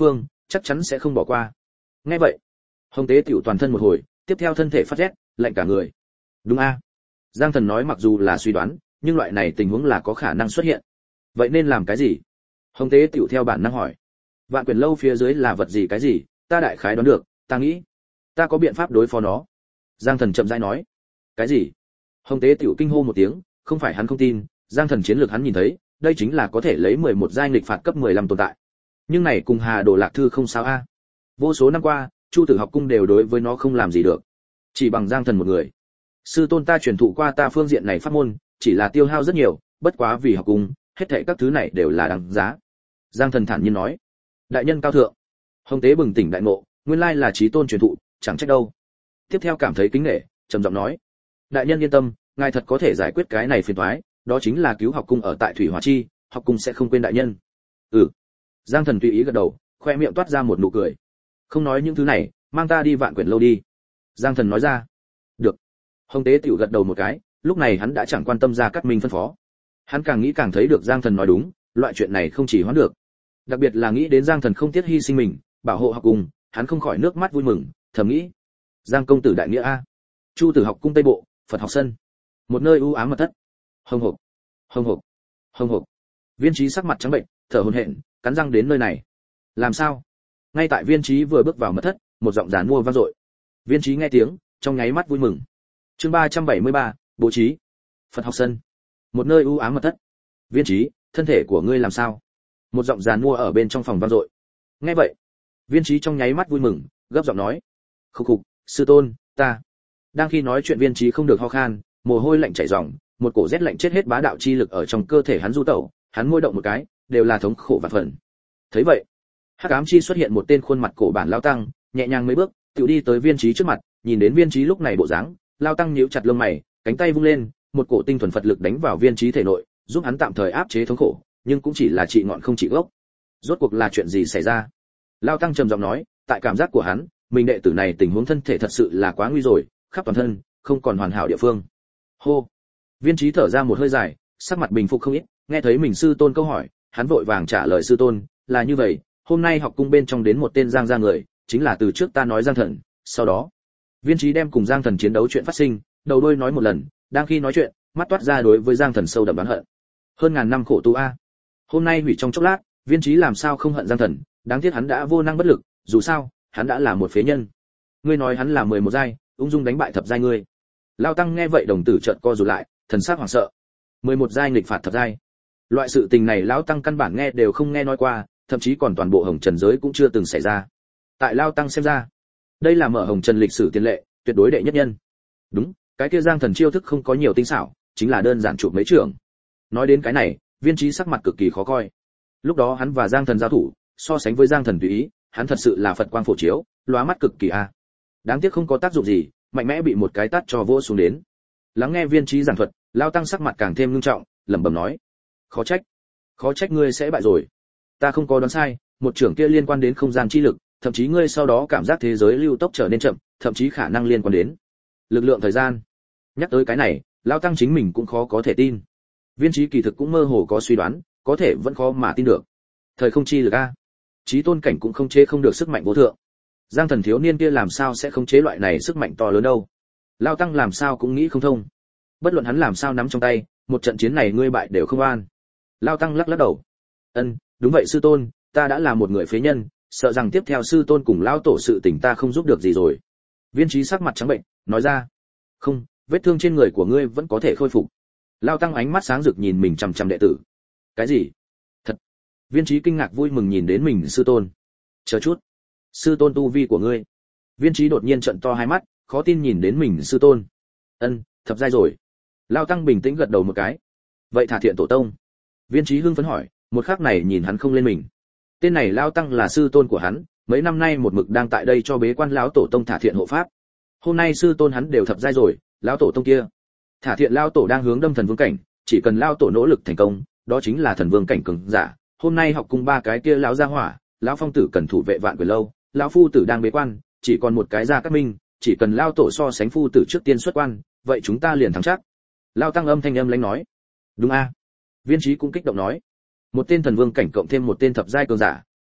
chắc chắn sẽ không bỏ qua. Nghe vậy, Hồng Tế Tiểu toàn thân một hồi, tiếp theo thân thể phát rét, lạnh cả người. Đúng a? Giang Thần nói mặc dù là suy đoán, nhưng loại này tình huống là có khả năng xuất hiện. Vậy nên làm cái gì? Hồng Tế Tiểu theo bản năng hỏi. Vạn Quyển lâu phía dưới là vật gì cái gì, ta đại khái đoán được, ta nghĩ ta có biện pháp đối phó nó. Giang Thần chậm rãi nói. Cái gì? Hồng Tế Tiểu kinh hô một tiếng, không phải hắn không tin, Giang Thần chiến lược hắn nhìn thấy, đây chính là có thể lấy 11 giai nghịch phạt cấp 15 tồn tại. Nhưng này cùng Hà Đồ Lạc Thư không sao a. Vô số năm qua, Chu Tử học cung đều đối với nó không làm gì được, chỉ bằng Giang Thần một người. Sư tôn ta truyền thụ qua ta phương diện này pháp môn, chỉ là tiêu hao rất nhiều, bất quá vì học cung, hết thảy các thứ này đều là đáng giá. Giang Thần thản nhiên nói. Đại nhân cao thượng. Hồng Tế bừng tỉnh đại ngộ, nguyên lai là chí tôn truyền thụ, chẳng trách đâu. Tiếp theo cảm thấy kính nể, trầm giọng nói: đại nhân yên tâm, ngài thật có thể giải quyết cái này phiền toái, đó chính là cứu học cung ở tại Thủy Hỏa Chi, học cung sẽ không quên đại nhân. Giang Thần tùy ý gật đầu, khoe miệng toát ra một nụ cười. Không nói những thứ này, mang ta đi Vạn Quyển lâu đi. Giang Thần nói ra. Được. Hồng Tế Tiểu gật đầu một cái, lúc này hắn đã chẳng quan tâm Gia Cát Minh phân phó. Hắn càng nghĩ càng thấy được Giang Thần nói đúng, loại chuyện này không chỉ hoãn được. Đặc biệt là nghĩ đến Giang Thần không tiếc hy sinh mình, bảo hộ học cung, hắn không khỏi nước mắt vui mừng, thầm nghĩ: Giang công tử đại nghĩa a. Chu Tử học cung Tây Bộ, Phật học sân. Một nơi u ám mật thất. Hồng hộc, hồng hộc, hồng hộc. Viên Chí sắc mặt trắng bệnh, thở hổn hển, cắn răng đến nơi này. Làm sao? Ngay tại Viên Chí vừa bước vào mật thất, một giọng giàn mua vang dội. Viên Chí nghe tiếng, trong nháy mắt vui mừng. Chương 373, bố trí. Phật học sân. Một nơi u ám mật thất. Viên Chí, thân thể của ngươi làm sao? Một giọng giàn mua ở bên trong phòng vang dội. Nghe vậy, Viên Chí trong nháy mắt vui mừng, gấp giọng nói: "Khục khục, sư tôn, ta." Đang khi nói chuyện Viên Chí không được ho khan, mồ hôi lạnh chảy ròng, một cổ rét lạnh chết hết bá đạo chi lực ở trong cơ thể hắn du tẩu, hắn môi động một cái, đều là thống khổ vạn phần. Thấy vậy, Hắc Ám Chi xuất hiện một tên khuôn mặt cổ bản lão tăng, nhẹ nhàng mấy bước, tự đi tới Viên Chí trước mặt, nhìn đến Viên Chí lúc này bộ dáng, lão tăng nhíu chặt lông mày, cánh tay vung lên, một cổ tinh thuần Phật lực đánh vào Viên Chí thể nội, giúp hắn tạm thời áp chế thống khổ, nhưng cũng chỉ là trị ngọn không trị gốc. Rốt cuộc là chuyện gì xảy ra? Lão tăng trầm giọng nói, tại cảm giác của hắn, mình đệ tử này tình huống thân thể thật sự là quá nguy rồi, khắp toàn thân, không còn hoàn hảo địa phương. Hô. Viên Chí thở ra một hơi dài, sắc mặt bình phục không ít, nghe thấy mình sư tôn câu hỏi, hắn vội vàng trả lời sư tôn, là như vậy, hôm nay học cung bên trong đến một tên Giang gia người, chính là từ trước ta nói Giang Thần, sau đó, Viên Chí đem cùng Giang Thần chiến đấu chuyện phát sinh, đầu đuôi nói một lần, đang khi nói chuyện, mắt toát ra đối với Giang Thần sâu đậm oán hận. Hơn ngàn năm khổ tu a, hôm nay hủy trong chốc lát, Viên Chí làm sao không hận Giang Thần, đáng tiếc hắn đã vô năng bất lực, dù sao, hắn đã là một phế nhân. Ngươi nói hắn là 11 giai, ung dung đánh bại thập giai ngươi. Lão tăng nghe vậy đồng tử chợt co rụt lại, thần sắc hoảng sợ. 11 giai nghịch phạt thập giai. Loại sự tình này lão tăng căn bản nghe đều không nghe nói qua, thậm chí còn toàn bộ hồng trần giới cũng chưa từng xảy ra. Tại lão tăng xem ra, đây là mở hồng trần lịch sử tiền lệ, tuyệt đối đệ nhất nhân. Đúng, cái kia Giang Thần chiêu thức không có nhiều tinh xảo, chính là đơn giản chụp mấy trường. Nói đến cái này, Viên Chí sắc mặt cực kỳ khó coi. Lúc đó hắn và Giang Thần giao thủ, so sánh với Giang Thần tùy ý, hắn thật sự là Phật quang phổ chiếu, lóa mắt cực kỳ a. Đáng tiếc không có tác dụng gì, mạnh mẽ bị một cái tát cho vỗ xuống đến. Lắng nghe Viên Chí giảng thuật, lão tăng sắc mặt càng thêm nghiêm trọng, lẩm bẩm nói: khó trách ngươi sẽ bại rồi. Ta không có đoán sai, một trưởng kia liên quan đến không gian chi lực, thậm chí ngươi sau đó cảm giác thế giới lưu tốc trở nên chậm, thậm chí khả năng liên quan đến lực lượng thời gian. Nhắc tới cái này, lão tăng chính mình cũng khó có thể tin. Viên Chí kỳ thực cũng mơ hồ có suy đoán, có thể vẫn khó mà tin được. Thời không chi lực a, chí tôn cảnh cũng không chế không được sức mạnh vô thượng. Giang Thần thiếu niên kia làm sao sẽ khống chế loại này sức mạnh to lớn đâu? Lão tăng làm sao cũng nghĩ không thông. Bất luận hắn làm sao nắm trong tay, một trận chiến này ngươi bại đều không an. Lão tăng lắc lắc đầu. Đúng vậy sư tôn, ta đã là một người phế nhân, sợ rằng tiếp theo sư tôn cùng lão tổ sự tình ta không giúp được gì rồi. Viên Chí sắc mặt trắng bệnh, nói ra. Không, vết thương trên người của ngươi vẫn có thể khôi phục. Lão tăng ánh mắt sáng rực nhìn mình chằm chằm đệ tử. Cái gì? Thật? Viên Chí kinh ngạc vui mừng nhìn đến mình sư tôn. Chờ chút, sư tôn tu vi của ngươi? Viên Chí đột nhiên trợn to hai mắt, khó tin nhìn đến mình sư tôn. Thập giai rồi. Lão tăng bình tĩnh gật đầu một cái. Vậy Thả Thiện tổ tông? Viên Chí hưng phấn hỏi, một khắc này nhìn hắn không lên mình. Tên này lão tăng là sư tôn của hắn, mấy năm nay một mực đang tại đây cho bế quan lão tổ tông Thả Thiện hộ pháp. Hôm nay sư tôn hắn đều thập giai rồi, lão tổ tông kia, Thả Thiện lão tổ đang hướng đâm thần vương cảnh, chỉ cần lão tổ nỗ lực thành công, đó chính là thần vương cảnh cường giả. Hôm nay học cùng ba cái kia lão gia hỏa, lão phong tử cần thủ vệ Vạn Quyển lâu, lão phu tử đang bế quan, chỉ còn một cái Gia Cát Minh, chỉ cần lão tổ so sánh phu tử trước tiên xuất quan, vậy chúng ta liền thắng chắc. Lão tăng âm thanh âm lãnh nói. Đúng a. Viên Chí cũng kích động nói. Một tên thần vương cảnh cộng thêm một tên thập giai cường giả,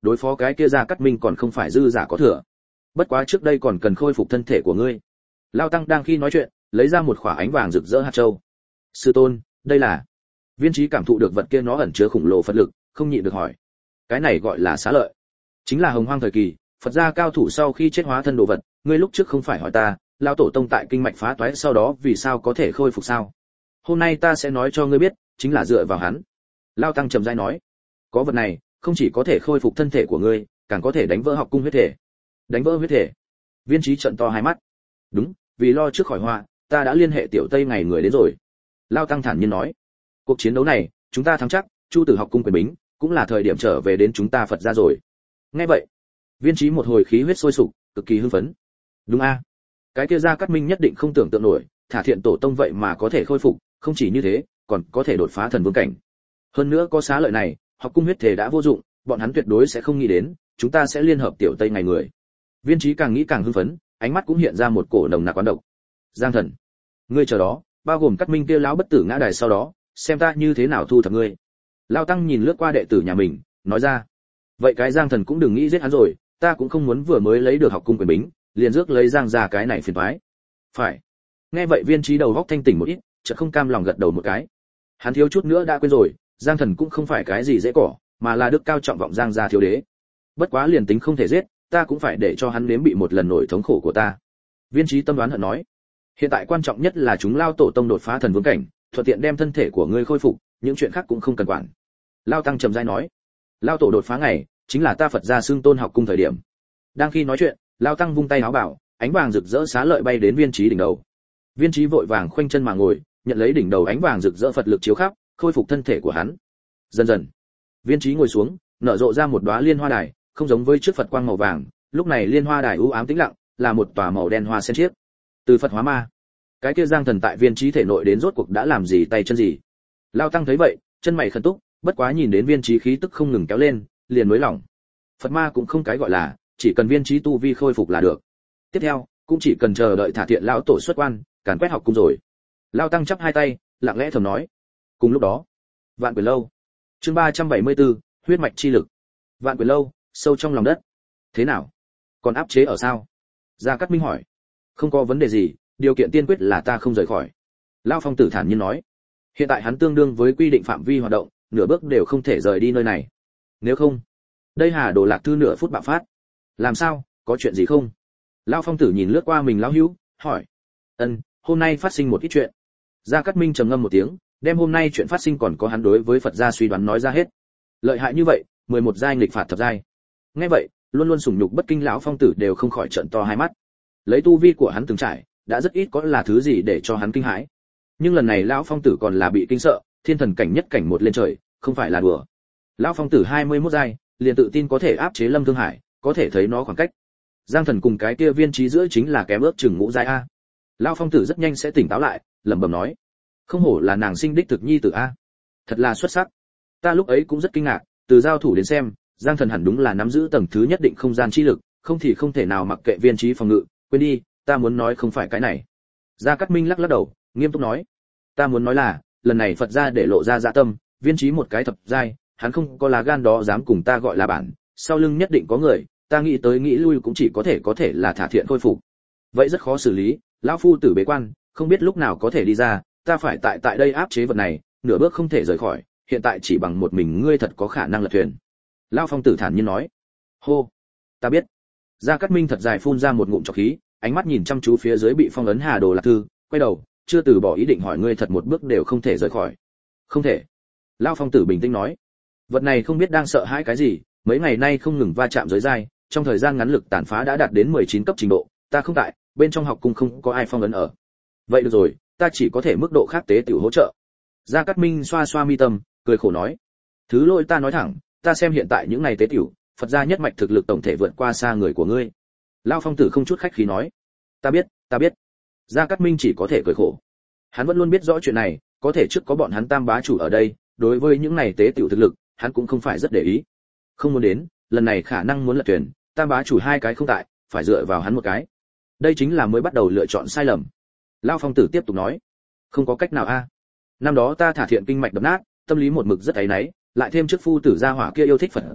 đối phó cái kia Gia Cát Minh còn không phải dư giả có thừa. Bất quá trước đây còn cần khôi phục thân thể của ngươi. Lao tăng đang khi nói chuyện, lấy ra một khỏa ánh vàng rực rỡ hạt châu. Sư tôn, đây là? Viên Chí cảm thụ được vật kia nó ẩn chứa khủng lồ Phật lực, không nhịn được hỏi. Cái này gọi là xá lợi, chính là hồng hoang thời kỳ, Phật gia cao thủ sau khi chết hóa thân đồ vật, ngươi lúc trước không phải hỏi ta, lão tổ tông tại kinh mạch phá toái sau đó vì sao có thể khôi phục sao? Hôm nay ta sẽ nói cho ngươi biết, chính là dựa vào hắn. Lao tăng trầm rãi nói, có vật này, không chỉ có thể khôi phục thân thể của ngươi, càng có thể đánh vỡ học cung huyết thể. Đánh vỡ huyết thể? Viên Chí trợn to hai mắt. Đúng, vì lo trước khỏi họa, ta đã liên hệ tiểu Tây ngày người đến rồi. Lao tăng thản nhiên nói, cuộc chiến đấu này, chúng ta thắng chắc, Chu Tử học cung quyền bính, cũng là thời điểm trở về đến chúng ta Phật gia rồi. Nghe vậy, Viên Chí một hồi khí huyết sôi sục, cực kỳ hưng phấn. Đúng a, cái kia Gia Cát Minh nhất định không tưởng tượng nổi, thả thiện tổ tông vậy mà có thể khôi phục, không chỉ như thế, còn có thể đột phá thần vương cảnh. Hơn nữa có xá lợi này, học cung huyết thể đã vô dụng, bọn hắn tuyệt đối sẽ không nghĩ đến, chúng ta sẽ liên hợp tiểu Tây ngày người. Viên Chí càng nghĩ càng hưng phấn, ánh mắt cũng hiện ra một cổ nồng nặc quán độc. Giang thần, ngươi chờ đó, bao gồm Cát Minh kia lão bất tử ngã đài sau đó, xem ta như thế nào thu thập ngươi. Lao tăng nhìn lướt qua đệ tử nhà mình, nói ra, vậy cái Giang thần cũng đừng nghĩ giết hắn rồi, ta cũng không muốn vừa mới lấy được học cung quyền bính, liền rước lấy Giang ra cái này phiền toái. Phải. Nghe vậy Viên Chí đầu góc thanh tỉnh một ít, chợt không cam lòng gật đầu một cái. Hắn thiếu chút nữa đã quên rồi, Giang thần cũng không phải cái gì dễ cỏ, mà là đức cao trọng vọng Giang gia thiếu đế. Bất quá liền tính không thể giết, ta cũng phải để cho hắn nếm bị một lần nổi thống khổ của ta. Viên Chí tâm đoán hận nói, hiện tại quan trọng nhất là chúng lao tổ tông đột phá thần vương cảnh, thuận tiện đem thân thể của ngươi khôi phục, những chuyện khác cũng không cần quản. Lao tăng trầm rãi nói, lao tổ đột phá ngày, chính là ta Phật gia xưng tôn học cung thời điểm. Đang khi nói chuyện, Lao tăng vung tay áo bảo, ánh vàng rực rỡ xá lợi bay đến Viên Chí đỉnh đầu. Viên Chí vội vàng khoanh chân mà ngồi, nhận lấy đỉnh đầu ánh vàng rực rỡ Phật lực chiếu khắp, khôi phục thân thể của hắn. Dần dần, Viên Chí ngồi xuống, nở rộ ra một đóa liên hoa đài, không giống với trước Phật quang màu vàng, lúc này liên hoa đài u ám tĩnh lặng, là một tòa màu đen hoa sen chiếc. Từ Phật hóa ma, cái kia Giang thần tại Viên Chí thể nội đến rốt cuộc đã làm gì tay chân gì? Lao tăng thấy vậy, chân mày khẩn túc, bất quá nhìn đến Viên Chí khí tức không ngừng kéo lên, liền mới lòng. Phật ma cũng không cái gọi là, chỉ cần Viên Chí tu vi khôi phục là được. Tiếp theo, cũng chỉ cần chờ đợi thả thiện lão tổ xuất quan, càn quét học cung rồi. Lao tăng chắp hai tay, lặng lẽ thầm nói. Cùng lúc đó, Vạn Quyền lâu. Chương 374, huyết mạch chi lực. Vạn Quyền lâu, sâu trong lòng đất. Thế nào? Còn áp chế ở sao? Gia Cát Minh hỏi. Không có vấn đề gì, điều kiện tiên quyết là ta không rời khỏi. Lão Phong Tử thản nhiên nói. Hiện tại hắn tương đương với quy định phạm vi hoạt động, nửa bước đều không thể rời đi nơi này. Nếu không, đây Hà Đồ Lạc Thư nửa phút bạo phát. Làm sao, có chuyện gì không? Lão Phong Tử nhìn lướt qua mình lão hữu, hỏi. Hôm nay phát sinh một ít chuyện. Gia Cát Minh trầm ngâm một tiếng, đem hôm nay chuyện phát sinh còn có hắn đối với Phật gia suy đoán nói ra hết. Lợi hại như vậy, 11 giai nghịch phạt thập giai. Nghe vậy, luôn luôn sủng nhục bất kinh lão Phong Tử đều không khỏi trợn to hai mắt. Lấy tu vi của hắn từng trải, đã rất ít có là thứ gì để cho hắn kinh hãi. Nhưng lần này lão Phong Tử còn là bị kinh sợ, thiên thần cảnh nhất cảnh một lên trời, không phải là đùa. Lão Phong Tử 21 giai, liền tự tin có thể áp chế Lâm Thương Hải, có thể thấy nó khoảng cách. Giang thần cùng cái kia Viên Chí giữa chính là kém ước chừng ngũ giai a. Lão Phong Tử rất nhanh sẽ tỉnh táo lại, lẩm bẩm nói: "Không hổ là nàng sinh đích thực nhi tử a, thật là xuất sắc." Ta lúc ấy cũng rất kinh ngạc, từ giao thủ đến xem, Giang thần hẳn đúng là nắm giữ tầng thứ nhất định không gian chi lực, không thì không thể nào mặc kệ Viên Chí phòng ngự, quên đi, ta muốn nói không phải cái này. Gia Cát Minh lắc lắc đầu, nghiêm túc nói: "Ta muốn nói là, lần này Phật gia để lộ ra dạ tâm, Viên Chí một cái thập giai, hắn không có lá gan đó dám cùng ta gọi là bản, sau lưng nhất định có người, ta nghĩ tới nghĩ lui cũng chỉ có thể là thả thiện khôi phục. Vậy rất khó xử lý, lão phu tử bế quan, không biết lúc nào có thể đi ra, ta phải tại đây áp chế vật này, nửa bước không thể rời khỏi, hiện tại chỉ bằng một mình ngươi thật có khả năng lật thuyền." Lão Phong Tử thản nhiên nói. "Hô, ta biết." Gia Cát Minh thật dài phun ra một ngụm trọc khí, ánh mắt nhìn chăm chú phía dưới bị phong ấn Hà Đồ Lạc Thư, quay đầu, chưa từ bỏ ý định hỏi: "Ngươi thật một bước đều không thể rời khỏi?" "Không thể." Lão Phong Tử bình tĩnh nói. "Vật này không biết đang sợ hãi cái gì, mấy ngày nay không ngừng va chạm giới giai, trong thời gian ngắn lực tàn phá đã đạt đến 19 cấp trình độ, ta không tại, bên trong học cung không có ai phong ấn ở. Vậy được rồi, ta chỉ có thể mức độ khác tế tiểu hỗ trợ." Gia Cát Minh xoa xoa mi tâm, cười khổ nói: "Thứ lỗi ta nói thẳng, ta xem hiện tại những này tế tiểu, Phật gia nhất mạch thực lực tổng thể vượt qua xa người của ngươi." Lão Phong Tử không chút khách khí nói. Ta biết." Gia Cát Minh chỉ có thể cười khổ. Hắn vẫn luôn biết rõ chuyện này, có thể trước có bọn hắn Tam bá chủ ở đây, đối với những này tế tiểu thực lực, hắn cũng không phải rất để ý. Không muốn đến, lần này khả năng muốn lật thuyền, Tam bá chủ hai cái không tại, phải dựa vào hắn một cái. Đây chính là mới bắt đầu lựa chọn sai lầm. Lão Phong Tử tiếp tục nói. Không có cách nào a. Năm đó ta thả thiện kinh mạch đập nát, tâm lý một mực rất áy náy, lại thêm trước phu tử gia hỏa kia yêu thích Phật gia,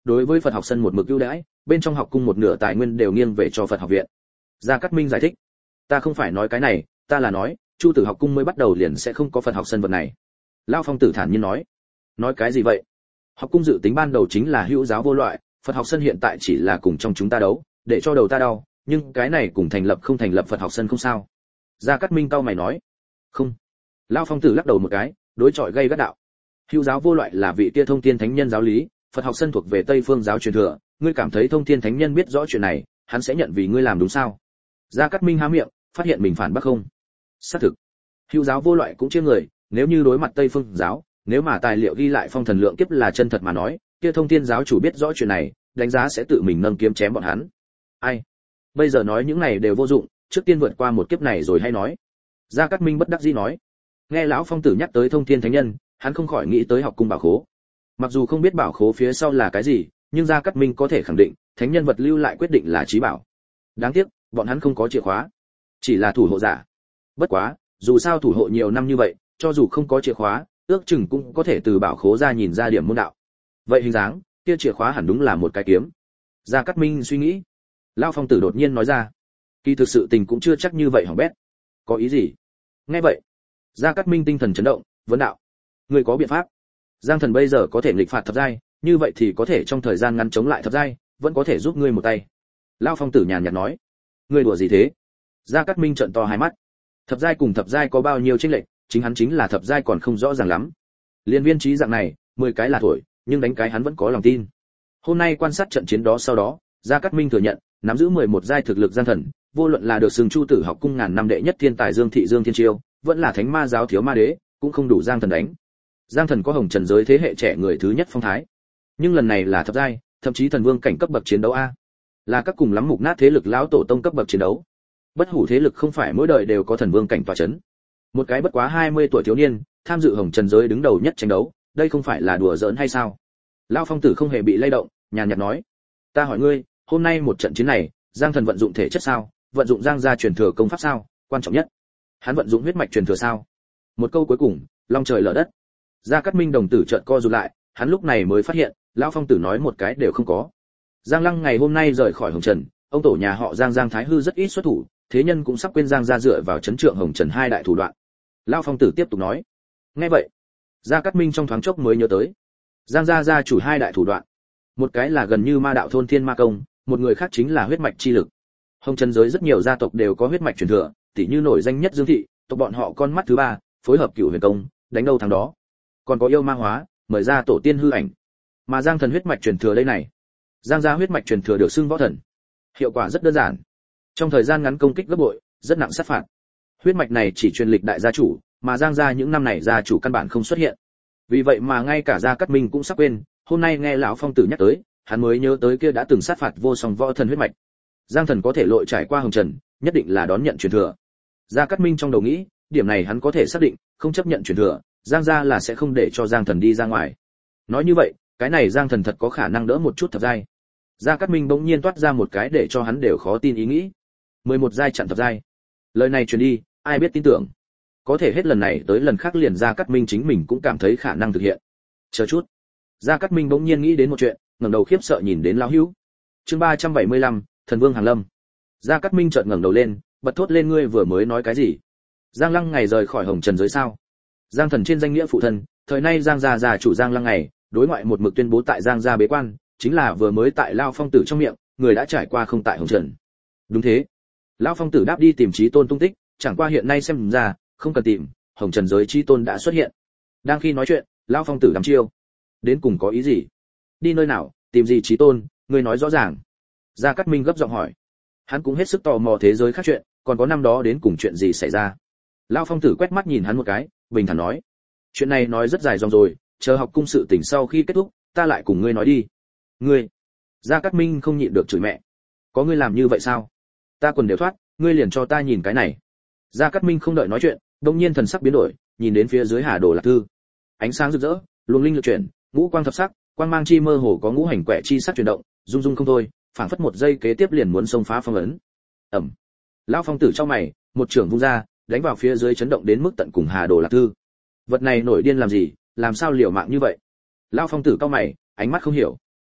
đối với Phật học sân một mực ưu đãi, bên trong học cung một nửa tài nguyên đều nghiêng về cho Phật học viện. Gia Cát Minh giải thích, ta không phải nói cái này, ta là nói, Chu Tử học cung mới bắt đầu liền sẽ không có Phật học sân vật này. Lão Phong Tử thản nhiên nói cái gì vậy? Học cung dự tính ban đầu chính là hữu giáo vô loại, Phật học sân hiện tại chỉ là cùng trong chúng ta đấu, để cho đầu ta đau, nhưng cái này cùng thành lập không thành lập Phật học sân không sao. Gia Cát Minh cau mày nói, không. Lão Phong Tử lắc đầu một cái, đối chọi gây gắt đạo, hữu giáo vô loại là vị kia thông thiên thánh nhân giáo lý, Phật học sân thuộc về Tây phương giáo truyền thừa, ngươi cảm thấy thông thiên thánh nhân biết rõ chuyện này, hắn sẽ nhận vì ngươi làm đúng sao? Gia Cát Minh há miệng, phát hiện mình phản bác không. Xác thực, hữu giáo vô loại cũng chia người, nếu như đối mặt Tây phương giáo, nếu mà tài liệu ghi lại phong thần lượng kiếp là chân thật mà nói, kia thông thiên giáo chủ biết rõ chuyện này, đánh giá sẽ tự mình nâng kiếm chém bọn hắn. Ai? Bây giờ nói những này đều vô dụng, trước tiên vượt qua một kiếp này rồi hay nói. Gia Cát Minh bất đắc dĩ nói. Nghe lão Phong Tử nhắc tới thông thiên thánh nhân, hắn không khỏi nghĩ tới học cung bảo khố. Mặc dù không biết bảo khố phía sau là cái gì, nhưng Gia Cát Minh có thể khẳng định, thánh nhân vật lưu lại quyết định là chí bảo. Đáng tiếc, bọn hắn không có chìa khóa, chỉ là thủ hộ giả. Bất quá, dù sao thủ hộ nhiều năm như vậy, cho dù không có chìa khóa, ước chừng cũng có thể từ bảo khố ra nhìn ra điểm môn đạo. Vậy hình dáng, kia chìa khóa hẳn đúng là một cái kiếm. Gia Cát Minh suy nghĩ. Lão Phong Tử đột nhiên nói ra, kỳ thực sự tình cũng chưa chắc như vậy hỏng bét. Có ý gì? Nghe vậy, Gia Cát Minh tinh thần chấn động, vấn đạo, ngươi có biện pháp? Giang Thần bây giờ có thể nghịch phạt thập giai, như vậy thì có thể trong thời gian ngắn chống lại thập giai, vẫn có thể giúp ngươi một tay. Lão Phong Tử nhàn nhạt nói, ngươi đùa gì thế? Gia Cát Minh trợn to hai mắt. Thập giai cùng thập giai có bao nhiêu chênh lệch, chính hắn chính là thập giai còn không rõ ràng lắm. Liên viên trí dạng này, 10 cái là thổi, nhưng đánh cái hắn vẫn có lòng tin. Hôm nay quan sát trận chiến đó sau đó, Gia Cát Minh thừa nhận, nắm giữ 11 giai thực lực Giang Thần, vô luận là được xưng Chu Tử học cung ngàn năm đệ nhất thiên tài Dương Thị Dương Thiên Chiêu, vẫn là thánh ma giáo thiếu ma đế, cũng không đủ Giang Thần đánh. Giang Thần có hồng trần giới thế hệ trẻ người thứ nhất phong thái, nhưng lần này là thập giai, thậm chí thần vương cảnh cấp bậc chiến đấu a, là các cùng lắm mục nát thế lực lão tổ tông cấp bậc chiến đấu. Bất hủ thế lực không phải mỗi đời đều có thần vương cảnh tọa chấn. Một cái bất quá 20 tuổi thiếu niên, tham dự hồng trần giới đứng đầu nhất tranh đấu, đây không phải là đùa giỡn hay sao? Lão Phong Tử không hề bị lay động, nhàn nhạt nói, ta hỏi ngươi, hôm nay một trận chiến này, Giang Thần vận dụng thể chất sao, vận dụng Giang gia truyền thừa công pháp sao, quan trọng nhất, hắn vận dụng huyết mạch truyền thừa sao? Một câu cuối cùng, long trời lở đất. Gia Cát Minh đồng tử chợt co rụt lại, hắn lúc này mới phát hiện, lão Phong Tử nói một cái đều không có. Giang Lăng ngày hôm nay rời khỏi Hồng Trần, ông tổ nhà họ Giang Giang Thái Hư rất ít xuất thủ, thế nhân cũng sắp quên Giang gia dựa vào trấn trượng Hồng Trần hai đại thủ đoạn. Lão Phong Tử tiếp tục nói. Nghe vậy, Gia Cát Minh trong thoáng chốc mới nhớ tới, Giang gia gia chủ hai đại thủ đoạn, một cái là gần như ma đạo thôn thiên ma công, một người khác chính là huyết mạch chi lực. Hồng Trần giới rất nhiều gia tộc đều có huyết mạch truyền thừa, tỷ như nổi danh nhất Dương Thị, tộc bọn họ con mắt thứ ba, phối hợp Cửu Huyền công, đánh đâu thắng đó. Còn có yêu ma hóa, mời ra tổ tiên hư ảnh. Mà Giang Thần huyết mạch truyền thừa đây này, Giang gia huyết mạch truyền thừa được xưng võ thần. Hiệu quả rất đơn giản, trong thời gian ngắn công kích gấp bội, rất nặng sát phạt. Huyết mạch này chỉ truyền lịch đại gia chủ, mà Giang gia những năm này gia chủ căn bản không xuất hiện. Vì vậy mà ngay cả Gia Cát Minh cũng sắp quên, hôm nay nghe lão Phong Tử nhắc tới, hắn mới nhớ tới kia đã từng sát phạt vô song võ thần huyết mạch. Giang Thần có thể lội trải qua Hồng Trần, nhất định là đón nhận truyền thừa. Gia Cát Minh trong đầu nghĩ, điểm này hắn có thể xác định, không chấp nhận truyền thừa, Giang gia là sẽ không để cho Giang Thần đi ra ngoài. Nói như vậy, cái này Giang Thần thật có khả năng đỡ một chút thập giai. Gia Cát Minh bỗng nhiên toát ra một cái để cho hắn đều khó tin ý nghĩ. 11 giai chặn thập giai. Lời này truyền đi, ai biết tin tưởng. Có thể hết lần này tới lần khác liền Gia Cát Minh chính mình cũng cảm thấy khả năng thực hiện. Chờ chút. Gia Cát Minh bỗng nhiên nghĩ đến một chuyện, ngẩng đầu khiếp sợ nhìn đến lão hữu. Chương 375, Thần Vương Hàn Lâm. Gia Cát Minh chợt ngẩng đầu lên, bật thốt lên, ngươi vừa mới nói cái gì? Giang Lăng ngày rời khỏi Hồng Trần giới sao? Giang Thần trên danh nghĩa phụ thân, thời nay Giang gia gia chủ Giang Lăng ngày, đối ngoại một mực tuyên bố tại Giang gia bế quan, chính là vừa mới tại Lão Phong Tử trong miệng, người đã trải qua không tại Hồng Trần. Đúng thế. Lão Phong Tử đáp đi tìm Chí Tôn tung tích, chẳng qua hiện nay xem ra, không cần tìm, Hồng Trần giới Chí Tôn đã xuất hiện. Đang khi nói chuyện, Lão Phong Tử đắm chiêu. Đến cùng có ý gì? Đi nơi nào, tìm gì Chí Tôn, ngươi nói rõ ràng. Gia Cát Minh gấp giọng hỏi. Hắn cũng hết sức tò mò thế giới khác chuyện, còn có năm đó đến cùng chuyện gì xảy ra. Lão Phong Tử quét mắt nhìn hắn một cái, bình thản nói: chuyện này nói rất dài dòng rồi, chờ học cung sự tình sau khi kết thúc, ta lại cùng ngươi nói đi. Ngươi? Gia Cát Minh không nhịn được chửi mẹ. Có ngươi làm như vậy sao? Ta quần đều thoát, ngươi liền cho ta nhìn cái này. Gia Cát Minh không đợi nói chuyện, đột nhiên thần sắc biến đổi, nhìn đến phía dưới Hà Đồ Lạc Thư. Ánh sáng rực rỡ, luồng linh lực chuyển, ngũ quang thập sắc, quang mang chi mơ hồ có ngũ hành quẻ chi sắc chuyển động, rung rung không thôi, phảng phất một giây kế tiếp liền muốn xông phá phong ấn. Ầm. Lão Phong Tử trong mày, một trường vung ra, đánh vào phía dưới chấn động đến mức tận cùng Hà Đồ Lạc Thư. Vật này nổi điên làm gì, làm sao liều mạng như vậy? Lão Phong Tử cau mày, ánh mắt không hiểu.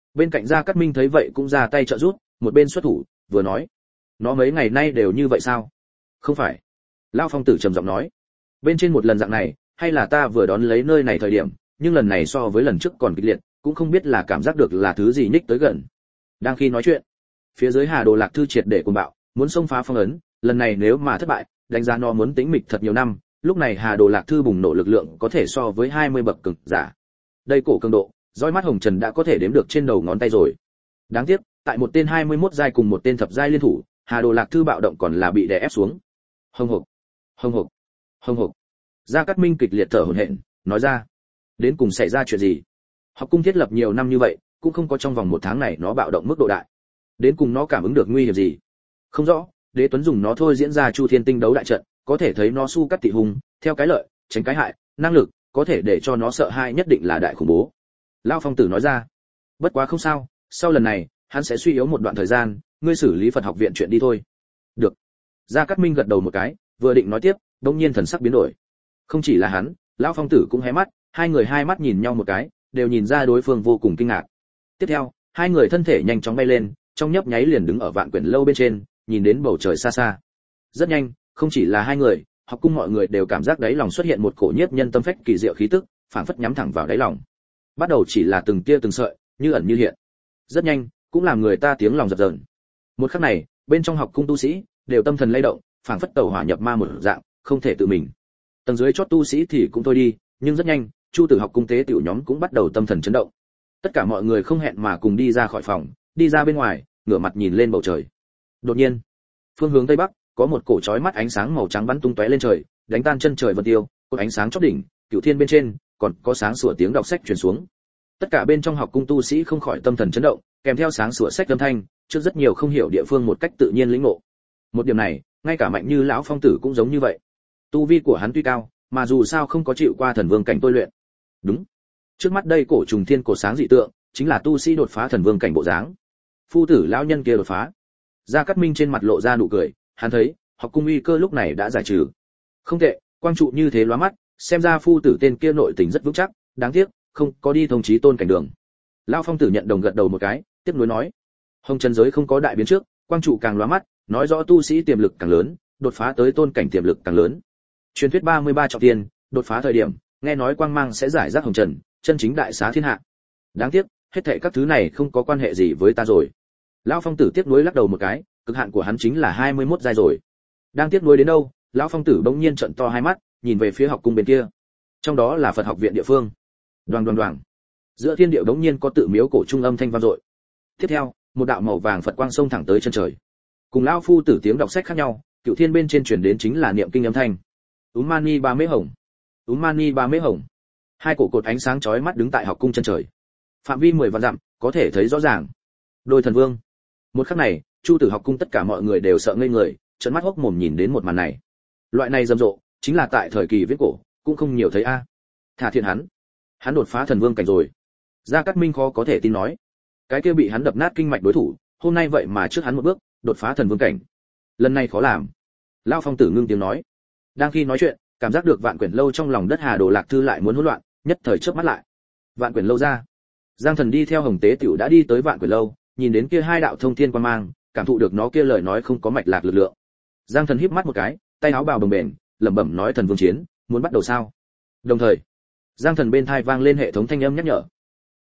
Bên cạnh Gia Cát Minh thấy vậy cũng ra tay trợ giúp, một bên xuất thủ, vừa nói: "Nó mấy ngày nay đều như vậy sao?" "Không phải." Lão Phong tử trầm giọng nói: "Bên trên một lần dạng này, hay là ta vừa đón lấy nơi này thời điểm, nhưng lần này so với lần trước còn kịch liệt, cũng không biết là cảm giác được là thứ gì nhích tới gần." Đang khi nói chuyện, phía dưới Hà Đồ Lạc Thư triệt để cuồng bạo, muốn xông phá phong ấn, lần này nếu mà thất bại, đánh giá nó muốn tĩnh mịch thật nhiều năm, lúc này Hà Đồ Lạc Thư bùng nổ lực lượng có thể so với 20 bậc cường giả. Đây cổ cường độ, dõi mắt Hồng Trần đã có thể đếm được trên đầu ngón tay rồi. Đáng tiếc, tại một tên 21 giai cùng một tên thập giai liên thủ, Hà Đồ Lạc Thư bạo động còn là bị đè ép xuống. Hồng hộc, hồng hộc, hồng hộc. Gia Cát Minh kịch liệt thở hổn hển, nói ra: "Đến cùng xảy ra chuyện gì? Học cung thiết lập nhiều năm như vậy, cũng không có trong vòng một tháng này nó bạo động mức độ đại. Đến cùng nó cảm ứng được nguy hiểm gì?" Không rõ, Đế Tuấn dùng nó thôi diễn ra Chu Thiên Tinh đấu đại trận, có thể thấy nó su cắt tị hùng, theo cái lợi, tránh cái hại, năng lực, có thể để cho nó sợ hãi nhất định là đại khủng bố. Lão Phong tử nói ra: "Bất quá không sao, sau lần này, hắn sẽ suy yếu một đoạn thời gian, ngươi xử lý Phật học viện chuyện đi thôi." "Được." Gia Cát Minh gật đầu một cái, vừa định nói tiếp, đột nhiên thần sắc biến đổi. Không chỉ là hắn, Lão Phong tử cũng hé mắt, hai người hai mắt nhìn nhau một cái, đều nhìn ra đối phương vô cùng kinh ngạc. Tiếp theo, hai người thân thể nhanh chóng bay lên, trong nhấp nháy liền đứng ở Vạn Quyển lâu bên trên, nhìn đến bầu trời xa xa. Rất nhanh, không chỉ là hai người, học cung mọi người đều cảm giác đáy lòng xuất hiện một cổ nhiếp nhân tâm phách kỳ diệu khí tức, phảng phất nhắm thẳng vào đáy lòng. Bắt đầu chỉ là từng tia từng sợi, như ẩn như hiện. Rất nhanh, cũng làm người ta tiếng lòng dập dờn. Một khắc này, bên trong học cung tu sĩ đều tâm thần lay động, phảng phất tẩu hỏa nhập ma một dạng, không thể tự mình. Tầng dưới chót tu sĩ thì cũng thôi đi, nhưng rất nhanh, Chu Tử học cung tế tiểu nhóm cũng bắt đầu tâm thần chấn động. Tất cả mọi người không hẹn mà cùng đi ra khỏi phòng, đi ra bên ngoài, ngửa mặt nhìn lên bầu trời. Đột nhiên, phương hướng tây bắc, có một cổ chói mắt ánh sáng màu trắng bắn tung tóe lên trời, đánh tan chân trời vân tiêu, cột ánh sáng chóp đỉnh, cửu thiên bên trên, còn có sáng sủa tiếng đọc sách truyền xuống. Tất cả bên trong học cung tu sĩ không khỏi tâm thần chấn động, kèm theo sáng sủa sách âm thanh, trước rất nhiều không hiểu địa phương một cách tự nhiên lĩnh ngộ. Một điểm này, ngay cả mạnh như lão Phong tử cũng giống như vậy. Tu vi của hắn tuy cao, mà dù sao không có chịu qua thần vương cảnh tôi luyện. Đúng, trước mắt đây cổ trùng thiên cổ sáng dị tượng, chính là tu sĩ đột phá thần vương cảnh bộ dáng. Phu tử lão nhân kia đột phá. Gia Cát Minh trên mặt lộ ra nụ cười, hắn thấy, học cung uy cơ lúc này đã giải trừ. Không tệ, quang trụ như thế lóa mắt, xem ra phu tử tên kia nội tình rất vững chắc, đáng tiếc, không có đi thông chí tôn cảnh đường. Lão Phong tử nhận đồng gật đầu một cái, tiếp nối nói: Hồng Trần giới không có đại biến trước, quang trụ càng lóa mắt, nói rõ tu sĩ tiềm lực càng lớn, đột phá tới tôn cảnh tiềm lực càng lớn. Truyền thuyết 33 trọng thiên, đột phá thời điểm, nghe nói quang mang sẽ giải rác hồng trần, chân chính đại xá thiên hạ. Đáng tiếc, hết thảy các thứ này không có quan hệ gì với ta rồi. Lão Phong tử tiếc nuối lắc đầu một cái, cực hạn của hắn chính là 21 giai rồi. Đang tiếc nuối đến đâu, lão Phong tử bỗng nhiên trợn to hai mắt, nhìn về phía học cung bên kia. Trong đó là Phật học viện địa phương. Đoàng đoàng đoàng. Giữa thiên địa bỗng nhiên có tự miếu cổ trung âm thanh vang dội. Tiếp theo, một đạo màu vàng Phật quang xông thẳng tới chân trời. Cùng lão phu tử tiếng đọc sách khác nhau, cửu thiên bên trên truyền đến chính là niệm kinh âm thanh. Mani ba mễ hồng. Mani ba mễ hồng. Hai cổ cột ánh sáng chói mắt đứng tại học cung chân trời. Phạm vi 10 vạn dặm, có thể thấy rõ ràng. Đôi thần vương. Một khắc này, Chu Tử học cung tất cả mọi người đều sợ ngây người, trợn mắt hốc mồm nhìn đến một màn này. Loại này rầm rộ, chính là tại thời kỳ viễn cổ, cũng không nhiều thấy a. Thả thiện hắn đột phá thần vương cảnh rồi. Gia Cát Minh khó có thể tin nói, cái kia bị hắn đập nát kinh mạch đối thủ, hôm nay vậy mà trước hắn một bước, đột phá thần vương cảnh. Lần này khó làm. Lão Phong tử ngưng tiếng nói. Đang khi nói chuyện, cảm giác được Vạn Quyển lâu trong lòng đất Hà Đồ Lạc Thư lại muốn hỗn loạn, nhất thời chớp mắt lại. Vạn Quyển lâu ra. Giang Thần đi theo Hồng Tế Tiểu đã đi tới Vạn Quyển lâu, nhìn đến kia hai đạo thông thiên quang mang, cảm thụ được nó kia lời nói không có mạch lạc lực lượng. Giang Thần híp mắt một cái, tay áo bào bồng bềnh, lẩm bẩm nói: Thần vương chiến, muốn bắt đầu sao? Đồng thời, Giang Thần bên tai vang lên hệ thống thanh âm nhắc nhở: